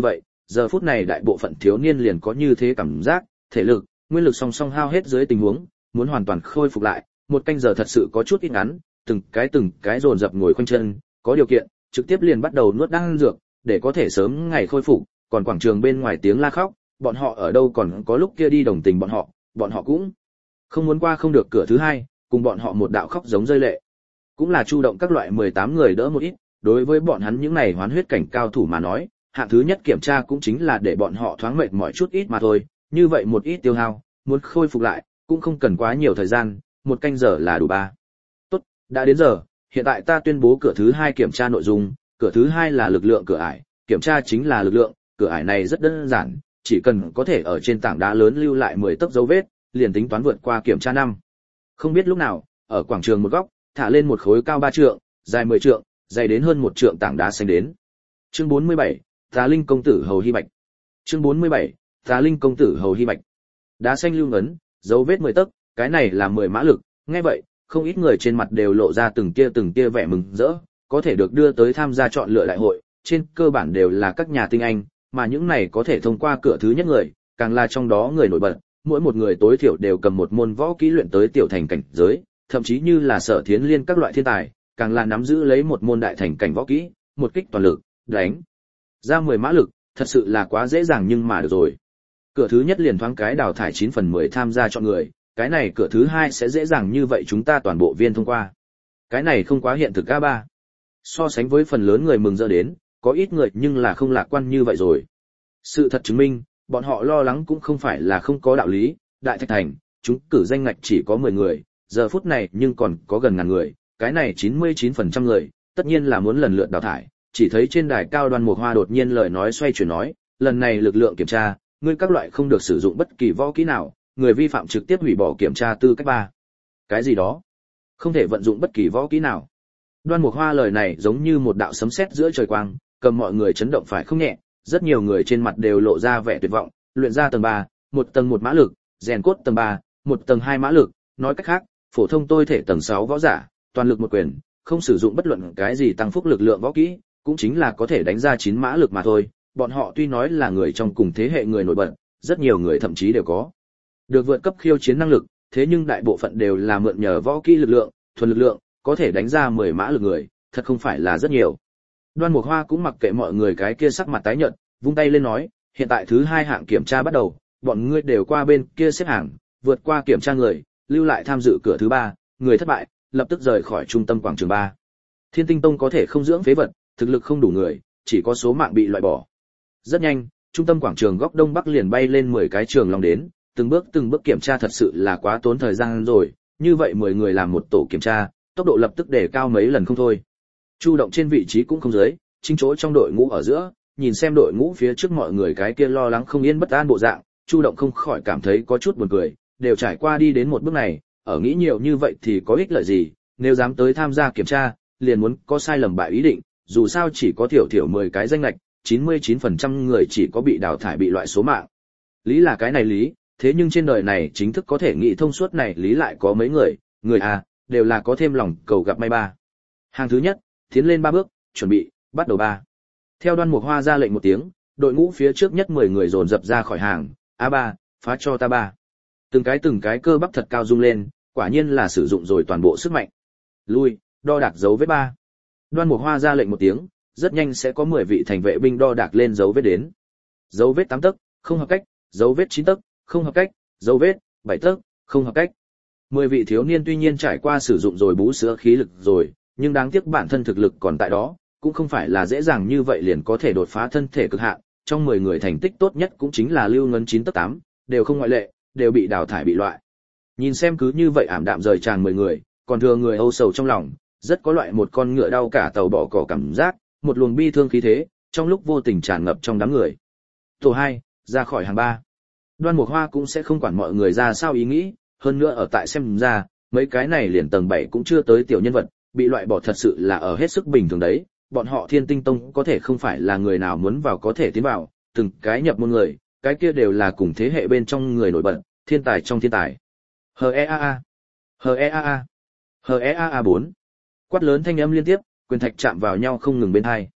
giờ phút này đại bộ phận thiếu niên liền có như thế cảm giác, thể lực, nguyên lực song song hao hết dưới tình huống, muốn hoàn toàn khôi phục lại, một canh giờ thật sự có chút ít ngắn, từng cái từng cái dồn dập ngồi khoanh chân, có điều kiện, trực tiếp liền bắt đầu nuốt đan dược, để có thể sớm ngày khôi phục, còn quảng trường bên ngoài tiếng la khóc, bọn họ ở đâu còn có lúc kia đi đồng tình bọn họ, bọn họ cũng không muốn qua không được cửa thứ hai, cùng bọn họ một đạo khóc giống rơi lệ. Cũng là chu động các loại mười tám người đỡ một ít, đối với bọn hắn những này hoán huyết cảnh cao thủ mà nói, hạng thứ nhất kiểm tra cũng chính là để bọn họ thoáng mệt mỏi chút ít mà thôi, như vậy một ít tiêu hao, muốn khôi phục lại, cũng không cần quá nhiều thời gian, một canh giờ là đủ ba. Tốt, đã đến giờ, hiện tại ta tuyên bố cửa thứ hai kiểm tra nội dung, cửa thứ hai là lực lượng cửa ải, kiểm tra chính là lực lượng, cửa ải này rất đơn giản, chỉ cần có thể ở trên tảng đá lớn lưu lại mười tấc dấu vết, liền tính toán vượt qua kiểm tra năm. Không biết lúc nào, ở quảng trường một góc, thả lên một khối cao ba trượng, dài mười trượng, dày đến hơn một trượng tảng đá xanh đến. Chương bốn mươi bảy, Tà Linh công tử hầu hy bạch. Chương bốn mươi bảy, Tà Linh công tử hầu hy bạch. Đá xanh lưu ngấn, dấu vết mười tấc, cái này là mười mã lực, nghe vậy, không ít người trên mặt đều lộ ra từng tia từng tia vẻ mừng rỡ, có thể được đưa tới tham gia chọn lựa đại hội, trên cơ bản đều là các nhà tinh anh, mà những này có thể thông qua cửa thứ nhất người, càng là trong đó người nổi bật, mỗi một người tối thiểu đều cầm một môn võ kỹ luyện tới tiểu thành cảnh giới, thậm chí như là Sở Thiến Liên các loại thiên tài, càng là nắm giữ lấy một môn đại thành cảnh võ kỹ, một kích toàn lực, đánh ra mười mã lực, thật sự là quá dễ dàng nhưng mà được rồi. Cửa thứ nhất liền thoáng cái đào thải chín phần mười tham gia chọn người, cái này cửa thứ hai sẽ dễ dàng như vậy chúng ta toàn bộ viên thông qua. Cái này không quá hiện thực a ba. So sánh với phần lớn người mừng rỡ đến, có ít người nhưng là không lạc quan như vậy rồi. Sự thật chứng minh, bọn họ lo lắng cũng không phải là không có đạo lý, Đại Thạch Thành, chúng cử danh ngạch chỉ có mười người, giờ phút này nhưng còn có gần ngàn người, cái này chín mươi chín phần trăm người, tất nhiên là muốn lần lượt đào thải, chỉ thấy trên đài cao Đoan Mục Hoa đột nhiên lời nói xoay chuyển nói, lần này lực lượng kiểm tra, ngươi các loại không được sử dụng bất kỳ võ kỹ nào, người vi phạm trực tiếp hủy bỏ kiểm tra tư cách ba. Cái gì đó? Không thể vận dụng bất kỳ võ kỹ nào. Đoan Mục Hoa lời này giống như một đạo sấm sét giữa trời quang, cầm mọi người chấn động phải không nhẹ, rất nhiều người trên mặt đều lộ ra vẻ tuyệt vọng, luyện ra tầng ba, một tầng một mã lực, rèn cốt tầng ba, một tầng hai mã lực, nói cách khác, phổ thông tôi thể tầng sáu võ giả, toàn lực một quyền, không sử dụng bất luận cái gì tăng phúc lực lượng võ kỹ, cũng chính là có thể đánh ra chín mã lực mà thôi. Bọn họ tuy nói là người trong cùng thế hệ người nổi bật, rất nhiều người thậm chí đều có được vượt cấp khiêu chiến năng lực, thế nhưng đại bộ phận đều là mượn nhờ võ kỹ lực lượng, thuần lực lượng, có thể đánh ra mười mã lực người, thật không phải là rất nhiều. Đoan Mục Hoa cũng mặc kệ mọi người cái kia sắc mặt tái nhợt, vung tay lên nói, hiện tại thứ hai hạng kiểm tra bắt đầu, bọn ngươi đều qua bên kia xếp hàng, vượt qua kiểm tra người, lưu lại tham dự cửa thứ ba, người thất bại, lập tức rời khỏi trung tâm quảng trường ba. Thiên Tinh Tông có thể không dưỡng phế vật, thực lực không đủ người, chỉ có số mạng bị loại bỏ. Rất nhanh, trung tâm quảng trường góc đông bắc liền bay lên mười cái trường long đến, từng bước từng bước kiểm tra thật sự là quá tốn thời gian rồi, như vậy mười người làm một tổ kiểm tra, tốc độ lập tức để cao mấy lần không thôi. Chu động trên vị trí cũng không dưới, chính chỗ trong đội ngũ ở giữa, nhìn xem đội ngũ phía trước mọi người cái kia lo lắng không yên bất an bộ dạng, Chu động không khỏi cảm thấy có chút buồn cười, đều trải qua đi đến một bước này, ở nghĩ nhiều như vậy thì có ích lợi gì, nếu dám tới tham gia kiểm tra, liền muốn có sai lầm bại ý định, dù sao chỉ có thiểu thiểu mười cái danh lệch, chín mươi chín phần trăm người chỉ có bị đào thải bị loại số mạng. Lý là cái này lý, thế nhưng trên đời này chính thức có thể nghĩ thông suốt này lý lại có mấy người, người à, đều là có thêm lòng cầu gặp may ba. Hàng thứ nhất, tiến lên ba bước, chuẩn bị, bắt đầu ba. Theo Đoan Mục Hoa ra lệnh một tiếng, đội ngũ phía trước nhất mười người dồn dập ra khỏi hàng, a ba, phá cho ta ba. Từng cái từng cái cơ bắp thật cao rung lên, quả nhiên là sử dụng rồi toàn bộ sức mạnh. Lui, đo đạc dấu vết ba. Đoan Mục Hoa ra lệnh một tiếng, rất nhanh sẽ có mười vị thành vệ binh đo đạc lên dấu vết đến. Dấu vết tám tấc, không hợp cách, dấu vết chín tấc, không hợp cách, dấu vết bảy tấc, không hợp cách. mười vị thiếu niên tuy nhiên trải qua sử dụng rồi bú sữa khí lực rồi, nhưng đáng tiếc bản thân thực lực còn tại đó, cũng không phải là dễ dàng như vậy liền có thể đột phá thân thể cực hạn. Trong mười người thành tích tốt nhất cũng chính là Lưu Ngân chín tấc tám, đều không ngoại lệ, đều bị đào thải bị loại. Nhìn xem cứ như vậy ảm đạm rời tràn mười người, còn thừa người âu sầu trong lòng, rất có loại một con ngựa đau cả tàu bỏ cỏ cảm giác, một luồng bi thương khí thế, trong lúc vô tình tràn ngập trong đám người. Tổ hai, ra khỏi hàng ba. Đoan Mục Hoa cũng sẽ không quản mọi người ra sao ý nghĩ, hơn nữa ở tại xem ra, mấy cái này liền tầng bảy cũng chưa tới tiểu nhân vật, bị loại bỏ thật sự là ở hết sức bình thường đấy. Bọn họ Thiên Tinh Tông có thể không phải là người nào muốn vào có thể tiến vào, từng cái nhập môn người, cái kia đều là cùng thế hệ bên trong người nổi bật, thiên tài trong thiên tài. H E A A, H E A A, H E A A bốn. Quát lớn thanh âm liên tiếp, quyền thạch chạm vào nhau không ngừng bên hai.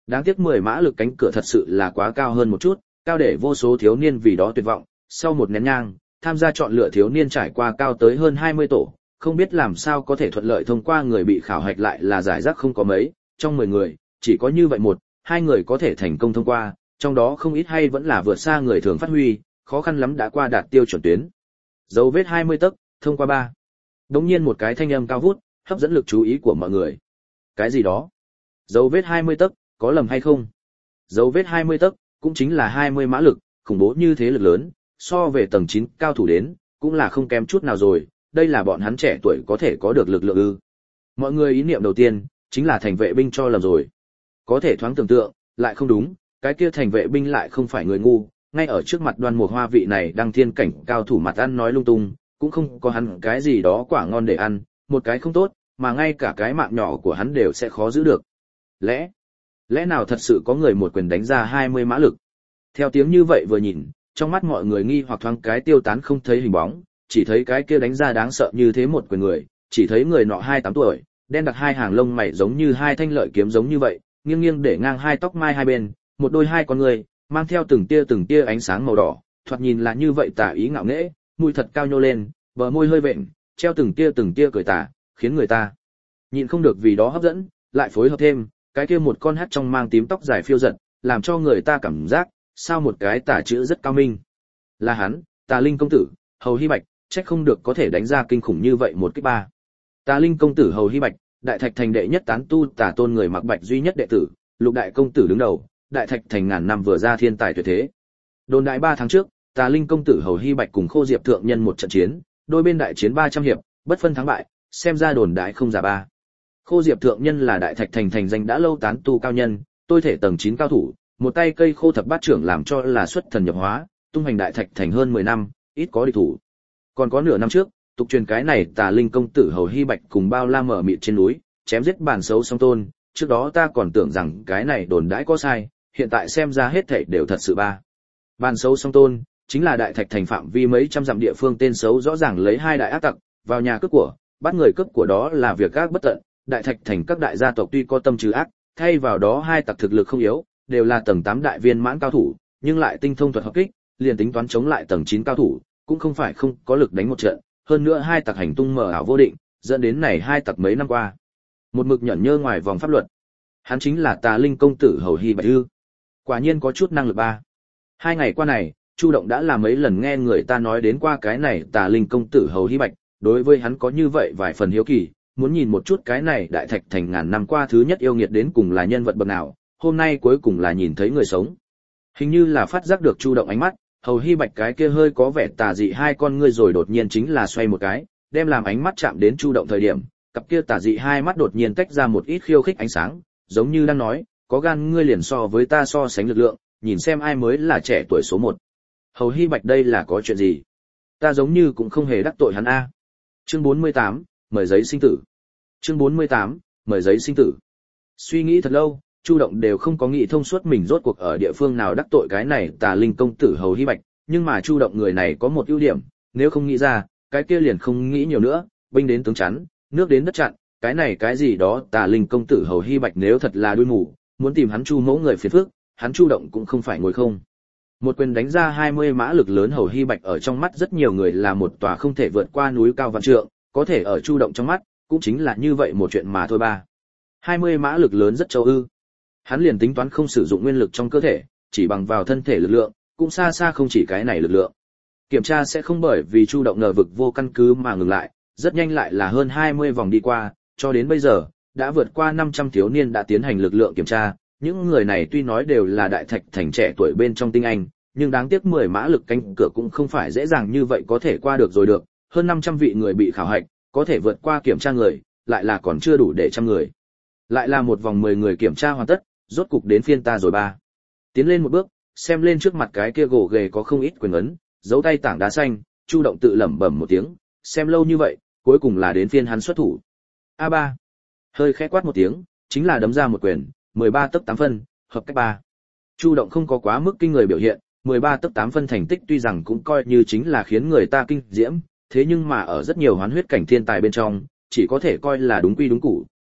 Đáng tiếc mười mã lực cánh cửa thật sự là quá cao hơn một chút, cao để vô số thiếu niên vì đó tuyệt vọng. Sau một nén nhang, tham gia chọn lựa thiếu niên trải qua cao tới hơn hai mươi tổ, không biết làm sao có thể thuận lợi thông qua, người bị khảo hạch lại là giải rác không có mấy, trong mười người, chỉ có như vậy một, hai người có thể thành công thông qua, trong đó không ít hay vẫn là vượt xa người thường phát huy, khó khăn lắm đã qua đạt tiêu chuẩn tuyến. Dấu vết hai mươi tấc, thông qua ba. Đống nhiên một cái thanh âm cao vút, hấp dẫn lực chú ý của mọi người. Cái gì đó? Dấu vết hai mươi tấc, có lầm hay không? Dấu vết hai mươi tấc, cũng chính là hai mươi mã lực, khủng bố như thế lực lớn, so về tầng chín cao thủ đến, cũng là không kém chút nào rồi, đây là bọn hắn trẻ tuổi có thể có được lực lượng ư? Mọi người ý niệm đầu tiên chính là thành vệ binh cho lầm rồi. Có thể thoáng tưởng tượng, lại không đúng, cái kia thành vệ binh lại không phải người ngu, ngay ở trước mặt Đoan Mục Hoa vị này đăng thiên cảnh cao thủ mặt ăn nói lung tung, cũng không có hắn cái gì đó quả ngon để ăn, một cái không tốt, mà ngay cả cái mạng nhỏ của hắn đều sẽ khó giữ được. Lẽ, lẽ nào thật sự có người một quyền đánh ra hai mươi mã lực? Theo tiếng như vậy vừa nhìn, trong mắt mọi người nghi hoặc thoáng cái tiêu tán không thấy hình bóng, chỉ thấy cái kia đánh ra đáng sợ như thế một quyền người, chỉ thấy người nọ hai mươi tám tuổi, đen đặc hai hàng lông mày giống như hai thanh lợi kiếm giống như vậy, nghiêng nghiêng để ngang hai tóc mai hai bên, một đôi hai con người, mang theo từng tia từng tia ánh sáng màu đỏ, thoạt nhìn là như vậy tà ý ngạo nghễ, mũi thật cao nhô lên, bờ môi hơi vện, treo từng tia từng tia cười tà, khiến người ta nhịn không được vì đó hấp dẫn, lại phối hợp thêm, cái kia một con hát trong mang tím tóc dài phiêu giật, làm cho người ta cảm giác, sao một cái tà chữ rất cao minh. Là hắn, Tà Linh công tử, Hầu Hy Bạch, trách không được có thể đánh ra kinh khủng như vậy một kích ba. Tà Linh công tử Hầu Hy Bạch, Đại Thạch thành đệ nhất tán tu Tà Tôn người mặc bạch duy nhất đệ tử, Lục đại công tử đứng đầu, Đại Thạch thành ngàn năm vừa ra thiên tài tuyệt thế. Đồn đại ba tháng trước, Tà Linh công tử Hầu Hy Bạch cùng Khô Diệp thượng nhân một trận chiến, đôi bên đại chiến ba trăm hiệp, bất phân thắng bại, xem ra đồn đại không giả ba. Khô Diệp thượng nhân là Đại Thạch thành thành danh đã lâu tán tu cao nhân, tôi thể tầng chín cao thủ, một tay cây khô thập bát trưởng làm cho là xuất thần nhập hóa, tung hành Đại Thạch thành hơn mười năm, ít có địch thủ. Còn có nửa năm trước, tục truyền cái này Tà Linh công tử Hầu Hy Bạch cùng bao la mở mịt trên núi, chém giết bản xấu song tôn, trước đó ta còn tưởng rằng cái này đồn đãi có sai, hiện tại xem ra hết thảy đều thật sự ba. Bản xấu song tôn chính là Đại Thạch thành phạm vi mấy trăm dặm địa phương tên xấu rõ ràng lấy hai đại ác tặc vào nhà cướp của, bắt người cướp của đó là việc ác bất tận. Đại Thạch thành các đại gia tộc tuy có tâm trừ ác, thay vào đó hai tặc thực lực không yếu, đều là tầng tám đại viên mãn cao thủ, nhưng lại tinh thông thuật hợp kích, liền tính toán chống lại tầng chín cao thủ, cũng không phải không có lực đánh một trận, hơn nữa hai tặc hành tung mờ ảo vô định, dẫn đến này hai tặc mấy năm qua một mực nhẫn nhơ ngoài vòng pháp luật. Hắn chính là Tà Linh công tử Hầu Hy Bạch ư? Quả nhiên có chút năng lực ba. Hai ngày qua này, Chu Động đã là mấy lần nghe người ta nói đến qua cái này Tà Linh công tử Hầu Hy Bạch, đối với hắn có như vậy vài phần hiếu kỳ, muốn nhìn một chút cái này Đại Thạch thành ngàn năm qua thứ nhất yêu nghiệt đến cùng là nhân vật bậc nào, hôm nay cuối cùng là nhìn thấy người sống. Hình như là phát giác được Chu Động ánh mắt, Hầu Hy Bạch cái kia hơi có vẻ tà dị hai con ngươi rồi đột nhiên chính là xoay một cái, đem làm ánh mắt chạm đến Chu Động thời điểm, cặp kia tà dị hai mắt đột nhiên tách ra một ít khiêu khích ánh sáng, giống như đang nói, có gan ngươi liền so với ta so sánh lực lượng, nhìn xem ai mới là trẻ tuổi số một. Hầu Hy Bạch đây là có chuyện gì? Ta giống như cũng không hề đắc tội hắn a. Chương bốn mươi tám, mời giấy sinh tử. Chương bốn mươi tám, mời giấy sinh tử. Suy nghĩ thật lâu, Chu Động đều không có nghĩ thông suốt mình rốt cuộc ở địa phương nào đắc tội cái này Tà Linh công tử Hầu Hy Bạch, nhưng mà Chu Động người này có một ưu điểm, nếu không nghĩ ra, cái kia liền không nghĩ nhiều nữa, binh đến tướng chắn, nước đến đất chặn, cái này cái gì đó Tà Linh công tử Hầu Hy Bạch nếu thật là đuôi mù, muốn tìm hắn Chu mẫu người phiền phức, hắn Chu Động cũng không phải ngồi không. Một quyền đánh ra hai mươi mã lực lớn Hầu Hy Bạch ở trong mắt rất nhiều người là một tòa không thể vượt qua núi cao vạn trượng, có thể ở Chu Động trong mắt, cũng chính là như vậy một chuyện mà thôi ba. hai mươi mã lực lớn rất châu ư. Hắn liền tính toán không sử dụng nguyên lực trong cơ thể, chỉ bằng vào thân thể lực lượng, cũng xa xa không chỉ cái này lực lượng. Kiểm tra sẽ không bởi vì Chu Động ngờ vực vô căn cứ mà ngừng lại, rất nhanh lại là hơn hai mươi vòng đi qua, cho đến bây giờ, đã vượt qua năm trăm thiếu niên đã tiến hành lực lượng kiểm tra, những người này tuy nói đều là Đại Thạch thành trẻ tuổi bên trong tinh anh, nhưng đáng tiếc mười mã lực cánh cửa cũng không phải dễ dàng như vậy có thể qua được rồi được, hơn năm trăm vị người bị khảo hạch, có thể vượt qua kiểm tra người, lại là còn chưa đủ để trăm người. Lại là một vòng mười người kiểm tra hoàn tất, rốt cục đến phiên ta rồi ba. Tiến lên một bước, xem lên trước mặt cái kia gỗ ghề có không ít quyền ấn, dấu tay tảng đá xanh, Chu Động tự lẩm bẩm một tiếng, xem lâu như vậy, cuối cùng là đến phiên hắn xuất thủ. A ba. Hơi khẽ quát một tiếng, chính là đấm ra một quyền, mười ba tấc tám phân, hợp cách ba. Chu Động không có quá mức kinh người biểu hiện, mười ba tấc tám phân thành tích tuy rằng cũng coi như chính là khiến người ta kinh diễm, thế nhưng mà ở rất nhiều hoán huyết cảnh thiên tài bên trong, chỉ có thể coi là đúng quy đúng củ,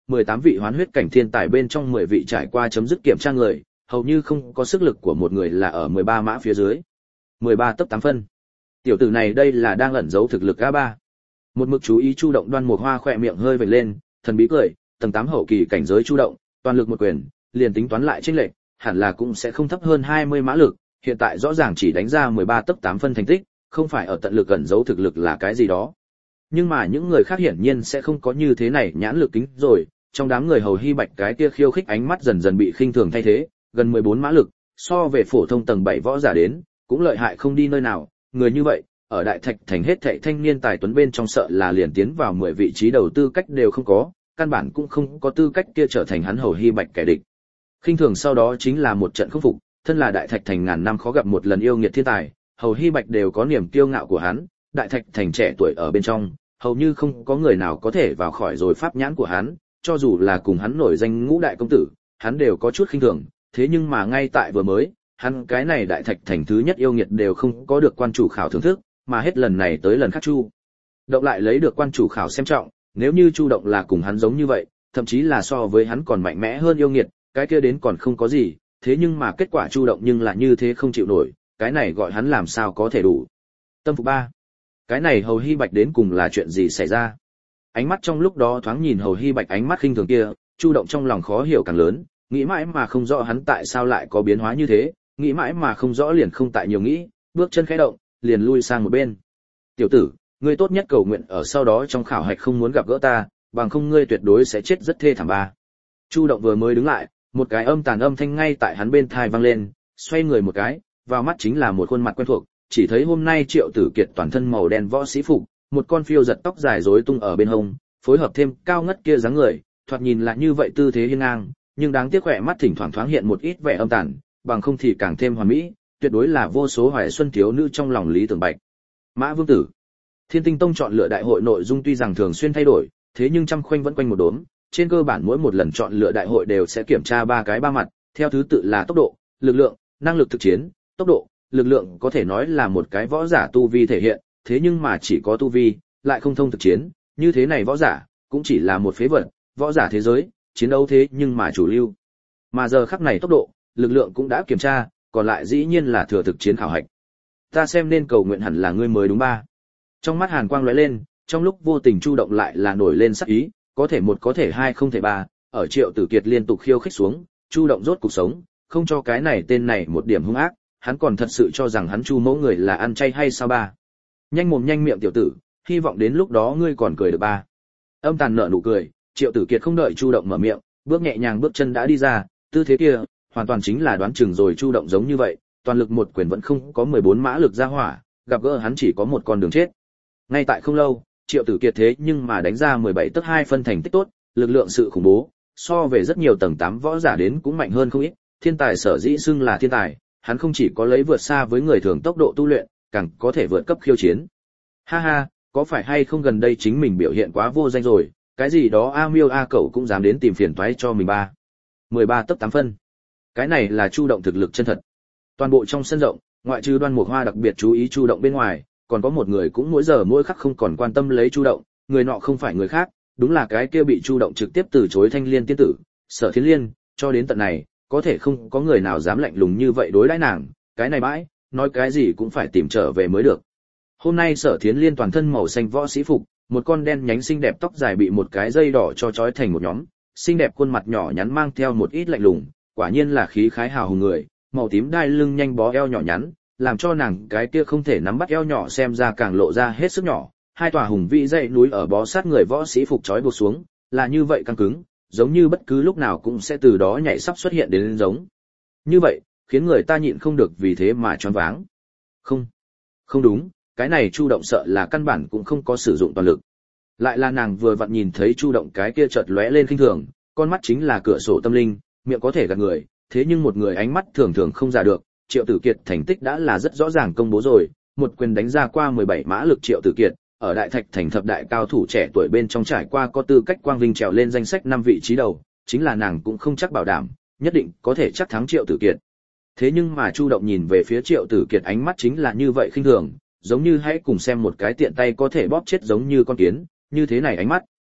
mười tám vị hoán huyết cảnh thiên tài bên trong mười vị trải qua chấm dứt kiểm tra người, hầu như không có sức lực của một người là ở mười ba mã phía dưới. mười ba tấc tám phân. Tiểu tử này đây là đang ẩn giấu thực lực a ba. Một mực chú ý Chu Động Đoan Mục Hoa khỏe miệng hơi vểnh lên, thần bí cười, tầng tám hậu kỳ cảnh giới Chu Động, toàn lực một quyền, liền tính toán lại chênh lệch, hẳn là cũng sẽ không thấp hơn hai mươi mã lực, hiện tại rõ ràng chỉ đánh ra mười ba tấc tám phân thành tích, không phải ở tận lực ẩn giấu thực lực là cái gì đó. Nhưng mà những người khác hiển nhiên sẽ không có như thế này nhãn lực kính rồi, trong đám người Hầu Hy Bạch cái kia khiêu khích ánh mắt dần dần bị khinh thường thay thế, gần mười bốn mã lực, so về phổ thông tầng bảy võ giả đến, cũng lợi hại không đi nơi nào, người như vậy, ở Đại Thạch Thành hết thảy thanh niên tài tuấn bên trong sợ là liền tiến vào mười vị trí đầu tư cách đều không có, căn bản cũng không có tư cách kia trở thành hắn Hầu Hy Bạch kẻ địch. Khinh thường sau đó chính là một trận không phục, thân là Đại Thạch Thành ngàn năm khó gặp một lần yêu nghiệt thiên tài, Hầu Hy Bạch đều có niềm kiêu ngạo của hắn, Đại Thạch Thành trẻ tuổi ở bên trong, hầu như không có người nào có thể vào khỏi rồi pháp nhãn của hắn, cho dù là cùng hắn nổi danh ngũ đại công tử, hắn đều có chút khinh thường, thế nhưng mà ngay tại vừa mới, hắn cái này Đại Thạch Thành thứ nhất yêu nghiệt đều không có được quan chủ khảo thưởng thức, mà hết lần này tới lần khác Chu Động lại lấy được quan chủ khảo xem trọng, nếu như Chu Động là cùng hắn giống như vậy, thậm chí là so với hắn còn mạnh mẽ hơn yêu nghiệt, cái kia đến còn không có gì, thế nhưng mà kết quả Chu Động nhưng là như thế không chịu nổi, cái này gọi hắn làm sao có thể đủ. Tâm phục ba. Cái này Hầu Hy Bạch đến cùng là chuyện gì xảy ra? Ánh mắt trong lúc đó thoáng nhìn Hầu Hy Bạch ánh mắt khinh thường kia, Chu Động trong lòng khó hiểu càng lớn, nghĩ mãi mà không rõ hắn tại sao lại có biến hóa như thế, nghĩ mãi mà không rõ liền không tại nhiều nghĩ, bước chân khẽ động, liền lui sang một bên. Tiểu tử, ngươi tốt nhất cầu nguyện ở sau đó trong khảo hạch không muốn gặp gỡ ta, bằng không ngươi tuyệt đối sẽ chết rất thê thảm ba. Chu Động vừa mới đứng lại, một cái âm tàn âm thanh ngay tại hắn bên tai vang lên, xoay người một cái, vào mắt chính là một khuôn mặt quen thuộc, chỉ thấy hôm nay Triệu Tử Kiệt toàn thân màu đen võ sĩ phục, một con phiêu giật tóc dài rối tung ở bên hông, phối hợp thêm cao ngất kia dáng người, thoạt nhìn là như vậy tư thế hiên ngang, nhưng đáng tiếc khỏe mắt thỉnh thoảng thoáng hiện một ít vẻ âm tàn, bằng không thì càng thêm hoàn mỹ, tuyệt đối là vô số hoài xuân thiếu nữ trong lòng Lý Tưởng Bạch. Mã Vương Tử. Thiên Tinh Tông chọn lựa đại hội nội dung tuy rằng thường xuyên thay đổi, thế nhưng trăm khoanh vẫn quanh một đốm, trên cơ bản mỗi một lần chọn lựa đại hội đều sẽ kiểm tra ba cái ba mặt, theo thứ tự là tốc độ, lực lượng, năng lực thực chiến. Tốc độ, lực lượng có thể nói là một cái võ giả tu vi thể hiện, thế nhưng mà chỉ có tu vi, lại không thông thực chiến, như thế này võ giả cũng chỉ là một phế vật, võ giả thế giới, chiến đấu thế nhưng mà chủ lưu. Mà giờ khắc này tốc độ, lực lượng cũng đã kiểm tra, còn lại dĩ nhiên là thừa thực chiến khảo hạch. Ta xem nên cầu nguyện hẳn là ngươi mới đúng ba. Trong mắt hàn quang lóe lên, trong lúc vô tình Chu Động lại là nổi lên sắc ý, có thể một có thể hai không thể ba, ở Triệu Tử Kiệt liên tục khiêu khích xuống, Chu Động rốt cuộc sống, không cho cái này tên này một điểm hung ác, hắn còn thật sự cho rằng hắn Chu mẫu người là ăn chay hay sao ba. Nhanh mồm nhanh miệng tiểu tử, hy vọng đến lúc đó ngươi còn cười được ba. Âm tàn nở nụ cười, Triệu Tử Kiệt không đợi Chu Động mở miệng, bước nhẹ nhàng bước chân đã đi ra, tư thế kia, hoàn toàn chính là đoán chừng rồi Chu Động giống như vậy, toàn lực một quyền vẫn không có mười bốn mã lực ra hỏa, gặp gỡ hắn chỉ có một con đường chết. Ngay tại không lâu, Triệu Tử Kiệt thế nhưng mà đánh ra mười bảy tấc hai phân thành tích tốt, lực lượng sự khủng bố, so về rất nhiều tầng tám võ giả đến cũng mạnh hơn không ít, thiên tài sở dĩ xưng là thiên tài, hắn không chỉ có lấy vượt xa với người thường tốc độ tu luyện, càng có thể vượt cấp khiêu chiến. Ha ha, có phải hay không gần đây chính mình biểu hiện quá vô danh rồi, cái gì đó A Miêu A Cẩu cũng dám đến tìm phiền toái cho mình ba. mười ba tấc tám phân. Cái này là Chu Động thực lực chân thật. Toàn bộ trong sân rộng, ngoại trừ Đoan Mục Hoa đặc biệt chú ý Chu Động bên ngoài, còn có một người cũng mỗi giờ mỗi khắc không còn quan tâm lấy Chu Động, người nọ không phải người khác, đúng là cái kia bị Chu Động trực tiếp từ chối Thanh Liên tiên tử, Sở Thiến Liên, cho đến tận này, có thể không có người nào dám lạnh lùng như vậy đối đãi nàng, cái này bãi, nói cái gì cũng phải tìm trở về mới được. Hôm nay Sở Thiến Liên toàn thân màu xanh võ sĩ phục, một con đen nhánh xinh đẹp tóc dài bị một cái dây đỏ cho trói thành một nhóm, xinh đẹp khuôn mặt nhỏ nhắn mang theo một ít lạnh lùng, quả nhiên là khí khái hào hùng người, màu tím đai lưng nhanh bó eo nhỏ nhắn, làm cho nàng cái kia không thể nắm bắt eo nhỏ xem ra càng lộ ra hết sức nhỏ, hai tòa hùng vĩ dãy núi ở bó sát người võ sĩ phục trói buộc xuống, là như vậy căng cứng, giống như bất cứ lúc nào cũng sẽ từ đó nhảy sắp xuất hiện đến giống. Như vậy, khiến người ta nhịn không được vì thế mà choáng váng. Không, không đúng, cái này Chu Động sợ là căn bản cũng không có sử dụng toàn lực. Lại là nàng vừa vặn nhìn thấy Chu Động cái kia chợt lóe lên khinh thường, con mắt chính là cửa sổ tâm linh, miệng có thể gạt người, thế nhưng một người ánh mắt thường thường không giả được, Triệu Tử Kiệt thành tích đã là rất rõ ràng công bố rồi, một quyền đánh ra qua mười bảy mã lực Triệu Tử Kiệt, ở Đại Thạch Thành thập đại cao thủ trẻ tuổi bên trong trải qua có tư cách quang vinh trèo lên danh sách năm vị trí đầu, chính là nàng cũng không chắc bảo đảm, nhất định có thể chắc thắng Triệu Tử Kiệt. Thế nhưng mà Chu Động nhìn về phía Triệu Tử Kiệt ánh mắt chính là như vậy khinh thường, giống như hãy cùng xem một cái tiện tay có thể bóp chết giống như con kiến, như thế này ánh mắt.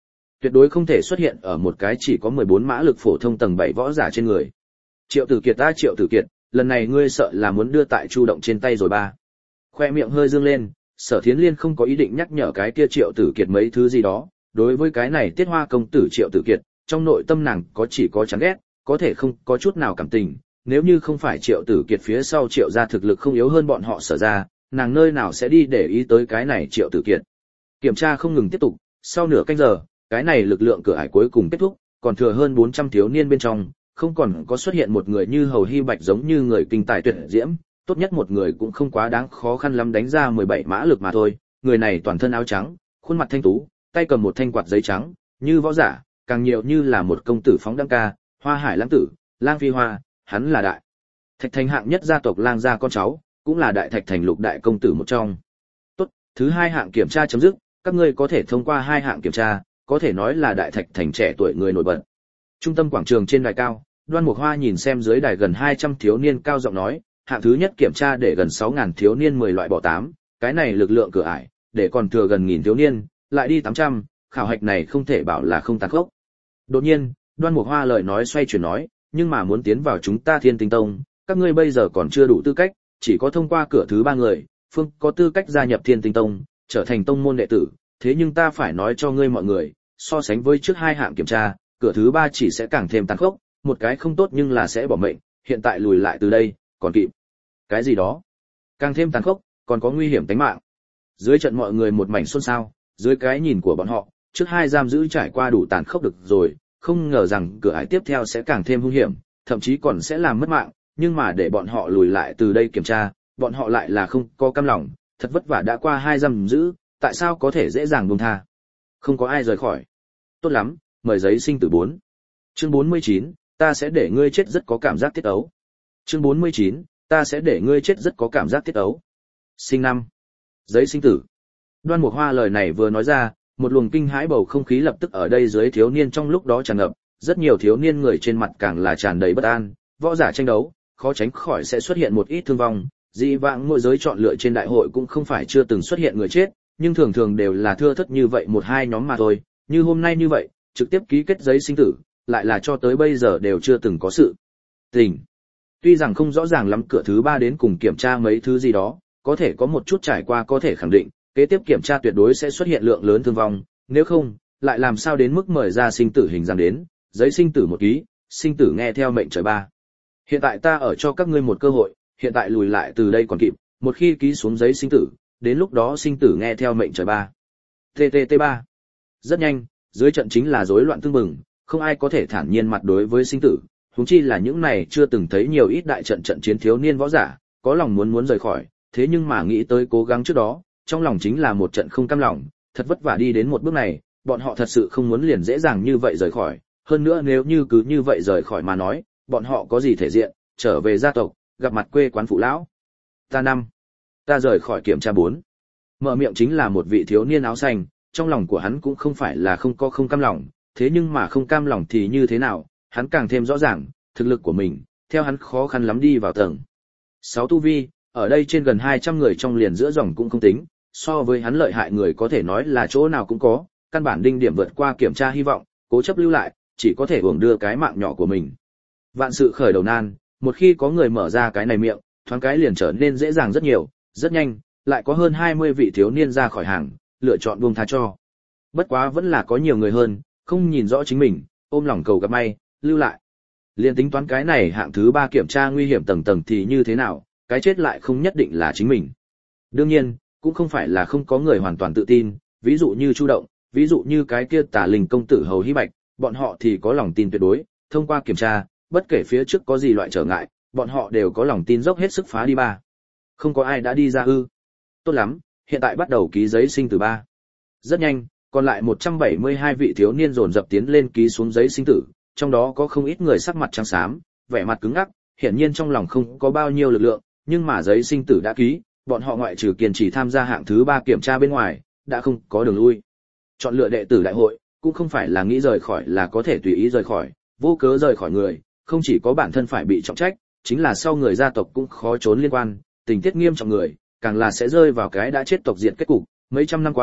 tuyệt đối không thể xuất hiện ở một cái chỉ có mười bốn mã lực phổ thông tầng bảy võ giả trên người. Triệu Tử Kiệt ta Triệu Tử Kiệt, lần này ngươi sợ là muốn đưa tại Chu Động trên tay rồi ba. Khoe miệng hơi dương lên, Sở Thiến Liên không có ý định nhắc nhở cái kia Triệu Tử Kiệt mấy thứ gì đó, đối với cái này Tiết Hoa công tử Triệu Tử Kiệt, trong nội tâm nàng có chỉ có chán ghét, có thể không có chút nào cảm tình, nếu như không phải Triệu Tử Kiệt phía sau Triệu gia thực lực không yếu hơn bọn họ Sở ra, nàng nơi nào sẽ đi để ý tới cái này Triệu Tử Kiệt. Kiểm tra không ngừng tiếp tục, sau nửa canh giờ, cái này lực lượng cửa ải cuối cùng kết thúc, còn thừa hơn bốn trăm thiếu niên bên trong, không còn có xuất hiện một người như Hầu Hy Bạch giống như người kinh tài tuyệt diễm, tốt nhất một người cũng không quá đáng khó khăn lắm đánh ra mười bảy mã lực mà thôi, người này toàn thân áo trắng, khuôn mặt thanh tú, tay cầm một thanh quạt giấy trắng, như võ giả, càng nhiều như là một công tử phóng đăng ca, Hoa Hải lãng tử, Lang Phi Hoa, hắn là đại Thạch Thành hạng nhất gia tộc Lang gia con cháu, cũng là đại Thạch Thành lục đại công tử một trong. Tốt, thứ hai hạng kiểm tra chấm dứt, các ngươi có thể thông qua hai hạng kiểm tra, có thể nói là đại Thạch Thành trẻ tuổi người nổi bật. Trung tâm quảng trường trên đài cao, Đoan Mục Hoa nhìn xem dưới đài gần hai trăm thiếu niên cao giọng nói, hạng thứ nhất kiểm tra để gần sáu nghìn thiếu niên mười loại bỏ tám, cái này lực lượng cửa ải, để còn thừa gần nghìn thiếu niên, lại đi tám trăm, khảo hạch này không thể bảo là không tàn khốc. Đột nhiên, Đoan Mục Hoa lời nói xoay chuyển nói, nhưng mà muốn tiến vào chúng ta Thiên Tinh Tông, các ngươi bây giờ còn chưa đủ tư cách, chỉ có thông qua cửa thứ ba người, phương có tư cách gia nhập Thiên Tinh Tông, trở thành tông môn đệ tử, thế nhưng ta phải nói cho ngươi mọi người, so sánh với trước hai hạng kiểm tra, cửa thứ ba chỉ sẽ càng thêm tàn khốc, một cái không tốt nhưng là sẽ bỏ mệnh, hiện tại lùi lại từ đây, còn kịp. Cái gì đó? Càng thêm tàn khốc, còn có nguy hiểm tính mạng. Dưới trận mọi người một mảnh xôn xao, dưới cái nhìn của bọn họ, trước hai giam giữ trải qua đủ tàn khốc được rồi, không ngờ rằng cửa ải tiếp theo sẽ càng thêm hung hiểm, thậm chí còn sẽ làm mất mạng, nhưng mà để bọn họ lùi lại từ đây kiểm tra, bọn họ lại là không có cam lòng, thật vất vả đã qua hai giam giữ, tại sao có thể dễ dàng buông tha? Không có ai rời khỏi. Tốt lắm, mời giấy sinh tử bốn. Chương bốn mươi chín, ta sẽ để ngươi chết rất có cảm giác tiết ấu. Chương bốn mươi chín, ta sẽ để ngươi chết rất có cảm giác tiết ấu. Sinh năm. Giấy sinh tử. Đoan Mục Hoa lời này vừa nói ra, một luồng kinh hãi bầu không khí lập tức ở đây dưới thiếu niên trong lúc đó tràn ngập, rất nhiều thiếu niên người trên mặt càng là tràn đầy bất an, võ giả tranh đấu, khó tránh khỏi sẽ xuất hiện một ít thương vong, dị vãng mỗi giới chọn lựa trên đại hội cũng không phải chưa từng xuất hiện người chết, nhưng thường thường đều là thưa thất như vậy một hai nhóm mà thôi, như hôm nay như vậy, trực tiếp ký kết giấy sinh tử, lại là cho tới bây giờ đều chưa từng có sự tình. Tuy rằng không rõ ràng lắm cửa thứ ba đến cùng kiểm tra mấy thứ gì đó, có thể có một chút trải qua có thể khẳng định, kế tiếp kiểm tra tuyệt đối sẽ xuất hiện lượng lớn thương vong, nếu không, lại làm sao đến mức mời ra sinh tử hình giam đến, giấy sinh tử một ký, sinh tử nghe theo mệnh trời ba. Hiện tại ta ở cho các ngươi một cơ hội, hiện tại lùi lại từ đây còn kịp, một khi ký xuống giấy sinh tử, đến lúc đó sinh tử nghe theo mệnh trời ba. tê tê tê ba. Rất nhanh, dưới trận chính là rối loạn tương mừng, không ai có thể thản nhiên mặt đối với sinh tử, huống chi là những này chưa từng thấy nhiều ít đại trận trận chiến thiếu niên võ giả, có lòng muốn muốn rời khỏi, thế nhưng mà nghĩ tới cố gắng trước đó, trong lòng chính là một trận không cam lòng, thật vất vả đi đến một bước này, bọn họ thật sự không muốn liền dễ dàng như vậy rời khỏi, hơn nữa nếu như cứ như vậy rời khỏi mà nói, bọn họ có gì thể diện, trở về gia tộc, gặp mặt quê quán phụ lão. Ta năm, ta rời khỏi kiểm tra bốn. Mở miệng chính là một vị thiếu niên áo xanh, trong lòng của hắn cũng không phải là không có không cam lòng, thế nhưng mà không cam lòng thì như thế nào, hắn càng thêm rõ ràng, thực lực của mình, theo hắn khó khăn lắm đi vào tầng sáu tu vi, ở đây trên gần hai trăm người trong liền giữa dòng cũng không tính, so với hắn lợi hại người có thể nói là chỗ nào cũng có, căn bản đinh điểm vượt qua kiểm tra hy vọng, cố chấp lưu lại, chỉ có thể uổng đưa cái mạng nhỏ của mình. Vạn sự khởi đầu nan, một khi có người mở ra cái này miệng, thoáng cái liền trở nên dễ dàng rất nhiều, rất nhanh, lại có hơn hai mươi vị thiếu niên ra khỏi hàng, lựa chọn buông tha cho. Bất quá vẫn là có nhiều người hơn, không nhìn rõ chính mình, ôm lòng cầu gặp may, lưu lại. Liên tính toán cái này hạng thứ ba kiểm tra nguy hiểm tầng tầng thì như thế nào, cái chết lại không nhất định là chính mình. Đương nhiên, cũng không phải là không có người hoàn toàn tự tin, ví dụ như Chu Động, ví dụ như cái kia Tả Linh công tử Hầu Hy Bạch, bọn họ thì có lòng tin tuyệt đối, thông qua kiểm tra, bất kể phía trước có gì loại trở ngại, bọn họ đều có lòng tin dốc hết sức phá đi ba. Không có ai đã đi ra ư? Tốt lắm, hiện tại bắt đầu ký giấy sinh tử ba. Rất nhanh, còn lại một trăm bảy mươi hai vị thiếu niên dồn dập tiến lên ký xuống giấy sinh tử, trong đó có không ít người sắc mặt trắng xám, vẻ mặt cứng ngắc, hiển nhiên trong lòng không có bao nhiêu lực lượng, nhưng mà giấy sinh tử đã ký, bọn họ ngoại trừ kiên trì tham gia hạng thứ ba kiểm tra bên ngoài, đã không có đường lui. Chọn lựa đệ tử đại hội, cũng không phải là nghĩ rời khỏi là có thể tùy ý rời khỏi, vô cớ rời khỏi người, không chỉ có bản thân phải bị trọng trách, chính là sau người gia tộc cũng khó trốn liên quan, tình tiết nghiêm trọng người, càng là sẽ rơi vào cái đã chết tộc diệt kết cục. Mấy trăm năm qua,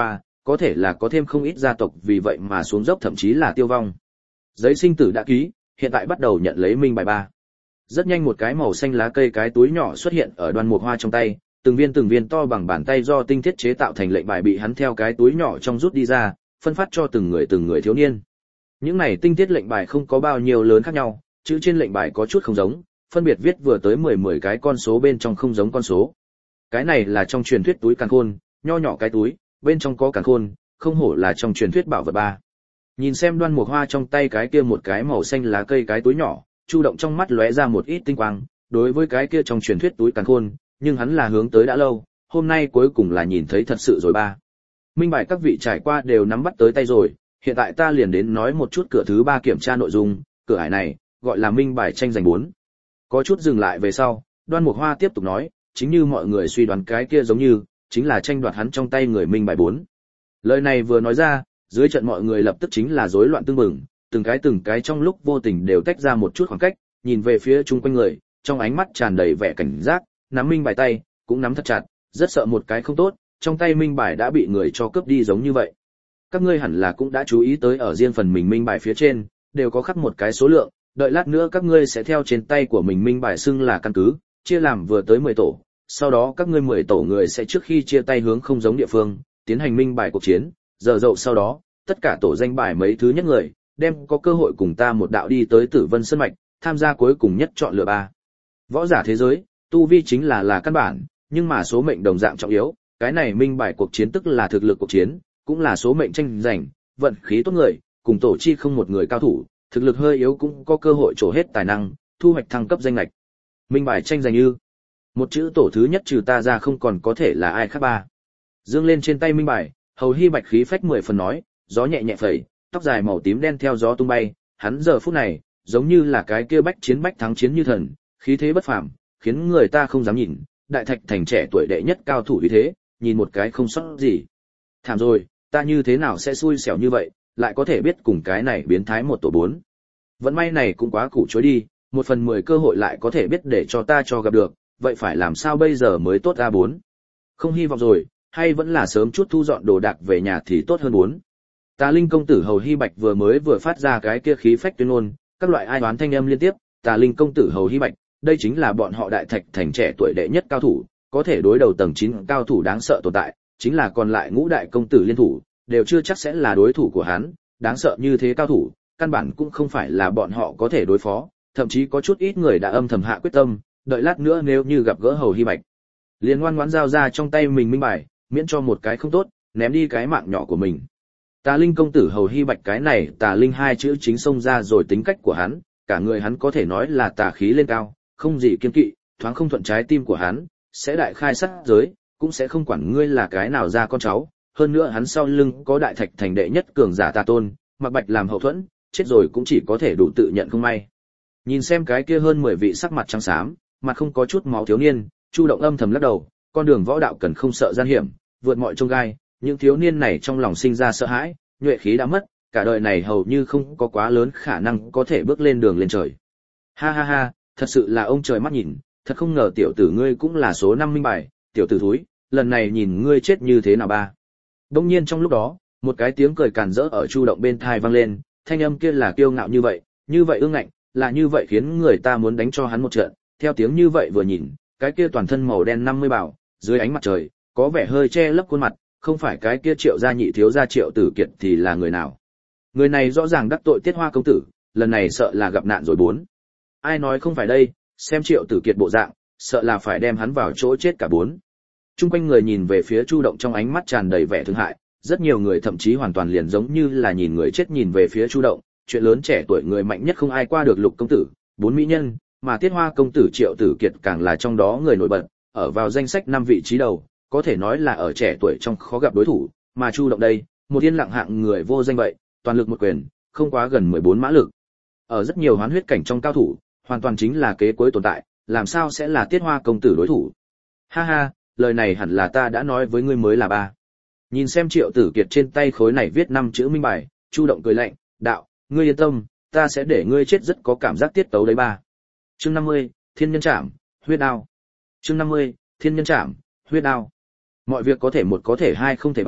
có thể là có thêm không ít gia tộc vì vậy mà xuống dốc thậm chí là tiêu vong. Giấy sinh tử đã ký, hiện tại bắt đầu nhận lấy minh bài ba. Rất nhanh một cái màu xanh lá cây cái túi nhỏ xuất hiện ở Đoan Mục Hoa trong tay, từng viên từng viên to bằng bàn tay do tinh thiết chế tạo thành lệnh bài bị hắn theo cái túi nhỏ trong rút đi ra, phân phát cho từng người từng người thiếu niên. Những này tinh thiết lệnh bài không có bao nhiêu lớn khác nhau, chữ trên lệnh bài có chút không giống, phân biệt viết vừa tới mười mười cái con số bên trong không giống con số. Cái này là trong truyền thuyết túi càn khôn, nho nhỏ cái túi, bên trong có càn khôn, không hổ là trong truyền thuyết bảo vật ba. Nhìn xem Đoan Mục Hoa trong tay cái kia một cái màu xanh lá cây cái túi nhỏ, Chu Động trong mắt lóe ra một ít tinh quang, đối với cái kia trong truyền thuyết túi càn khôn, nhưng hắn là hướng tới đã lâu, hôm nay cuối cùng là nhìn thấy thật sự rồi ba. Minh bài các vị trải qua đều nắm bắt tới tay rồi, hiện tại ta liền đến nói một chút cửa thứ ba kiểm tra nội dung, cửa ải này gọi là minh bài tranh giành bốn. Có chút dừng lại về sau, Đoan Mục Hoa tiếp tục nói, chính như mọi người suy đoán cái kia giống như, chính là tranh đoạt hắn trong tay người minh bài bốn. Lời này vừa nói ra, dưới trận mọi người lập tức chính là rối loạn tương mừng, từng cái từng cái trong lúc vô tình đều tách ra một chút khoảng cách, nhìn về phía chung quanh người, trong ánh mắt tràn đầy vẻ cảnh giác, nắm minh bài tay, cũng nắm thật chặt, rất sợ một cái không tốt, trong tay minh bài đã bị người cho cướp đi giống như vậy. Các ngươi hẳn là cũng đã chú ý tới ở riêng phần mình minh bài phía trên, đều có khắc một cái số lượng, đợi lát nữa các ngươi sẽ theo trên tay của mình minh bài xưng là căn cứ, chia làm vừa tới mười tổ, sau đó các ngươi mười tổ người sẽ trước khi chia tay hướng không giống địa phương, tiến hành minh bài cuộc chiến, giờ dậu sau đó, tất cả tổ danh bài mấy thứ nhất người, đem có cơ hội cùng ta một đạo đi tới Tử Vân Sơn mạch, tham gia cuối cùng nhất chọn lựa ba. Võ giả thế giới, tu vi chính là là căn bản, nhưng mà số mệnh đồng dạng trọng yếu, cái này minh bài cuộc chiến tức là thực lực cuộc chiến, cũng là số mệnh tranh giành, vận khí tốt người, cùng tổ chi không một người cao thủ, thực lực hơi yếu cũng có cơ hội trổ hết tài năng, thu hoạch thăng cấp danh lệch. Minh bài tranh giành như một chữ tổ thứ nhất trừ ta ra không còn có thể là ai khác ba. Dương lên trên tay minh bài, Hầu Hy Bạch khí phách mười phần nói, gió nhẹ nhẹ phẩy, tóc dài màu tím đen theo gió tung bay, hắn giờ phút này, giống như là cái kia bách chiến bách thắng chiến như thần, khí thế bất phàm, khiến người ta không dám nhìn, đại thạch thành trẻ tuổi đệ nhất cao thủ như thế, nhìn một cái không sót gì. Thảm rồi, ta như thế nào sẽ xui xẻo như vậy, lại có thể biết cùng cái này biến thái một tổ bốn. Vận may này cũng quá củ chối đi, một phần mười cơ hội lại có thể biết để cho ta cho gặp được, vậy phải làm sao bây giờ mới tốt a bốn. Không hy vọng rồi, hay vẫn là sớm chút thu dọn đồ đạc về nhà thì tốt hơn bốn. Tà Linh công tử Hầu Hy Bạch vừa mới vừa phát ra cái kia khí phách tuyên ngôn, các loại ai đoán thanh âm liên tiếp, Tà Linh công tử Hầu Hy Bạch, đây chính là bọn họ đại thạch thành trẻ tuổi đệ nhất cao thủ, có thể đối đầu tầng chín cao thủ đáng sợ tồn tại, chính là còn lại ngũ đại công tử liên thủ, đều chưa chắc sẽ là đối thủ của hắn, đáng sợ như thế cao thủ, căn bản cũng không phải là bọn họ có thể đối phó, thậm chí có chút ít người đã âm thầm hạ quyết tâm, đợi lát nữa nếu như gặp gỡ Hầu Hy Bạch, liền ngoan ngoãn giao ra trong tay mình minh bài, miễn cho một cái không tốt, ném đi cái mạng nhỏ của mình. Tà Linh công tử Hầu Hy Bạch cái này, Tà Linh hai chữ chính xông ra rồi tính cách của hắn, cả người hắn có thể nói là tà khí lên cao, không gì kiêng kỵ, thoáng không thuận trái tim của hắn, sẽ đại khai sát giới, cũng sẽ không quản ngươi là cái nào ra con cháu, hơn nữa hắn sau lưng có đại thạch thành đệ nhất cường giả Tà Tôn, Mặc Bạch làm hậu thuẫn, chết rồi cũng chỉ có thể đủ tự nhận không may. Nhìn xem cái kia hơn mười vị sắc mặt trắng xám, mặt không có chút máu thiếu niên, Chu Động âm thầm lắc đầu, con đường võ đạo cần không sợ gian hiểm, vượt mọi chông gai, những thiếu niên này trong lòng sinh ra sợ hãi, nhuệ khí đã mất, cả đời này hầu như không có quá lớn khả năng có thể bước lên đường lên trời. Ha ha ha, thật sự là ông trời mắt nhìn, thật không ngờ tiểu tử ngươi cũng là số năm minh bài, tiểu tử thúi, lần này nhìn ngươi chết như thế nào ba. Đông nhiên trong lúc đó, một cái tiếng cười càn rỡ ở Chu Động bên tai vang lên, thanh âm kia là kiêu ngạo như vậy, như vậy ương ngạnh, là như vậy khiến người ta muốn đánh cho hắn một trận. Theo tiếng như vậy vừa nhìn, cái kia toàn thân màu đen năm mươi bảo, dưới ánh mặt trời, có vẻ hơi che lấp khuôn mặt, không phải cái kia Triệu gia nhị thiếu gia Triệu Tử Kiệt thì là người nào? Người này rõ ràng đắc tội Tiết Hoa công tử, lần này sợ là gặp nạn rồi bốn. Ai nói không phải đây, xem Triệu Tử Kiệt bộ dạng, sợ là phải đem hắn vào chỗ chết cả bốn. Trung quanh người nhìn về phía Chu Động trong ánh mắt tràn đầy vẻ thương hại, rất nhiều người thậm chí hoàn toàn liền giống như là nhìn người chết nhìn về phía Chu Động, chuyện lớn trẻ tuổi người mạnh nhất không ai qua được Lục công tử, bốn mỹ nhân, mà Tiết Hoa công tử Triệu Tử Kiệt càng là trong đó người nổi bật, ở vào danh sách năm vị trí đầu, có thể nói là ở trẻ tuổi trong khó gặp đối thủ, mà Chu Động đây, một yên lặng hạng người vô danh vậy, toàn lực một quyền, không quá gần mười bốn mã lực. Ở rất nhiều hoán huyết cảnh trong cao thủ, hoàn toàn chính là kế cuối tồn tại, làm sao sẽ là Tiết Hoa công tử đối thủ? Ha ha, lời này hẳn là ta đã nói với ngươi mới là ba. Nhìn xem Triệu Tử Kiệt trên tay khối này viết năm chữ minh bài, Chu Động cười lạnh, đạo, ngươi yên tâm, ta sẽ để ngươi chết rất có cảm giác tiết tấu đấy ba. Chương năm mươi, Thiên Nhân Trảm, huyết đao. Chương năm mươi, Thiên Nhân Trảm, huyết đao. Mọi việc có thể một có thể hai không thể ba,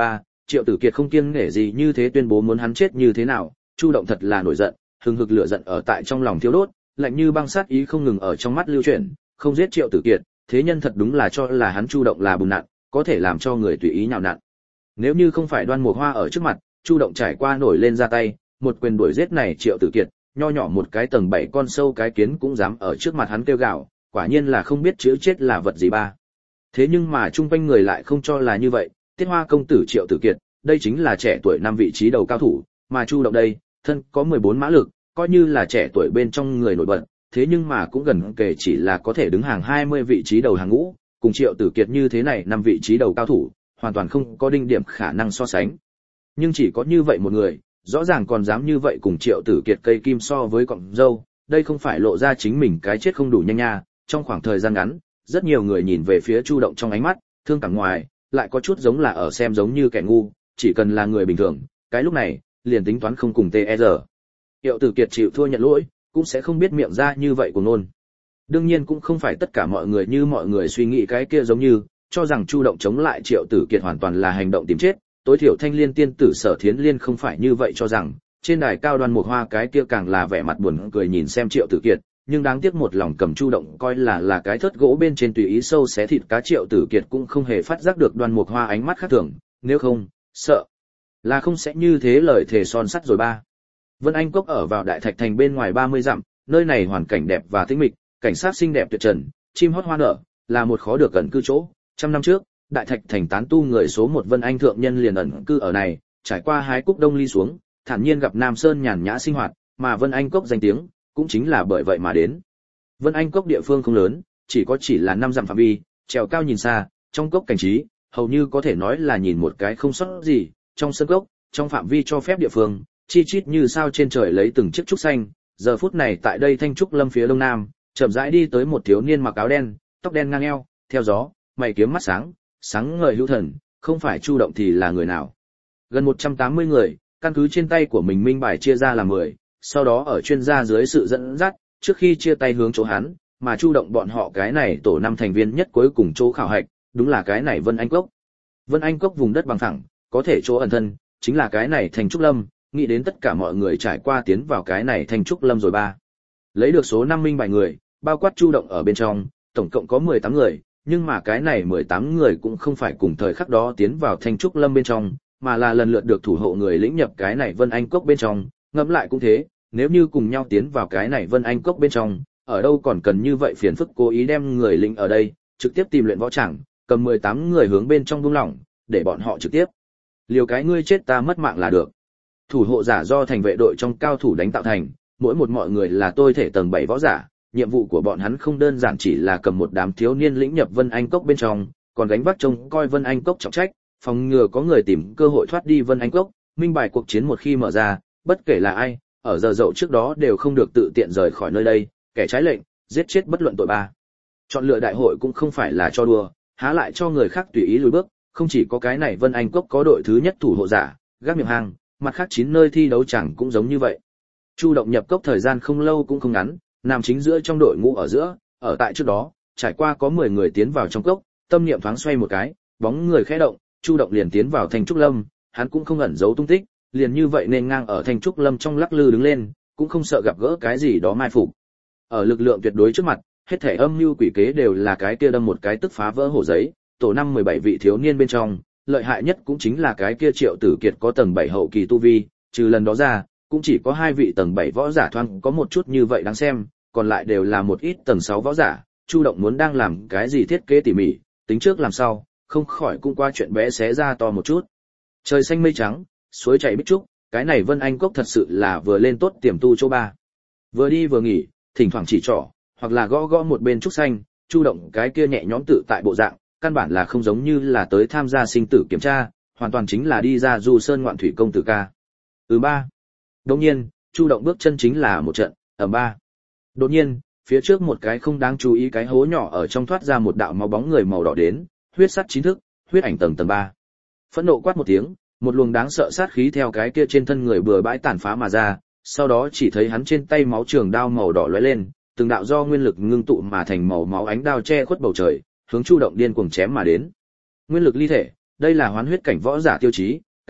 Triệu Tử Kiệt không kiêng nể gì như thế tuyên bố muốn hắn chết như thế nào, Chu Động thật là nổi giận, hừng hực lửa giận ở tại trong lòng thiêu đốt, lạnh như băng sát ý không ngừng ở trong mắt lưu chuyển, không giết Triệu Tử Kiệt, thế nhân thật đúng là cho là hắn Chu Động là bùn nặn, có thể làm cho người tùy ý nhào nặn. Nếu như không phải Đoan Mục Hoa ở trước mặt, Chu Động trải qua nổi lên ra tay, một quyền đuổi giết này Triệu Tử Kiệt, nho nhỏ một cái tầng bảy con sâu cái kiến cũng dám ở trước mặt hắn kêu gào, quả nhiên là không biết chữ chết là vật gì ba. Thế nhưng mà chung quanh người lại không cho là như vậy, Tiết Hoa công tử Triệu Tử Kiệt, đây chính là trẻ tuổi năm vị trí đầu cao thủ, mà Chu Động đây, thân có mười bốn mã lực, coi như là trẻ tuổi bên trong người nổi bật, thế nhưng mà cũng gần kể chỉ là có thể đứng hàng hai mươi vị trí đầu hàng ngũ, cùng Triệu Tử Kiệt như thế này năm vị trí đầu cao thủ, hoàn toàn không có đinh điểm khả năng so sánh. Nhưng chỉ có như vậy một người, rõ ràng còn dám như vậy cùng Triệu Tử Kiệt cây kim so với cọng dâu, đây không phải lộ ra chính mình cái chết không đủ nhanh nha. Trong khoảng thời gian ngắn, rất nhiều người nhìn về phía Chu Động trong ánh mắt thương cảm ngoài, lại có chút giống là ở xem giống như kẻ ngu, chỉ cần là người bình thường, cái lúc này liền tính toán không cùng tê e rờ. Triệu Tử Kiệt chịu thua nhận lỗi, cũng sẽ không biết miệng ra như vậy của nôn. Đương nhiên cũng không phải tất cả mọi người như mọi người suy nghĩ cái kia giống như, cho rằng Chu Động chống lại Triệu Tử Kiệt hoàn toàn là hành động tìm chết, tối thiểu Thanh Liên tiên tử Sở Thiến Liên không phải như vậy cho rằng, trên đài cao Đoan Mục Hoa cái kia càng là vẻ mặt buồn cười nhìn xem Triệu Tử Kiệt, nhưng đáng tiếc một lòng cầm Chu Động coi là là cái thớt gỗ bên trên tùy ý sâu xé thịt cá. Triệu Tử Kiệt cũng không hề phát giác được Đoan Mục Hoa ánh mắt khác thường, nếu không, sợ là không sẽ như thế lời thề son sắt rồi ba. Vân Anh Cốc ở vào Đại Thạch Thành bên ngoài ba mươi dặm, nơi này hoàn cảnh đẹp và tĩnh mịch, cảnh sát xinh đẹp tuyệt trần, chim hót hoa nở, là một khó được ẩn cư chỗ. Trăm năm trước, Đại Thạch Thành tán tu người số một Vân Anh thượng nhân liền ẩn cư ở này, trải qua hái cúc đông ly xuống, thản nhiên gặp Nam Sơn nhàn nhã sinh hoạt, mà Vân Anh Cốc danh tiếng cũng chính là bởi vậy mà đến. Vân Anh Cốc địa phương không lớn, chỉ có chỉ là năm dặm phạm vi, trèo cao nhìn xa, trong cốc cảnh trí, hầu như có thể nói là nhìn một cái không sót gì, trong sân cốc, trong phạm vi cho phép địa phương, chi chít như sao trên trời lấy từng chiếc trúc xanh, giờ phút này tại đây Thanh Trúc Lâm phía đông nam, chậm rãi đi tới một thiếu niên mặc áo đen, tóc đen ngang eo, theo gió, mày kiếm mắt sáng, sáng ngời hữu thần, không phải Chu Động thì là người nào. Gần một trăm tám mươi người, căn cứ trên tay của mình minh bài chia ra làm mười, sau đó ở chuyên gia dưới sự dẫn dắt, trước khi chia tay hướng chỗ hắn, mà Chu Động bọn họ cái này tổ năm thành viên nhất cuối cùng chỗ khảo hạch, đúng là cái này Vân Anh Cốc. Vân Anh Cốc vùng đất bằng phẳng, có thể chỗ ẩn thân, chính là cái này Thanh Trúc Lâm, nghĩ đến tất cả mọi người trải qua tiến vào cái này Thanh Trúc Lâm rồi ba. Lấy được số năm minh bài người, bao quát Chu Động ở bên trong, tổng cộng có mười tám người, nhưng mà cái này mười tám người cũng không phải cùng thời khắc đó tiến vào Thanh Trúc Lâm bên trong, mà là lần lượt được thủ hộ người lĩnh nhập cái này Vân Anh Cốc bên trong, ngẫm lại cũng thế, nếu như cùng nhau tiến vào cái này Vân Anh Cốc bên trong, ở đâu còn cần như vậy phiền phức cố ý đem người lĩnh ở đây, trực tiếp tìm luyện võ tràng, cầm mười tám người hướng bên trong buông lỏng, để bọn họ trực tiếp liều cái ngươi chết ta mất mạng là được. Thủ hộ giả do thành vệ đội trong cao thủ đánh tạo thành, mỗi một mọi người là tôi thể tầng bảy võ giả, nhiệm vụ của bọn hắn không đơn giản chỉ là cầm một đám thiếu niên lĩnh nhập Vân Anh Cốc bên trong, còn gánh vác trông coi Vân Anh Cốc trọng trách, phòng ngừa có người tìm cơ hội thoát đi Vân Anh Cốc, minh bài cuộc chiến một khi mở ra, bất kể là ai, ở giờ dậu trước đó đều không được tự tiện rời khỏi nơi đây, kẻ trái lệnh, giết chết bất luận tội ba. Chọn lựa đại hội cũng không phải là cho đùa, há lại cho người khác tùy ý lùi bước, không chỉ có cái này Vân Anh Cốc có đội thứ nhất thủ hộ giả, gác miệng hang, mặt khác chín nơi thi đấu chẳng cũng giống như vậy. Chu Động nhập cốc thời gian không lâu cũng không ngắn, nằm chính giữa trong đội ngũ ở giữa, ở tại trước đó, trải qua có mười người tiến vào trong cốc, tâm niệm thoáng xoay một cái, bóng người khẽ động, Chu Động liền tiến vào Thanh Trúc Lâm, hắn cũng không ẩn giấu tung tích, liền như vậy nên ngang ở Thanh Trúc Lâm trong lắc lư đứng lên, cũng không sợ gặp gỡ cái gì đó mai phục. Ở lực lượng tuyệt đối trước mặt, hết thảy âm mưu quỷ kế đều là cái kia đâm một cái tức phá vỡ hổ giấy, tổ năm mười bảy vị thiếu niên bên trong, lợi hại nhất cũng chính là cái kia Triệu Tử Kiệt có tầng bảy hậu kỳ tu vi, trừ lần đó ra, cũng chỉ có hai vị tầng bảy võ giả thoáng có một chút như vậy đáng xem, còn lại đều là một ít tầng sáu võ giả. Chu Động muốn đang làm cái gì thiết kế tỉ mỉ, tính trước làm sau, không khỏi cũng qua chuyện bé xé ra to một chút. Trời xanh mây trắng, suối chảy bích trúc, cái này Vân Anh Cốc thật sự là vừa lên tốt tiềm tu chỗ ba. Vừa đi vừa nghỉ, thỉnh thoảng chỉ trỏ, hoặc là gõ gõ một bên trúc xanh, Chu Động cái kia nhẹ nhõm tự tại bộ dạng, căn bản là không giống như là tới tham gia sinh tử kiểm tra, hoàn toàn chính là đi ra du sơn ngoạn thủy công tử ca. Ừ ba. Đột nhiên, Chu Động bước chân chính là một trận, ầm ba. Đột nhiên, phía trước một cái không đáng chú ý cái hố nhỏ ở trong thoát ra một đạo máu bóng người màu đỏ đến, huyết sắt chính thức, huyết ảnh tầng tầng ba. Phẫn nộ quát một tiếng, một luồng đáng sợ sát khí theo cái kia trên thân người bừa bãi tàn phá mà ra, sau đó chỉ thấy hắn trên tay máu trường đao màu đỏ lóe lên, từng đạo do nguyên lực ngưng tụ mà thành màu máu ánh đao che khuất bầu trời, hướng Chu Động điên cuồng chém mà đến. Nguyên lực ly thể, đây là hoán huyết cảnh võ giả tiêu chí,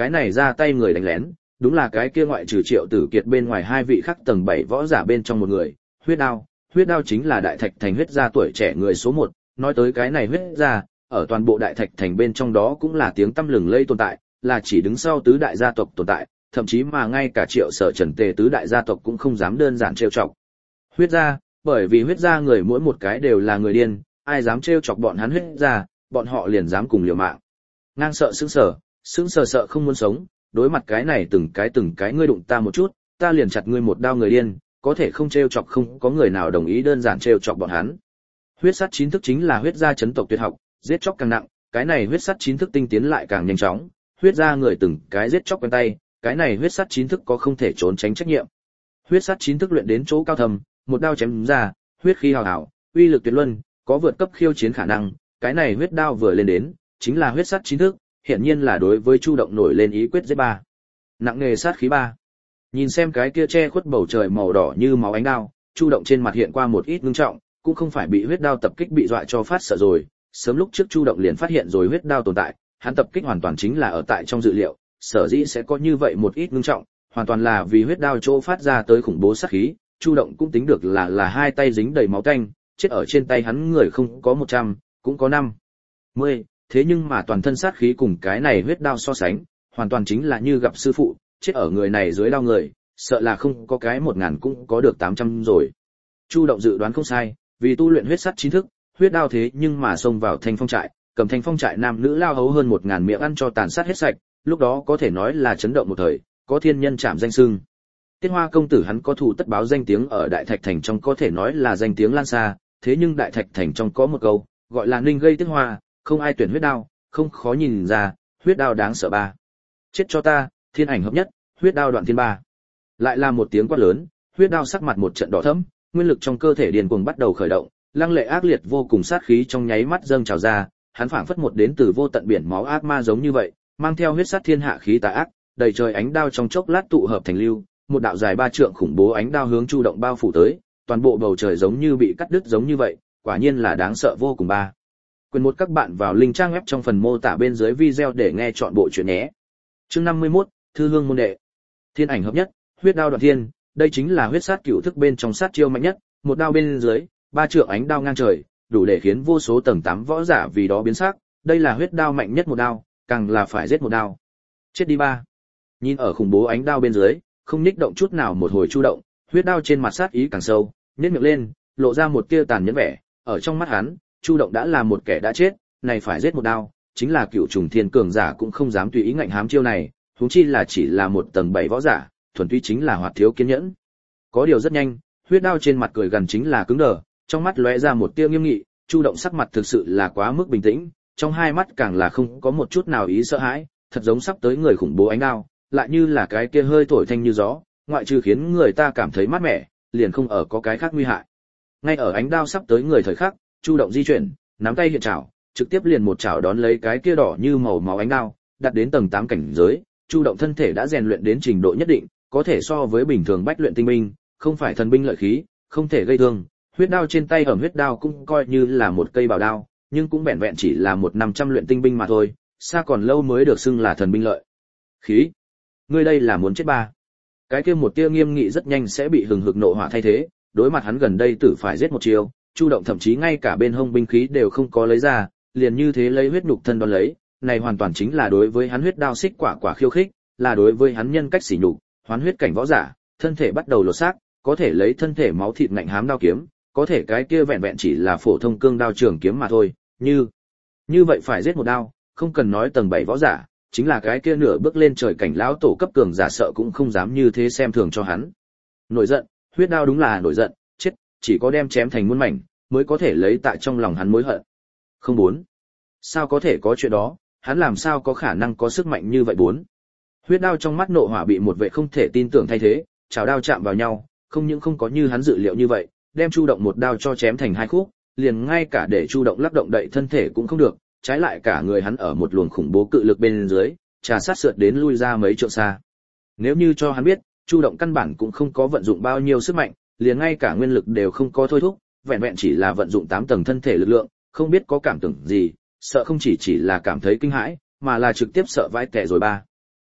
cái này ra tay người đánh lén, đúng là cái kia ngoại trừ Triệu Tử Kiệt bên ngoài hai vị khác tầng bảy võ giả bên trong một người, huyết đao. Huyết đao chính là đại thạch thành huyết gia tuổi trẻ người số một, nói tới cái này huyết gia, ở toàn bộ đại thạch thành bên trong đó cũng là tiếng tăm lừng lây tồn tại, là chỉ đứng sau tứ đại gia tộc tồn tại, thậm chí mà ngay cả Triệu Sở Trần Tề tứ đại gia tộc cũng không dám đơn giản trêu chọc. Huyết gia, bởi vì huyết gia người mỗi một cái đều là người điên, ai dám trêu chọc bọn hắn huyết gia, bọn họ liền dám cùng liều mạng. Ngang sợ sững sờ, sững sờ sợ không muốn sống, đối mặt cái này từng cái từng cái ngươi đụng ta một chút, ta liền chặt ngươi một đao người điên, có thể không trêu chọc không có người nào đồng ý đơn giản trêu chọc bọn hắn. Huyết sát chín thức chính là huyết gia chấn tộc tuyệt học, giết chóc càng nặng, cái này huyết sát chín thức tinh tiến lại càng nhanh chóng, huyết gia người từng cái giết chóc quen tay, cái này huyết sát chín thức có không thể trốn tránh trách nhiệm. Huyết sát chín thức luyện đến chỗ cao thầm, một đao chém ra, huyết khí hào hào, uy lực tuyệt luân, có vượt cấp khiêu chiến khả năng, cái này huyết đao vừa lên đến, chính là huyết sát chín thức, hiển nhiên là đối với Chu Động nổi lên ý quyết giết ba. Nặng nghề sát khí ba. Nhìn xem cái kia che khuất bầu trời màu đỏ như máu ánh đao, Chu Động trên mặt hiện qua một ít ngưng trọng, cũng không phải bị huyết đao tập kích bị dọa cho phát sợ rồi, sớm lúc trước Chu Động liền phát hiện rồi huyết đao tồn tại, hắn tập kích hoàn toàn chính là ở tại trong dự liệu, sở dĩ sẽ có như vậy một ít ngưng trọng, hoàn toàn là vì huyết đao chỗ phát ra tới khủng bố sát khí, Chu Động cũng tính được là là hai tay dính đầy máu tanh, chết ở trên tay hắn người không có một trăm, cũng có năm mươi, thế nhưng mà toàn thân sát khí cùng cái này huyết đao so sánh, hoàn toàn chính là như gặp sư phụ, chết ở người này dưới đao người, sợ là không có cái một ngàn cũng có được tám trăm rồi. Chu Động dự đoán không sai, vì tu luyện huyết sắt chín thức, huyết đao thế nhưng mà xông vào Thanh Phong trại, cầm Thanh Phong trại nam nữ lao hấu hơn một ngàn miệng ăn cho tàn sát hết sạch, lúc đó có thể nói là chấn động một thời, có thiên nhân chạm danh xưng. Tiết Hoa công tử hắn có thù tất báo danh tiếng ở Đại Thạch thành trong có thể nói là danh tiếng lan xa, thế nhưng Đại Thạch thành trong có một câu, gọi là ninh gây Tiết Hoa, không ai tuyển huyết đao, không khó nhìn ra, huyết đao đáng sợ ba. Chết cho ta, thiên ảnh hợp nhất, huyết đao đoạn thiên ba. Lại là một tiếng quát lớn, huyết đao sắc mặt một trận đỏ thẫm, nguyên lực trong cơ thể điên cuồng bắt đầu khởi động, lăng lệ ác liệt vô cùng sát khí trong nháy mắt dâng trào ra, hắn phảng phất một đến từ vô tận biển máu ác ma giống như vậy, mang theo huyết sát thiên hạ khí tà ác, đầy trời ánh đao trong chốc lát tụ hợp thành lưu, một đạo dài ba trượng khủng bố ánh đao hướng Chu Động bao phủ tới, toàn bộ bầu trời giống như bị cắt đứt giống như vậy, quả nhiên là đáng sợ vô cùng ba. Quyền một các bạn vào link trang web trong phần mô tả bên dưới video để nghe chọn bộ truyện nhé. Chương năm mươi mốt, Thư Hương môn đệ. Thiên ảnh hợp nhất, huyết đao đoạn thiên, đây chính là huyết sát cửu thức bên trong sát chiêu mạnh nhất, một đao bên dưới, ba trượng ánh đao ngang trời, đủ để khiến vô số tầng tám võ giả vì đó biến sắc, đây là huyết đao mạnh nhất một đao, càng là phải giết một đao. Chết đi ba. Nhìn ở khủng bố ánh đao bên dưới, không nhích động chút nào một hồi Chu Động, huyết đao trên mặt sát ý càng sâu, nhếch miệng lên, lộ ra một tia tàn nhẫn vẻ, ở trong mắt hắn, Chu Động đã là một kẻ đã chết, này phải giết một đao, chính là cựu trùng thiên cường giả cũng không dám tùy ý ngạnh hám chiêu này, huống chi là chỉ là một tầng bảy võ giả, thuần túy chính là hoạt thiếu kiên nhẫn. Có điều rất nhanh, huyết đao trên mặt cười gần chính là cứng đờ, trong mắt lóe ra một tia nghiêm nghị, Chu Động sắc mặt thực sự là quá mức bình tĩnh, trong hai mắt càng là không có một chút nào ý sợ hãi, thật giống sắp tới người khủng bố ánh đao, lại như là cái kia hơi thổi thanh như gió, ngoại trừ khiến người ta cảm thấy mát mẻ, liền không ở có cái khác nguy hại. Ngay ở ánh đao sắp tới người thời khắc, Chu Động di chuyển, nắm tay hiện chảo, trực tiếp liền một chảo đón lấy cái kia đỏ như màu máu ánh đao, đặt đến tầng tám cảnh giới, Chu Động thân thể đã rèn luyện đến trình độ nhất định, có thể so với bình thường bách luyện tinh binh, không phải thần binh lợi khí, không thể gây thương. Huyết đao trên tay ẩm huyết đao cũng coi như là một cây bảo đao, nhưng cũng vẹn vẹn chỉ là một năm trăm luyện tinh binh mà thôi, xa còn lâu mới được xưng là thần binh lợi khí. Ngươi đây là muốn chết ba. Cái kia một tia nghiêm nghị rất nhanh sẽ bị hừng hực nộ hỏa thay thế, đối mặt hắn gần đây tử phải giết một chiêu, Chu Động thậm chí ngay cả bên hông binh khí đều không có lấy ra, liền như thế lấy huyết nhục thân đón lấy, này hoàn toàn chính là đối với hắn huyết đao xích quả quả khiêu khích, là đối với hắn nhân cách sỉ nhục, hoán huyết cảnh võ giả, thân thể bắt đầu lột xác, có thể lấy thân thể máu thịt ngạnh hám đao kiếm, có thể cái kia vẹn vẹn chỉ là phổ thông cương đao trường kiếm mà thôi, như như vậy phải giết một đao, không cần nói tầng bảy võ giả, chính là cái kia nửa bước lên trời cảnh lão tổ cấp cường giả sợ cũng không dám như thế xem thường cho hắn. Nổi giận, huyết đao đúng là nổi giận, chết, chỉ có đem chém thành muôn mảnh, mới có thể lấy tại trong lòng hắn mối hận. Không bốn. Sao có thể có chuyện đó, hắn làm sao có khả năng có sức mạnh như vậy bốn. Huyết đao trong mắt nộ hỏa bị một vệ không thể tin tưởng thay thế, chảo đao chạm vào nhau, không những không có như hắn dự liệu như vậy, đem Chu Động một đao cho chém thành hai khúc, liền ngay cả để Chu Động lắc động đậy thân thể cũng không được, trái lại cả người hắn ở một luồng khủng bố cự lực bên dưới, trà sát sượt đến lui ra mấy trượng xa. Nếu như cho hắn biết, Chu Động căn bản cũng không có vận dụng bao nhiêu sức mạnh, liền ngay cả nguyên lực đều không có thôi thúc, vẹn vẹn chỉ là vận dụng tám tầng thân thể lực lượng, không biết có cảm tưởng gì, sợ không chỉ chỉ là cảm thấy kinh hãi, mà là trực tiếp sợ vãi tẻ rồi ba.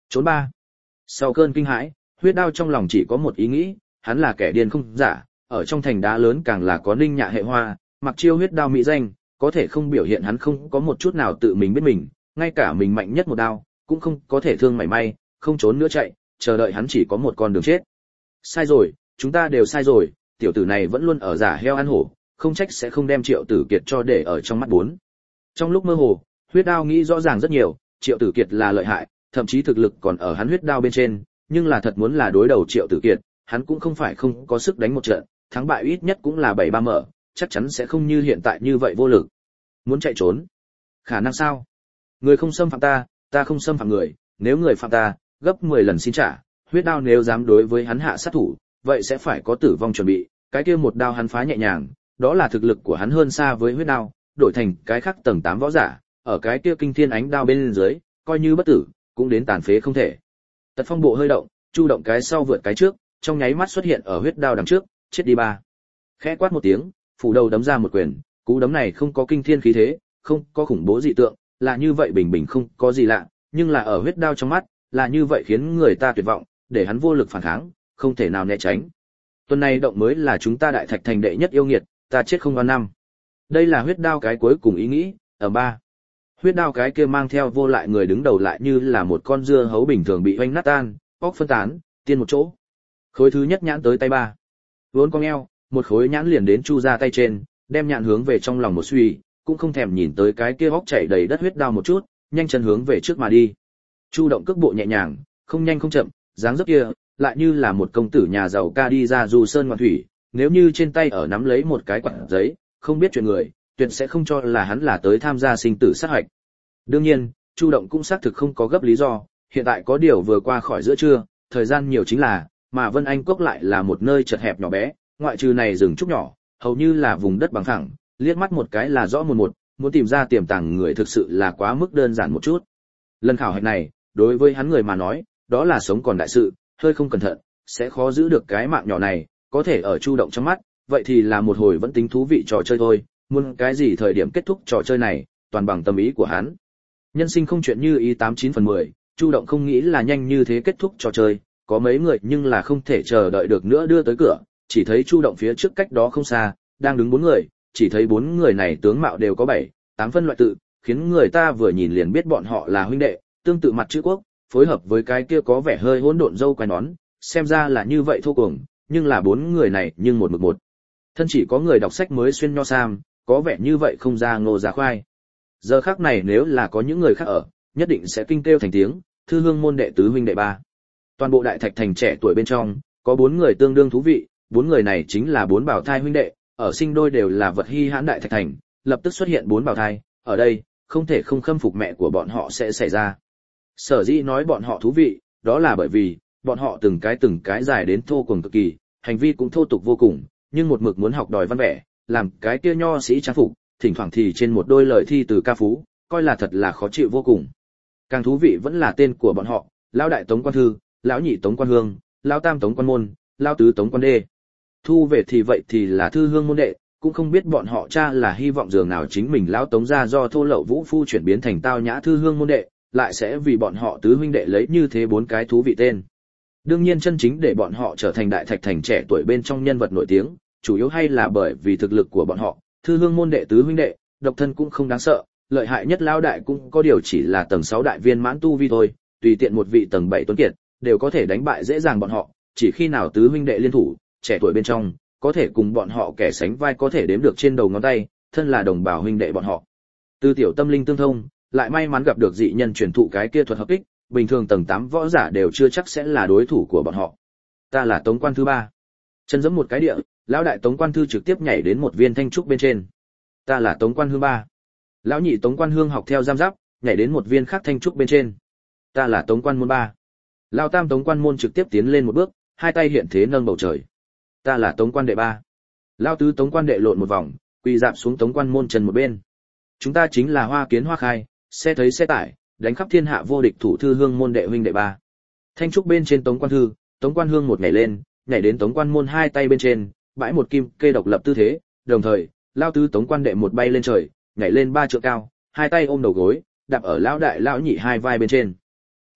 Trốn ba. Sau cơn kinh hãi, Huyết Đao trong lòng chỉ có một ý nghĩ, hắn là kẻ điên không giả, ở trong thành đá lớn càng là có Ninh Nhạ hệ hoa, mặc chiêu Huyết Đao mỹ danh, có thể không biểu hiện hắn không có một chút nào tự mình biết mình, ngay cả mình mạnh nhất một đao, cũng không có thể thương mảy may, không trốn nữa chạy, chờ đợi hắn chỉ có một con đường chết. Sai rồi, chúng ta đều sai rồi, tiểu tử này vẫn luôn ở giả heo ăn hổ, không trách sẽ không đem Triệu Tử Kiệt cho để ở trong mắt bốn. Trong lúc mơ hồ, Huyết Đao nghĩ rõ ràng rất nhiều, Triệu Tử Kiệt là lợi hại, thậm chí thực lực còn ở hắn Huyết Đao bên trên, nhưng là thật muốn là đối đầu Triệu Tử Kiệt, hắn cũng không phải không có sức đánh một trận, thắng bại ít nhất cũng là bảy ba mở, chắc chắn sẽ không như hiện tại như vậy vô lực. Muốn chạy trốn? Khả năng sao? Người không xâm phạm ta, ta không xâm phạm người, nếu người phạm ta, gấp mười lần xin trả, Huyết Đao nếu dám đối với hắn hạ sát thủ, vậy sẽ phải có tử vong chuẩn bị, cái kia một đao hắn phá nhẹ nhàng, đó là thực lực của hắn hơn xa với Huyết Đao, đổi thành cái khác tầng tám võ giả, ở cái kia kinh thiên ánh đao bên dưới, coi như bất tử, cũng đến tàn phế không thể. Tật Phong bộ hơi động, Chu Động cái sau vượt cái trước, trong nháy mắt xuất hiện ở Huyết Đao đằng trước, chết đi ba. Khẽ quát một tiếng, phủ đầu đấm ra một quyền, cú đấm này không có kinh thiên khí thế, không có khủng bố dị tượng, là như vậy bình bình không có gì lạ, nhưng là ở Huyết Đao trong mắt, là như vậy khiến người ta tuyệt vọng, để hắn vô lực phản kháng, không thể nào né tránh. Tuần này động mới là chúng ta Đại Thạch thành đệ nhất yêu nghiệt, ta chết không oan năm. Đây là Huyết Đao cái cuối cùng ý nghĩ, ở ba. Huyết Đao cái kia mang theo vô lại người đứng đầu lại như là một con dưa hấu bình thường bị oanh nát tan, óc phân tán, tiên một chỗ. Khối thứ nhất nhãn tới tay ba. Vốn cong eo, một khối nhãn liền đến Chu ra tay trên, đem nhãn hướng về trong lòng một suy, cũng không thèm nhìn tới cái kia óc chảy đầy đất huyết đao một chút, nhanh chân hướng về trước mà đi. Chu Động cước bộ nhẹ nhàng, không nhanh không chậm, dáng dấp kia lại như là một công tử nhà giàu ca đi ra du sơn ngoạn thủy, nếu như trên tay ở nắm lấy một cái quạt giấy, không biết chuyện người, tuyệt sẽ không cho là hắn là tới tham gia sinh tử sát hạch. Đương nhiên, Chu Động cũng xác thực không có gấp lý do, hiện tại có điều vừa qua khỏi giữa trưa, thời gian nhiều chính là, mà Vân Anh Cốc lại là một nơi chật hẹp nhỏ bé, ngoại trừ này rừng trúc nhỏ, hầu như là vùng đất bằng phẳng, liếc mắt một cái là rõ một một, muốn tìm ra tiềm tàng người thực sự là quá mức đơn giản một chút. Lần khảo hạch này, đối với hắn người mà nói, đó là sống còn đại sự, hơi không cẩn thận, sẽ khó giữ được cái mạng nhỏ này, có thể ở Chu Động trong mắt, vậy thì là một hồi vẫn tính thú vị trò chơi thôi, muốn cái gì thời điểm kết thúc trò chơi này, toàn bằng tâm ý của hắn. Nhân sinh không chuyện như ý tám chín phần mười, Chu Động không nghĩ là nhanh như thế kết thúc trò chơi, có mấy người nhưng là không thể chờ đợi được nữa đưa tới cửa, chỉ thấy Chu Động phía trước cách đó không xa, đang đứng bốn người, chỉ thấy bốn người này tướng mạo đều có bảy, tám phân loại tự, khiến người ta vừa nhìn liền biết bọn họ là huynh đệ, tương tự mặt chữ quốc, phối hợp với cái kia có vẻ hơi hỗn độn râu quai nón, xem ra là như vậy thô cuồng, nhưng là bốn người này nhưng một mực một. Thân chỉ có người đọc sách mới xuyên nho sam, có vẻ như vậy không ra ngô ra khoai. Giờ khắc này nếu là có những người khác ở, nhất định sẽ kinh kêu thành tiếng, thư hương môn đệ tứ huynh đệ ba. Toàn bộ Đại Thạch thành trẻ tuổi bên trong, có bốn người tương đương thú vị, bốn người này chính là bốn bảo thai huynh đệ, ở sinh đôi đều là vật hi hãn Đại Thạch thành, lập tức xuất hiện bốn bảo thai, ở đây, không thể không khâm phục mẹ của bọn họ sẽ xảy ra. Sở dĩ nói bọn họ thú vị, đó là bởi vì, bọn họ từng cái từng cái dài đến thô cuồng cực kỳ, hành vi cũng thô tục vô cùng, nhưng một mực muốn học đòi văn vẻ, làm cái kia nho sĩ trang phục, thỉnh thoảng thì trên một đôi lời thi từ ca phú, coi là thật là khó chịu vô cùng. Càng thú vị vẫn là tên của bọn họ, lão đại Tống Quan Thư, lão nhị Tống Quan Hương, lão tam Tống Quan Môn, lão tứ Tống Quan Đê. Thu về thì vậy thì là thư hương môn đệ, cũng không biết bọn họ cha là hy vọng dường nào chính mình lão Tống gia do thô lậu vũ phu chuyển biến thành tao nhã thư hương môn đệ, lại sẽ vì bọn họ tứ huynh đệ lấy như thế bốn cái thú vị tên. Đương nhiên chân chính để bọn họ trở thành Đại Thạch thành trẻ tuổi bên trong nhân vật nổi tiếng, chủ yếu hay là bởi vì thực lực của bọn họ, thư hương môn đệ tứ huynh đệ, độc thân cũng không đáng sợ, lợi hại nhất lão đại cũng có điều chỉ là tầng sáu đại viên mãn tu vi thôi, tùy tiện một vị tầng bảy tuấn kiệt, đều có thể đánh bại dễ dàng bọn họ, chỉ khi nào tứ huynh đệ liên thủ, trẻ tuổi bên trong, có thể cùng bọn họ kẻ sánh vai có thể đếm được trên đầu ngón tay, thân là đồng bào huynh đệ bọn họ. Từ tiểu tâm linh tương thông, lại may mắn gặp được dị nhân truyền thụ cái kia thuật hợp kích, bình thường tầng tám võ giả đều chưa chắc sẽ là đối thủ của bọn họ. Ta là Tống Quan Thư ba. Chân giẫm một cái địa, lão đại Tống Quan Thư trực tiếp nhảy đến một viên thanh trúc bên trên. Ta là Tống Quan Hương ba. Lão nhị Tống Quan Hương học theo giam giáp, nhảy đến một viên khác thanh trúc bên trên. Ta là Tống Quan Môn ba. Lão tam Tống Quan Môn trực tiếp tiến lên một bước, hai tay hiện thế nâng bầu trời. Ta là Tống Quan Đệ ba. Lão tứ Tống Quan Đệ lộn một vòng, quỳ dạp xuống Tống Quan Môn chân một bên. Chúng ta chính là Hoa Kiến Hoa Khai, xe thấy xe tải, đánh khắp thiên hạ vô địch thủ thư hương môn đệ huynh đệ ba. Thanh trúc bên trên Tống Quan Thư, Tống Quan Hương một nhảy lên, nhảy đến Tống Quan Môn hai tay bên trên, bãi một kim kê độc lập tư thế, đồng thời, lão tứ Tống Quan Đệ một bay lên trời, nhảy lên ba trượng cao, hai tay ôm đầu gối, đạp ở lão đại lão nhị hai vai bên trên.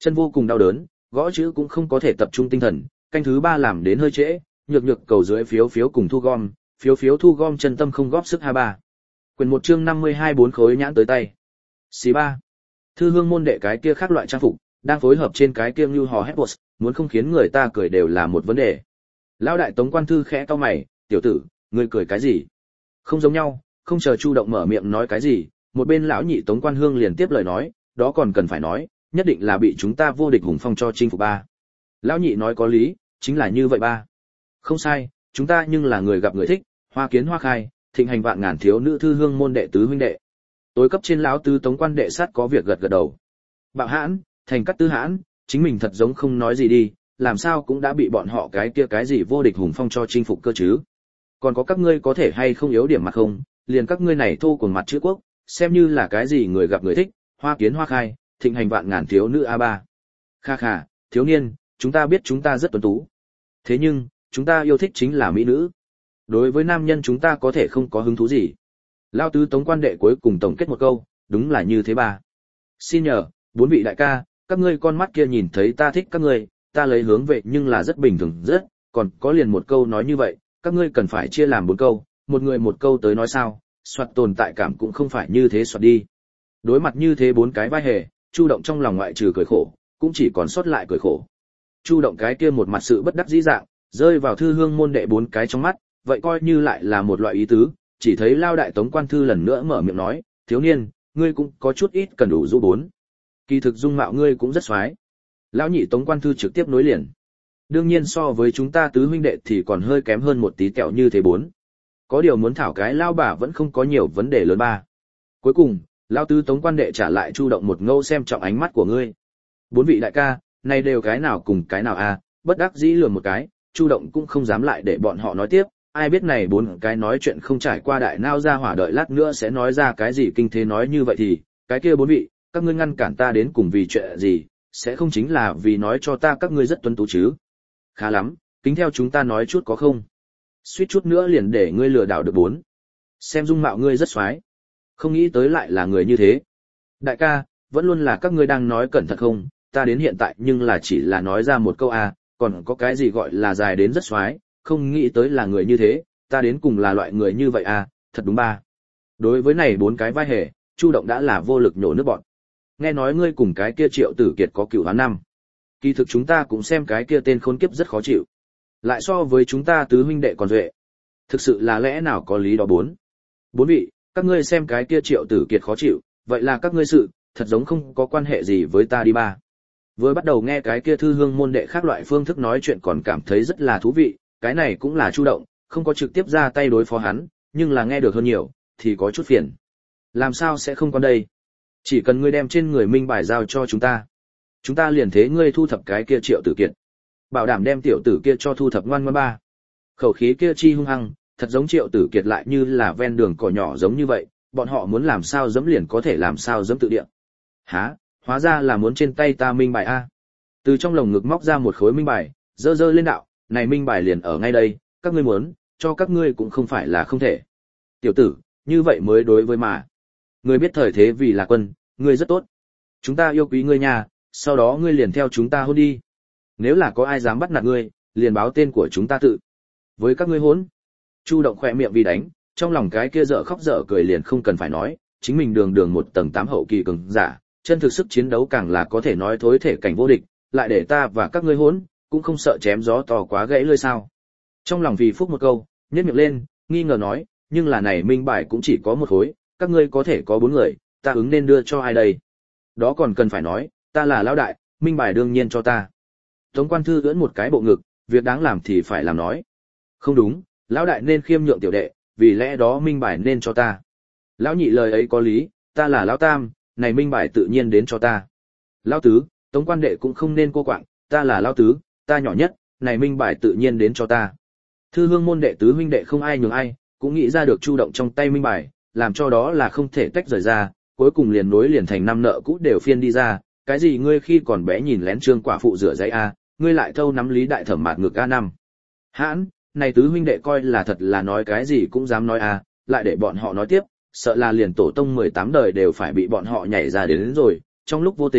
Chân vô cùng đau đớn, gõ chữ cũng không có thể tập trung tinh thần, canh thứ ba làm đến hơi trễ, nhược nhược cầu dưới phiếu phiếu cùng thu gom, phiếu phiếu thu gom chân tâm không góp sức hai ba. Quyền một chương năm mươi hai bốn khối nhãn tới tay. Xí ba. Thư hương môn đệ cái kia khác loại trang phục, đang phối hợp trên cái kia như hò hét bột, muốn không khiến người ta cười đều là một vấn đề. Lão đại Tống quan thư khẽ cau mày, "Tiểu tử, ngươi cười cái gì?" Không giống nhau, không chờ Chu Động mở miệng nói cái gì, một bên lão nhị Tống Quan Hương liền tiếp lời nói, "Đó còn cần phải nói, nhất định là bị chúng ta vô địch hùng phong cho chinh phục ba." Lão nhị nói có lý, chính là như vậy ba. Không sai, chúng ta nhưng là người gặp người thích, hoa kiến hoa khai, thịnh hành vạn ngàn thiếu nữ thư hương môn đệ tứ huynh đệ. Tối cấp trên lão tứ Tống quan đệ sát có việc gật gật đầu. Bạo hãn, thành cắt tứ hãn, chính mình thật giống không nói gì đi, làm sao cũng đã bị bọn họ cái kia cái gì vô địch hùng phong cho chinh phục cơ chứ. Còn có các ngươi có thể hay không yếu điểm mặt không, liền các ngươi này thô cuồng mặt chữ quốc, xem như là cái gì người gặp người thích, hoa kiến hoa khai, thịnh hành vạn ngàn thiếu nữ a ba. Kha kha, thiếu niên, chúng ta biết chúng ta rất tuấn tú. Thế nhưng, chúng ta yêu thích chính là mỹ nữ. Đối với nam nhân chúng ta có thể không có hứng thú gì. Lao tứ Tống quan đệ cuối cùng tổng kết một câu, đúng là như thế ba. Xin nhờ, bốn vị đại ca, các ngươi con mắt kia nhìn thấy ta thích các ngươi, ta lấy hướng về nhưng là rất bình thường rất, còn có liền một câu nói như vậy, các ngươi cần phải chia làm bốn câu, một người một câu tới nói sao, soạt tồn tại cảm cũng không phải như thế soạt đi. Đối mặt như thế bốn cái vai hề, Chu Động trong lòng ngoại trừ cười khổ, cũng chỉ còn sót lại cười khổ. Chu Động cái kia một mặt sự bất đắc dĩ dạng, rơi vào thư hương môn đệ bốn cái trong mắt, vậy coi như lại là một loại ý tứ, chỉ thấy lao đại Tống quan thư lần nữa mở miệng nói, thiếu niên, ngươi cũng có chút ít cần đủ du bốn. Kỳ thực dung mạo ngươi cũng rất xoái. Lão nhị Tống quan thư trực tiếp nối liền. Đương nhiên so với chúng ta tứ huynh đệ thì còn hơi kém hơn một tí kẹo như thế bốn. Có điều muốn thảo cái lao bà vẫn không có nhiều vấn đề lớn ba. Cuối cùng, lao tứ Tống quan đệ trả lại Chu Động một ngâu xem trọng ánh mắt của ngươi. Bốn vị đại ca, này đều cái nào cùng cái nào a, bất đắc dĩ lườm một cái, Chu Động cũng không dám lại để bọn họ nói tiếp, ai biết này bốn cái nói chuyện không trải qua đại nao ra hỏa đợi lát nữa sẽ nói ra cái gì kinh thế nói như vậy thì, cái kia bốn vị, các ngươi ngăn cản ta đến cùng vì chuyện gì, sẽ không chính là vì nói cho ta các ngươi rất tuấn tú chứ. Khá lắm, kính theo chúng ta nói chút có không? Suýt chút nữa liền để ngươi lừa đảo được bốn. Xem dung mạo ngươi rất xoái. Không nghĩ tới lại là người như thế. Đại ca, vẫn luôn là các ngươi đang nói cẩn thận không, ta đến hiện tại nhưng là chỉ là nói ra một câu a, còn có cái gì gọi là dài đến rất xoái, không nghĩ tới là người như thế, ta đến cùng là loại người như vậy a, thật đúng ba. Đối với này bốn cái vai hề, Chu Động đã là vô lực nhổ nước bọt. Nghe nói ngươi cùng cái kia Triệu Tử Kiệt có cựu oán năm. Kỳ thực chúng ta cũng xem cái kia tên khốn kiếp rất khó chịu. Lại so với chúng ta tứ huynh đệ còn duệ. Thực sự là lẽ nào có lý đó bốn. Bốn vị, các ngươi xem cái kia Triệu Tử Kiệt khó chịu, vậy là các ngươi sự, thật giống không có quan hệ gì với ta đi ba. Vừa bắt đầu nghe cái kia thư hương môn đệ khác loại phương thức nói chuyện còn cảm thấy rất là thú vị, cái này cũng là Chu Động, không có trực tiếp ra tay đối phó hắn, nhưng là nghe được hơn nhiều, thì có chút phiền. Làm sao sẽ không có đây? Chỉ cần ngươi đem trên người minh bài giao cho chúng ta, chúng ta liền thế ngươi thu thập cái kia Triệu Tử Kiệt, bảo đảm đem tiểu tử kia cho thu thập ngoan ngoãn ba. Khẩu khí kia chi hung hăng, thật giống Triệu Tử Kiệt lại như là ven đường cỏ nhỏ giống như vậy, bọn họ muốn làm sao dẫm liền có thể làm sao dẫm tự địa. Hả? Hóa ra là muốn trên tay ta minh bài a. Từ trong lồng ngực móc ra một khối minh bài, dơ dơ lên đạo, này minh bài liền ở ngay đây, các ngươi muốn, cho các ngươi cũng không phải là không thể. Tiểu tử, như vậy mới đối với mà. Ngươi biết thời thế vì là quân, ngươi rất tốt. Chúng ta yêu quý ngươi nha, sau đó ngươi liền theo chúng ta hôn đi. Nếu là có ai dám bắt nạt ngươi, liền báo tên của chúng ta tự. Với các ngươi hôn. Chu Động khỏe miệng vì đánh, trong lòng cái kia dở khóc dở cười liền không cần phải nói, chính mình đường đường một tầng tám hậu kỳ cường giả, chân thực sức chiến đấu càng là có thể nói thối thể cảnh vô địch, lại để ta và các ngươi hôn, cũng không sợ chém gió to quá gãy lơi sao. Trong lòng vì phúc một câu, nhếch miệng lên, nghi ngờ nói, nhưng là này minh bài cũng chỉ có một khối, các ngươi có thể có bốn người, ta ứng nên đưa cho ai đây? Đó còn cần phải nói, ta là lão đại, minh bài đương nhiên cho ta. Tống quan thư ưỡn một cái bộ ngực, việc đáng làm thì phải làm nói. Không đúng, lão đại nên khiêm nhượng tiểu đệ, vì lẽ đó minh bài nên cho ta. Lão nhị lời ấy có lý, ta là lão tam, này minh bài tự nhiên đến cho ta. Lão tứ, Tống quan đệ cũng không nên cô quạng, ta là lão tứ, ta nhỏ nhất, này minh bài tự nhiên đến cho ta. Thư hương môn đệ tứ huynh đệ không ai nhường ai, cũng nghĩ ra được Chu Động trong tay minh bài, làm cho đó là không thể tách rời ra, cuối cùng liền nối liền thành năm nợ cũ đều phiên đi ra, cái gì ngươi khi còn bé nhìn lén Trương quả phụ rửa giấy a, ngươi lại thâu nắm Lý đại thẩm mạt ngược a năm. Hãn, này tứ huynh đệ coi là thật là nói cái gì cũng dám nói a, lại để bọn họ nói tiếp, sợ là liền tổ tông mười tám đời đều phải bị bọn họ nhảy ra đến, đến rồi, trong lúc vô tình,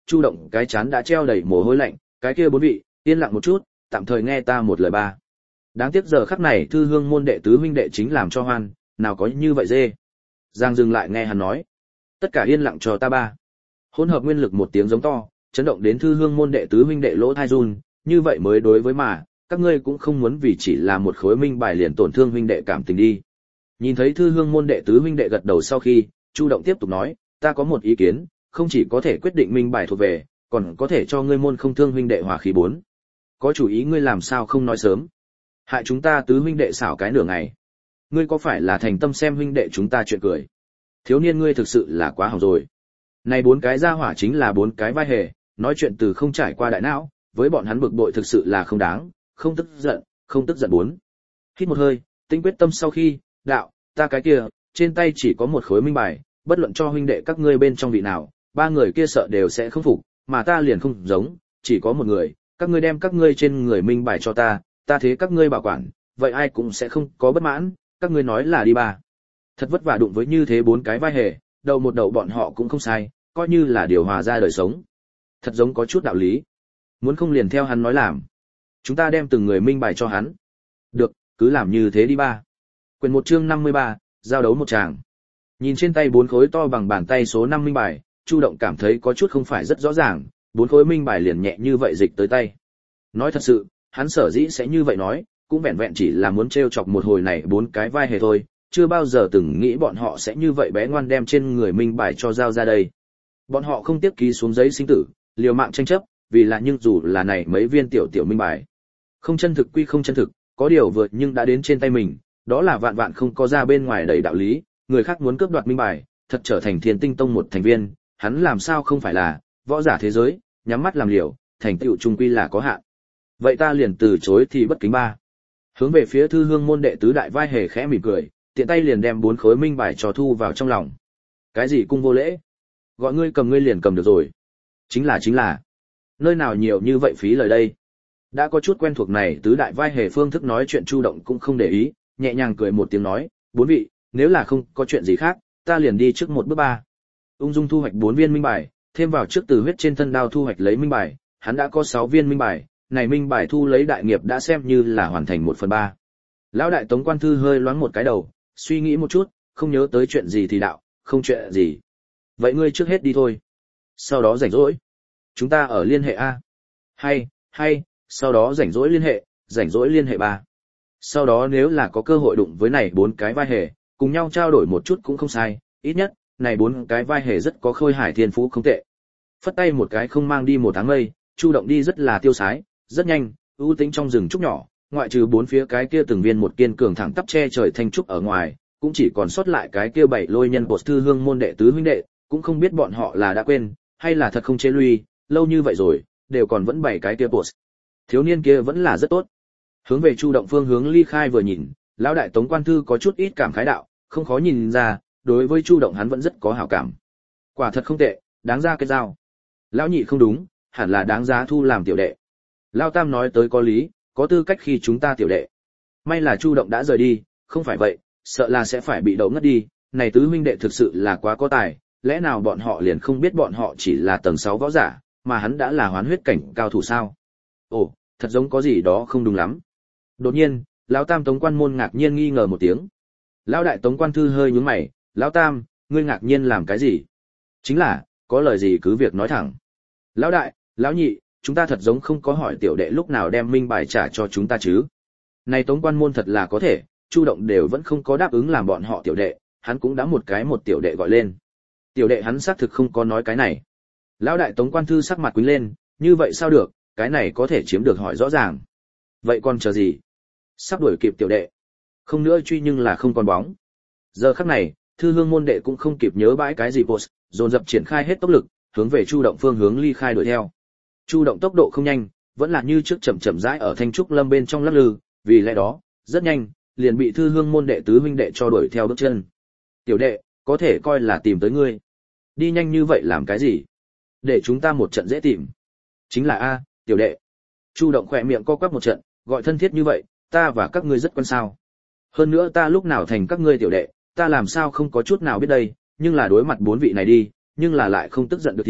Chu Động cái chán đã treo đầy mồ hôi lạnh, cái kia bốn vị, yên lặng một chút, tạm thời nghe ta một lời ba. Đáng tiếc giờ khắc này Thư Hương môn đệ tứ huynh đệ chính làm cho hoan, nào có như vậy dê. Giang dừng lại nghe hắn nói, tất cả yên lặng cho ta ba. Hỗn hợp nguyên lực một tiếng giống to, chấn động đến Thư Hương môn đệ tứ huynh đệ lỗ thai run, như vậy mới đối với mà, các ngươi cũng không muốn vì chỉ là một khối minh bài liền tổn thương huynh đệ cảm tình đi. Nhìn thấy Thư Hương môn đệ tứ huynh đệ gật đầu sau khi, Chu Động tiếp tục nói, ta có một ý kiến, không chỉ có thể quyết định minh bài thuộc về, còn có thể cho ngươi môn không thương huynh đệ hòa khí bốn. Có chủ ý ngươi làm sao không nói sớm? Hại chúng ta tứ huynh đệ xảo cái nửa ngày. Ngươi có phải là thành tâm xem huynh đệ chúng ta chuyện cười? Thiếu niên ngươi thực sự là quá hỏng rồi. Này bốn cái gia hỏa chính là bốn cái vai hề, nói chuyện từ không trải qua đại não, với bọn hắn bực bội thực sự là không đáng, không tức giận, không tức giận bốn. Hít một hơi, tinh quyết tâm sau khi, đạo, ta cái kia, trên tay chỉ có một khối minh bài, bất luận cho huynh đệ các ngươi bên trong vị nào, ba người kia sợ đều sẽ không phục, mà ta liền không giống, chỉ có một người, các ngươi đem các ngươi trên người minh bài cho ta, ta thế các ngươi bảo quản, vậy ai cũng sẽ không có bất mãn, các ngươi nói là đi ba. Thật vất vả đụng với như thế bốn cái vai hề, đầu một đầu bọn họ cũng không sai, coi như là điều hòa ra đời sống. Thật giống có chút đạo lý. Muốn không liền theo hắn nói làm. Chúng ta đem từng người minh bài cho hắn. Được, cứ làm như thế đi ba. Quyền một chương năm mươi ba, giao đấu một tràng. Nhìn trên tay bốn khối to bằng bàn tay số năm minh bài, Chu Động cảm thấy có chút không phải rất rõ ràng, bốn khối minh bài liền nhẹ như vậy dịch tới tay. Nói thật sự, hắn sở dĩ sẽ như vậy nói, cũng vẹn vẹn chỉ là muốn trêu chọc một hồi này bốn cái vai hề thôi, chưa bao giờ từng nghĩ bọn họ sẽ như vậy bé ngoan đem trên người minh bài cho giao ra đây. Bọn họ không tiếp ký xuống giấy sinh tử, liều mạng tranh chấp, vì là nhưng dù là này mấy viên tiểu tiểu minh bài. Không chân thực quy không chân thực, có điều vượt nhưng đã đến trên tay mình, đó là vạn vạn không có ra bên ngoài đầy đạo lý, người khác muốn cướp đoạt minh bài, thật trở thành Thiên Tinh Tông một thành viên, hắn làm sao không phải là võ giả thế giới, nhắm mắt làm liều, thành tựu trung quy là có hạn. Vậy ta liền từ chối thì bất kính ba. Hướng về phía Thư Hương môn đệ tứ đại vai hề khẽ mỉm cười, tiện tay liền đem bốn khối minh bài cho thu vào trong lòng. Cái gì cung vô lễ? Gọi ngươi cầm ngươi liền cầm được rồi. Chính là chính là. Nơi nào nhiều như vậy phí lời đây? Đã có chút quen thuộc này tứ đại vai hề phương thức nói chuyện Chu Động cũng không để ý, nhẹ nhàng cười một tiếng nói, bốn vị, nếu là không có chuyện gì khác, ta liền đi trước một bước ba. Ung dung thu hoạch bốn viên minh bài, thêm vào trước từ huyết trên thân đao thu hoạch lấy minh bài, hắn đã có sáu viên minh bài, này minh bài thu lấy đại nghiệp đã xem như là hoàn thành một phần ba. Lão đại Tống Quan Thư hơi loáng một cái đầu, suy nghĩ một chút, không nhớ tới chuyện gì thì đạo, không chuyện gì. Vậy ngươi trước hết đi thôi. Sau đó rảnh rỗi, chúng ta ở liên hệ a. Hay, hay, sau đó rảnh rỗi liên hệ, rảnh rỗi liên hệ ba. Sau đó nếu là có cơ hội đụng với này bốn cái vai hề, cùng nhau trao đổi một chút cũng không sai, ít nhất, này bốn cái vai hề rất có khôi hải thiên phú không tệ. Phất tay một cái không mang đi một tháng mây, Chu Động đi rất là tiêu sái, rất nhanh, ưu tĩnh trong rừng trúc nhỏ, ngoại trừ bốn phía cái kia từng viên một kiên cường thẳng tắp che trời thanh trúc ở ngoài, cũng chỉ còn sót lại cái kia bảy lôi nhân bột Thư Hương môn đệ tứ huynh đệ, cũng không biết bọn họ là đã quên, hay là thật không chế lui, lâu như vậy rồi, đều còn vẫn bảy cái kia bột. Thiếu niên kia vẫn là rất tốt. Hướng về Chu Động phương hướng ly khai vừa nhìn, lão đại Tống Quan Thư có chút ít cảm khái đạo, không khó nhìn ra, đối với Chu Động hắn vẫn rất có hảo cảm. Quả thật không tệ, đáng ra cái dao. Lão nhị không đúng, hẳn là đáng giá thu làm tiểu đệ. Lão tam nói tới có lý, có tư cách khi chúng ta tiểu đệ. May là Chu Động đã rời đi, không phải vậy, sợ là sẽ phải bị đậu ngất đi, này tứ huynh đệ thực sự là quá có tài, lẽ nào bọn họ liền không biết bọn họ chỉ là tầng sáu võ giả, mà hắn đã là hoán huyết cảnh cao thủ sao? Ồ, thật giống có gì đó không đúng lắm. Đột nhiên, lão tam Tống Quan môn ngạc nhiên nghi ngờ một tiếng. Lão đại Tống Quan Thư hơi nhướng mày, lão tam, ngươi ngạc nhiên làm cái gì? Chính là, có lời gì cứ việc nói thẳng. Lão đại, lão nhị, chúng ta thật giống không có hỏi tiểu đệ lúc nào đem minh bài trả cho chúng ta chứ. Này Tống Quan môn thật là có thể, Chu Động đều vẫn không có đáp ứng làm bọn họ tiểu đệ, hắn cũng đã một cái một tiểu đệ gọi lên. Tiểu đệ hắn xác thực không có nói cái này. Lão đại Tống Quan Thư sắc mặt quýnh lên, như vậy sao được, cái này có thể chiếm được hỏi rõ ràng. Vậy còn chờ gì? Sắp đuổi kịp tiểu đệ. Không nữa truy nhưng là không còn bóng. Giờ khắc này, Thư Hương môn đệ cũng không kịp nhớ bãi cái gì post, dồn dập triển khai hết tốc lực, hướng về Chu Động phương hướng ly khai đuổi theo. Chu Động tốc độ không nhanh, vẫn là như trước chậm chậm rãi ở thanh trúc lâm bên trong lắc lư, vì lẽ đó, rất nhanh, liền bị Thư Hương môn đệ tứ huynh đệ cho đuổi theo bước chân. Tiểu đệ, có thể coi là tìm tới ngươi. Đi nhanh như vậy làm cái gì? Để chúng ta một trận dễ tìm. Chính là a, tiểu đệ. Chu Động khỏe miệng co quắp một trận, gọi thân thiết như vậy, ta và các ngươi rất quan sao. Hơn nữa ta lúc nào thành các ngươi tiểu đệ, ta làm sao không có chút nào biết đây, nhưng là đối mặt bốn vị này đi, nhưng là lại không tức giận được thì,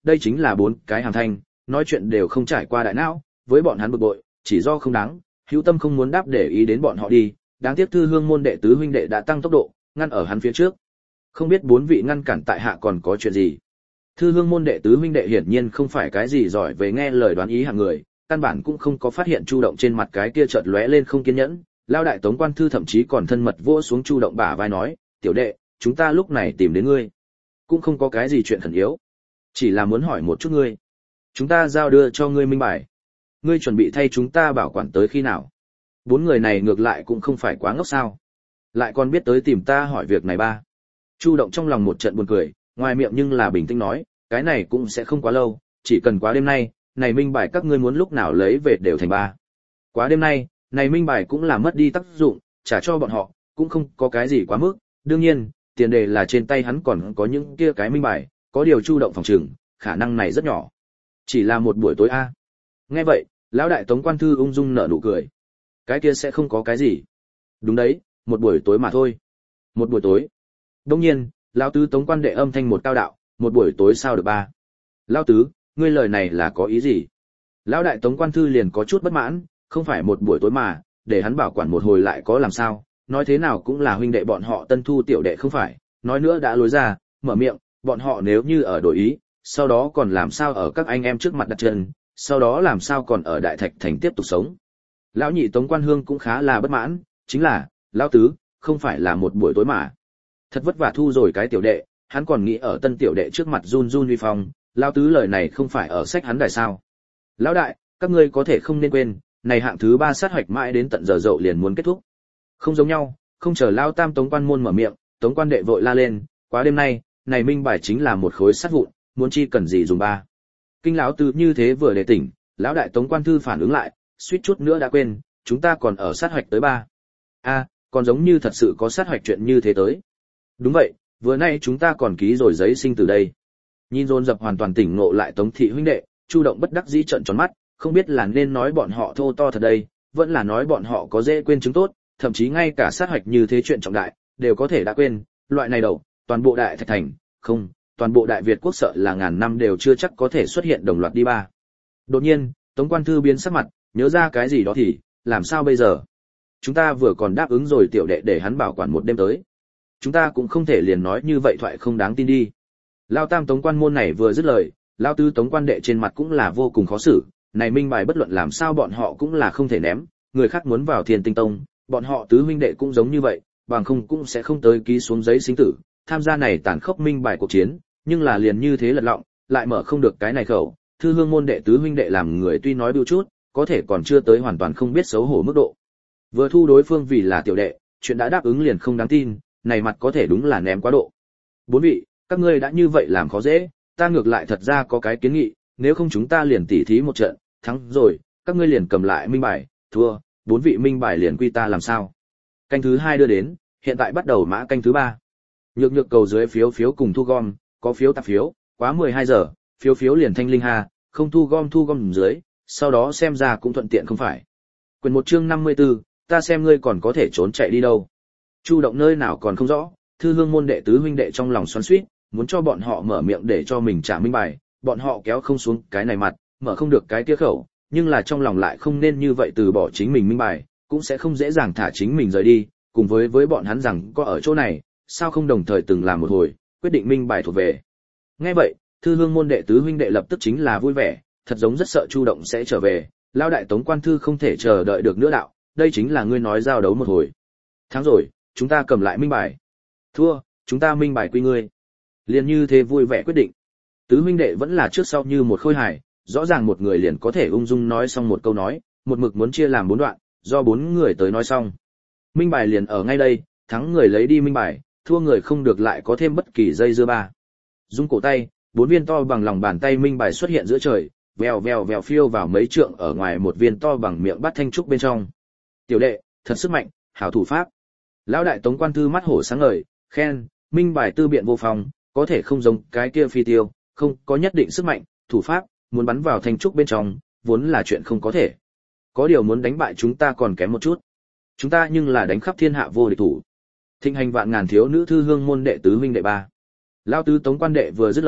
đây chính là bốn cái hàm thanh, nói chuyện đều không trải qua đại não, với bọn hắn bực bội, chỉ do không đáng, hữu tâm không muốn đáp để ý đến bọn họ đi, đáng tiếc Thư Hương môn đệ tứ huynh đệ đã tăng tốc độ, ngăn ở hắn phía trước. Không biết bốn vị ngăn cản tại hạ còn có chuyện gì. Thư Hương môn đệ tứ huynh đệ hiển nhiên không phải cái gì giỏi về nghe lời đoán ý hạng người, căn bản cũng không có phát hiện Chu Động trên mặt cái kia chợt lóe lên không kiên nhẫn, Lao đại Tống Quan Thư thậm chí còn thân mật vỗ xuống Chu Động bả vai nói, "Tiểu đệ, chúng ta lúc này tìm đến ngươi, cũng không có cái gì chuyện khẩn yếu, chỉ là muốn hỏi một chút ngươi. Chúng ta giao đưa cho ngươi minh bài, ngươi chuẩn bị thay chúng ta bảo quản tới khi nào?" Bốn người này ngược lại cũng không phải quá ngốc sao, lại còn biết tới tìm ta hỏi việc này ba. Chu Động trong lòng một trận buồn cười, ngoài miệng nhưng là bình tĩnh nói, cái này cũng sẽ không quá lâu, chỉ cần quá đêm nay, này minh bài các ngươi muốn lúc nào lấy về đều thành ba. Quá đêm nay, này minh bài cũng là mất đi tác dụng, trả cho bọn họ, cũng không có cái gì quá mức, đương nhiên, tiền đề là trên tay hắn còn có những kia cái minh bài, có điều Chu Động phòng trừng, khả năng này rất nhỏ. Chỉ là một buổi tối a. Nghe vậy, lão đại Tống Quan Thư ung dung nở nụ cười. Cái kia sẽ không có cái gì. Đúng đấy, một buổi tối mà thôi. Một buổi tối. Đương nhiên, lão tứ Tống Quan đệ âm thanh một cao đạo, một buổi tối sao được ba. Lão tứ, ngươi lời này là có ý gì? Lão đại Tống Quan Thư liền có chút bất mãn, không phải một buổi tối mà, để hắn bảo quản một hồi lại có làm sao, nói thế nào cũng là huynh đệ bọn họ Tân Thu tiểu đệ không phải, nói nữa đã lối ra, mở miệng, bọn họ nếu như ở đổi ý, sau đó còn làm sao ở các anh em trước mặt đặt chân, sau đó làm sao còn ở Đại Thạch thành tiếp tục sống. Lão nhị Tống Quan Hương cũng khá là bất mãn, chính là, lão tứ, không phải là một buổi tối mà. Thật vất vả thu rồi cái tiểu đệ, hắn còn nghĩ ở Tân tiểu đệ trước mặt run run uy phong, lão tứ lời này không phải ở sách hắn đài sao. Lão đại, các ngươi có thể không nên quên, này hạng thứ ba sát hoạch mãi đến tận giờ dậu liền muốn kết thúc. Không giống nhau, không chờ lão tam Tống Quan môn mở miệng, Tống Quan đệ vội la lên, quá đêm nay, này minh bài chính là một khối sắt vụn, muốn chi cần gì dùng ba. Kinh lão tứ như thế vừa để tỉnh, lão đại Tống Quan Thư phản ứng lại, suýt chút nữa đã quên, chúng ta còn ở sát hoạch tới ba. A, còn giống như thật sự có sát hoạch chuyện như thế tới. Đúng vậy, vừa nay chúng ta còn ký rồi giấy sinh từ đây. Nhìn dồn dập hoàn toàn tỉnh ngộ lại Tống thị huynh đệ, Chu Động bất đắc dĩ trợn tròn mắt, không biết là nên nói bọn họ thô to thật đây, vẫn là nói bọn họ có dễ quên chứng tốt, thậm chí ngay cả sát hoạch như thế chuyện trọng đại, đều có thể đã quên, loại này đâu, toàn bộ Đại Thạch thành, không, toàn bộ Đại Việt quốc sợ là ngàn năm đều chưa chắc có thể xuất hiện đồng loạt đi ba. Đột nhiên, Tống Quan Thư biến sắc mặt, nhớ ra cái gì đó thì, làm sao bây giờ? Chúng ta vừa còn đáp ứng rồi tiểu đệ để hắn bảo quản một đêm tới. Chúng ta cũng không thể liền nói như vậy thoại không đáng tin đi. Lao tam Tống Quan môn này vừa dứt lời, Lao tứ Tống Quan đệ trên mặt cũng là vô cùng khó xử, này minh bài bất luận làm sao bọn họ cũng là không thể ném, người khác muốn vào Thiên Tinh Tông, bọn họ tứ huynh đệ cũng giống như vậy, bằng không cũng sẽ không tới ký xuống giấy sinh tử, tham gia này tàn khốc minh bài cuộc chiến, nhưng là liền như thế lật lọng, lại mở không được cái này khẩu, Thư Hương môn đệ tứ huynh đệ làm người tuy nói bưu chút, có thể còn chưa tới hoàn toàn không biết xấu hổ mức độ. Vừa thu đối phương vì là tiểu đệ, chuyện đã đáp ứng liền không đáng tin, này mặt có thể đúng là ném quá độ. Bốn vị, các ngươi đã như vậy làm khó dễ, ta ngược lại thật ra có cái kiến nghị, nếu không chúng ta liền tỉ thí một trận, thắng rồi, các ngươi liền cầm lại minh bài, thua, bốn vị minh bài liền quy ta làm sao? Canh thứ hai đưa đến, hiện tại bắt đầu mã canh thứ ba. Nhược nhược cầu dưới phiếu phiếu cùng thu gom, có phiếu tạp phiếu, quá mười hai giờ, phiếu phiếu liền thanh linh ha, không thu gom thu gom dưới, sau đó xem ra cũng thuận tiện không phải. Quyền một chương năm mươi tư, ta xem ngươi còn có thể trốn chạy đi đâu. Chu Động nơi nào còn không rõ, Thư Hương môn đệ tứ huynh đệ trong lòng xoắn xuýt, muốn cho bọn họ mở miệng để cho mình trả minh bài, bọn họ kéo không xuống cái này mặt, mở không được cái kia khẩu, nhưng là trong lòng lại không nên như vậy từ bỏ chính mình minh bài, cũng sẽ không dễ dàng thả chính mình rời đi, cùng với với bọn hắn rằng có ở chỗ này, sao không đồng thời từng làm một hồi, quyết định minh bài thuộc về. Nghe vậy, Thư Hương môn đệ tứ huynh đệ lập tức chính là vui vẻ, thật giống rất sợ Chu Động sẽ trở về, lao đại Tống Quan Thư không thể chờ đợi được nữa đạo, đây chính là ngươi nói giao đấu một hồi. Thắng rồi, chúng ta cầm lại minh bài. Thua, chúng ta minh bài quy ngươi. Liền như thế vui vẻ quyết định. Tứ huynh đệ vẫn là trước sau như một khôi hài, rõ ràng một người liền có thể ung dung nói xong một câu nói, một mực muốn chia làm bốn đoạn, do bốn người tới nói xong. Minh bài liền ở ngay đây, thắng người lấy đi minh bài, thua người không được lại có thêm bất kỳ dây dưa ba. Dung cổ tay, bốn viên to bằng lòng bàn tay minh bài xuất hiện giữa trời, vèo vèo vèo phiêu vào mấy trượng ở ngoài một viên to bằng miệng bát thanh trúc bên trong. Tiểu đệ, thật sức mạnh, hảo thủ pháp. Lão đại Tống Quan Thư mắt hổ sáng ngời, khen, minh bài tư biện vô phòng, có thể không giống cái kia phi tiêu, không có nhất định sức mạnh, thủ pháp, muốn bắn vào thanh trúc bên trong, vốn là chuyện không có thể. Có điều muốn đánh bại chúng ta còn kém một chút. Chúng ta nhưng là đánh khắp thiên hạ vô địch thủ. Thịnh hành vạn ngàn thiếu nữ Thư Hương môn đệ tứ huynh đệ ba. Lão tứ Tống Quan đệ vừa dứt lời,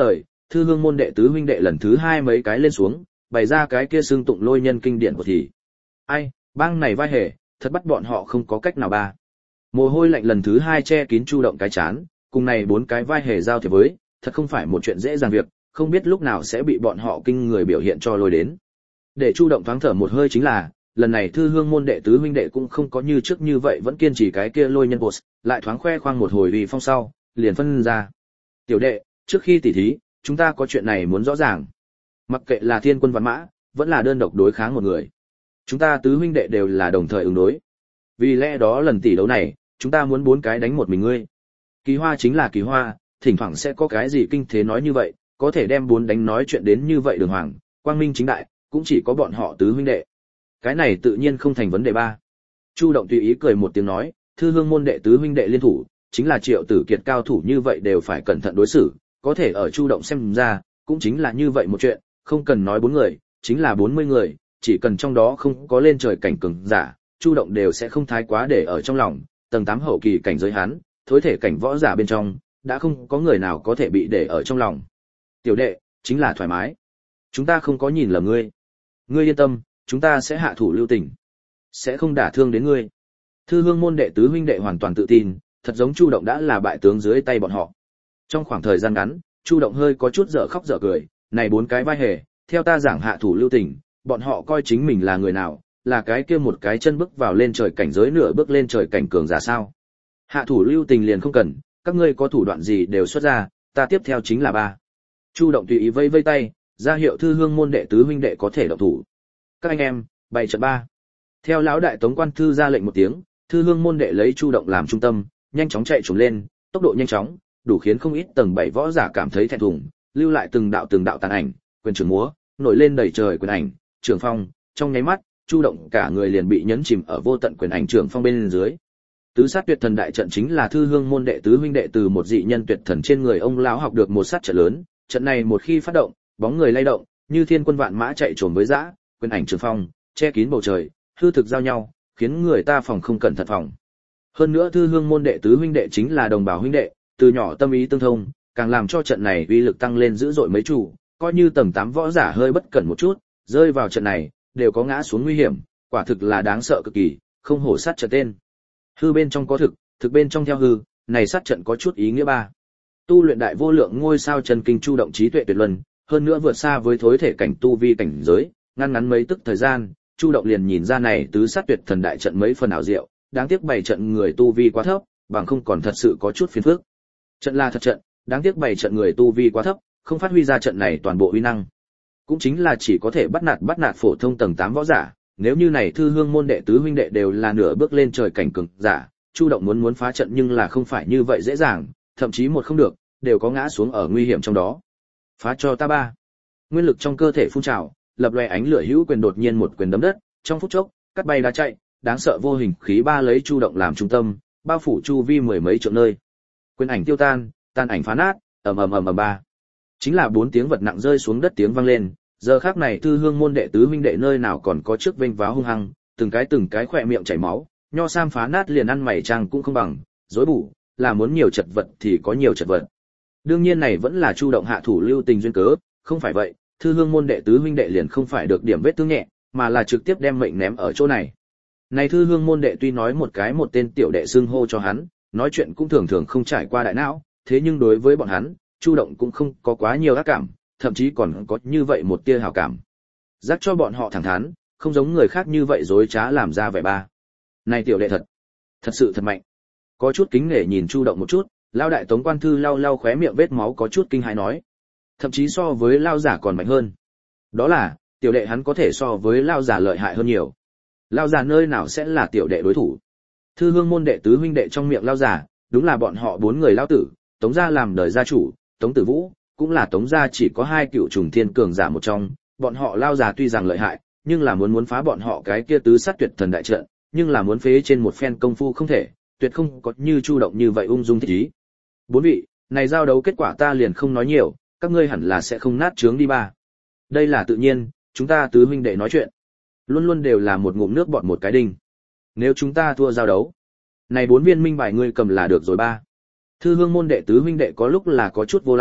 Thư Hương môn đệ tứ huynh đệ lần thứ hai mấy cái lên xuống, bày ra cái kia xương tụng lôi nhân kinh điển của thì. Ai, bang này vai hề, thật bắt bọn họ không có cách nào ba. Mồ hôi lạnh lần thứ hai che kín Chu Động cái chán, cùng này bốn cái vai hề giao thiệp với, thật không phải một chuyện dễ dàng việc, không biết lúc nào sẽ bị bọn họ kinh người biểu hiện cho lôi đến. Để Chu Động thoáng thở một hơi chính là, lần này Thư Hương môn đệ tứ huynh đệ cũng không có như trước như vậy vẫn kiên trì cái kia lôi nhân boss, lại thoáng khoe khoang một hồi uy phong sau, liền phân ra. Tiểu đệ, trước khi tỉ thí, chúng ta có chuyện này muốn rõ ràng. Mặc kệ là thiên quân vạn mã, vẫn là đơn độc đối kháng một người. Chúng ta tứ huynh đệ đều là đồng thời ứng đối. Vì lẽ đó lần tỷ đấu này, chúng ta muốn bốn cái đánh một mình ngươi. Kỳ Hoa chính là Kỳ Hoa, thỉnh thoảng sẽ có cái gì kinh thế nói như vậy, có thể đem bốn đánh nói chuyện đến như vậy đường hoàng, quang minh chính đại, cũng chỉ có bọn họ tứ huynh đệ. Cái này tự nhiên không thành vấn đề ba. Chu Động tùy ý cười một tiếng nói, Thư Hương môn đệ tứ huynh đệ liên thủ, chính là Triệu Tử Kiệt cao thủ như vậy đều phải cẩn thận đối xử, có thể ở Chu Động xem ra, cũng chính là như vậy một chuyện, không cần nói bốn người, chính là bốn mươi người, chỉ cần trong đó không có lên trời cảnh cường giả, Chu Động đều sẽ không thái quá để ở trong lòng, tầng tám hậu kỳ cảnh giới hắn, thối thể cảnh võ giả bên trong, đã không có người nào có thể bị để ở trong lòng. Tiểu đệ, chính là thoải mái. Chúng ta không có nhìn lầm ngươi. Ngươi yên tâm, chúng ta sẽ hạ thủ lưu tình, sẽ không đả thương đến ngươi. Thư Hương môn đệ tứ huynh đệ hoàn toàn tự tin, thật giống Chu Động đã là bại tướng dưới tay bọn họ. Trong khoảng thời gian ngắn, Chu Động hơi có chút dở khóc dở cười, này bốn cái vai hề, theo ta giảng hạ thủ lưu tình, bọn họ coi chính mình là người nào, là cái kia một cái chân bước vào lên trời cảnh giới nửa bước lên trời cảnh cường giả sao? Hạ thủ lưu tình liền không cần, các ngươi có thủ đoạn gì đều xuất ra, ta tiếp theo chính là ba. Chu Động tùy ý vây vây tay, ra hiệu Thư Hương môn đệ tứ huynh đệ có thể động thủ. Các anh em, bày trận ba. Theo lão đại tống quan thư ra lệnh một tiếng, Thư Hương môn đệ lấy Chu Động làm trung tâm, nhanh chóng chạy trồm lên, tốc độ nhanh chóng, đủ khiến không ít tầng bảy võ giả cảm thấy thẹn thùng, lưu lại từng đạo từng đạo tàn ảnh, quyền trường múa, nổi lên đầy trời quyền ảnh, trường phong, trong nháy mắt, Chu Động cả người liền bị nhấn chìm ở vô tận quyền ảnh trường phong bên dưới. Tứ sát tuyệt thần đại trận chính là Thư Hương môn đệ tứ huynh đệ từ một dị nhân tuyệt thần trên người ông lão học được một sát trận lớn, trận này một khi phát động, bóng người lay động, như thiên quân vạn mã chạy trồm với dã, quyền ảnh trường phong, che kín bầu trời, hư thực giao nhau, khiến người ta phòng không cẩn thận phòng. Hơn nữa Thư Hương môn đệ tứ huynh đệ chính là đồng bào huynh đệ, từ nhỏ tâm ý tương thông, càng làm cho trận này uy lực tăng lên dữ dội mấy chủ, coi như tầng tám võ giả hơi bất cẩn một chút, rơi vào trận này, đều có ngã xuống nguy hiểm, quả thực là đáng sợ cực kỳ, không hổ sát trận tên. Hư bên trong có thực, thực bên trong theo hư, này sát trận có chút ý nghĩa ba. Tu luyện đại vô lượng ngôi sao chân kinh Chu Động trí tuệ tuyệt luân, hơn nữa vượt xa với thối thể cảnh tu vi cảnh giới, ngăn ngắn mấy tức thời gian, Chu Động liền nhìn ra này tứ sát tuyệt thần đại trận mấy phần ảo diệu, đáng tiếc bảy trận người tu vi quá thấp, bằng không còn thật sự có chút phiền phức. Trận là thật trận, đáng tiếc bảy trận người tu vi quá thấp, không phát huy ra trận này toàn bộ uy năng. Cũng chính là chỉ có thể bắt nạt bắt nạt phổ thông tầng tám võ giả, nếu như này Thư Hương môn đệ tứ huynh đệ đều là nửa bước lên trời cảnh cường giả, Chu Động muốn muốn phá trận nhưng là không phải như vậy dễ dàng, thậm chí một không được, đều có ngã xuống ở nguy hiểm trong đó. Phá cho ta ba. Nguyên lực trong cơ thể phun trào, lập loè ánh lửa hữu quyền đột nhiên một quyền đấm đất, trong phút chốc, cắt bay đá chạy, đáng sợ vô hình khí ba lấy Chu Động làm trung tâm, bao phủ chu vi mười mấy trượng nơi. Quyền ảnh tiêu tan, tan ảnh phá nát, ầm ầm ầm ầm ba. Chính là bốn tiếng vật nặng rơi xuống đất tiếng vang lên, giờ khắc này Thư Hương môn đệ tứ huynh đệ nơi nào còn có trước vênh váo hung hăng, từng cái từng cái khỏe miệng chảy máu, nho sam phá nát liền ăn mày trang cũng không bằng, rối bù, là muốn nhiều chật vật thì có nhiều chật vật. Đương nhiên này vẫn là Chu Động hạ thủ lưu tình duyên cớ, không phải vậy, Thư Hương môn đệ tứ huynh đệ liền không phải được điểm vết thương nhẹ, mà là trực tiếp đem mệnh ném ở chỗ này. Này Thư Hương môn đệ tuy nói một cái một tên tiểu đệ xưng hô cho hắn, nói chuyện cũng thường thường không trải qua đại não, thế nhưng đối với bọn hắn, Chu Động cũng không có quá nhiều ác cảm, thậm chí còn có như vậy một tia hảo cảm. Giác cho bọn họ thẳng thắn, không giống người khác như vậy dối trá làm ra vẻ ba. Này tiểu đệ thật, thật sự thật mạnh. Có chút kính nể nhìn Chu Động một chút, lao đại tống quan thư lau lau khóe miệng vết máu có chút kinh hãi nói. Thậm chí so với lao giả còn mạnh hơn. Đó là, tiểu đệ hắn có thể so với lao giả lợi hại hơn nhiều. Lao giả nơi nào sẽ là tiểu đệ đối thủ. Thư Hương môn đệ tứ huynh đệ trong miệng lao giả, đúng là bọn họ bốn người lao tử, Tống gia làm đời gia chủ, Tống Tử Vũ, cũng là Tống gia chỉ có hai cựu trùng thiên cường giả một trong, bọn họ lao giả tuy rằng lợi hại, nhưng là muốn muốn phá bọn họ cái kia tứ sát tuyệt thần đại trận, nhưng là muốn phế trên một phen công phu không thể, tuyệt không có như Chu Động như vậy ung dung thích ý. Bốn vị, này giao đấu kết quả ta liền không nói nhiều, các ngươi hẳn là sẽ không nát trướng đi ba. Đây là tự nhiên, chúng ta tứ huynh đệ nói chuyện, luôn luôn đều là một ngụm nước bọt một cái đinh. Nếu chúng ta thua giao đấu, này bốn viên minh bài ngươi cầm là được rồi ba. Thư Hương môn đệ tứ huynh đệ có lúc là có chút vô lại,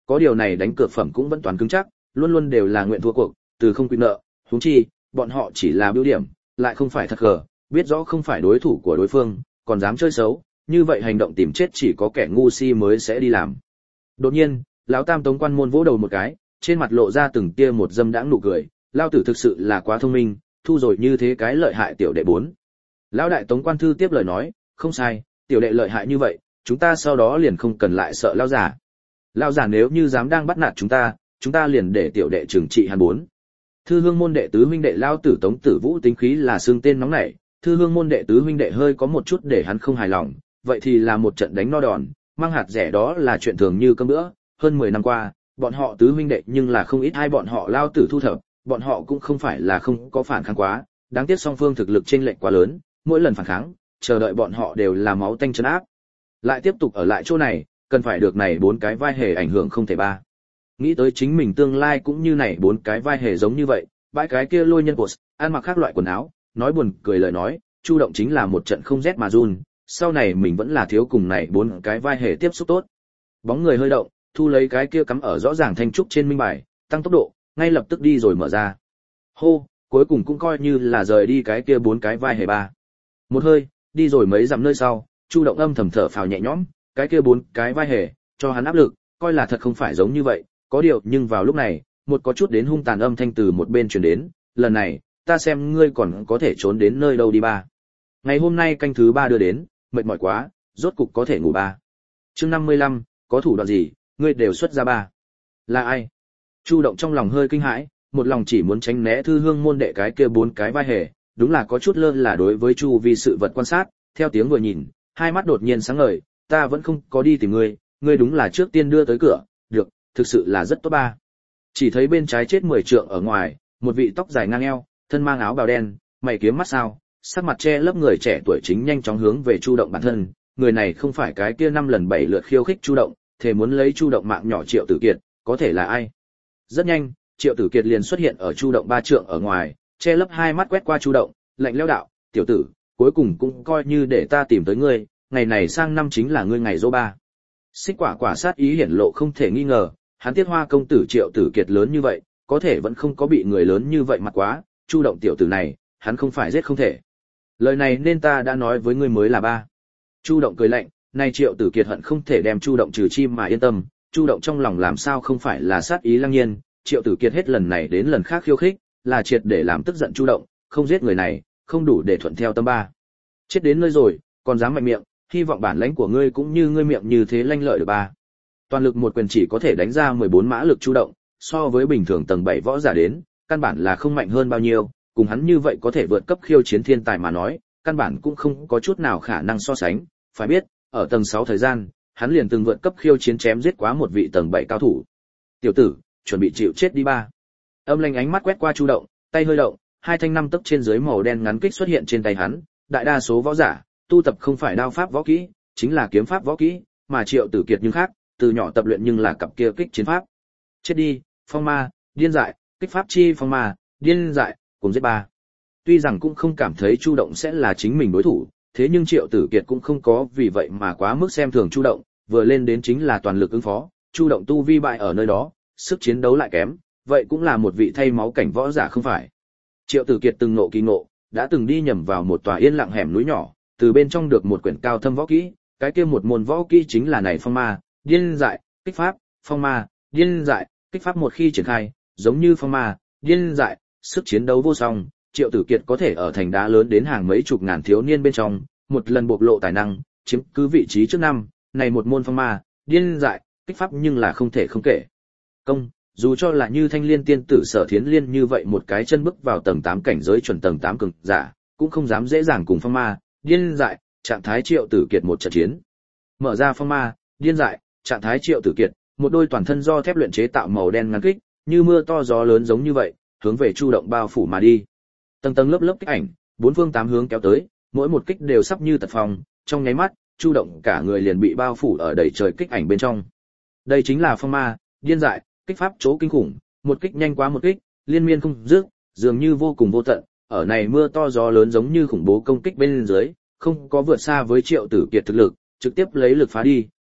có điều này đánh cược phẩm cũng vẫn toàn cứng chắc, luôn luôn đều là nguyện thua cuộc, từ không quy nợ, huống chi, bọn họ chỉ là biểu điểm, lại không phải thật gờ, biết rõ không phải đối thủ của đối phương, còn dám chơi xấu, như vậy hành động tìm chết chỉ có kẻ ngu si mới sẽ đi làm. Đột nhiên, lão Tam Tống quan môn vỗ đầu một cái, trên mặt lộ ra từng tia một dâm đãng nụ cười, lao tử thực sự là quá thông minh, thu rồi như thế cái lợi hại tiểu đệ bốn. Lão đại Tống quan thư tiếp lời nói, không sai, tiểu đệ lợi hại như vậy, chúng ta sau đó liền không cần lại sợ lao giả. Lao giả nếu như dám đang bắt nạt chúng ta, chúng ta liền để tiểu đệ trừng trị hắn bốn. Thư hương môn đệ tứ huynh đệ lao tử Tống Tử Vũ tính khí là xương tên nóng nảy, thư hương môn đệ tứ huynh đệ hơi có một chút để hắn không hài lòng, vậy thì là một trận đánh no đòn, mang hạt rẻ đó là chuyện thường như cơm bữa, hơn mười năm qua, bọn họ tứ huynh đệ nhưng là không ít hai bọn họ lao tử thu thập, bọn họ cũng không phải là không có phản kháng quá, đáng tiếc song phương thực lực chênh lệch quá lớn, mỗi lần phản kháng, chờ đợi bọn họ đều là máu tanh trấn áp. Lại tiếp tục ở lại chỗ này, cần phải được này bốn cái vai hề ảnh hưởng không thể ba. Nghĩ tới chính mình tương lai cũng như này bốn cái vai hề giống như vậy, bãi cái kia lôi nhân cột, ăn mặc các loại quần áo, nói buồn cười lời nói, Chu Động chính là một trận không rét mà run, sau này mình vẫn là thiếu cùng này bốn cái vai hề tiếp xúc tốt. Bóng người hơi động, thu lấy cái kia cắm ở rõ ràng thanh trúc trên minh bài, tăng tốc độ, ngay lập tức đi rồi mở ra. Hô, cuối cùng cũng coi như là rời đi cái kia bốn cái vai hề ba. Một hơi, đi rồi mấy dặm nơi sau, Chu Động âm thầm thở phào nhẹ nhõm, cái kia bốn cái vai hề, cho hắn áp lực, coi là thật không phải giống như vậy, có điều nhưng vào lúc này, một có chút đến hung tàn âm thanh từ một bên truyền đến, lần này, ta xem ngươi còn có thể trốn đến nơi đâu đi ba. Ngày hôm nay canh thứ ba đưa đến, mệt mỏi quá, rốt cục có thể ngủ ba. Chương năm mươi lăm, có thủ đoạn gì, ngươi đều xuất ra ba. Là ai? Chu Động trong lòng hơi kinh hãi, một lòng chỉ muốn tránh né thư hương môn đệ cái kia bốn cái vai hề, đúng là có chút lơ là đối với chu vi sự vật quan sát, theo tiếng vừa nhìn, hai mắt đột nhiên sáng ngời, ta vẫn không có đi tìm ngươi, ngươi đúng là trước tiên đưa tới cửa, được, thực sự là rất tốt ba. Chỉ thấy bên trái chết mười trượng ở ngoài, một vị tóc dài ngang eo, thân mang áo bào đen, mày kiếm mắt sao, sắc mặt che lấp người trẻ tuổi chính nhanh chóng hướng về Chu Động bản thân, người này không phải cái kia năm lần bảy lượt khiêu khích Chu Động, thể muốn lấy Chu Động mạng nhỏ Triệu Tử Kiệt, có thể là ai? Rất nhanh, Triệu Tử Kiệt liền xuất hiện ở Chu Động ba trượng ở ngoài, che lấp hai mắt quét qua Chu Động, lạnh lẽo đạo, tiểu tử, cuối cùng cũng coi như để ta tìm tới ngươi, ngày này sang năm chính là ngươi ngày dỗ ba. Xích Quả Quả sát ý hiển lộ không thể nghi ngờ, hắn Tiết Hoa công tử Triệu Tử Kiệt lớn như vậy, có thể vẫn không có bị người lớn như vậy mặt quá, Chu Động tiểu tử này, hắn không phải giết không thể. Lời này nên ta đã nói với ngươi mới là ba. Chu Động cười lạnh, nay Triệu Tử Kiệt hận không thể đem Chu Động trừ chim mà yên tâm, Chu Động trong lòng làm sao không phải là sát ý lăng nhiên, Triệu Tử Kiệt hết lần này đến lần khác khiêu khích, là triệt để làm tức giận Chu Động, không giết người này, không đủ để thuận theo tâm ba. Chết đến nơi rồi, còn dám mạnh miệng, hy vọng bản lãnh của ngươi cũng như ngươi miệng như thế lanh lợi được ba. Toàn lực một quyền chỉ có thể đánh ra mười bốn mã lực Chu Động, so với bình thường tầng bảy võ giả đến, căn bản là không mạnh hơn bao nhiêu, cùng hắn như vậy có thể vượt cấp khiêu chiến thiên tài mà nói, căn bản cũng không có chút nào khả năng so sánh, phải biết, ở tầng sáu thời gian, hắn liền từng vượt cấp khiêu chiến chém giết quá một vị tầng bảy cao thủ. Tiểu tử, chuẩn bị chịu chết đi ba. Âm Lanh ánh mắt quét qua Chu Động, tay hơi động, hai thanh năm tấc trên dưới màu đen ngắn kích xuất hiện trên tay hắn, đại đa số võ giả tu tập không phải đao pháp võ kỹ, chính là kiếm pháp võ kỹ, mà Triệu Tử Kiệt nhưng khác, từ nhỏ tập luyện nhưng là cặp kia kích chiến pháp. Chết đi, phong ma, điên dại, kích pháp chi phong ma, điên dại, cùng giết ba. Tuy rằng cũng không cảm thấy Chu Động sẽ là chính mình đối thủ, thế nhưng Triệu Tử Kiệt cũng không có vì vậy mà quá mức xem thường Chu Động, vừa lên đến chính là toàn lực ứng phó, Chu Động tu vi bại ở nơi đó, sức chiến đấu lại kém, vậy cũng là một vị thay máu cảnh võ giả không phải. Triệu Tử Kiệt từng nộ kỳ ngộ, đã từng đi nhầm vào một tòa yên lặng hẻm núi nhỏ, từ bên trong được một quyển cao thâm võ kỹ, cái kia một môn võ kỹ chính là này phong ma, điên dại, kích pháp, phong ma, điên dại, kích pháp một khi triển khai, giống như phong ma, điên dại, sức chiến đấu vô song, Triệu Tử Kiệt có thể ở thành đá lớn đến hàng mấy chục ngàn thiếu niên bên trong, một lần bộc lộ tài năng, chiếm cứ vị trí trước năm, này một môn phong ma, điên dại, kích pháp nhưng là không thể không kể. Công, dù cho là như Thanh Liên tiên tử Sở Thiến Liên như vậy một cái chân bước vào tầng tám cảnh giới chuẩn tầng tám cường giả, cũng không dám dễ dàng cùng phong ma, điên dại, trạng thái Triệu Tử Kiệt một trận chiến. Mở ra phong ma, điên dại, trạng thái Triệu Tử Kiệt, một đôi toàn thân do thép luyện chế tạo màu đen ngắn kích, như mưa to gió lớn giống như vậy, hướng về Chu Động bao phủ mà đi. Tầng tầng lớp lớp kích ảnh, bốn phương tám hướng kéo tới, mỗi một kích đều sắp như tật phong, trong nháy mắt, Chu Động cả người liền bị bao phủ ở đầy trời kích ảnh bên trong. Đây chính là phong ma, điên dại, kích pháp chỗ kinh khủng, một kích nhanh quá một kích, liên miên không dứt, dường như vô cùng vô tận, ở này mưa to gió lớn giống như khủng bố công kích bên dưới, không có vượt xa với Triệu Tử Kiệt thực lực, trực tiếp lấy lực phá đi,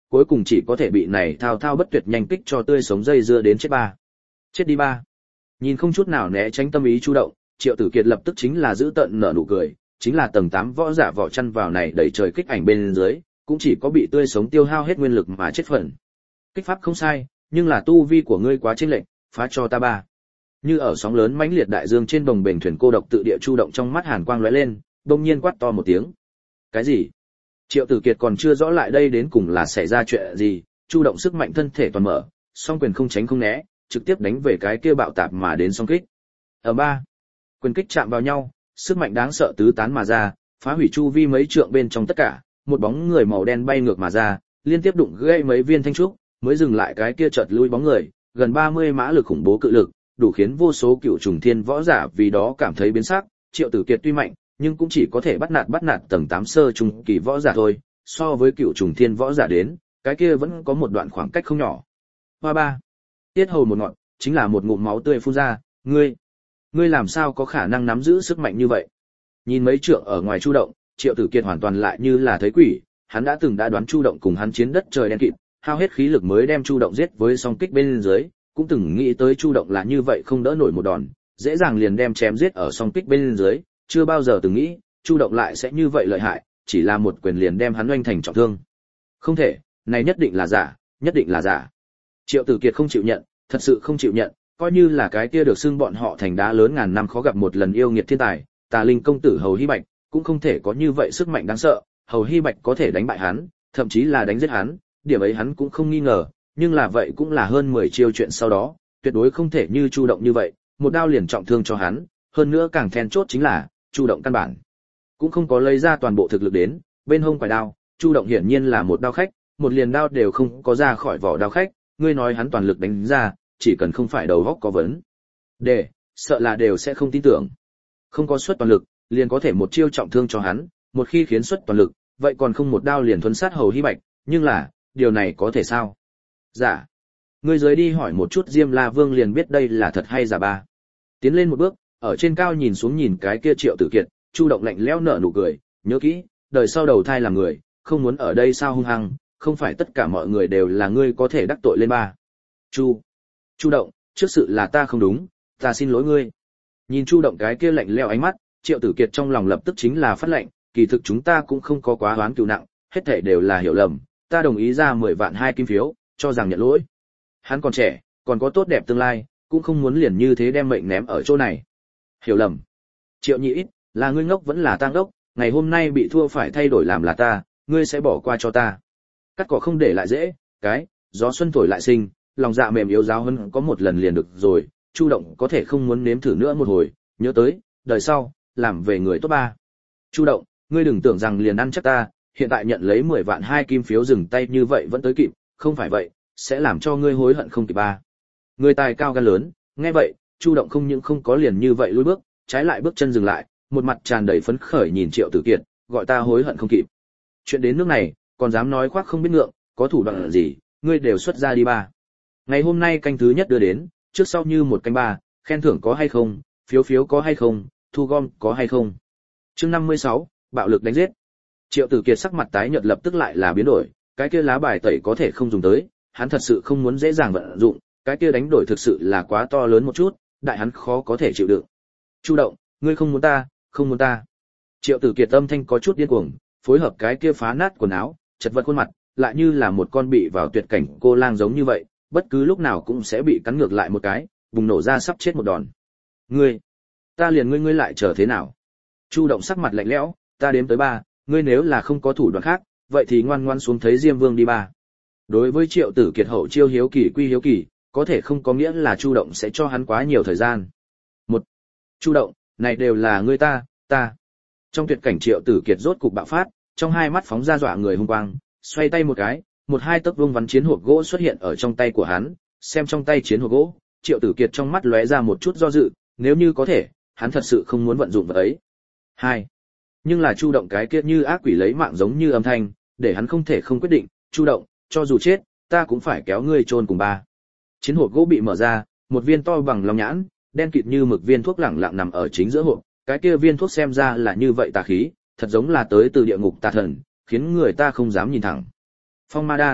cuối cùng chỉ có thể bị này thao thao bất tuyệt nhanh kích cho tươi sống dây dưa đến chết ba. Chết đi ba. Nhìn không chút nào né tránh tâm ý Chu Động, Triệu Tử Kiệt lập tức chính là giữ tận nở nụ cười, chính là tầng tám võ giả vỏ chăn vào này đẩy trời kích ảnh bên dưới, cũng chỉ có bị tươi sống tiêu hao hết nguyên lực mà chết phần. Kích pháp không sai, nhưng là tu vi của ngươi quá chênh lệch, phá cho ta ba. Như ở sóng lớn mãnh liệt đại dương trên bồng bềnh thuyền cô độc tự địa Chu Động trong mắt hàn quang lóe lên, đột nhiên quát to một tiếng. Cái gì? Triệu Tử Kiệt còn chưa rõ lại đây đến cùng là xảy ra chuyện gì, Chu Động sức mạnh thân thể toàn mở, song quyền không tránh không né, trực tiếp đánh về cái kia bạo tạp mà đến song kích. Ở ba, quyền kích chạm vào nhau, sức mạnh đáng sợ tứ tán mà ra, phá hủy chu vi mấy trượng bên trong tất cả, một bóng người màu đen bay ngược mà ra, liên tiếp đụng gãy mấy viên thanh trúc, mới dừng lại cái kia chợt lui bóng người, gần ba mươi mã lực khủng bố cự lực, đủ khiến vô số cựu trùng thiên võ giả vì đó cảm thấy biến sắc. Triệu Tử Kiệt tuy mạnh, nhưng cũng chỉ có thể bắt nạt bắt nạt tầng tám sơ trung kỳ võ giả thôi, so với cựu trùng thiên võ giả đến, cái kia vẫn có một đoạn khoảng cách không nhỏ. Hoa ba, tiết hầu một ngọn, chính là một ngụm máu tươi phun ra, ngươi, ngươi làm sao có khả năng nắm giữ sức mạnh như vậy? Nhìn mấy trượng ở ngoài Chu Động, Triệu Tử Kiệt hoàn toàn lại như là thấy quỷ, hắn đã từng đã đoán Chu Động cùng hắn chiến đất trời đen kịt, hao hết khí lực mới đem Chu Động giết với song kích bên dưới, cũng từng nghĩ tới Chu Động là như vậy không đỡ nổi một đòn, dễ dàng liền đem chém giết ở song kích bên dưới, chưa bao giờ từng nghĩ Chu Động lại sẽ như vậy lợi hại, chỉ là một quyền liền đem hắn oanh thành trọng thương. Không thể, này nhất định là giả, nhất định là giả. Triệu Tử Kiệt không chịu nhận, thật sự không chịu nhận, coi như là cái kia được xưng bọn họ thành đá lớn ngàn năm khó gặp một lần yêu nghiệt thiên tài, Tà Linh công tử Hầu Hy Bạch, cũng không thể có như vậy sức mạnh đáng sợ, Hầu Hy Bạch có thể đánh bại hắn, thậm chí là đánh giết hắn, điểm ấy hắn cũng không nghi ngờ, nhưng là vậy cũng là hơn mười chiêu chuyện sau đó, tuyệt đối không thể như Chu Động như vậy, một đao liền trọng thương cho hắn, hơn nữa càng then chốt chính là, Chu Động căn bản cũng không có lấy ra toàn bộ thực lực đến, bên hông quải đao, Chu Động hiển nhiên là một đao khách, một liền đao đều không có ra khỏi vỏ đao khách, ngươi nói hắn toàn lực đánh ra, chỉ cần không phải đầu óc có vấn đề, sợ là đều sẽ không tin tưởng. Không có xuất toàn lực, liền có thể một chiêu trọng thương cho hắn, một khi khiến xuất toàn lực, vậy còn không một đao liền thuấn sát Hầu Hy Bạch, nhưng là, điều này có thể sao? Giả. Ngươi dưới đi hỏi một chút Diêm La Vương liền biết đây là thật hay giả ba. Tiến lên một bước, ở trên cao nhìn xuống nhìn cái kia Triệu Tử Kiệt, Chu Động lạnh lẽo nở nụ cười, nhớ kỹ, đời sau đầu thai làm người, không muốn ở đây sao hung hăng, không phải tất cả mọi người đều là ngươi có thể đắc tội lên ba. Chu. Chu Động, trước sự là ta không đúng, ta xin lỗi ngươi. Nhìn Chu Động cái kia lạnh lẽo ánh mắt, Triệu Tử Kiệt trong lòng lập tức chính là phát lệnh, kỳ thực chúng ta cũng không có quá oán cừu nặng, hết thảy đều là hiểu lầm, ta đồng ý ra mười vạn hai kim phiếu, cho rằng nhận lỗi. Hắn còn trẻ, còn có tốt đẹp tương lai, cũng không muốn liền như thế đem mệnh ném ở chỗ này. Hiểu lầm. Triệu Nhị Ít, là ngươi ngốc vẫn là tang đốc, ngày hôm nay bị thua phải thay đổi làm là ta, ngươi sẽ bỏ qua cho ta. Cắt cỏ không để lại dễ, cái, gió xuân thổi lại sinh, lòng dạ mềm yếu giáo hơn có một lần liền được rồi, Chu Động có thể không muốn nếm thử nữa một hồi, nhớ tới, đời sau, làm về người tốt ba. Chu Động, ngươi đừng tưởng rằng liền ăn chắc ta, hiện tại nhận lấy mười vạn hai kim phiếu dừng tay như vậy vẫn tới kịp, không phải vậy, sẽ làm cho ngươi hối hận không kịp ba. Người tài cao gan lớn, nghe vậy, Chu Động không những không có liền như vậy lùi bước, trái lại bước chân dừng lại, một mặt tràn đầy phấn khởi nhìn Triệu Tử Kiệt, gọi ta hối hận không kịp. Chuyện đến nước này, còn dám nói khoác không biết ngượng, có thủ đoạn gì, ngươi đều xuất ra đi ba. Ngày hôm nay canh thứ nhất đưa đến, trước sau như một canh ba, khen thưởng có hay không, phiếu phiếu có hay không, thu gom có hay không. Chương năm mươi sáu, bạo lực đánh giết. Triệu Tử Kiệt sắc mặt tái nhợt lập tức lại là biến đổi, cái kia lá bài tẩy có thể không dùng tới, hắn thật sự không muốn dễ dàng vận dụng, cái kia đánh đổi thực sự là quá to lớn một chút, đại hắn khó có thể chịu đựng. Chu Động, ngươi không muốn ta, không muốn ta. Triệu Tử Kiệt âm thanh có chút điên cuồng, phối hợp cái kia phá nát quần áo, chật vật khuôn mặt, lại như là một con bị vào tuyệt cảnh cô lang giống như vậy, bất cứ lúc nào cũng sẽ bị cắn ngược lại một cái, bùng nổ ra sắp chết một đòn. Ngươi, ta liền ngươi ngươi lại chờ thế nào? Chu Động sắc mặt lạnh lẽo, ta đếm tới ba, ngươi nếu là không có thủ đoạn khác, vậy thì ngoan ngoan xuống thấy Diêm Vương đi ba. Đối với Triệu Tử Kiệt hậu chiêu hiếu kỳ quy hiếu kỳ, có thể không có nghĩa là Chu Động sẽ cho hắn quá nhiều thời gian. Một, Chu Động, này đều là ngươi ta, ta. Trong tuyệt cảnh Triệu Tử Kiệt rốt cục bạo phát, trong hai mắt phóng ra dọa người hung quang, xoay tay một cái, một hai tấc vuông vắn chiến hộp gỗ xuất hiện ở trong tay của hắn, xem trong tay chiến hộp gỗ, Triệu Tử Kiệt trong mắt lóe ra một chút do dự, nếu như có thể, hắn thật sự không muốn vận dụng vật ấy. Hai, nhưng là Chu Động cái kia như ác quỷ lấy mạng giống như âm thanh, để hắn không thể không quyết định, Chu Động, cho dù chết, ta cũng phải kéo ngươi chôn cùng ba. Chiến hộp gỗ bị mở ra, một viên to bằng lòng nhãn, đen kịt như mực viên thuốc lẳng lặng nằm ở chính giữa hộp, cái kia viên thuốc xem ra là như vậy tà khí, thật giống là tới từ địa ngục tà thần, khiến người ta không dám nhìn thẳng. Phong Ma Đan,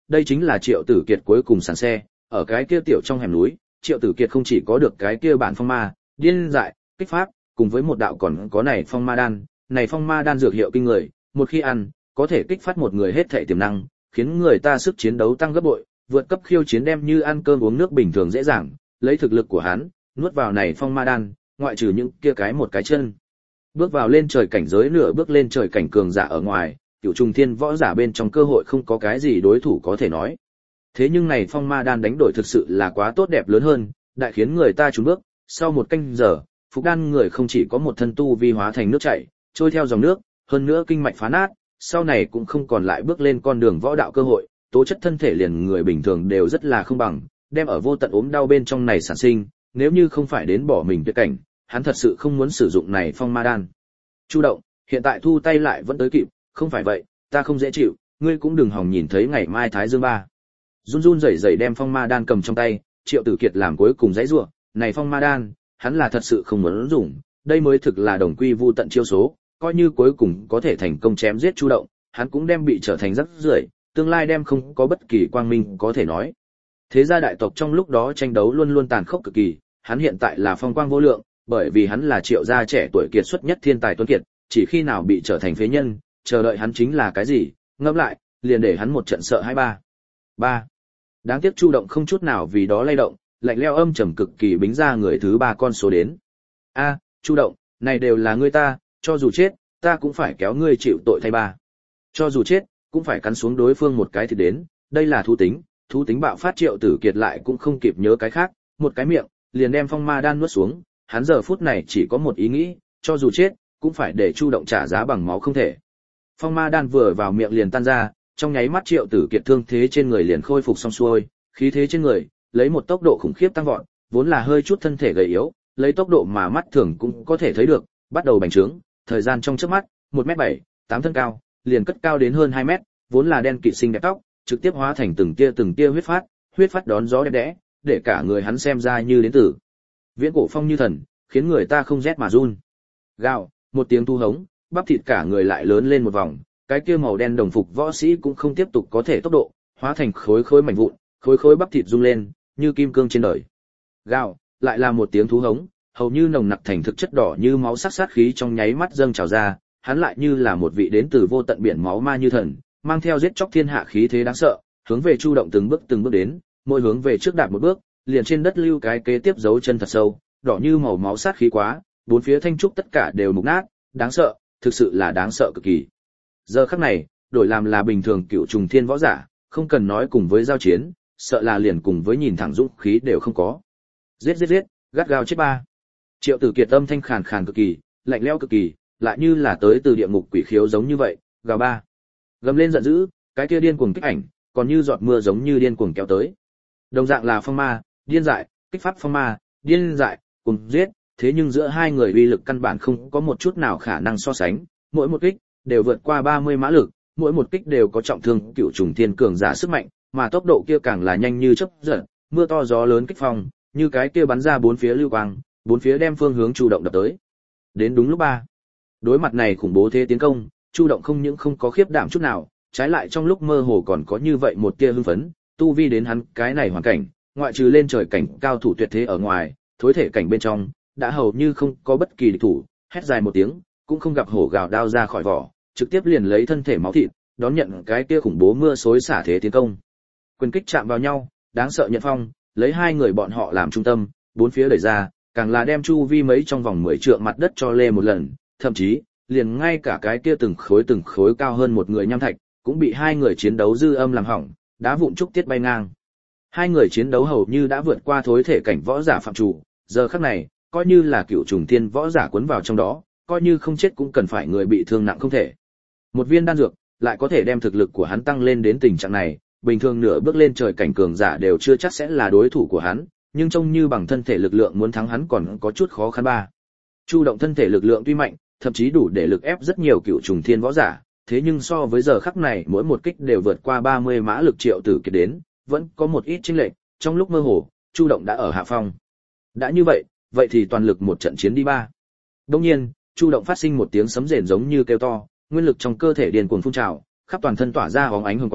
đây chính là Triệu Tử Kiệt cuối cùng sàn xe, ở cái kia tiểu trong hẻm núi, Triệu Tử Kiệt không chỉ có được cái kia bản phong ma, điên dại, kích pháp, cùng với một đạo còn có này phong ma đan, này phong ma đan dược hiệu kinh người, một khi ăn, có thể kích phát một người hết thảy tiềm năng, khiến người ta sức chiến đấu tăng gấp bội, vượt cấp khiêu chiến đem như ăn cơm uống nước bình thường dễ dàng, lấy thực lực của hắn, nuốt vào này phong ma đan, ngoại trừ những kia cái một cái chân. Bước vào lên trời cảnh giới nửa bước lên trời cảnh cường giả ở ngoài, Cửu Trùng Thiên võ giả bên trong cơ hội không có cái gì đối thủ có thể nói. Thế nhưng này phong ma đan đánh đổi thực sự là quá tốt đẹp lớn hơn, đại khiến người ta trốn bước, sau một canh giờ, phục đan người không chỉ có một thân tu vi hóa thành nước chảy, trôi theo dòng nước, hơn nữa kinh mạch phá nát, sau này cũng không còn lại bước lên con đường võ đạo cơ hội, tố chất thân thể liền người bình thường đều rất là không bằng, đem ở vô tận ốm đau bên trong này sản sinh, nếu như không phải đến bỏ mình tuyệt cảnh, hắn thật sự không muốn sử dụng này phong ma đan. Chu Động, hiện tại thu tay lại vẫn tới kịp, không phải vậy, ta không dễ chịu, ngươi cũng đừng hòng nhìn thấy ngày mai Thái Dương ba. Run run rẩy rẩy đem phong ma đan cầm trong tay, Triệu Tử Kiệt làm cuối cùng dãy rủa, này phong ma đan, hắn là thật sự không muốn dùng, đây mới thực là đồng quy vu tận chiêu số, coi như cuối cùng có thể thành công chém giết Chu Động, hắn cũng đem bị trở thành rắc rưởi, tương lai đem không có bất kỳ quang minh có thể nói. Thế gia đại tộc trong lúc đó tranh đấu luôn luôn tàn khốc cực kỳ, hắn hiện tại là phong quang vô lượng, bởi vì hắn là Triệu gia trẻ tuổi kiệt xuất nhất thiên tài tuấn kiệt, chỉ khi nào bị trở thành phế nhân, chờ đợi hắn chính là cái gì, ngẫm lại, liền để hắn một trận sợ hai ba. Ba. Đáng tiếc Chu Động không chút nào vì đó lay động, lạnh lẽo âm trầm cực kỳ bính ra người thứ ba con số đến. A, Chu Động, này đều là ngươi ta, cho dù chết, ta cũng phải kéo ngươi chịu tội thay ba. Cho dù chết, cũng phải cắn xuống đối phương một cái thì đến, đây là thú tính, thú tính bạo phát. Triệu Tử Kiệt lại cũng không kịp nhớ cái khác, một cái miệng, liền đem phong ma đan nuốt xuống, hắn giờ phút này chỉ có một ý nghĩ, cho dù chết, cũng phải để Chu Động trả giá bằng máu không thể. Phong ma đan vừa vào miệng liền tan ra, trong nháy mắt Triệu Tử Kiệt thương thế trên người liền khôi phục xong xuôi, khí thế trên người lấy một tốc độ khủng khiếp tăng vọt, vốn là hơi chút thân thể gầy yếu, lấy tốc độ mà mắt thường cũng có thể thấy được, bắt đầu bành trướng, thời gian trong chớp mắt, một mét bảy, tám thân cao, liền cất cao đến hơn hai mét, vốn là đen kịt xinh đẹp tóc, trực tiếp hóa thành từng tia từng tia huyết phát, huyết phát đón gió đẹp đẽ, để cả người hắn xem ra như đến từ viễn cổ phong như thần, khiến người ta không rét mà run. Gào, một tiếng thu hống, bắp thịt cả người lại lớn lên một vòng, cái kia màu đen đồng phục võ sĩ cũng không tiếp tục có thể tốc độ, hóa thành khối khối mảnh vụn, khối khối bắp thịt rung lên, như kim cương trên đời. Gào, lại là một tiếng thú hống, hầu như nồng nặc thành thực chất đỏ như máu sắc sát khí trong nháy mắt dâng trào ra, hắn lại như là một vị đến từ vô tận biển máu ma như thần, mang theo giết chóc thiên hạ khí thế đáng sợ, hướng về Chu Động từng bước từng bước đến, mỗi hướng về trước đạp một bước, liền trên đất lưu cái kế tiếp dấu chân thật sâu, đỏ như màu máu sát khí quá, bốn phía thanh trúc tất cả đều mục nát, đáng sợ, thực sự là đáng sợ cực kỳ. Giờ khắc này, đổi làm là bình thường Cửu Trùng Thiên võ giả, không cần nói cùng với giao chiến, sợ là liền cùng với nhìn thẳng dũng khí đều không có. Giết giết giết, gắt gao chết ba. Triệu Tử Kiệt âm thanh khàn khàn cực kỳ, lạnh lẽo cực kỳ, lại như là tới từ địa ngục quỷ khiếu giống như vậy, gào ba. Gầm lên giận dữ, cái kia điên cuồng kích ảnh, còn như giọt mưa giống như điên cuồng kéo tới. Đồng dạng là phong ma, điên dại, kích pháp phong ma, điên dại, cùng giết, thế nhưng giữa hai người uy lực căn bản không có một chút nào khả năng so sánh, mỗi một kích đều vượt qua ba mươi mã lực, mỗi một kích đều có trọng thương Cửu Trùng Thiên cường giả sức mạnh, mà tốc độ kia càng là nhanh như chớp giật, mưa to gió lớn kích phong, như cái kia bắn ra bốn phía lưu quang, bốn phía đem phương hướng Chu Động đập tới. Đến đúng lúc ba. Đối mặt này khủng bố thế tiến công, Chu Động không những không có khiếp đảm chút nào, trái lại trong lúc mơ hồ còn có như vậy một tia hưng phấn, tu vi đến hắn cái này hoàn cảnh, ngoại trừ lên trời cảnh cao thủ tuyệt thế ở ngoài, thối thể cảnh bên trong đã hầu như không có bất kỳ địch thủ, hét dài một tiếng, cũng không gặp hổ gào đao ra khỏi vỏ, trực tiếp liền lấy thân thể máu thịt, đón nhận cái kia khủng bố mưa xối xả thế tiến công. Quyền kích chạm vào nhau, đáng sợ nhận phong, lấy hai người bọn họ làm trung tâm, bốn phía đẩy ra, càng là đem chu vi mấy trong vòng mười trượng mặt đất cho lê một lần, thậm chí liền ngay cả cái kia từng khối từng khối cao hơn một người nham thạch, cũng bị hai người chiến đấu dư âm làm hỏng, đá vụn trúc tiết bay ngang. Hai người chiến đấu hầu như đã vượt qua thối thể cảnh võ giả phạm chủ, giờ khắc này, coi như là Cửu Trùng Thiên võ giả cuốn vào trong đó, coi như không chết cũng cần phải người bị thương nặng không thể. Một viên đan dược lại có thể đem thực lực của hắn tăng lên đến tình trạng này, bình thường nửa bước lên trời cảnh cường giả đều chưa chắc sẽ là đối thủ của hắn, nhưng trông như bằng thân thể lực lượng muốn thắng hắn còn có chút khó khăn ba. Chu Động thân thể lực lượng tuy mạnh, thậm chí đủ để lực ép rất nhiều Cửu Trùng Thiên võ giả, thế nhưng so với giờ khắc này mỗi một kích đều vượt qua ba mươi mã lực Triệu Tử Kiệt đến, vẫn có một ít chênh lệch, trong lúc mơ hồ, Chu Động đã ở hạ phong. Đã như vậy, vậy thì toàn lực một trận chiến đi ba. Đương nhiên, Chu Động phát sinh một tiếng sấm rền giống như kêu to, nguyên lực trong cơ thể điên cuồng phun trào, khắp toàn thân tỏa ra bóng ánh hồng quang,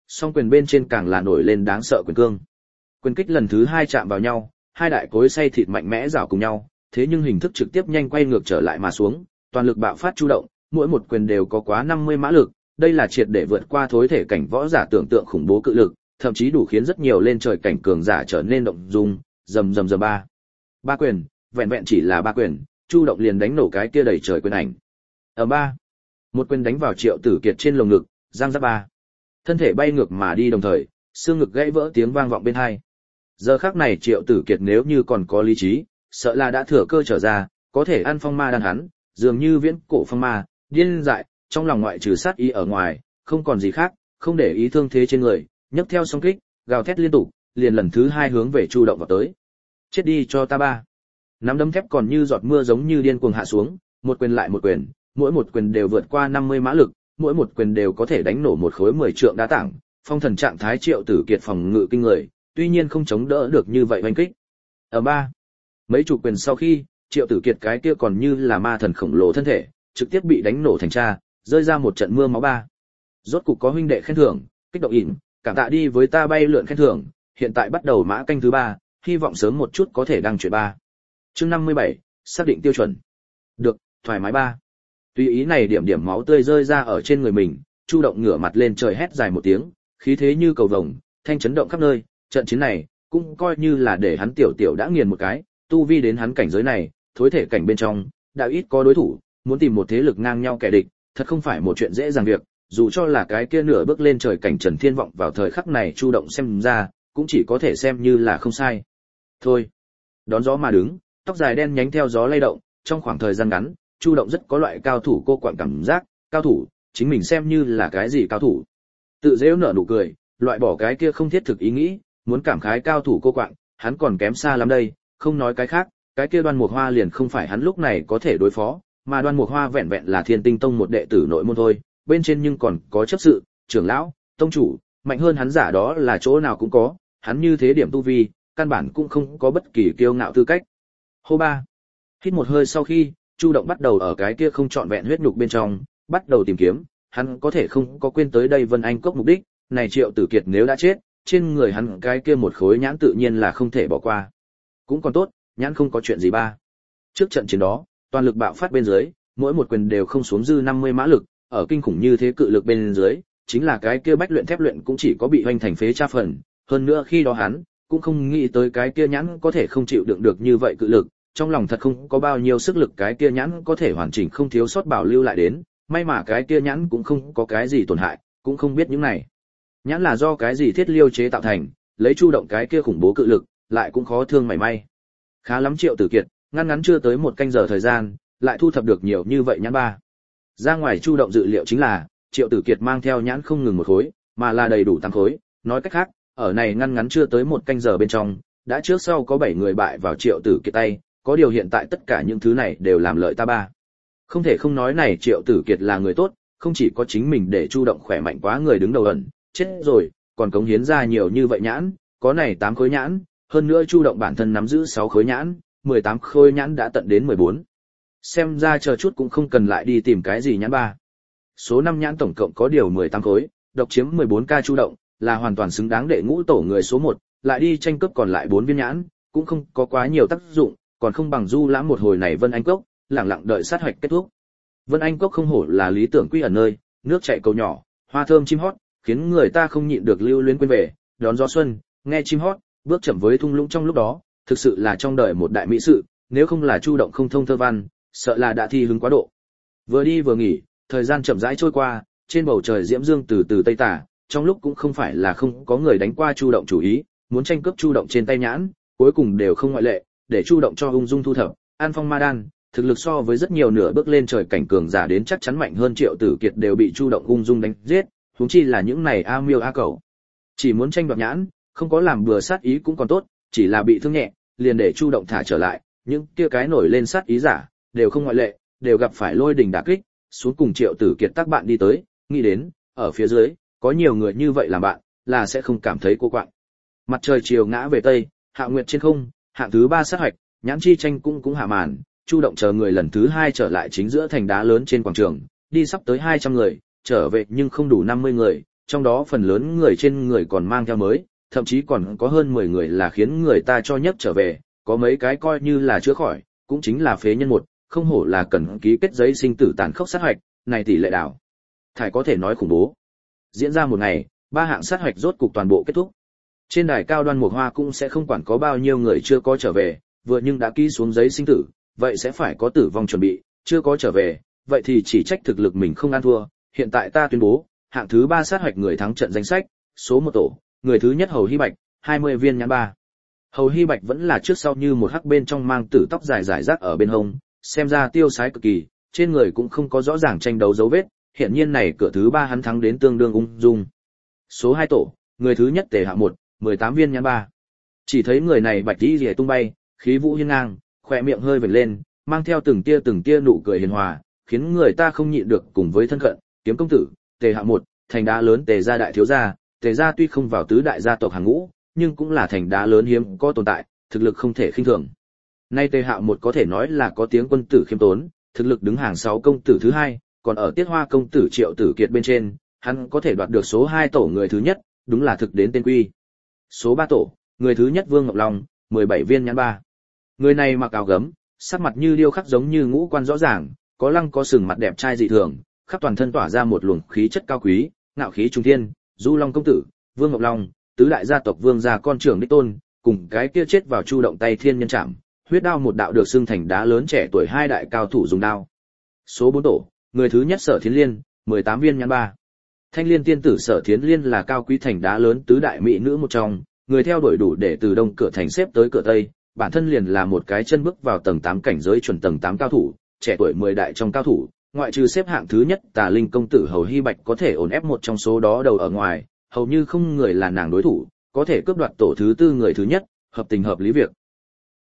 Song quyền bên trên càng là nổi lên đáng sợ quyền cương. Quyền kích lần thứ hai chạm vào nhau, hai đại cối xay thịt mạnh mẽ rảo cùng nhau, thế nhưng hình thức trực tiếp nhanh quay ngược trở lại mà xuống, toàn lực bạo phát chu động, mỗi một quyền đều có quá năm mươi mã lực, đây là triệt để vượt qua thối thể cảnh võ giả tưởng tượng khủng bố cự lực, thậm chí đủ khiến rất nhiều lên trời cảnh cường giả trở nên động dung, rầm rầm rầm ba. Ba quyền, vẹn vẹn chỉ là ba quyền, chu động liền đánh nổ cái kia đầy trời quyền ảnh. Ở ba, một quyền đánh vào Triệu Tử Kiệt trên lồng ngực, giang giáp ba. Thân thể bay ngược mà đi đồng thời, xương ngực gãy vỡ tiếng vang vọng bên hai. Giờ khắc này Triệu Tử Kiệt nếu như còn có lý trí, sợ là đã thừa cơ trở ra, có thể ăn phong ma đan hắn, dường như viễn cổ phong ma, điên dại, trong lòng ngoại trừ sát ý ở ngoài, không còn gì khác, không để ý thương thế trên người, nhấc theo song kích, gào thét liên tục, liền lần thứ hai hướng về Chu Động vào tới. Chết đi cho ta ba. Nắm đấm thép còn như giọt mưa giống như điên cuồng hạ xuống, một quyền lại một quyền, mỗi một quyền đều vượt qua năm mươi mã lực, mỗi một quyền đều có thể đánh nổ một khối mười trượng đá tảng. Phong thần trạng thái Triệu Tử Kiệt phòng ngự kinh người, tuy nhiên không chống đỡ được như vậy oanh kích. Ở ba, mấy chục quyền sau khi, Triệu Tử Kiệt cái kia còn như là ma thần khổng lồ thân thể, trực tiếp bị đánh nổ thành tra, rơi ra một trận mưa máu ba. Rốt cục có huynh đệ khen thưởng, kích động ỉn, cảm tạ đi với ta bay lượn khen thưởng, hiện tại bắt đầu mã canh thứ ba, hy vọng sớm một chút có thể đăng chuyện ba. Chương năm mươi bảy, xác định tiêu chuẩn. Được, thoải mái ba. Tùy ý này điểm điểm máu tươi rơi ra ở trên người mình, Chu Động ngửa mặt lên trời hét dài một tiếng, khí thế như cầu vồng, thanh chấn động khắp nơi, trận chiến này cũng coi như là để hắn tiểu tiểu đã nghiền một cái, tu vi đến hắn cảnh giới này, thối thể cảnh bên trong, đã ít có đối thủ, muốn tìm một thế lực ngang nhau kẻ địch, thật không phải một chuyện dễ dàng việc, dù cho là cái kia nửa bước lên trời cảnh Trần Thiên Vọng vào thời khắc này Chu Động xem ra, cũng chỉ có thể xem như là không sai. Thôi, đón gió mà đứng, tóc dài đen nhánh theo gió lay động, trong khoảng thời gian ngắn, Chu Động rất có loại cao thủ cô quạng cảm giác, cao thủ, chính mình xem như là cái gì cao thủ. Tự giễu nở nụ cười, loại bỏ cái kia không thiết thực ý nghĩ, muốn cảm khái cao thủ cô quạng, hắn còn kém xa lắm đây, không nói cái khác, cái kia Đoan Mục Hoa liền không phải hắn lúc này có thể đối phó, mà Đoan Mục Hoa vẹn vẹn là Thiên Tinh Tông một đệ tử nội môn thôi, bên trên nhưng còn có chấp sự, trưởng lão, tông chủ, mạnh hơn hắn giả đó là chỗ nào cũng có, hắn như thế điểm tu vi, căn bản cũng không có bất kỳ kiêu ngạo tư cách. Hô ba. Hít một hơi sau khi, Chu Động bắt đầu ở cái kia không trọn vẹn huyết nhục bên trong, bắt đầu tìm kiếm, hắn có thể không có quên tới đây Vân Anh Cốc mục đích, này Triệu Tử Kiệt nếu đã chết, trên người hắn cái kia một khối nhãn tự nhiên là không thể bỏ qua. Cũng còn tốt, nhãn không có chuyện gì ba. Trước trận chiến đó, toàn lực bạo phát bên dưới, mỗi một quyền đều không xuống dư năm mươi mã lực, ở kinh khủng như thế cự lực bên dưới, chính là cái kia bách luyện thép luyện cũng chỉ có bị hoành thành phế tra phần, hơn nữa khi đó hắn cũng không nghĩ tới cái kia nhãn có thể không chịu đựng được như vậy cự lực, trong lòng thật không có bao nhiêu sức lực cái kia nhãn có thể hoàn chỉnh không thiếu sót bảo lưu lại đến, may mà cái kia nhãn cũng không có cái gì tổn hại, cũng không biết những này. Nhãn là do cái gì thiết liêu chế tạo thành, lấy Chu Động cái kia khủng bố cự lực, lại cũng khó thương mảy may. Khá lắm Triệu Tử Kiệt, ngắn ngắn chưa tới một canh giờ thời gian, lại thu thập được nhiều như vậy nhãn ba. Ra ngoài Chu Động dự liệu chính là, Triệu Tử Kiệt mang theo nhãn không ngừng một khối, mà là đầy đủ tám khối, nói cách khác, ở này ngắn ngắn chưa tới một canh giờ bên trong, đã trước sau có bảy người bại vào Triệu Tử Kiệt tay, có điều hiện tại tất cả những thứ này đều làm lợi ta ba. Không thể không nói này Triệu Tử Kiệt là người tốt, không chỉ có chính mình để Chu Động khỏe mạnh quá người đứng đầu ẩn, chết rồi, còn cống hiến ra nhiều như vậy nhãn, có này tám khối nhãn, hơn nữa Chu Động bản thân nắm giữ sáu khối nhãn, mười tám khối nhãn đã tận đến mười bốn. Xem ra chờ chút cũng không cần lại đi tìm cái gì nhãn ba. Số năm nhãn tổng cộng có điều mười tám khối, độc chiếm mười bốn ca Chu Động, là hoàn toàn xứng đáng đệ ngũ tổ người số một, lại đi tranh cướp còn lại bốn viên nhãn, cũng không có quá nhiều tác dụng, còn không bằng du lãm một hồi này Vân Anh Cốc, lặng lặng đợi sát hoạch kết thúc. Vân Anh Cốc không hổ là lý tưởng quy ẩn nơi, nước chảy cầu nhỏ, hoa thơm chim hót, khiến người ta không nhịn được lưu luyến quên về, đón gió xuân, nghe chim hót, bước chậm với thung lũng trong lúc đó, thực sự là trong đời một đại mỹ sự, nếu không là Chu Động không thông thơ văn, sợ là đã thi hứng quá độ. Vừa đi vừa nghỉ, thời gian chậm rãi trôi qua, trên bầu trời diễm dương từ từ tây tả, trong lúc cũng không phải là không có người đánh qua Chu Động chủ ý, muốn tranh cướp Chu Động trên tay nhãn, cuối cùng đều không ngoại lệ, để Chu Động cho ung dung thu thập, An Phong Ma Đan, thực lực so với rất nhiều nửa bước lên trời cảnh cường giả đến chắc chắn mạnh hơn Triệu Tử Kiệt đều bị Chu Động ung dung đánh giết, huống chi là những này a miêu a cẩu. Chỉ muốn tranh đoạt nhãn, không có làm bừa sát ý cũng còn tốt, chỉ là bị thương nhẹ, liền để Chu Động thả trở lại, những kia cái nổi lên sát ý giả, đều không ngoại lệ, đều gặp phải lôi đình đả kích, xuống cùng Triệu Tử Kiệt tác bạn đi tới, nghĩ đến, ở phía dưới, có nhiều người như vậy làm bạn, là sẽ không cảm thấy cô quạng. Mặt trời chiều ngã về tây, hạ nguyệt trên không, hạng thứ ba sát hoạch, nhãn chi tranh cũng cũng hạ màn, Chu Động chờ người lần thứ hai trở lại chính giữa thành đá lớn trên quảng trường, đi sắp tới hai trăm người, trở về nhưng không đủ năm mươi người, trong đó phần lớn người trên người còn mang theo mới, thậm chí còn có hơn mười người là khiến người ta cho nhấc trở về, có mấy cái coi như là chữa khỏi, cũng chính là phế nhân một, không hổ là cần ký kết giấy sinh tử tàn khốc sát hoạch, này tỷ lệ đảo thải có thể nói khủng bố. Diễn ra một ngày, ba hạng sát hoạch rốt cục toàn bộ kết thúc. Trên đài cao Đoan Mục Hoa cũng sẽ không quản có bao nhiêu người chưa có trở về, vừa nhưng đã ký xuống giấy sinh tử, vậy sẽ phải có tử vong chuẩn bị, chưa có trở về, vậy thì chỉ trách thực lực mình không ăn thua. Hiện tại ta tuyên bố, hạng thứ ba sát hoạch người thắng trận danh sách, số một tổ, người thứ nhất Hầu Hy Bạch, hai mươi viên nhãn ba. Hầu Hy Bạch vẫn là trước sau như một hắc bên trong mang tử tóc dài rải rác ở bên hông, xem ra tiêu sái cực kỳ, trên người cũng không có rõ ràng tranh đấu dấu vết, hiện nhiên này cửa thứ ba hắn thắng đến tương đương ung dung. Số hai tổ, người thứ nhất Tề Hạo một, mười tám viên nhãn ba. Chỉ thấy người này bạch y liễu tung bay, khí vũ hiên ngang, khóe miệng hơi vểnh lên, mang theo từng tia từng tia nụ cười hiền hòa, khiến người ta không nhịn được cùng với thân cận. Kiếm công tử, Tề Hạo một, thành đá lớn Tề gia đại thiếu gia, Tề gia tuy không vào tứ đại gia tộc hàng ngũ, nhưng cũng là thành đá lớn hiếm có tồn tại, thực lực không thể khinh thường. Nay Tề Hạo một có thể nói là có tiếng quân tử khiêm tốn, thực lực đứng hàng sáu công tử thứ hai, còn ở Tiết Hoa công tử Triệu Tử Kiệt bên trên, hắn có thể đoạt được số hai tổ người thứ nhất, đúng là thực đến tên quy. Số ba tổ, người thứ nhất Vương Ngọc Long, mười bảy viên nhãn ba. Người này mặc áo gấm, sắc mặt như điêu khắc giống như ngũ quan rõ ràng, có lăng có sừng mặt đẹp trai dị thường, khắp toàn thân tỏa ra một luồng khí chất cao quý, ngạo khí trung thiên. Du Long công tử, Vương Ngọc Long, tứ đại gia tộc Vương gia con trưởng đích tôn, cùng cái kia chết vào Chu động tay thiên nhân trảm, huyết đao một đạo được xưng thành đá lớn trẻ tuổi hai đại cao thủ dùng đao. Số bốn tổ, người thứ nhất Sở Thiến Liên, mười tám viên nhãn ba. Thanh Liên tiên tử Sở Thiến Liên là cao quý thành đá lớn tứ đại mỹ nữ một trong, người theo đuổi đủ để từ đông cửa thành xếp tới cửa tây, bản thân liền là một cái chân bước vào tầng tám cảnh giới chuẩn tầng tám cao thủ, trẻ tuổi mười đại trong cao thủ, ngoại trừ xếp hạng thứ nhất Tà Linh công tử Hầu Hy Bạch có thể ổn ép một trong số đó đầu ở ngoài, hầu như không người là nàng đối thủ, có thể cướp đoạt tổ thứ tư người thứ nhất, hợp tình hợp lý việc.